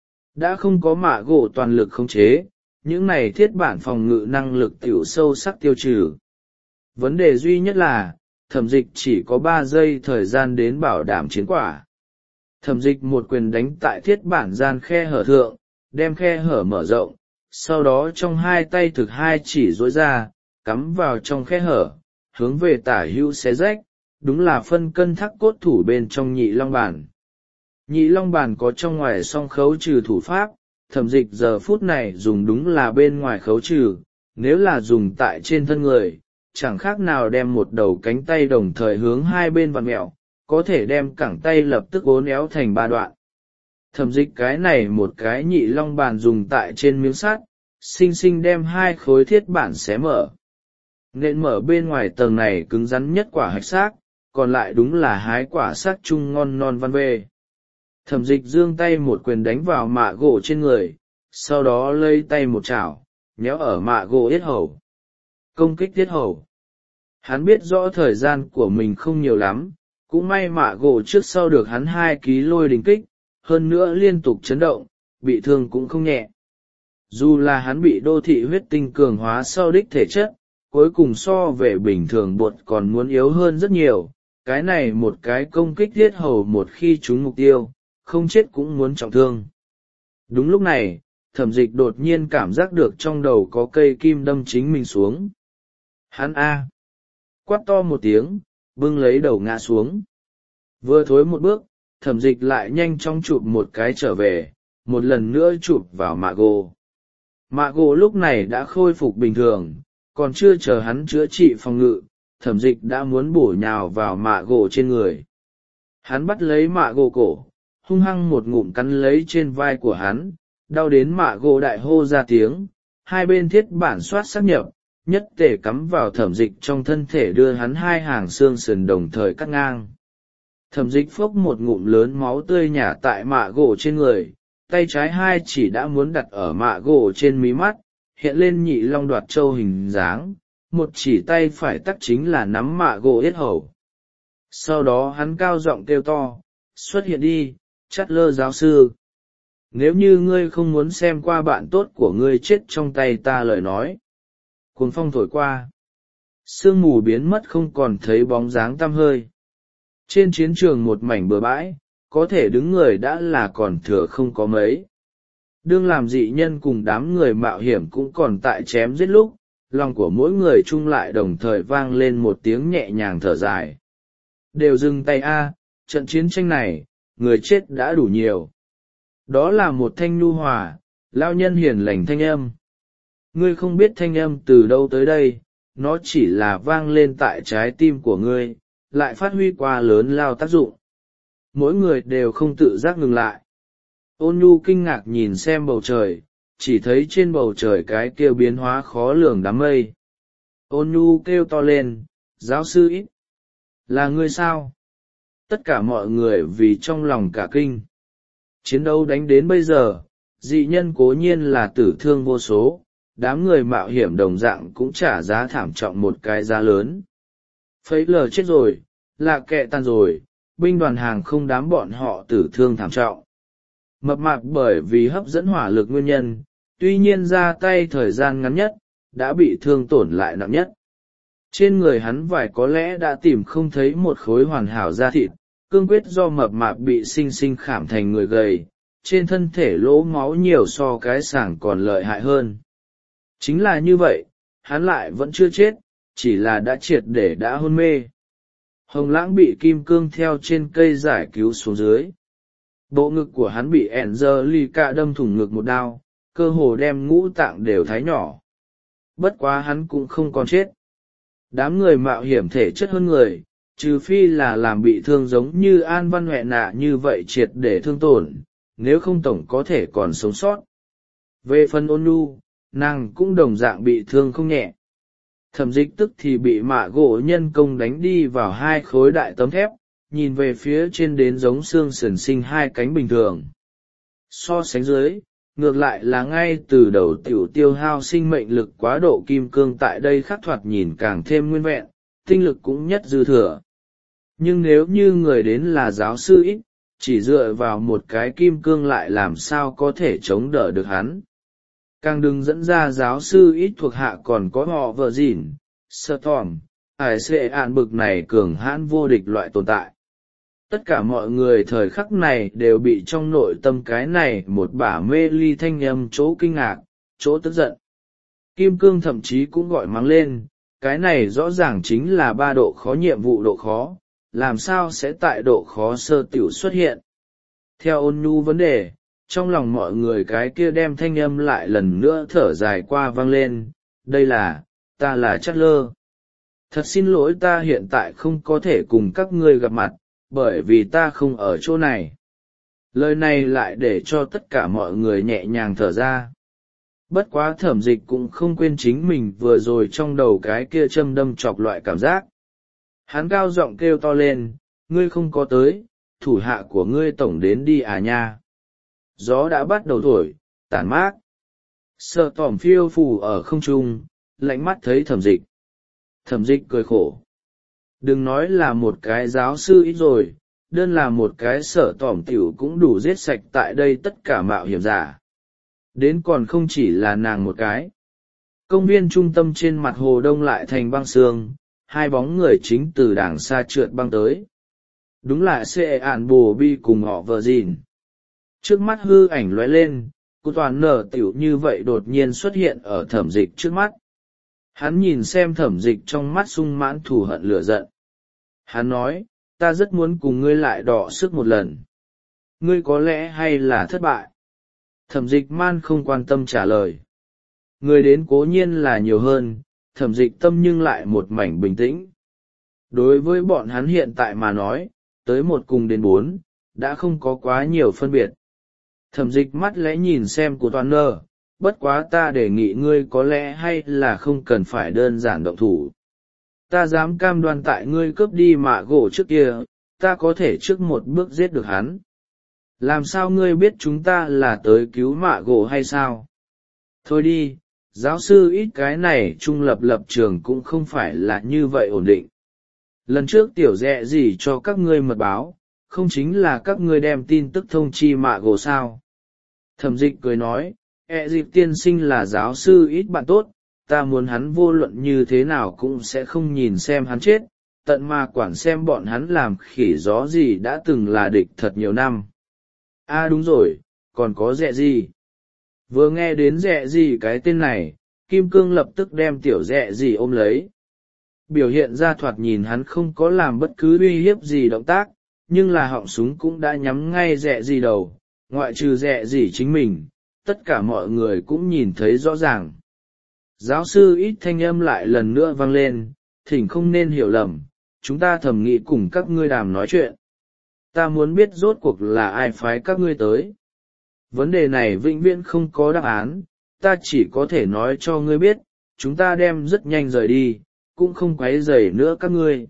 Speaker 1: Đã không có mạ gỗ toàn lực khống chế, những này thiết bản phòng ngự năng lực tiểu sâu sắc tiêu trừ. Vấn đề duy nhất là, Thẩm Dịch chỉ có ba giây thời gian đến bảo đảm chiến quả. Thẩm Dịch một quyền đánh tại thiết bản gian khe hở thượng, đem khe hở mở rộng, sau đó trong hai tay thực hai chỉ duỗi ra, cắm vào trong khe hở, hướng về tả hữu xé rách, đúng là phân cân thác cốt thủ bên trong nhị long bản. Nhị long bản có trong ngoài song khấu trừ thủ pháp, Thẩm Dịch giờ phút này dùng đúng là bên ngoài khấu trừ, nếu là dùng tại trên thân người, chẳng khác nào đem một đầu cánh tay đồng thời hướng hai bên vặn mẹo, có thể đem cẳng tay lập tức uốn éo thành ba đoạn. Thẩm Dịch cái này một cái nhị long bàn dùng tại trên miếng sắt, xinh xinh đem hai khối thiết bản xé mở. Nên mở bên ngoài tầng này cứng rắn nhất quả hạch xác, còn lại đúng là hái quả xác chung ngon non văn bê. Thẩm Dịch giương tay một quyền đánh vào mạ gỗ trên người, sau đó lấy tay một chảo, nhéo ở mạ gỗ yết hầu. Công kích yết hầu. Hắn biết rõ thời gian của mình không nhiều lắm, cũng may mạ gỗ trước sau được hắn hai ký lôi đình kích, hơn nữa liên tục chấn động, bị thương cũng không nhẹ. Dù là hắn bị đô thị huyết tinh cường hóa sau đích thể chất, cuối cùng so về bình thường bột còn muốn yếu hơn rất nhiều, cái này một cái công kích thiết hầu một khi trúng mục tiêu, không chết cũng muốn trọng thương. Đúng lúc này, Thẩm Dịch đột nhiên cảm giác được trong đầu có cây kim đâm chính mình xuống. Hắn A. Quát to một tiếng, bưng lấy đầu ngã xuống. Vừa thối một bước, Thẩm Dịch lại nhanh chóng chụp một cái trở về, một lần nữa chụp vào mạ gỗ. Mạ gỗ lúc này đã khôi phục bình thường, còn chưa chờ hắn chữa trị phòng ngự, Thẩm Dịch đã muốn bổ nhào vào mạ gỗ trên người. Hắn bắt lấy mạ gỗ cổ, hung hăng một ngụm cắn lấy trên vai của hắn, đau đến mạ gỗ đại hô ra tiếng, hai bên thiết bản soát xác nhập, nhất tể cắm vào Thẩm Dịch trong thân thể đưa hắn hai hàng xương sườn đồng thời cắt ngang. Thẩm Dịch phốc một ngụm lớn máu tươi nhả tại mạ gỗ trên người, tay trái hai chỉ đã muốn đặt ở mạ gỗ trên mí mắt, hiện lên nhị long đoạt châu hình dáng, một chỉ tay phải tắc chính là nắm mạ gỗ yết hầu. Sau đó hắn cao giọng kêu to, xuất hiện đi, Chát Lơ giáo sư. Nếu như ngươi không muốn xem qua bạn tốt của ngươi chết trong tay ta lời nói. Cuồng phong thổi qua, sương mù biến mất không còn thấy bóng dáng tăm hơi. Trên chiến trường một mảnh bừa bãi, có thể đứng người đã là còn thừa không có mấy. Đương làm dị nhân cùng đám người mạo hiểm cũng còn tại chém giết lúc, lòng của mỗi người chung lại đồng thời vang lên một tiếng nhẹ nhàng thở dài. đều dừng tay a, trận chiến tranh này người chết đã đủ nhiều. Đó là một thanh nhu hòa lao nhân hiền lành thanh âm. Ngươi không biết thanh âm từ đâu tới đây, nó chỉ là vang lên tại trái tim của ngươi, lại phát huy qua lớn lao tác dụng. Mỗi người đều không tự giác ngừng lại. Ôn nhu kinh ngạc nhìn xem bầu trời, chỉ thấy trên bầu trời cái kia biến hóa khó lường đám mây. Ôn nhu kêu to lên, giáo sư ít, là ngươi sao? Tất cả mọi người vì trong lòng cả kinh. Chiến đấu đánh đến bây giờ, dị nhân cố nhiên là tử thương vô số, đám người mạo hiểm đồng dạng cũng trả giá thảm trọng một cái giá lớn. Phấy lờ chết rồi, là kệ tan rồi, binh đoàn hàng không đám bọn họ tử thương thảm trọng. Mập mạp bởi vì hấp dẫn hỏa lực nguyên nhân, tuy nhiên ra tay thời gian ngắn nhất, đã bị thương tổn lại nặng nhất. Trên người hắn vải có lẽ đã tìm không thấy một khối hoàn hảo da thịt, cương quyết do mập mạp bị sinh sinh khảm thành người gầy, trên thân thể lỗ máu nhiều so cái sảng còn lợi hại hơn. Chính là như vậy, hắn lại vẫn chưa chết, chỉ là đã triệt để đã hôn mê. Hồng Lãng bị kim cương theo trên cây giải cứu xuống dưới. Bộ ngực của hắn bị Angelica đâm thủng ngực một đao, cơ hồ đem ngũ tạng đều thái nhỏ. Bất quá hắn cũng không còn chết. Đám người mạo hiểm thể chất hơn người, trừ phi là làm bị thương giống như An Văn Huệ nạ như vậy triệt để thương tổn, nếu không tổng có thể còn sống sót. Về phần Ôn Nhu, nàng cũng đồng dạng bị thương không nhẹ. Thẩm Dịch tức thì bị mạ gỗ nhân công đánh đi vào hai khối đại tấm thép, nhìn về phía trên đến giống xương sườn sinh hai cánh bình thường. So sánh dưới, ngược lại là ngay từ đầu tiểu tiêu hao sinh mệnh lực quá độ kim cương tại đây khắc thoạt nhìn càng thêm nguyên vẹn, tinh lực cũng nhất dư thừa. Nhưng nếu như người đến là giáo sư ít, chỉ dựa vào một cái kim cương lại làm sao có thể chống đỡ được hắn. Càng đừng dẫn ra giáo sư ít thuộc hạ còn có họ vợ dỉn, sơ thòm, ải xệ ạn bực này cường hãn vô địch loại tồn tại. Tất cả mọi người thời khắc này đều bị trong nội tâm cái này một bả mê ly thanh âm chỗ kinh ngạc, chỗ tức giận. Kim cương thậm chí cũng gọi mắng lên, cái này rõ ràng chính là ba độ khó nhiệm vụ độ khó, làm sao sẽ tại độ khó sơ tiểu xuất hiện. Theo Ôn Nhu vấn đề, trong lòng mọi người cái kia đem thanh âm lại lần nữa thở dài qua vang lên, đây là, ta là Chatler. Thật xin lỗi ta hiện tại không có thể cùng các ngươi gặp mặt, bởi vì ta không ở chỗ này. Lời này lại để cho tất cả mọi người nhẹ nhàng thở ra. Bất quá Thẩm Dịch cũng không quên chính mình vừa rồi trong đầu cái kia châm đâm chọc loại cảm giác. Hắn cao giọng kêu to lên, ngươi không có tới, thủ hạ của ngươi tổng đến đi à nha. Gió đã bắt đầu thổi, tản mát. Sợ tỏm phiêu phù ở không trung, lạnh mắt thấy Thẩm Dịch. Thẩm Dịch cười khổ. Đừng nói là một cái giáo sư ít rồi, đơn là một cái sở tỏm tiểu cũng đủ giết sạch tại đây tất cả mạo hiểm giả. Đến còn không chỉ là nàng một cái. Công viên trung tâm trên mặt hồ đông lại thành băng sương, hai bóng người chính từ đàng xa trượt băng tới. Đúng là xê ạn bồ bi cùng họ vợ dìn. Trước mắt hư ảnh lóe lên, cô toàn nở tiểu như vậy đột nhiên xuất hiện ở Thẩm Dịch trước mắt. Hắn nhìn xem Thẩm Dịch trong mắt sung mãn thù hận lửa giận. Hắn nói, ta rất muốn cùng ngươi lại đọ sức một lần. Ngươi có lẽ hay là thất bại. Thẩm Dịch man không quan tâm trả lời. Người đến cố nhiên là nhiều hơn, Thẩm Dịch tâm nhưng lại một mảnh bình tĩnh. Đối với bọn hắn hiện tại mà nói, tới một cùng đến bốn, đã không có quá nhiều phân biệt. Thẩm Dịch mắt lẽ nhìn xem của toàn nơ, bất quá ta đề nghị ngươi có lẽ hay là không cần phải đơn giản động thủ. Ta dám cam đoan tại ngươi cướp đi mạ gỗ trước kia, ta có thể trước một bước giết được hắn. Làm sao ngươi biết chúng ta là tới cứu mạ gỗ hay sao? Thôi đi, giáo sư ít cái này trung lập lập trường cũng không phải là như vậy ổn định. Lần trước tiểu dẹ gì cho các ngươi mật báo, không chính là các ngươi đem tin tức thông chi mạ gỗ sao? Thẩm Dịch cười nói, ẹ dịp tiên sinh là giáo sư ít bạn tốt, ta muốn hắn vô luận như thế nào cũng sẽ không nhìn xem hắn chết, tận mà quản xem bọn hắn làm khỉ gió gì đã từng là địch thật nhiều năm. À đúng rồi, còn có dẹ gì? Vừa nghe đến dẹ gì cái tên này, Kim Cương lập tức đem tiểu dẹ gì ôm lấy. Biểu hiện ra thoạt nhìn hắn không có làm bất cứ uy hiếp gì động tác, nhưng là họng súng cũng đã nhắm ngay Rẽ gì đầu, ngoại trừ Rẽ gì chính mình, tất cả mọi người cũng nhìn thấy rõ ràng. Giáo sư ít thanh âm lại lần nữa vang lên, thỉnh không nên hiểu lầm, chúng ta thầm nghĩ cùng các ngươi đàm nói chuyện. Ta muốn biết rốt cuộc là ai phái các ngươi tới. Vấn đề này vĩnh viễn không có đáp án, ta chỉ có thể nói cho ngươi biết, chúng ta đem rất nhanh rời đi, cũng không quấy rầy nữa các ngươi.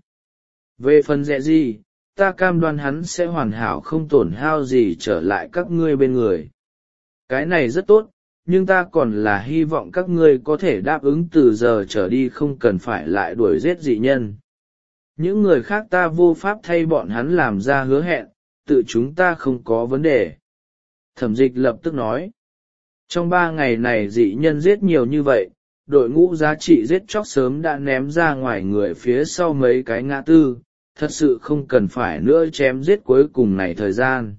Speaker 1: Về phần Rẽ gì, ta cam đoan hắn sẽ hoàn hảo không tổn hao gì trở lại các ngươi bên người. Cái này rất tốt, nhưng ta còn là hy vọng các ngươi có thể đáp ứng từ giờ trở đi không cần phải lại đuổi giết dị nhân. Những người khác ta vô pháp thay bọn hắn làm ra hứa hẹn, tự chúng ta không có vấn đề. Thẩm Dịch lập tức nói. Trong ba ngày này dị nhân giết nhiều như vậy, đội ngũ giá trị giết chóc sớm đã ném ra ngoài người phía sau mấy cái ngã tư, thật sự không cần phải nữa chém giết cuối cùng này thời gian.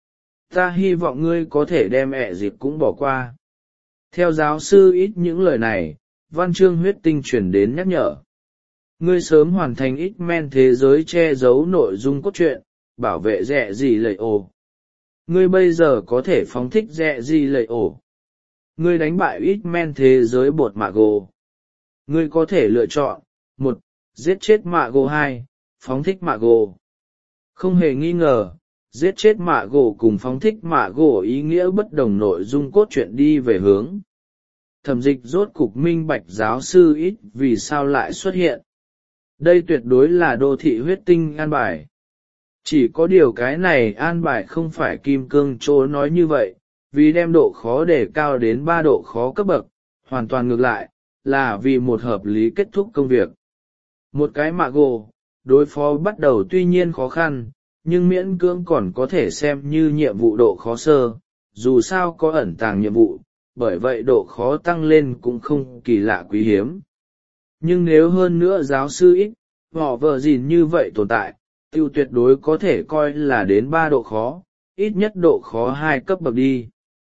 Speaker 1: Ta hy vọng ngươi có thể đem ẹ dịp cũng bỏ qua. Theo giáo sư ít những lời này, văn chương huyết tinh chuyển đến nhắc nhở. Ngươi sớm hoàn thành ít men thế giới che giấu nội dung cốt truyện, bảo vệ Rẽ gì lầy ổ. Ngươi bây giờ có thể phóng thích Rẽ gì lầy ổ. Ngươi đánh bại ít men thế giới bột mạ gồ. Ngươi có thể lựa chọn, một, giết chết mạ gồ hai, phóng thích mạ gồ. Không hề nghi ngờ, giết chết mạ gồ cùng phóng thích mạ gồ ý nghĩa bất đồng nội dung cốt truyện đi về hướng. Thẩm Dịch rốt cục minh bạch giáo sư ít vì sao lại xuất hiện. Đây tuyệt đối là đô thị huyết tinh an bài. Chỉ có điều cái này an bài không phải Kim Cương Chỗ nói như vậy, vì đem độ khó đề cao đến ba độ khó cấp bậc, hoàn toàn ngược lại, là vì một hợp lý kết thúc công việc. Một cái mạ gồ, đối phó bắt đầu tuy nhiên khó khăn, nhưng miễn cưỡng còn có thể xem như nhiệm vụ độ khó sơ, dù sao có ẩn tàng nhiệm vụ, bởi vậy độ khó tăng lên cũng không kỳ lạ quý hiếm. Nhưng nếu hơn nữa giáo sư ít, họ vợ gìn như vậy tồn tại, tiêu tuyệt đối có thể coi là đến ba độ khó, ít nhất độ khó hai cấp bậc đi.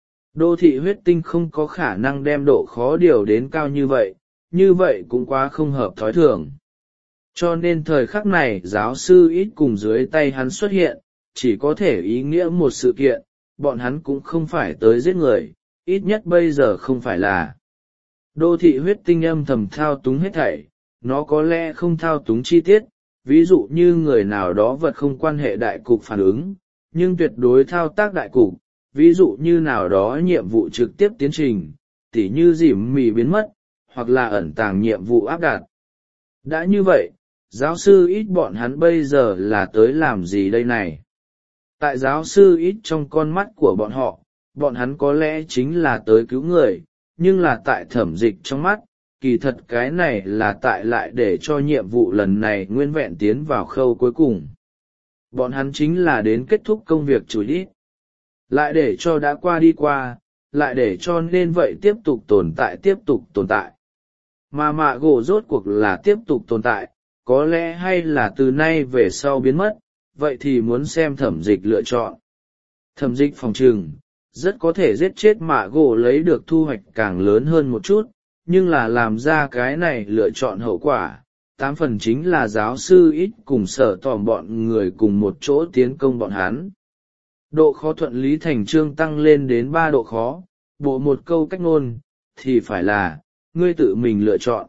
Speaker 1: Đô thị huyết tinh không có khả năng đem độ khó điều đến cao như vậy, như vậy cũng quá không hợp thói thường. Cho nên thời khắc này giáo sư ít cùng dưới tay hắn xuất hiện, chỉ có thể ý nghĩa một sự kiện, bọn hắn cũng không phải tới giết người, ít nhất bây giờ không phải là. Đô thị huyết tinh âm thầm thao túng hết thảy, nó có lẽ không thao túng chi tiết, ví dụ như người nào đó vật không quan hệ đại cục phản ứng, nhưng tuyệt đối thao tác đại cục, ví dụ như nào đó nhiệm vụ trực tiếp tiến trình, tỉ như dìm mì biến mất, hoặc là ẩn tàng nhiệm vụ áp đặt. Đã như vậy, giáo sư ít bọn hắn bây giờ là tới làm gì đây này? Tại giáo sư ít trong con mắt của bọn họ, bọn hắn có lẽ chính là tới cứu người, nhưng là tại Thẩm Dịch trong mắt, kỳ thật cái này là tại lại để cho nhiệm vụ lần này nguyên vẹn tiến vào khâu cuối cùng. Bọn hắn chính là đến kết thúc công việc chủ đích. Lại để cho đã qua đi qua, lại để cho nên vậy tiếp tục tồn tại tiếp tục tồn tại. Mà mạ gỗ rốt cuộc là tiếp tục tồn tại, có lẽ hay là từ nay về sau biến mất, vậy thì muốn xem Thẩm Dịch lựa chọn. Thẩm Dịch phòng trừng, rất có thể giết chết mạ gỗ lấy được thu hoạch càng lớn hơn một chút, nhưng là làm ra cái này lựa chọn hậu quả, tám phần chính là giáo sư ít cùng sở tòm bọn người cùng một chỗ tiến công bọn hắn. Độ khó thuận lý thành trương tăng lên đến ba độ khó, bộ một câu cách ngôn, thì phải là, ngươi tự mình lựa chọn.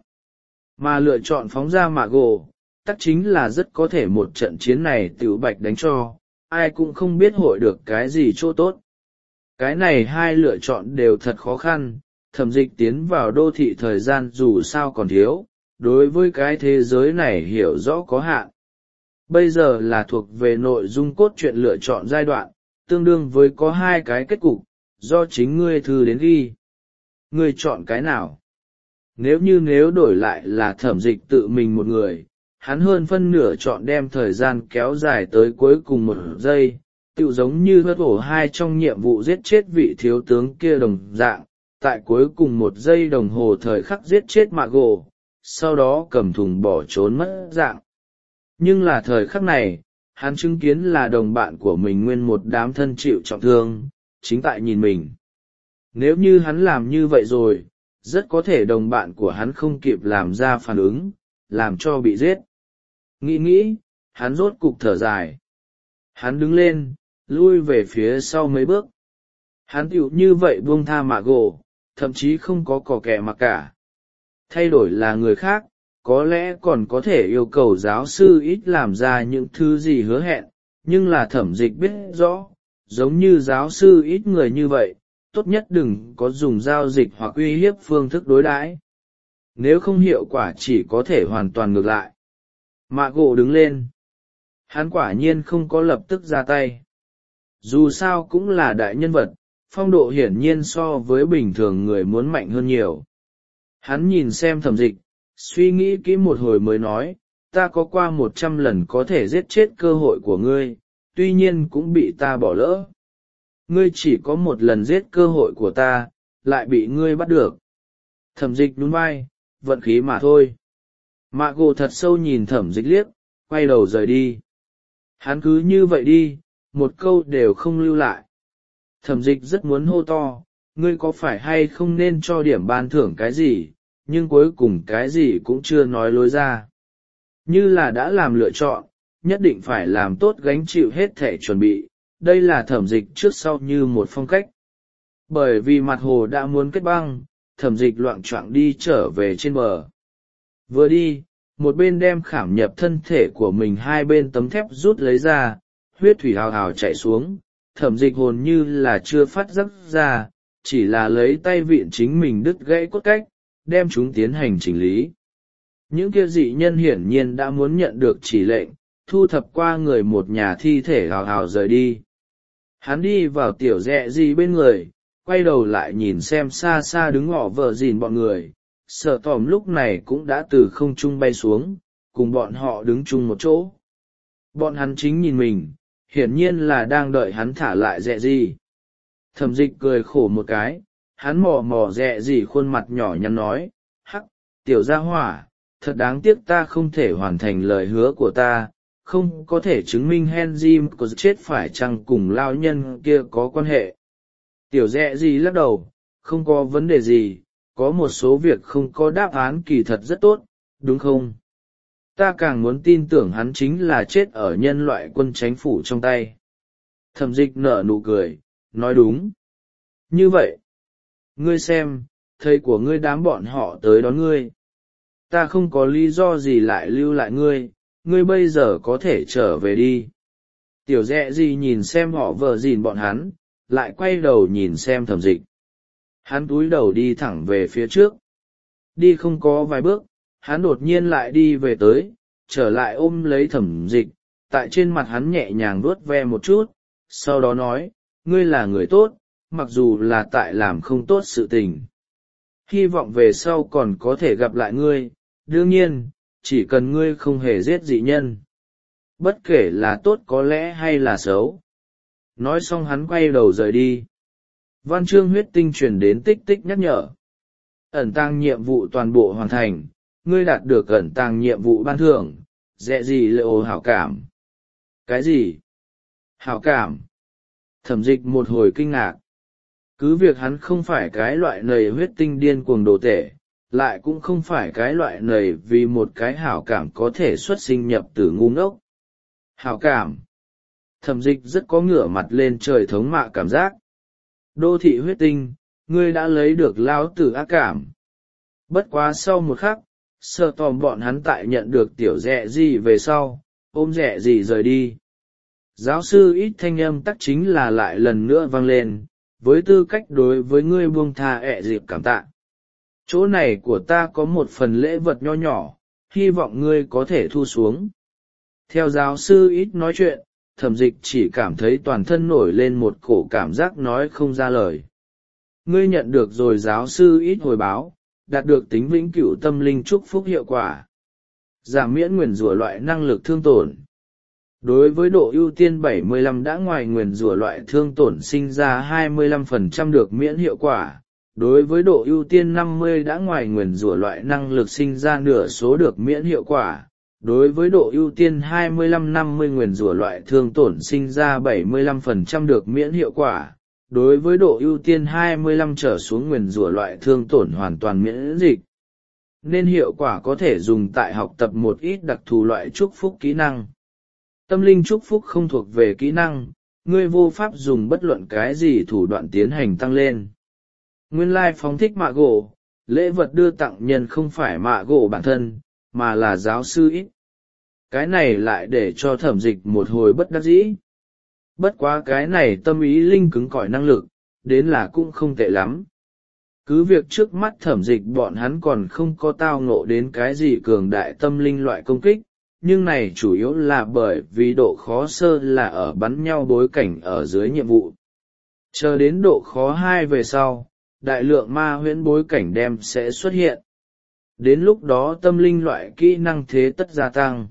Speaker 1: Mà lựa chọn phóng ra mạ gỗ, tắc chính là rất có thể một trận chiến này tiểu bạch đánh cho, ai cũng không biết hội được cái gì chỗ tốt. Cái này hai lựa chọn đều thật khó khăn, Thẩm Dịch tiến vào đô thị thời gian dù sao còn thiếu, đối với cái thế giới này hiểu rõ có hạn. Bây giờ là thuộc về nội dung cốt truyện lựa chọn giai đoạn, tương đương với có hai cái kết cục, do chính ngươi thư đến ghi. Ngươi chọn cái nào? Nếu như nếu đổi lại là Thẩm Dịch tự mình một người, hắn hơn phân nửa chọn đem thời gian kéo dài tới cuối cùng một giây, tựu giống như hớt hổ hai trong nhiệm vụ giết chết vị thiếu tướng kia đồng dạng, tại cuối cùng một giây đồng hồ thời khắc giết chết mạ gỗ, sau đó cầm thùng bỏ trốn mất dạng. Nhưng là thời khắc này, hắn chứng kiến là đồng bạn của mình nguyên một đám thân chịu trọng thương, chính tại nhìn mình. Nếu như hắn làm như vậy rồi, rất có thể đồng bạn của hắn không kịp làm ra phản ứng, làm cho bị giết. Nghĩ nghĩ, hắn rốt cục thở dài. Hắn đứng lên, lui về phía sau mấy bước. Hắn tựu như vậy buông tha mạ gỗ, thậm chí không có cò kẻ mặc cả. Thay đổi là người khác, có lẽ còn có thể yêu cầu giáo sư ít làm ra những thứ gì hứa hẹn, nhưng là Thẩm Dịch biết rõ, giống như giáo sư ít người như vậy, tốt nhất đừng có dùng giao dịch hoặc uy hiếp phương thức đối đãi. Nếu không hiệu quả chỉ có thể hoàn toàn ngược lại. Mạ gỗ đứng lên. Hắn quả nhiên không có lập tức ra tay. Dù sao cũng là đại nhân vật, phong độ hiển nhiên so với bình thường người muốn mạnh hơn nhiều. Hắn nhìn xem Thẩm Dịch, suy nghĩ kỹ một hồi mới nói, ta có qua một trăm lần có thể giết chết cơ hội của ngươi, tuy nhiên cũng bị ta bỏ lỡ. Ngươi chỉ có một lần giết cơ hội của ta, lại bị ngươi bắt được. Thẩm Dịch nhún vai, vận khí mà thôi. Mạ gỗ thật sâu nhìn Thẩm Dịch liếc, quay đầu rời đi. Hắn cứ như vậy đi, một câu đều không lưu lại. Thẩm Dịch rất muốn hô to, ngươi có phải hay không nên cho điểm ban thưởng cái gì, nhưng cuối cùng cái gì cũng chưa nói lối ra. Như là đã làm lựa chọn, nhất định phải làm tốt gánh chịu hết thể chuẩn bị, đây là Thẩm Dịch trước sau như một phong cách. Bởi vì mặt hồ đã muốn kết băng, Thẩm Dịch loạng choạng đi trở về trên bờ. Vừa đi, một bên đem khảm nhập thân thể của mình hai bên tấm thép rút lấy ra, huyết thủy hào hào chảy xuống, Thẩm Dịch hồn như là chưa phát giác ra, chỉ là lấy tay vịn chính mình đứt gãy cốt cách, đem chúng tiến hành chỉnh lý. Những kia dị nhân hiển nhiên đã muốn nhận được chỉ lệnh, thu thập qua người một nhà thi thể hào hào rời đi. Hắn đi vào tiểu rẹ gì bên người, quay đầu lại nhìn xem xa xa đứng ngọ vợ dìn bọn người, sợ tòm lúc này cũng đã từ không trung bay xuống, cùng bọn họ đứng chung một chỗ. Bọn hắn chính nhìn mình, hiển nhiên là đang đợi hắn thả lại rẹ gì. Thẩm Dịch cười khổ một cái, hắn mò mò rẹ gì khuôn mặt nhỏ nhắn nói, hắc, tiểu gia hỏa, thật đáng tiếc ta không thể hoàn thành lời hứa của ta, không có thể chứng minh Henry có chết phải chăng cùng lao nhân kia có quan hệ. Tiểu rẹ gì lắc đầu, không có vấn đề gì, có một số việc không có đáp án kỳ thật rất tốt, đúng không? Ta càng muốn tin tưởng hắn chính là chết ở nhân loại quân chánh phủ trong tay. Thẩm Dịch nở nụ cười, nói đúng. Như vậy, ngươi xem, thầy của ngươi đám bọn họ tới đón ngươi. Ta không có lý do gì lại lưu lại ngươi, ngươi bây giờ có thể trở về đi. Tiểu rẹ gì nhìn xem họ vợ dìn bọn hắn, lại quay đầu nhìn xem Thẩm Dịch. Hắn túi đầu đi thẳng về phía trước. Đi không có vài bước, hắn đột nhiên lại đi về tới, trở lại ôm lấy Thẩm Dịch, tại trên mặt hắn nhẹ nhàng vuốt ve một chút, sau đó nói, ngươi là người tốt, mặc dù là tại làm không tốt sự tình. Hy vọng về sau còn có thể gặp lại ngươi, đương nhiên, chỉ cần ngươi không hề giết dị nhân. Bất kể là tốt có lẽ hay là xấu. Nói xong hắn quay đầu rời đi. Văn chương huyết tinh truyền đến tích tích nhắc nhở. Ẩn tàng nhiệm vụ toàn bộ hoàn thành, ngươi đạt được ẩn tàng nhiệm vụ ban thưởng, dẹ gì lệ hảo cảm. Cái gì? Hảo cảm? Thẩm Dịch một hồi kinh ngạc. Cứ việc hắn không phải cái loại nầy huyết tinh điên cuồng đồ tể, lại cũng không phải cái loại nầy vì một cái hảo cảm có thể xuất sinh nhập tử ngu ngốc. Hảo cảm. Thẩm Dịch rất có ngửa mặt lên trời thống mạ cảm giác. Đô thị huyết tinh, ngươi đã lấy được lao tử ác cảm. Bất quá sau một khắc, sợ tòm bọn hắn tại nhận được tiểu rẹ gì về sau, ôm rẹ gì rời đi. Giáo sư ít thanh âm tắc chính là lại lần nữa vang lên, với tư cách đối với ngươi buông tha ẹ dịp cảm tạ. Chỗ này của ta có một phần lễ vật nho nhỏ, hy vọng ngươi có thể thu xuống. Theo giáo sư ít nói chuyện, Thẩm Dịch chỉ cảm thấy toàn thân nổi lên một cổ cảm giác nói không ra lời. Ngươi nhận được rồi giáo sư ít hồi báo, đạt được tính vĩnh cửu tâm linh chúc phúc hiệu quả. Giảm miễn nguyền rủa loại năng lực thương tổn. Đối với độ ưu tiên bảy mươi lăm đã ngoài nguyền rủa loại thương tổn sinh ra hai mươi lăm phần trăm được miễn hiệu quả. Đối với độ ưu tiên năm mươi đã ngoài nguyền rủa loại năng lực sinh ra nửa số được miễn hiệu quả. Đối với độ ưu tiên hai mươi lăm năm mươi nguyền rủa loại thương tổn sinh ra bảy mươi lăm phần trăm được miễn hiệu quả. Đối với độ ưu tiên hai mươi lăm trở xuống nguyền rủa loại thương tổn hoàn toàn miễn dịch. nên hiệu quả có thể dùng tại học tập một ít đặc thù loại chúc phúc kỹ năng. Tâm linh chúc phúc không thuộc về kỹ năng, ngươi vô pháp dùng bất luận cái gì thủ đoạn tiến hành tăng lên. Nguyên lai phóng thích mạ gỗ, lễ vật đưa tặng nhân không phải mạ gỗ bản thân, mà là giáo sư ít. Cái này lại để cho Thẩm Dịch một hồi bất đắc dĩ. Bất quá cái này tâm ý linh cứng cỏi năng lực, đến là cũng không tệ lắm. Cứ việc trước mắt Thẩm Dịch bọn hắn còn không có tao ngộ đến cái gì cường đại tâm linh loại công kích, nhưng này chủ yếu là bởi vì độ khó sơ là ở bắn nhau bối cảnh ở dưới nhiệm vụ. Chờ đến độ khó hai về sau, đại lượng ma huyễn bối cảnh đem sẽ xuất hiện. Đến lúc đó tâm linh loại kỹ năng thế tất gia tăng.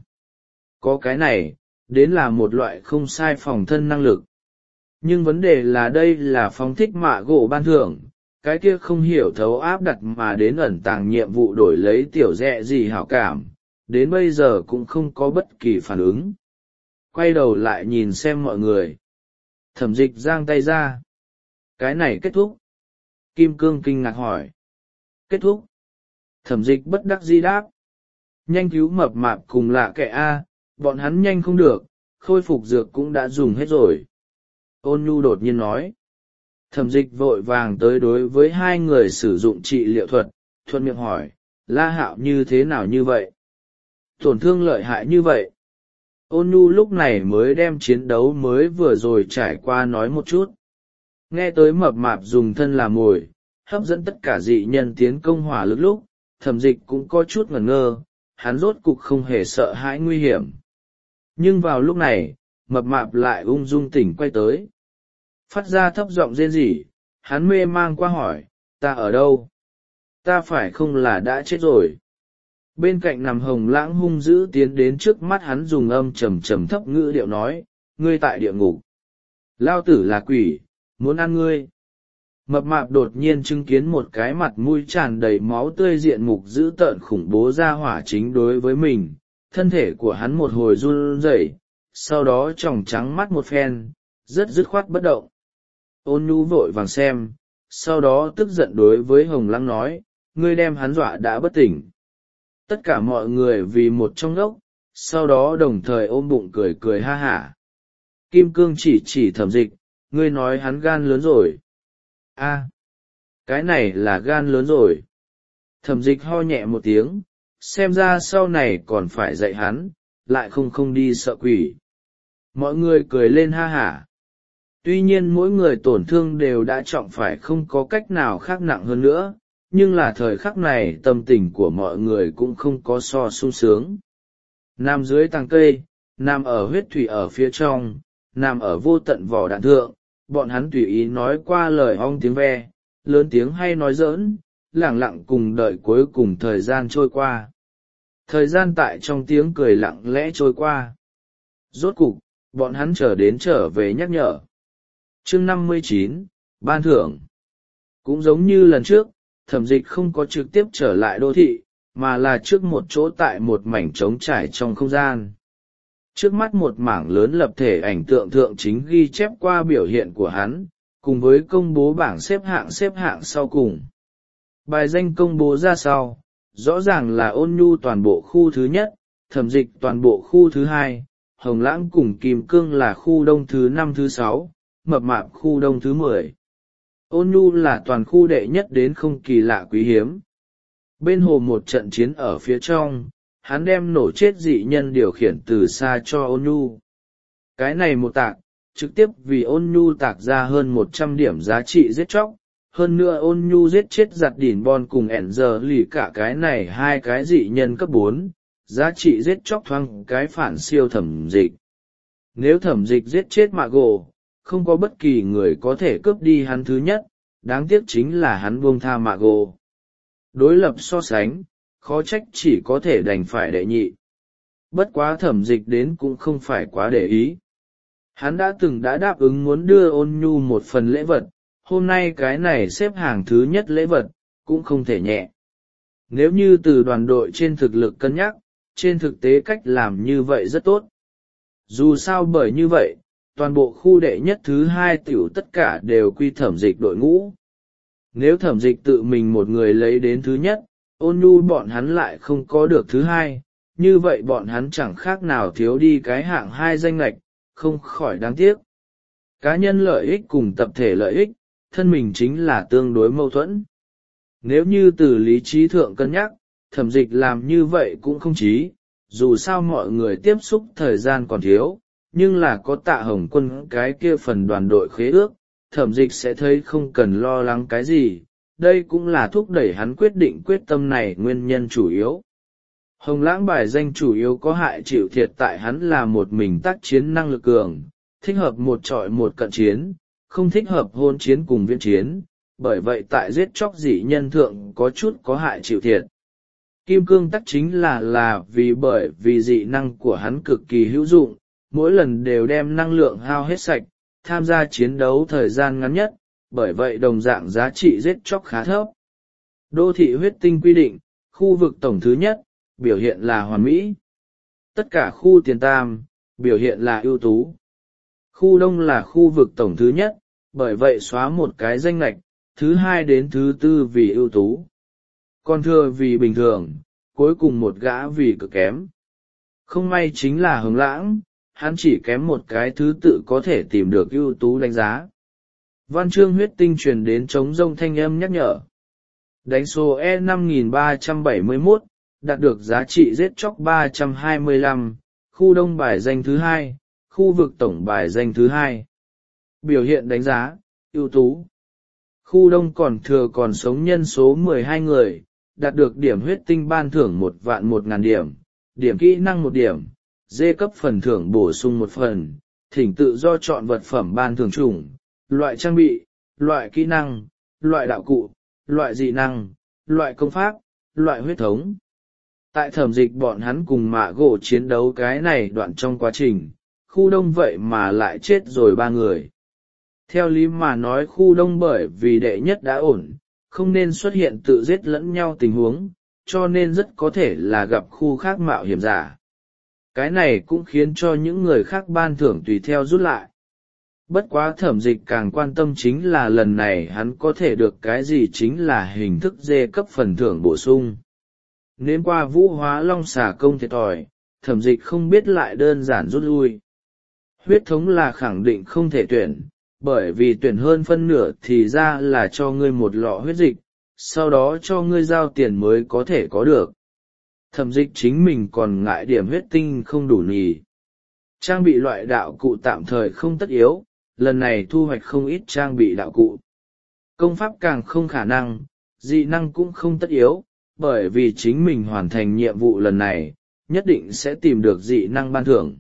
Speaker 1: Có cái này, đến là một loại không sai phòng thân năng lực. Nhưng vấn đề là đây là phóng thích mạ gỗ ban thưởng, cái kia không hiểu thấu áp đặt mà đến ẩn tàng nhiệm vụ đổi lấy tiểu dẹ gì hảo cảm, đến bây giờ cũng không có bất kỳ phản ứng. Quay đầu lại nhìn xem mọi người. Thẩm Dịch giang tay ra. Cái này kết thúc. Kim Cương kinh ngạc hỏi. Kết thúc. Thẩm Dịch bất đắc dĩ đáp. Nhanh cứu mập mạp cùng lạ kệ A, bọn hắn nhanh không được, khôi phục dược cũng đã dùng hết rồi. Ôn Nhu đột nhiên nói. Thẩm Dịch vội vàng tới đối với hai người sử dụng trị liệu thuật, thuận miệng hỏi, La Hạo như thế nào như vậy? Tổn thương lợi hại như vậy? Ôn Nhu lúc này mới đem chiến đấu mới vừa rồi trải qua nói một chút. Nghe tới mập mạp dùng thân làm mồi, hấp dẫn tất cả dị nhân tiến công hỏa lực lúc, Thẩm Dịch cũng có chút ngẩn ngơ, hắn rốt cục không hề sợ hãi nguy hiểm. Nhưng vào lúc này, mập mạp lại ung dung tỉnh quay tới. Phát ra thấp giọng rên rỉ, hắn mê mang qua hỏi, ta ở đâu? Ta phải không là đã chết rồi? Bên cạnh nằm Hồng Lãng hung dữ tiến đến trước mắt hắn dùng âm trầm trầm thấp ngữ điệu nói, ngươi tại địa ngục. Lao tử là quỷ, muốn ăn ngươi. Mập mạp đột nhiên chứng kiến một cái mặt mũi tràn đầy máu tươi diện mục dữ tợn khủng bố ra hỏa chính đối với mình, thân thể của hắn một hồi run rẩy, sau đó tròng trắng mắt một phen, rất dứt khoát bất động. Ôn Nhu vội vàng xem, sau đó tức giận đối với Hồng Lãng nói, ngươi đem hắn dọa đã bất tỉnh. Tất cả mọi người vì một trong gốc, sau đó đồng thời ôm bụng cười cười ha hả. Kim Cương chỉ chỉ Thẩm Dịch, ngươi nói hắn gan lớn rồi. A, cái này là gan lớn rồi. Thẩm Dịch ho nhẹ một tiếng, xem ra sau này còn phải dạy hắn, lại không không đi sợ quỷ. Mọi người cười lên ha hả. Tuy nhiên mỗi người tổn thương đều đã trọng phải không có cách nào khác nặng hơn nữa, nhưng là thời khắc này tâm tình của mọi người cũng không có so sung sướng. Nằm dưới tàng cây, nằm ở huyết thủy ở phía trong, nằm ở vô tận vỏ đạn thượng, bọn hắn tùy ý nói qua lời ong tiếng ve, lớn tiếng hay nói giỡn, lẳng lặng cùng đợi cuối cùng thời gian trôi qua. Thời gian tại trong tiếng cười lặng lẽ trôi qua. Rốt cục, bọn hắn chờ đến trở về nhắc nhở. Chương năm mươi chín, Ban thưởng. Cũng giống như lần trước, Thẩm Dịch không có trực tiếp trở lại đô thị, mà là trước một chỗ tại một mảnh trống trải trong không gian. Trước mắt một mảng lớn lập thể ảnh tượng thượng chính ghi chép qua biểu hiện của hắn, cùng với công bố bảng xếp hạng xếp hạng sau cùng. Bài danh công bố ra sau, rõ ràng là Ôn Nhu toàn bộ khu thứ nhất, Thẩm Dịch toàn bộ khu thứ hai, Hồng Lãng cùng Kim Cương là khu đông thứ năm thứ sáu, mập mạp khu đông thứ mười. Ôn Nhu là toàn khu đệ nhất đến không kỳ lạ quý hiếm. Bên hồ một trận chiến ở phía trong, hắn đem nổ chết dị nhân điều khiển từ xa cho Ôn Nhu. Cái này một tạc, trực tiếp vì Ôn Nhu tạc ra hơn một trăm điểm giá trị giết chóc, hơn nữa Ôn Nhu giết chết giặt đỉn bon cùng ẻn giờ lì cả cái này hai cái dị nhân cấp bốn, giá trị giết chóc thoáng cái phản siêu Thẩm Dịch. Nếu Thẩm Dịch giết chết mạ gỗ, không có bất kỳ người có thể cướp đi hắn thứ nhất, đáng tiếc chính là hắn buông tha mạ gỗ. Đối lập so sánh, khó trách chỉ có thể đành phải đệ nhị. Bất quá Thẩm Dịch đến cũng không phải quá để ý. Hắn đã từng đã đáp ứng muốn đưa Ôn Nhu một phần lễ vật, hôm nay cái này xếp hàng thứ nhất lễ vật, cũng không thể nhẹ. Nếu như từ đoàn đội trên thực lực cân nhắc, trên thực tế cách làm như vậy rất tốt. Dù sao bởi như vậy, toàn bộ khu đệ nhất thứ hai tiểu tất cả đều quy Thẩm Dịch đội ngũ. Nếu Thẩm Dịch tự mình một người lấy đến thứ nhất, Ôn nhu bọn hắn lại không có được thứ hai, như vậy bọn hắn chẳng khác nào thiếu đi cái hạng hai danh lệch, không khỏi đáng tiếc. Cá nhân lợi ích cùng tập thể lợi ích, thân mình chính là tương đối mâu thuẫn. Nếu như từ lý trí thượng cân nhắc, Thẩm Dịch làm như vậy cũng không chí, dù sao mọi người tiếp xúc thời gian còn thiếu, nhưng là có Tạ Hồng Quân cái kia phần đoàn đội khế ước, Thẩm Dịch sẽ thấy không cần lo lắng cái gì, đây cũng là thúc đẩy hắn quyết định quyết tâm này nguyên nhân chủ yếu. Hồng Lãng bài danh chủ yếu có hại chịu thiệt tại hắn là một mình tác chiến năng lực cường, thích hợp một trọi một cận chiến, không thích hợp hôn chiến cùng viễn chiến, bởi vậy tại giết chóc dị nhân thượng có chút có hại chịu thiệt. Kim cương tắc chính là là vì bởi vì dị năng của hắn cực kỳ hữu dụng, mỗi lần đều đem năng lượng hao hết sạch, tham gia chiến đấu thời gian ngắn nhất, bởi vậy đồng dạng giá trị giết chóc khá thấp. Đô thị huyết tinh quy định, khu vực tổng thứ nhất, biểu hiện là hoàn mỹ. Tất cả khu tiền tam, biểu hiện là ưu tú. Khu đông là khu vực tổng thứ nhất, bởi vậy xóa một cái danh lệch, thứ hai đến thứ tư vì ưu tú. Còn thừa vì bình thường, cuối cùng một gã vì cực kém. Không may chính là Hồng Lãng, hắn chỉ kém một cái thứ tự có thể tìm được ưu tú đánh giá. Văn chương huyết tinh truyền đến trống rông thanh âm nhắc nhở. Đánh số E năm nghìn ba trăm bảy mươi mốt, đạt được giá trị giết chóc ba trăm hai mươi lăm, khu đông bài danh thứ hai, khu vực tổng bài danh thứ hai. Biểu hiện đánh giá, ưu tú. Khu đông còn thừa còn sống nhân số mười hai người, đạt được điểm huyết tinh ban thưởng một vạn một ngàn điểm, điểm kỹ năng một điểm, dê cấp phần thưởng bổ sung một phần, thỉnh tự do chọn vật phẩm ban thưởng chủng, loại trang bị, loại kỹ năng, loại đạo cụ, loại dị năng, loại công pháp, loại huyết thống. Tại Thẩm Dịch bọn hắn cùng Mạ Gỗ chiến đấu cái này đoạn trong quá trình, khu đông vậy mà lại chết rồi ba người. Theo lý mà nói khu đông bởi vì đệ nhất đã ổn, không nên xuất hiện tự giết lẫn nhau tình huống, cho nên rất có thể là gặp khu khác mạo hiểm giả. Cái này cũng khiến cho những người khác ban thưởng tùy theo rút lại. Bất quá Thẩm Dịch càng quan tâm chính là lần này hắn có thể được cái gì chính là hình thức dê cấp phần thưởng bổ sung. Nên qua vũ hóa long xà công thiệt thòi, Thẩm Dịch không biết lại đơn giản rút lui. Huyết thống là khẳng định không thể tuyển, bởi vì tuyển hơn phân nửa thì ra là cho ngươi một lọ huyết dịch, sau đó cho ngươi giao tiền mới có thể có được. Thẩm Dịch chính mình còn ngại điểm huyết tinh không đủ nhì. Trang bị loại đạo cụ tạm thời không tất yếu, lần này thu hoạch không ít trang bị đạo cụ. Công pháp càng không khả năng, dị năng cũng không tất yếu, bởi vì chính mình hoàn thành nhiệm vụ lần này, nhất định sẽ tìm được dị năng ban thưởng.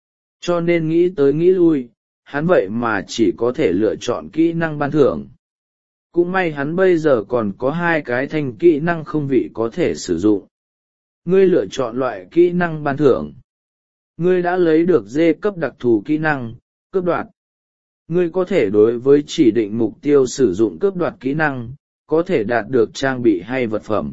Speaker 1: Cho nên nghĩ tới nghĩ lui, hắn vậy mà chỉ có thể lựa chọn kỹ năng ban thưởng. Cũng may hắn bây giờ còn có hai cái thanh kỹ năng không vị có thể sử dụng. Ngươi lựa chọn loại kỹ năng ban thưởng. Ngươi đã lấy được dê cấp đặc thù kỹ năng, cướp đoạt. Ngươi có thể đối với chỉ định mục tiêu sử dụng cướp đoạt kỹ năng, có thể đạt được trang bị hay vật phẩm.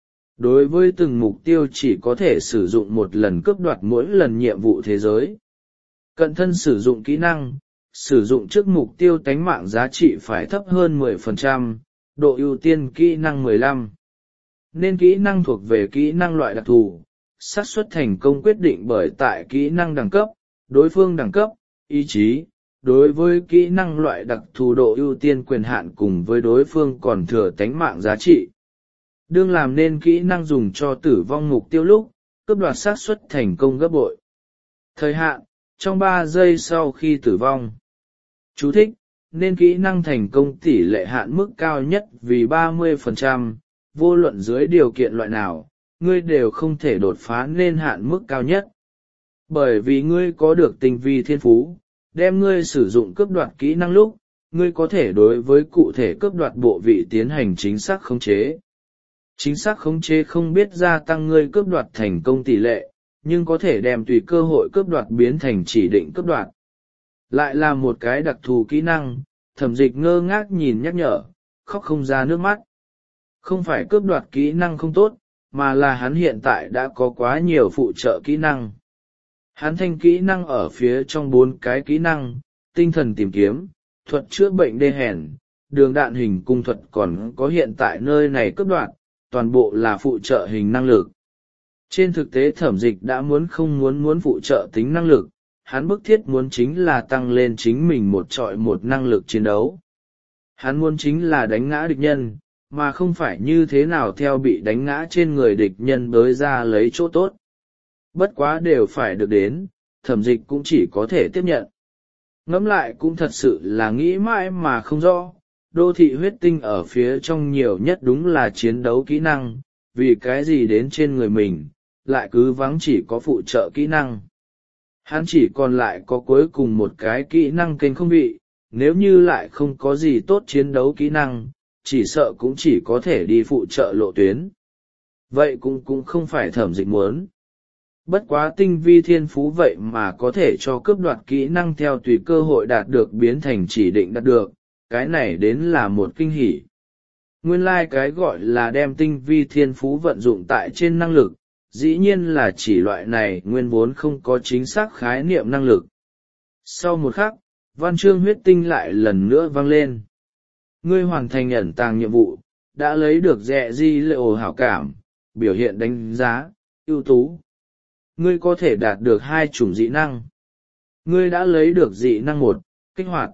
Speaker 1: Đối với từng mục tiêu chỉ có thể sử dụng một lần cướp đoạt mỗi lần nhiệm vụ thế giới. Cận thân sử dụng kỹ năng, sử dụng trước mục tiêu tánh mạng giá trị phải thấp hơn mười phần trăm, độ ưu tiên kỹ năng mười lăm. Nên kỹ năng thuộc về kỹ năng loại đặc thù, xác suất thành công quyết định bởi tại kỹ năng đẳng cấp, đối phương đẳng cấp, ý chí, đối với kỹ năng loại đặc thù độ ưu tiên quyền hạn cùng với đối phương còn thừa tánh mạng giá trị. Đương làm nên kỹ năng dùng cho tử vong mục tiêu lúc, cướp đoạt xác suất thành công gấp bội. Thời hạn, trong ba giây sau khi tử vong. Chú thích, nên kỹ năng thành công tỷ lệ hạn mức cao nhất vì ba mươi phần trăm, vô luận dưới điều kiện loại nào, ngươi đều không thể đột phá nên hạn mức cao nhất. Bởi vì ngươi có được tinh vi thiên phú, đem ngươi sử dụng cướp đoạt kỹ năng lúc, ngươi có thể đối với cụ thể cướp đoạt bộ vị tiến hành chính xác khống chế. Chính xác khống chế không biết gia tăng ngươi cướp đoạt thành công tỷ lệ, nhưng có thể đem tùy cơ hội cướp đoạt biến thành chỉ định cướp đoạt. Lại là một cái đặc thù kỹ năng, Thẩm Dịch ngơ ngác nhìn nhắc nhở, khóc không ra nước mắt. Không phải cướp đoạt kỹ năng không tốt, mà là hắn hiện tại đã có quá nhiều phụ trợ kỹ năng. Hắn thanh kỹ năng ở phía trong bốn cái kỹ năng, tinh thần tìm kiếm, thuật chữa bệnh đê hèn, đường đạn hình cung thuật còn có hiện tại nơi này cướp đoạt, toàn bộ là phụ trợ hình năng lực. Trên thực tế Thẩm Dịch đã muốn không muốn muốn phụ trợ tính năng lực, hắn bức thiết muốn chính là tăng lên chính mình một trọi một năng lực chiến đấu. Hắn muốn chính là đánh ngã địch nhân, mà không phải như thế nào theo bị đánh ngã trên người địch nhân bới ra lấy chỗ tốt. Bất quá đều phải được đến, Thẩm Dịch cũng chỉ có thể tiếp nhận. Ngẫm lại cũng thật sự là nghĩ mãi mà không rõ, đô thị huyết tinh ở phía trong nhiều nhất đúng là chiến đấu kỹ năng, vì cái gì đến trên người mình, lại cứ vắng chỉ có phụ trợ kỹ năng. Hắn chỉ còn lại có cuối cùng một cái kỹ năng kênh không vị, nếu như lại không có gì tốt chiến đấu kỹ năng, chỉ sợ cũng chỉ có thể đi phụ trợ lộ tuyến. Vậy cũng cũng không phải Thẩm Dịch muốn. Bất quá tinh vi thiên phú vậy mà có thể cho cướp đoạt kỹ năng theo tùy cơ hội đạt được biến thành chỉ định đạt được, cái này đến là một kinh hỉ. Nguyên lai like cái gọi là đem tinh vi thiên phú vận dụng tại trên năng lực, dĩ nhiên là chỉ loại này nguyên vốn không có chính xác khái niệm năng lực. Sau một khắc, văn chương huyết tinh lại lần nữa vang lên. Ngươi hoàn thành ẩn tàng nhiệm vụ, đã lấy được rẻ di lệ ồ hảo cảm, biểu hiện đánh giá, ưu tú. Ngươi có thể đạt được hai chủng dị năng. Ngươi đã lấy được dị năng một, kích hoạt.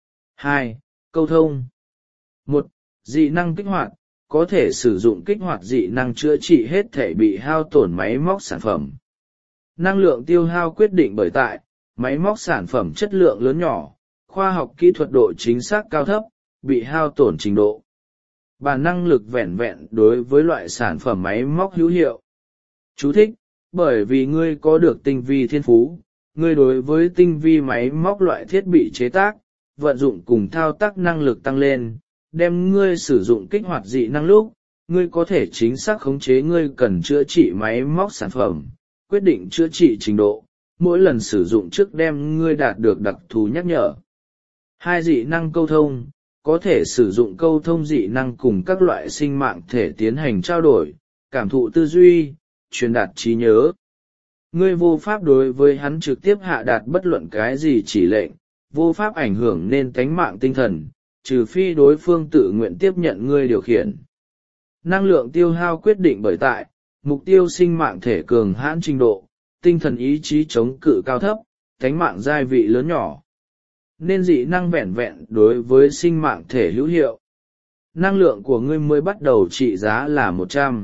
Speaker 1: hai, câu thông. một, dị năng kích hoạt, có thể sử dụng kích hoạt dị năng chữa trị hết thể bị hao tổn máy móc sản phẩm. Năng lượng tiêu hao quyết định bởi tại, máy móc sản phẩm chất lượng lớn nhỏ, khoa học kỹ thuật độ chính xác cao thấp, bị hao tổn trình độ. Bản năng lực vẹn vẹn đối với loại sản phẩm máy móc hữu hiệu. Chú thích, bởi vì ngươi có được tinh vi thiên phú, ngươi đối với tinh vi máy móc loại thiết bị chế tác, vận dụng cùng thao tác năng lực tăng lên, đem ngươi sử dụng kích hoạt dị năng lúc, ngươi có thể chính xác khống chế ngươi cần chữa trị máy móc sản phẩm, quyết định chữa trị trình độ, mỗi lần sử dụng trước đem ngươi đạt được đặc thù nhắc nhở. Hai, dị năng câu thông, có thể sử dụng câu thông dị năng cùng các loại sinh mạng thể tiến hành trao đổi, cảm thụ tư duy, truyền đạt trí nhớ. Ngươi vô pháp đối với hắn trực tiếp hạ đạt bất luận cái gì chỉ lệnh, vô pháp ảnh hưởng nên tánh mạng tinh thần, trừ phi đối phương tự nguyện tiếp nhận ngươi điều khiển. Năng lượng tiêu hao quyết định bởi tại, mục tiêu sinh mạng thể cường hãn trình độ, tinh thần ý chí chống cự cao thấp, tánh mạng giai vị lớn nhỏ. Nên dị năng vẹn vẹn đối với sinh mạng thể hữu hiệu. Năng lượng của ngươi mới bắt đầu trị giá là một trăm.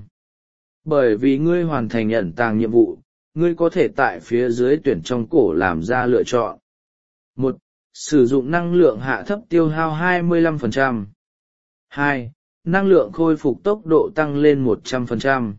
Speaker 1: Bởi vì ngươi hoàn thành ẩn tàng nhiệm vụ, ngươi có thể tại phía dưới tuyển trong cổ làm ra lựa chọn. một. Sử dụng năng lượng hạ thấp tiêu hao hai mươi lăm phần trăm. hai. Năng lượng khôi phục tốc độ tăng lên một trăm phần trăm.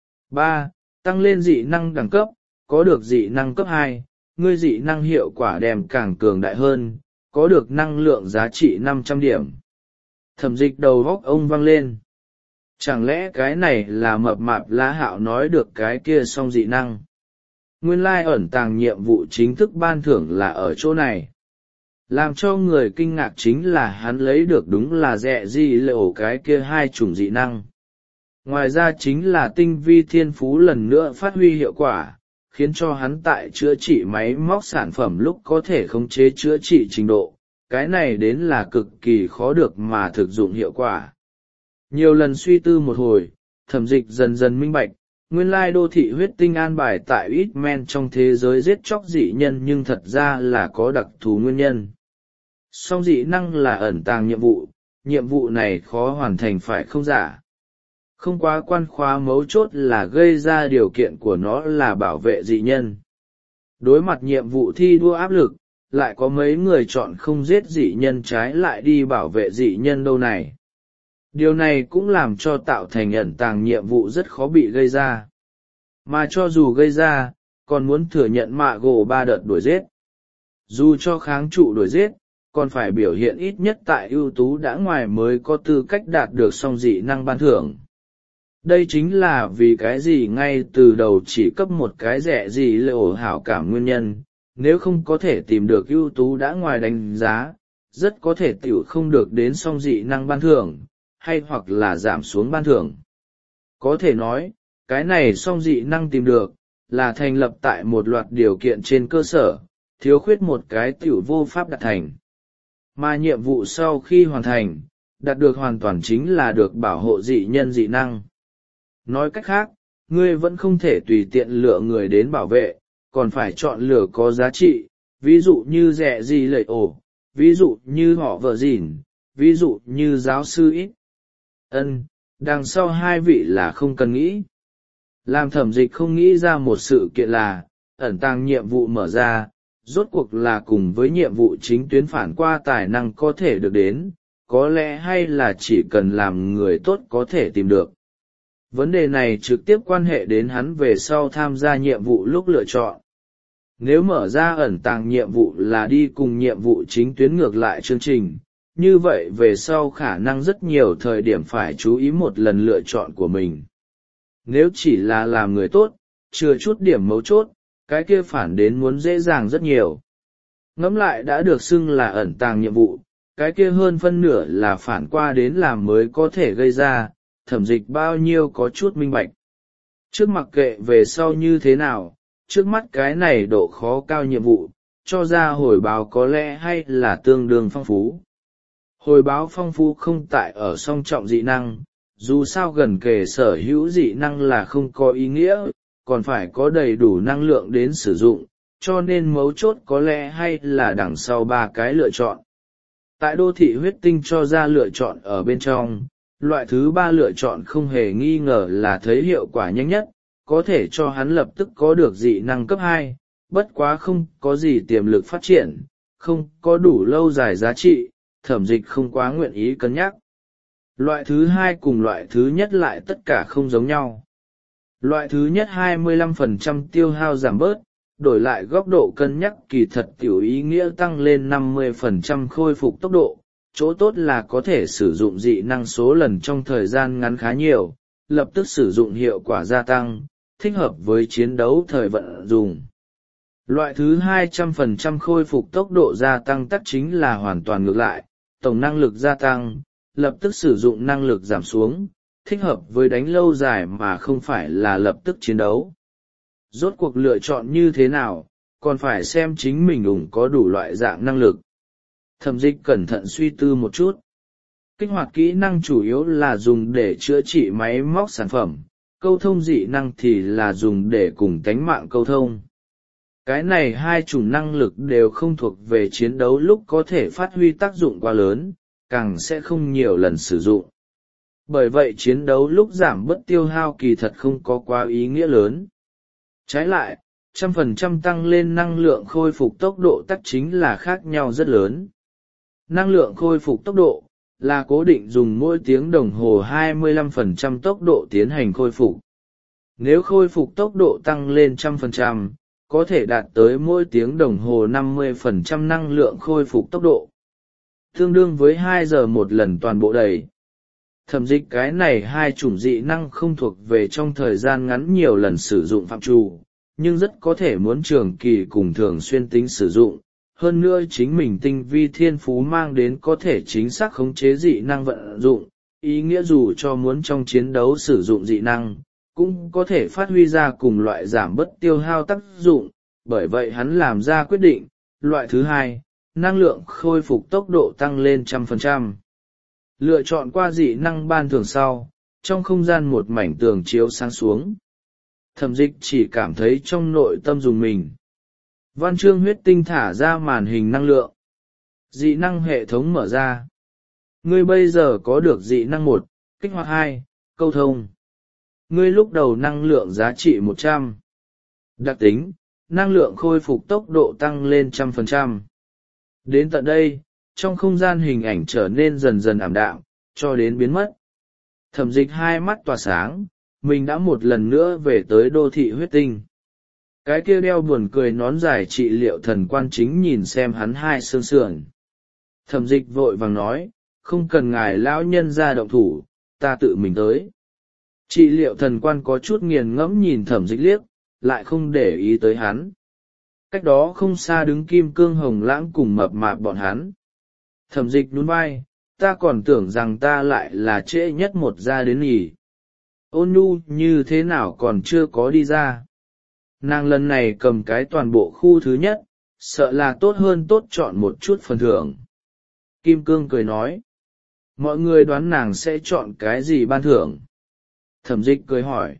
Speaker 1: ba. Tăng lên dị năng đẳng cấp, có được dị năng cấp hai, ngươi dị năng hiệu quả đem càng cường đại hơn, có được năng lượng giá trị năm trăm điểm. Thẩm Dịch đầu góc ông vang lên. Chẳng lẽ cái này là mập mạp lá hạo nói được cái kia song dị năng? Nguyên lai ẩn tàng nhiệm vụ chính thức ban thưởng là ở chỗ này. Làm cho người kinh ngạc chính là hắn lấy được đúng là rẻ di lệ cái kia hai chủng dị năng. Ngoài ra chính là tinh vi thiên phú lần nữa phát huy hiệu quả, khiến cho hắn tại chữa trị máy móc sản phẩm lúc có thể khống chế chữa trị trình độ, cái này đến là cực kỳ khó được mà thực dụng hiệu quả. Nhiều lần suy tư một hồi, Thẩm Dịch dần dần minh bạch, nguyên lai đô thị huyết tinh an bài tại ít men trong thế giới giết chóc dị nhân nhưng thật ra là có đặc thù nguyên nhân. Song dị năng là ẩn tàng nhiệm vụ, nhiệm vụ này khó hoàn thành phải không giả. Không quá quan khóa mấu chốt là gây ra điều kiện của nó là bảo vệ dị nhân. Đối mặt nhiệm vụ thi đua áp lực, lại có mấy người chọn không giết dị nhân trái lại đi bảo vệ dị nhân đâu này. Điều này cũng làm cho tạo thành ẩn tàng nhiệm vụ rất khó bị gây ra. Mà cho dù gây ra, còn muốn thừa nhận mạ gỗ ba đợt đuổi giết. Dù cho kháng trụ đuổi giết, còn phải biểu hiện ít nhất tại ưu tú đã ngoài mới có tư cách đạt được song dị năng ban thưởng. Đây chính là vì cái gì ngay từ đầu chỉ cấp một cái rẻ gì lệ ổ hảo cảm nguyên nhân, nếu không có thể tìm được ưu tú đã ngoài đánh giá, rất có thể tiểu không được đến song dị năng ban thưởng, hay hoặc là giảm xuống ban thưởng. Có thể nói, cái này song dị năng tìm được, là thành lập tại một loạt điều kiện trên cơ sở, thiếu khuyết một cái tiểu vô pháp đạt thành. Mà nhiệm vụ sau khi hoàn thành, đạt được hoàn toàn chính là được bảo hộ dị nhân dị năng. nói cách khác, ngươi vẫn không thể tùy tiện lựa người đến bảo vệ, còn phải chọn lựa có giá trị, ví dụ như rẻ gì lợi ổ, ví dụ như họ vợ dìn, ví dụ như giáo sư ít. Ân, đằng sau hai vị là không cần nghĩ. Làm Thẩm Dịch không nghĩ ra một sự kiện là, ẩn tàng nhiệm vụ mở ra, rốt cuộc là cùng với nhiệm vụ chính tuyến phản qua tài năng có thể được đến, có lẽ hay là chỉ cần làm người tốt có thể tìm được. Vấn đề này trực tiếp quan hệ đến hắn về sau tham gia nhiệm vụ lúc lựa chọn. Nếu mở ra ẩn tàng nhiệm vụ là đi cùng nhiệm vụ chính tuyến ngược lại chương trình, như vậy về sau khả năng rất nhiều thời điểm phải chú ý một lần lựa chọn của mình. Nếu chỉ là làm người tốt, chưa chút điểm mấu chốt, cái kia phản đến muốn dễ dàng rất nhiều. Ngẫm lại đã được xưng là ẩn tàng nhiệm vụ, cái kia hơn phân nửa là phản qua đến làm mới có thể gây ra, Thẩm Dịch bao nhiêu có chút minh bạch. Trước mặc kệ về sau như thế nào, trước mắt cái này độ khó cao nhiệm vụ, cho ra hồi báo có lẽ hay là tương đương phong phú. Hồi báo phong phú không tại ở song trọng dị năng, dù sao gần kề sở hữu dị năng là không có ý nghĩa, còn phải có đầy đủ năng lượng đến sử dụng, cho nên mấu chốt có lẽ hay là đằng sau ba cái lựa chọn. Tại đô thị huyết tinh cho ra lựa chọn ở bên trong, loại thứ ba lựa chọn không hề nghi ngờ là thấy hiệu quả nhanh nhất, có thể cho hắn lập tức có được dị năng cấp hai, bất quá không có gì tiềm lực phát triển, không có đủ lâu dài giá trị, Thẩm Dịch không quá nguyện ý cân nhắc. Loại thứ hai cùng loại thứ nhất lại tất cả không giống nhau. Loại thứ nhất hai mươi lăm phần trăm tiêu hao giảm bớt, đổi lại góc độ cân nhắc kỳ thật tiểu ý nghĩa tăng lên năm mươi phần trăm khôi phục tốc độ, chỗ tốt là có thể sử dụng dị năng số lần trong thời gian ngắn khá nhiều, lập tức sử dụng hiệu quả gia tăng, thích hợp với chiến đấu thời vận dùng. Loại thứ hai trăm phần trăm khôi phục tốc độ gia tăng tắc chính là hoàn toàn ngược lại, tổng năng lực gia tăng, lập tức sử dụng năng lực giảm xuống, thích hợp với đánh lâu dài mà không phải là lập tức chiến đấu. Rốt cuộc lựa chọn như thế nào, còn phải xem chính mình ủng có đủ loại dạng năng lực. Thẩm Dịch cẩn thận suy tư một chút. Kích hoạt kỹ năng chủ yếu là dùng để chữa trị máy móc sản phẩm, câu thông dị năng thì là dùng để cùng tánh mạng câu thông. Cái này hai chủng năng lực đều không thuộc về chiến đấu lúc có thể phát huy tác dụng quá lớn, càng sẽ không nhiều lần sử dụng. Bởi vậy chiến đấu lúc giảm bớt tiêu hao kỳ thật không có quá ý nghĩa lớn. Trái lại, trăm phần trăm tăng lên năng lượng khôi phục tốc độ tắc chính là khác nhau rất lớn. Năng lượng khôi phục tốc độ là cố định dùng mỗi tiếng đồng hồ hai mươi lăm phần trăm tốc độ tiến hành khôi phục. Nếu khôi phục tốc độ tăng lên trăm phần trăm, có thể đạt tới mỗi tiếng đồng hồ năm mươi phần trăm năng lượng khôi phục tốc độ. Tương đương với hai giờ một lần toàn bộ đầy. Thẩm Dịch cái này hai chủng dị năng không thuộc về trong thời gian ngắn nhiều lần sử dụng phạm trù, nhưng rất có thể muốn trường kỳ cùng thường xuyên tính sử dụng. Hơn nữa chính mình tinh vi thiên phú mang đến có thể chính xác khống chế dị năng vận dụng, ý nghĩa dù cho muốn trong chiến đấu sử dụng dị năng, cũng có thể phát huy ra cùng loại giảm bớt tiêu hao tác dụng, bởi vậy hắn làm ra quyết định, loại thứ hai, năng lượng khôi phục tốc độ tăng lên trăm phần trăm. Lựa chọn qua dị năng ban thường sau, trong không gian một mảnh tường chiếu sáng xuống. Thẩm Dịch chỉ cảm thấy trong nội tâm dùng mình. Văn chương huyết tinh thả ra màn hình năng lượng. Dị năng hệ thống mở ra. Ngươi bây giờ có được dị năng một, kích hoạt hai, câu thông. Ngươi lúc đầu năng lượng giá trị một trăm. Đặc tính, năng lượng khôi phục tốc độ tăng lên trăm phần trăm. Đến tận đây, trong không gian hình ảnh trở nên dần dần ảm đạm, cho đến biến mất. Thẩm Dịch hai mắt tỏa sáng, mình đã một lần nữa về tới đô thị huyết tinh. Cái kia đeo buồn cười nón dài trị liệu thần quan chính nhìn xem hắn hai xương sườn. Thẩm Dịch vội vàng nói, không cần ngài lão nhân ra động thủ, ta tự mình tới. Trị liệu thần quan có chút nghiền ngẫm nhìn Thẩm Dịch liếc, lại không để ý tới hắn. Cách đó không xa đứng Kim Cương Hồng Lãng cùng mập mạp bọn hắn. Thẩm Dịch nhún vai, ta còn tưởng rằng ta lại là trễ nhất một ra đến nhỉ. Ôn nhu như thế nào còn chưa có đi ra. Nàng lần này cầm cái toàn bộ khu thứ nhất, sợ là tốt hơn tốt chọn một chút phần thưởng. Kim Cương cười nói, mọi người đoán nàng sẽ chọn cái gì ban thưởng. Thẩm Dịch cười hỏi.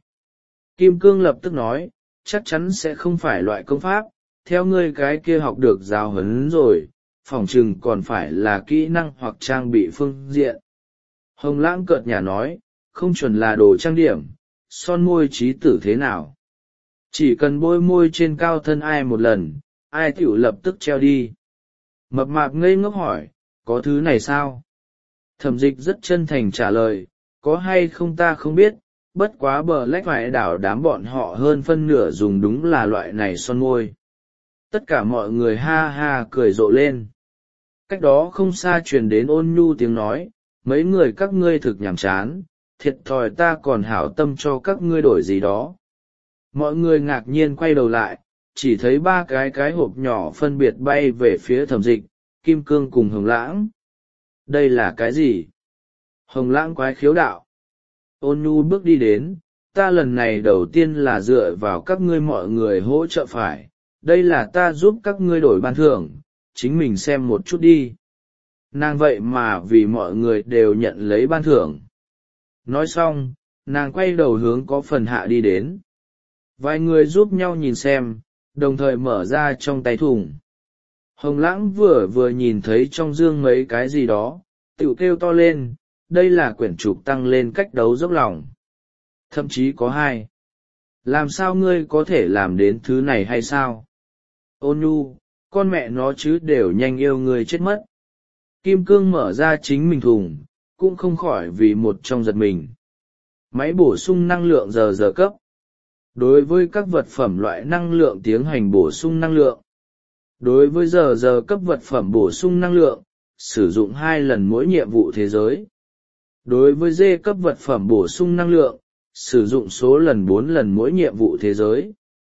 Speaker 1: Kim Cương lập tức nói, chắc chắn sẽ không phải loại công pháp, theo ngươi cái kia học được giáo huấn rồi, phỏng chừng còn phải là kỹ năng hoặc trang bị phương diện. Hồng Lãng cợt nhả nói, không chuẩn là đồ trang điểm, son môi trí tử thế nào. Chỉ cần bôi môi trên cao thân ai một lần, ai tiểu lập tức treo đi. Mập mạp ngây ngốc hỏi, có thứ này sao? Thẩm Dịch rất chân thành trả lời, có hay không ta không biết, bất quá bờ lách vải đảo đám bọn họ hơn phân nửa dùng đúng là loại này son môi. Tất cả mọi người ha ha cười rộ lên. Cách đó không xa truyền đến ôn nhu tiếng nói, mấy người các ngươi thực nhàm chán, thiệt thòi ta còn hảo tâm cho các ngươi đổi gì đó. Mọi người ngạc nhiên quay đầu lại, chỉ thấy ba cái cái hộp nhỏ phân biệt bay về phía Thẩm Dịch, Kim Cương cùng Hồng Lãng. Đây là cái gì? Hồng Lãng quái khiếu đạo. Ôn nhu bước đi đến, ta lần này đầu tiên là dựa vào các ngươi mọi người hỗ trợ phải, đây là ta giúp các ngươi đổi ban thưởng, chính mình xem một chút đi. Nàng vậy mà vì mọi người đều nhận lấy ban thưởng. Nói xong, nàng quay đầu hướng có phần hạ đi đến. Vài người giúp nhau nhìn xem, đồng thời mở ra trong tay thùng. Hồng Lãng vừa vừa nhìn thấy trong dương mấy cái gì đó, tiểu kêu to lên, đây là quyển trục tăng lên cách đấu dốc lòng. Thậm chí có hai. Làm sao ngươi có thể làm đến thứ này hay sao? Ôn nhu, con mẹ nó chứ đều nhanh yêu ngươi chết mất. Kim Cương mở ra chính mình thùng, cũng không khỏi vì một trong giật mình. Máy bổ sung năng lượng giờ giờ cấp. Đối với các vật phẩm loại năng lượng tiến hành bổ sung năng lượng. Đối với giờ giờ cấp vật phẩm bổ sung năng lượng, sử dụng hai lần mỗi nhiệm vụ thế giới. Đối với D cấp vật phẩm bổ sung năng lượng, sử dụng số lần bốn lần mỗi nhiệm vụ thế giới.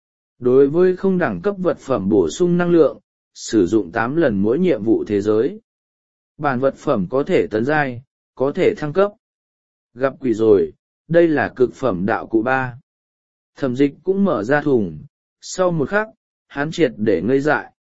Speaker 1: Đối với không đẳng cấp vật phẩm bổ sung năng lượng, sử dụng tám lần mỗi nhiệm vụ thế giới. Bản vật phẩm có thể tấn giai, có thể thăng cấp. Gặp quỷ rồi, đây là cực phẩm đạo cụ ba. Thẩm Dịch cũng mở ra thùng, sau một khắc, hắn triệt để ngây dại.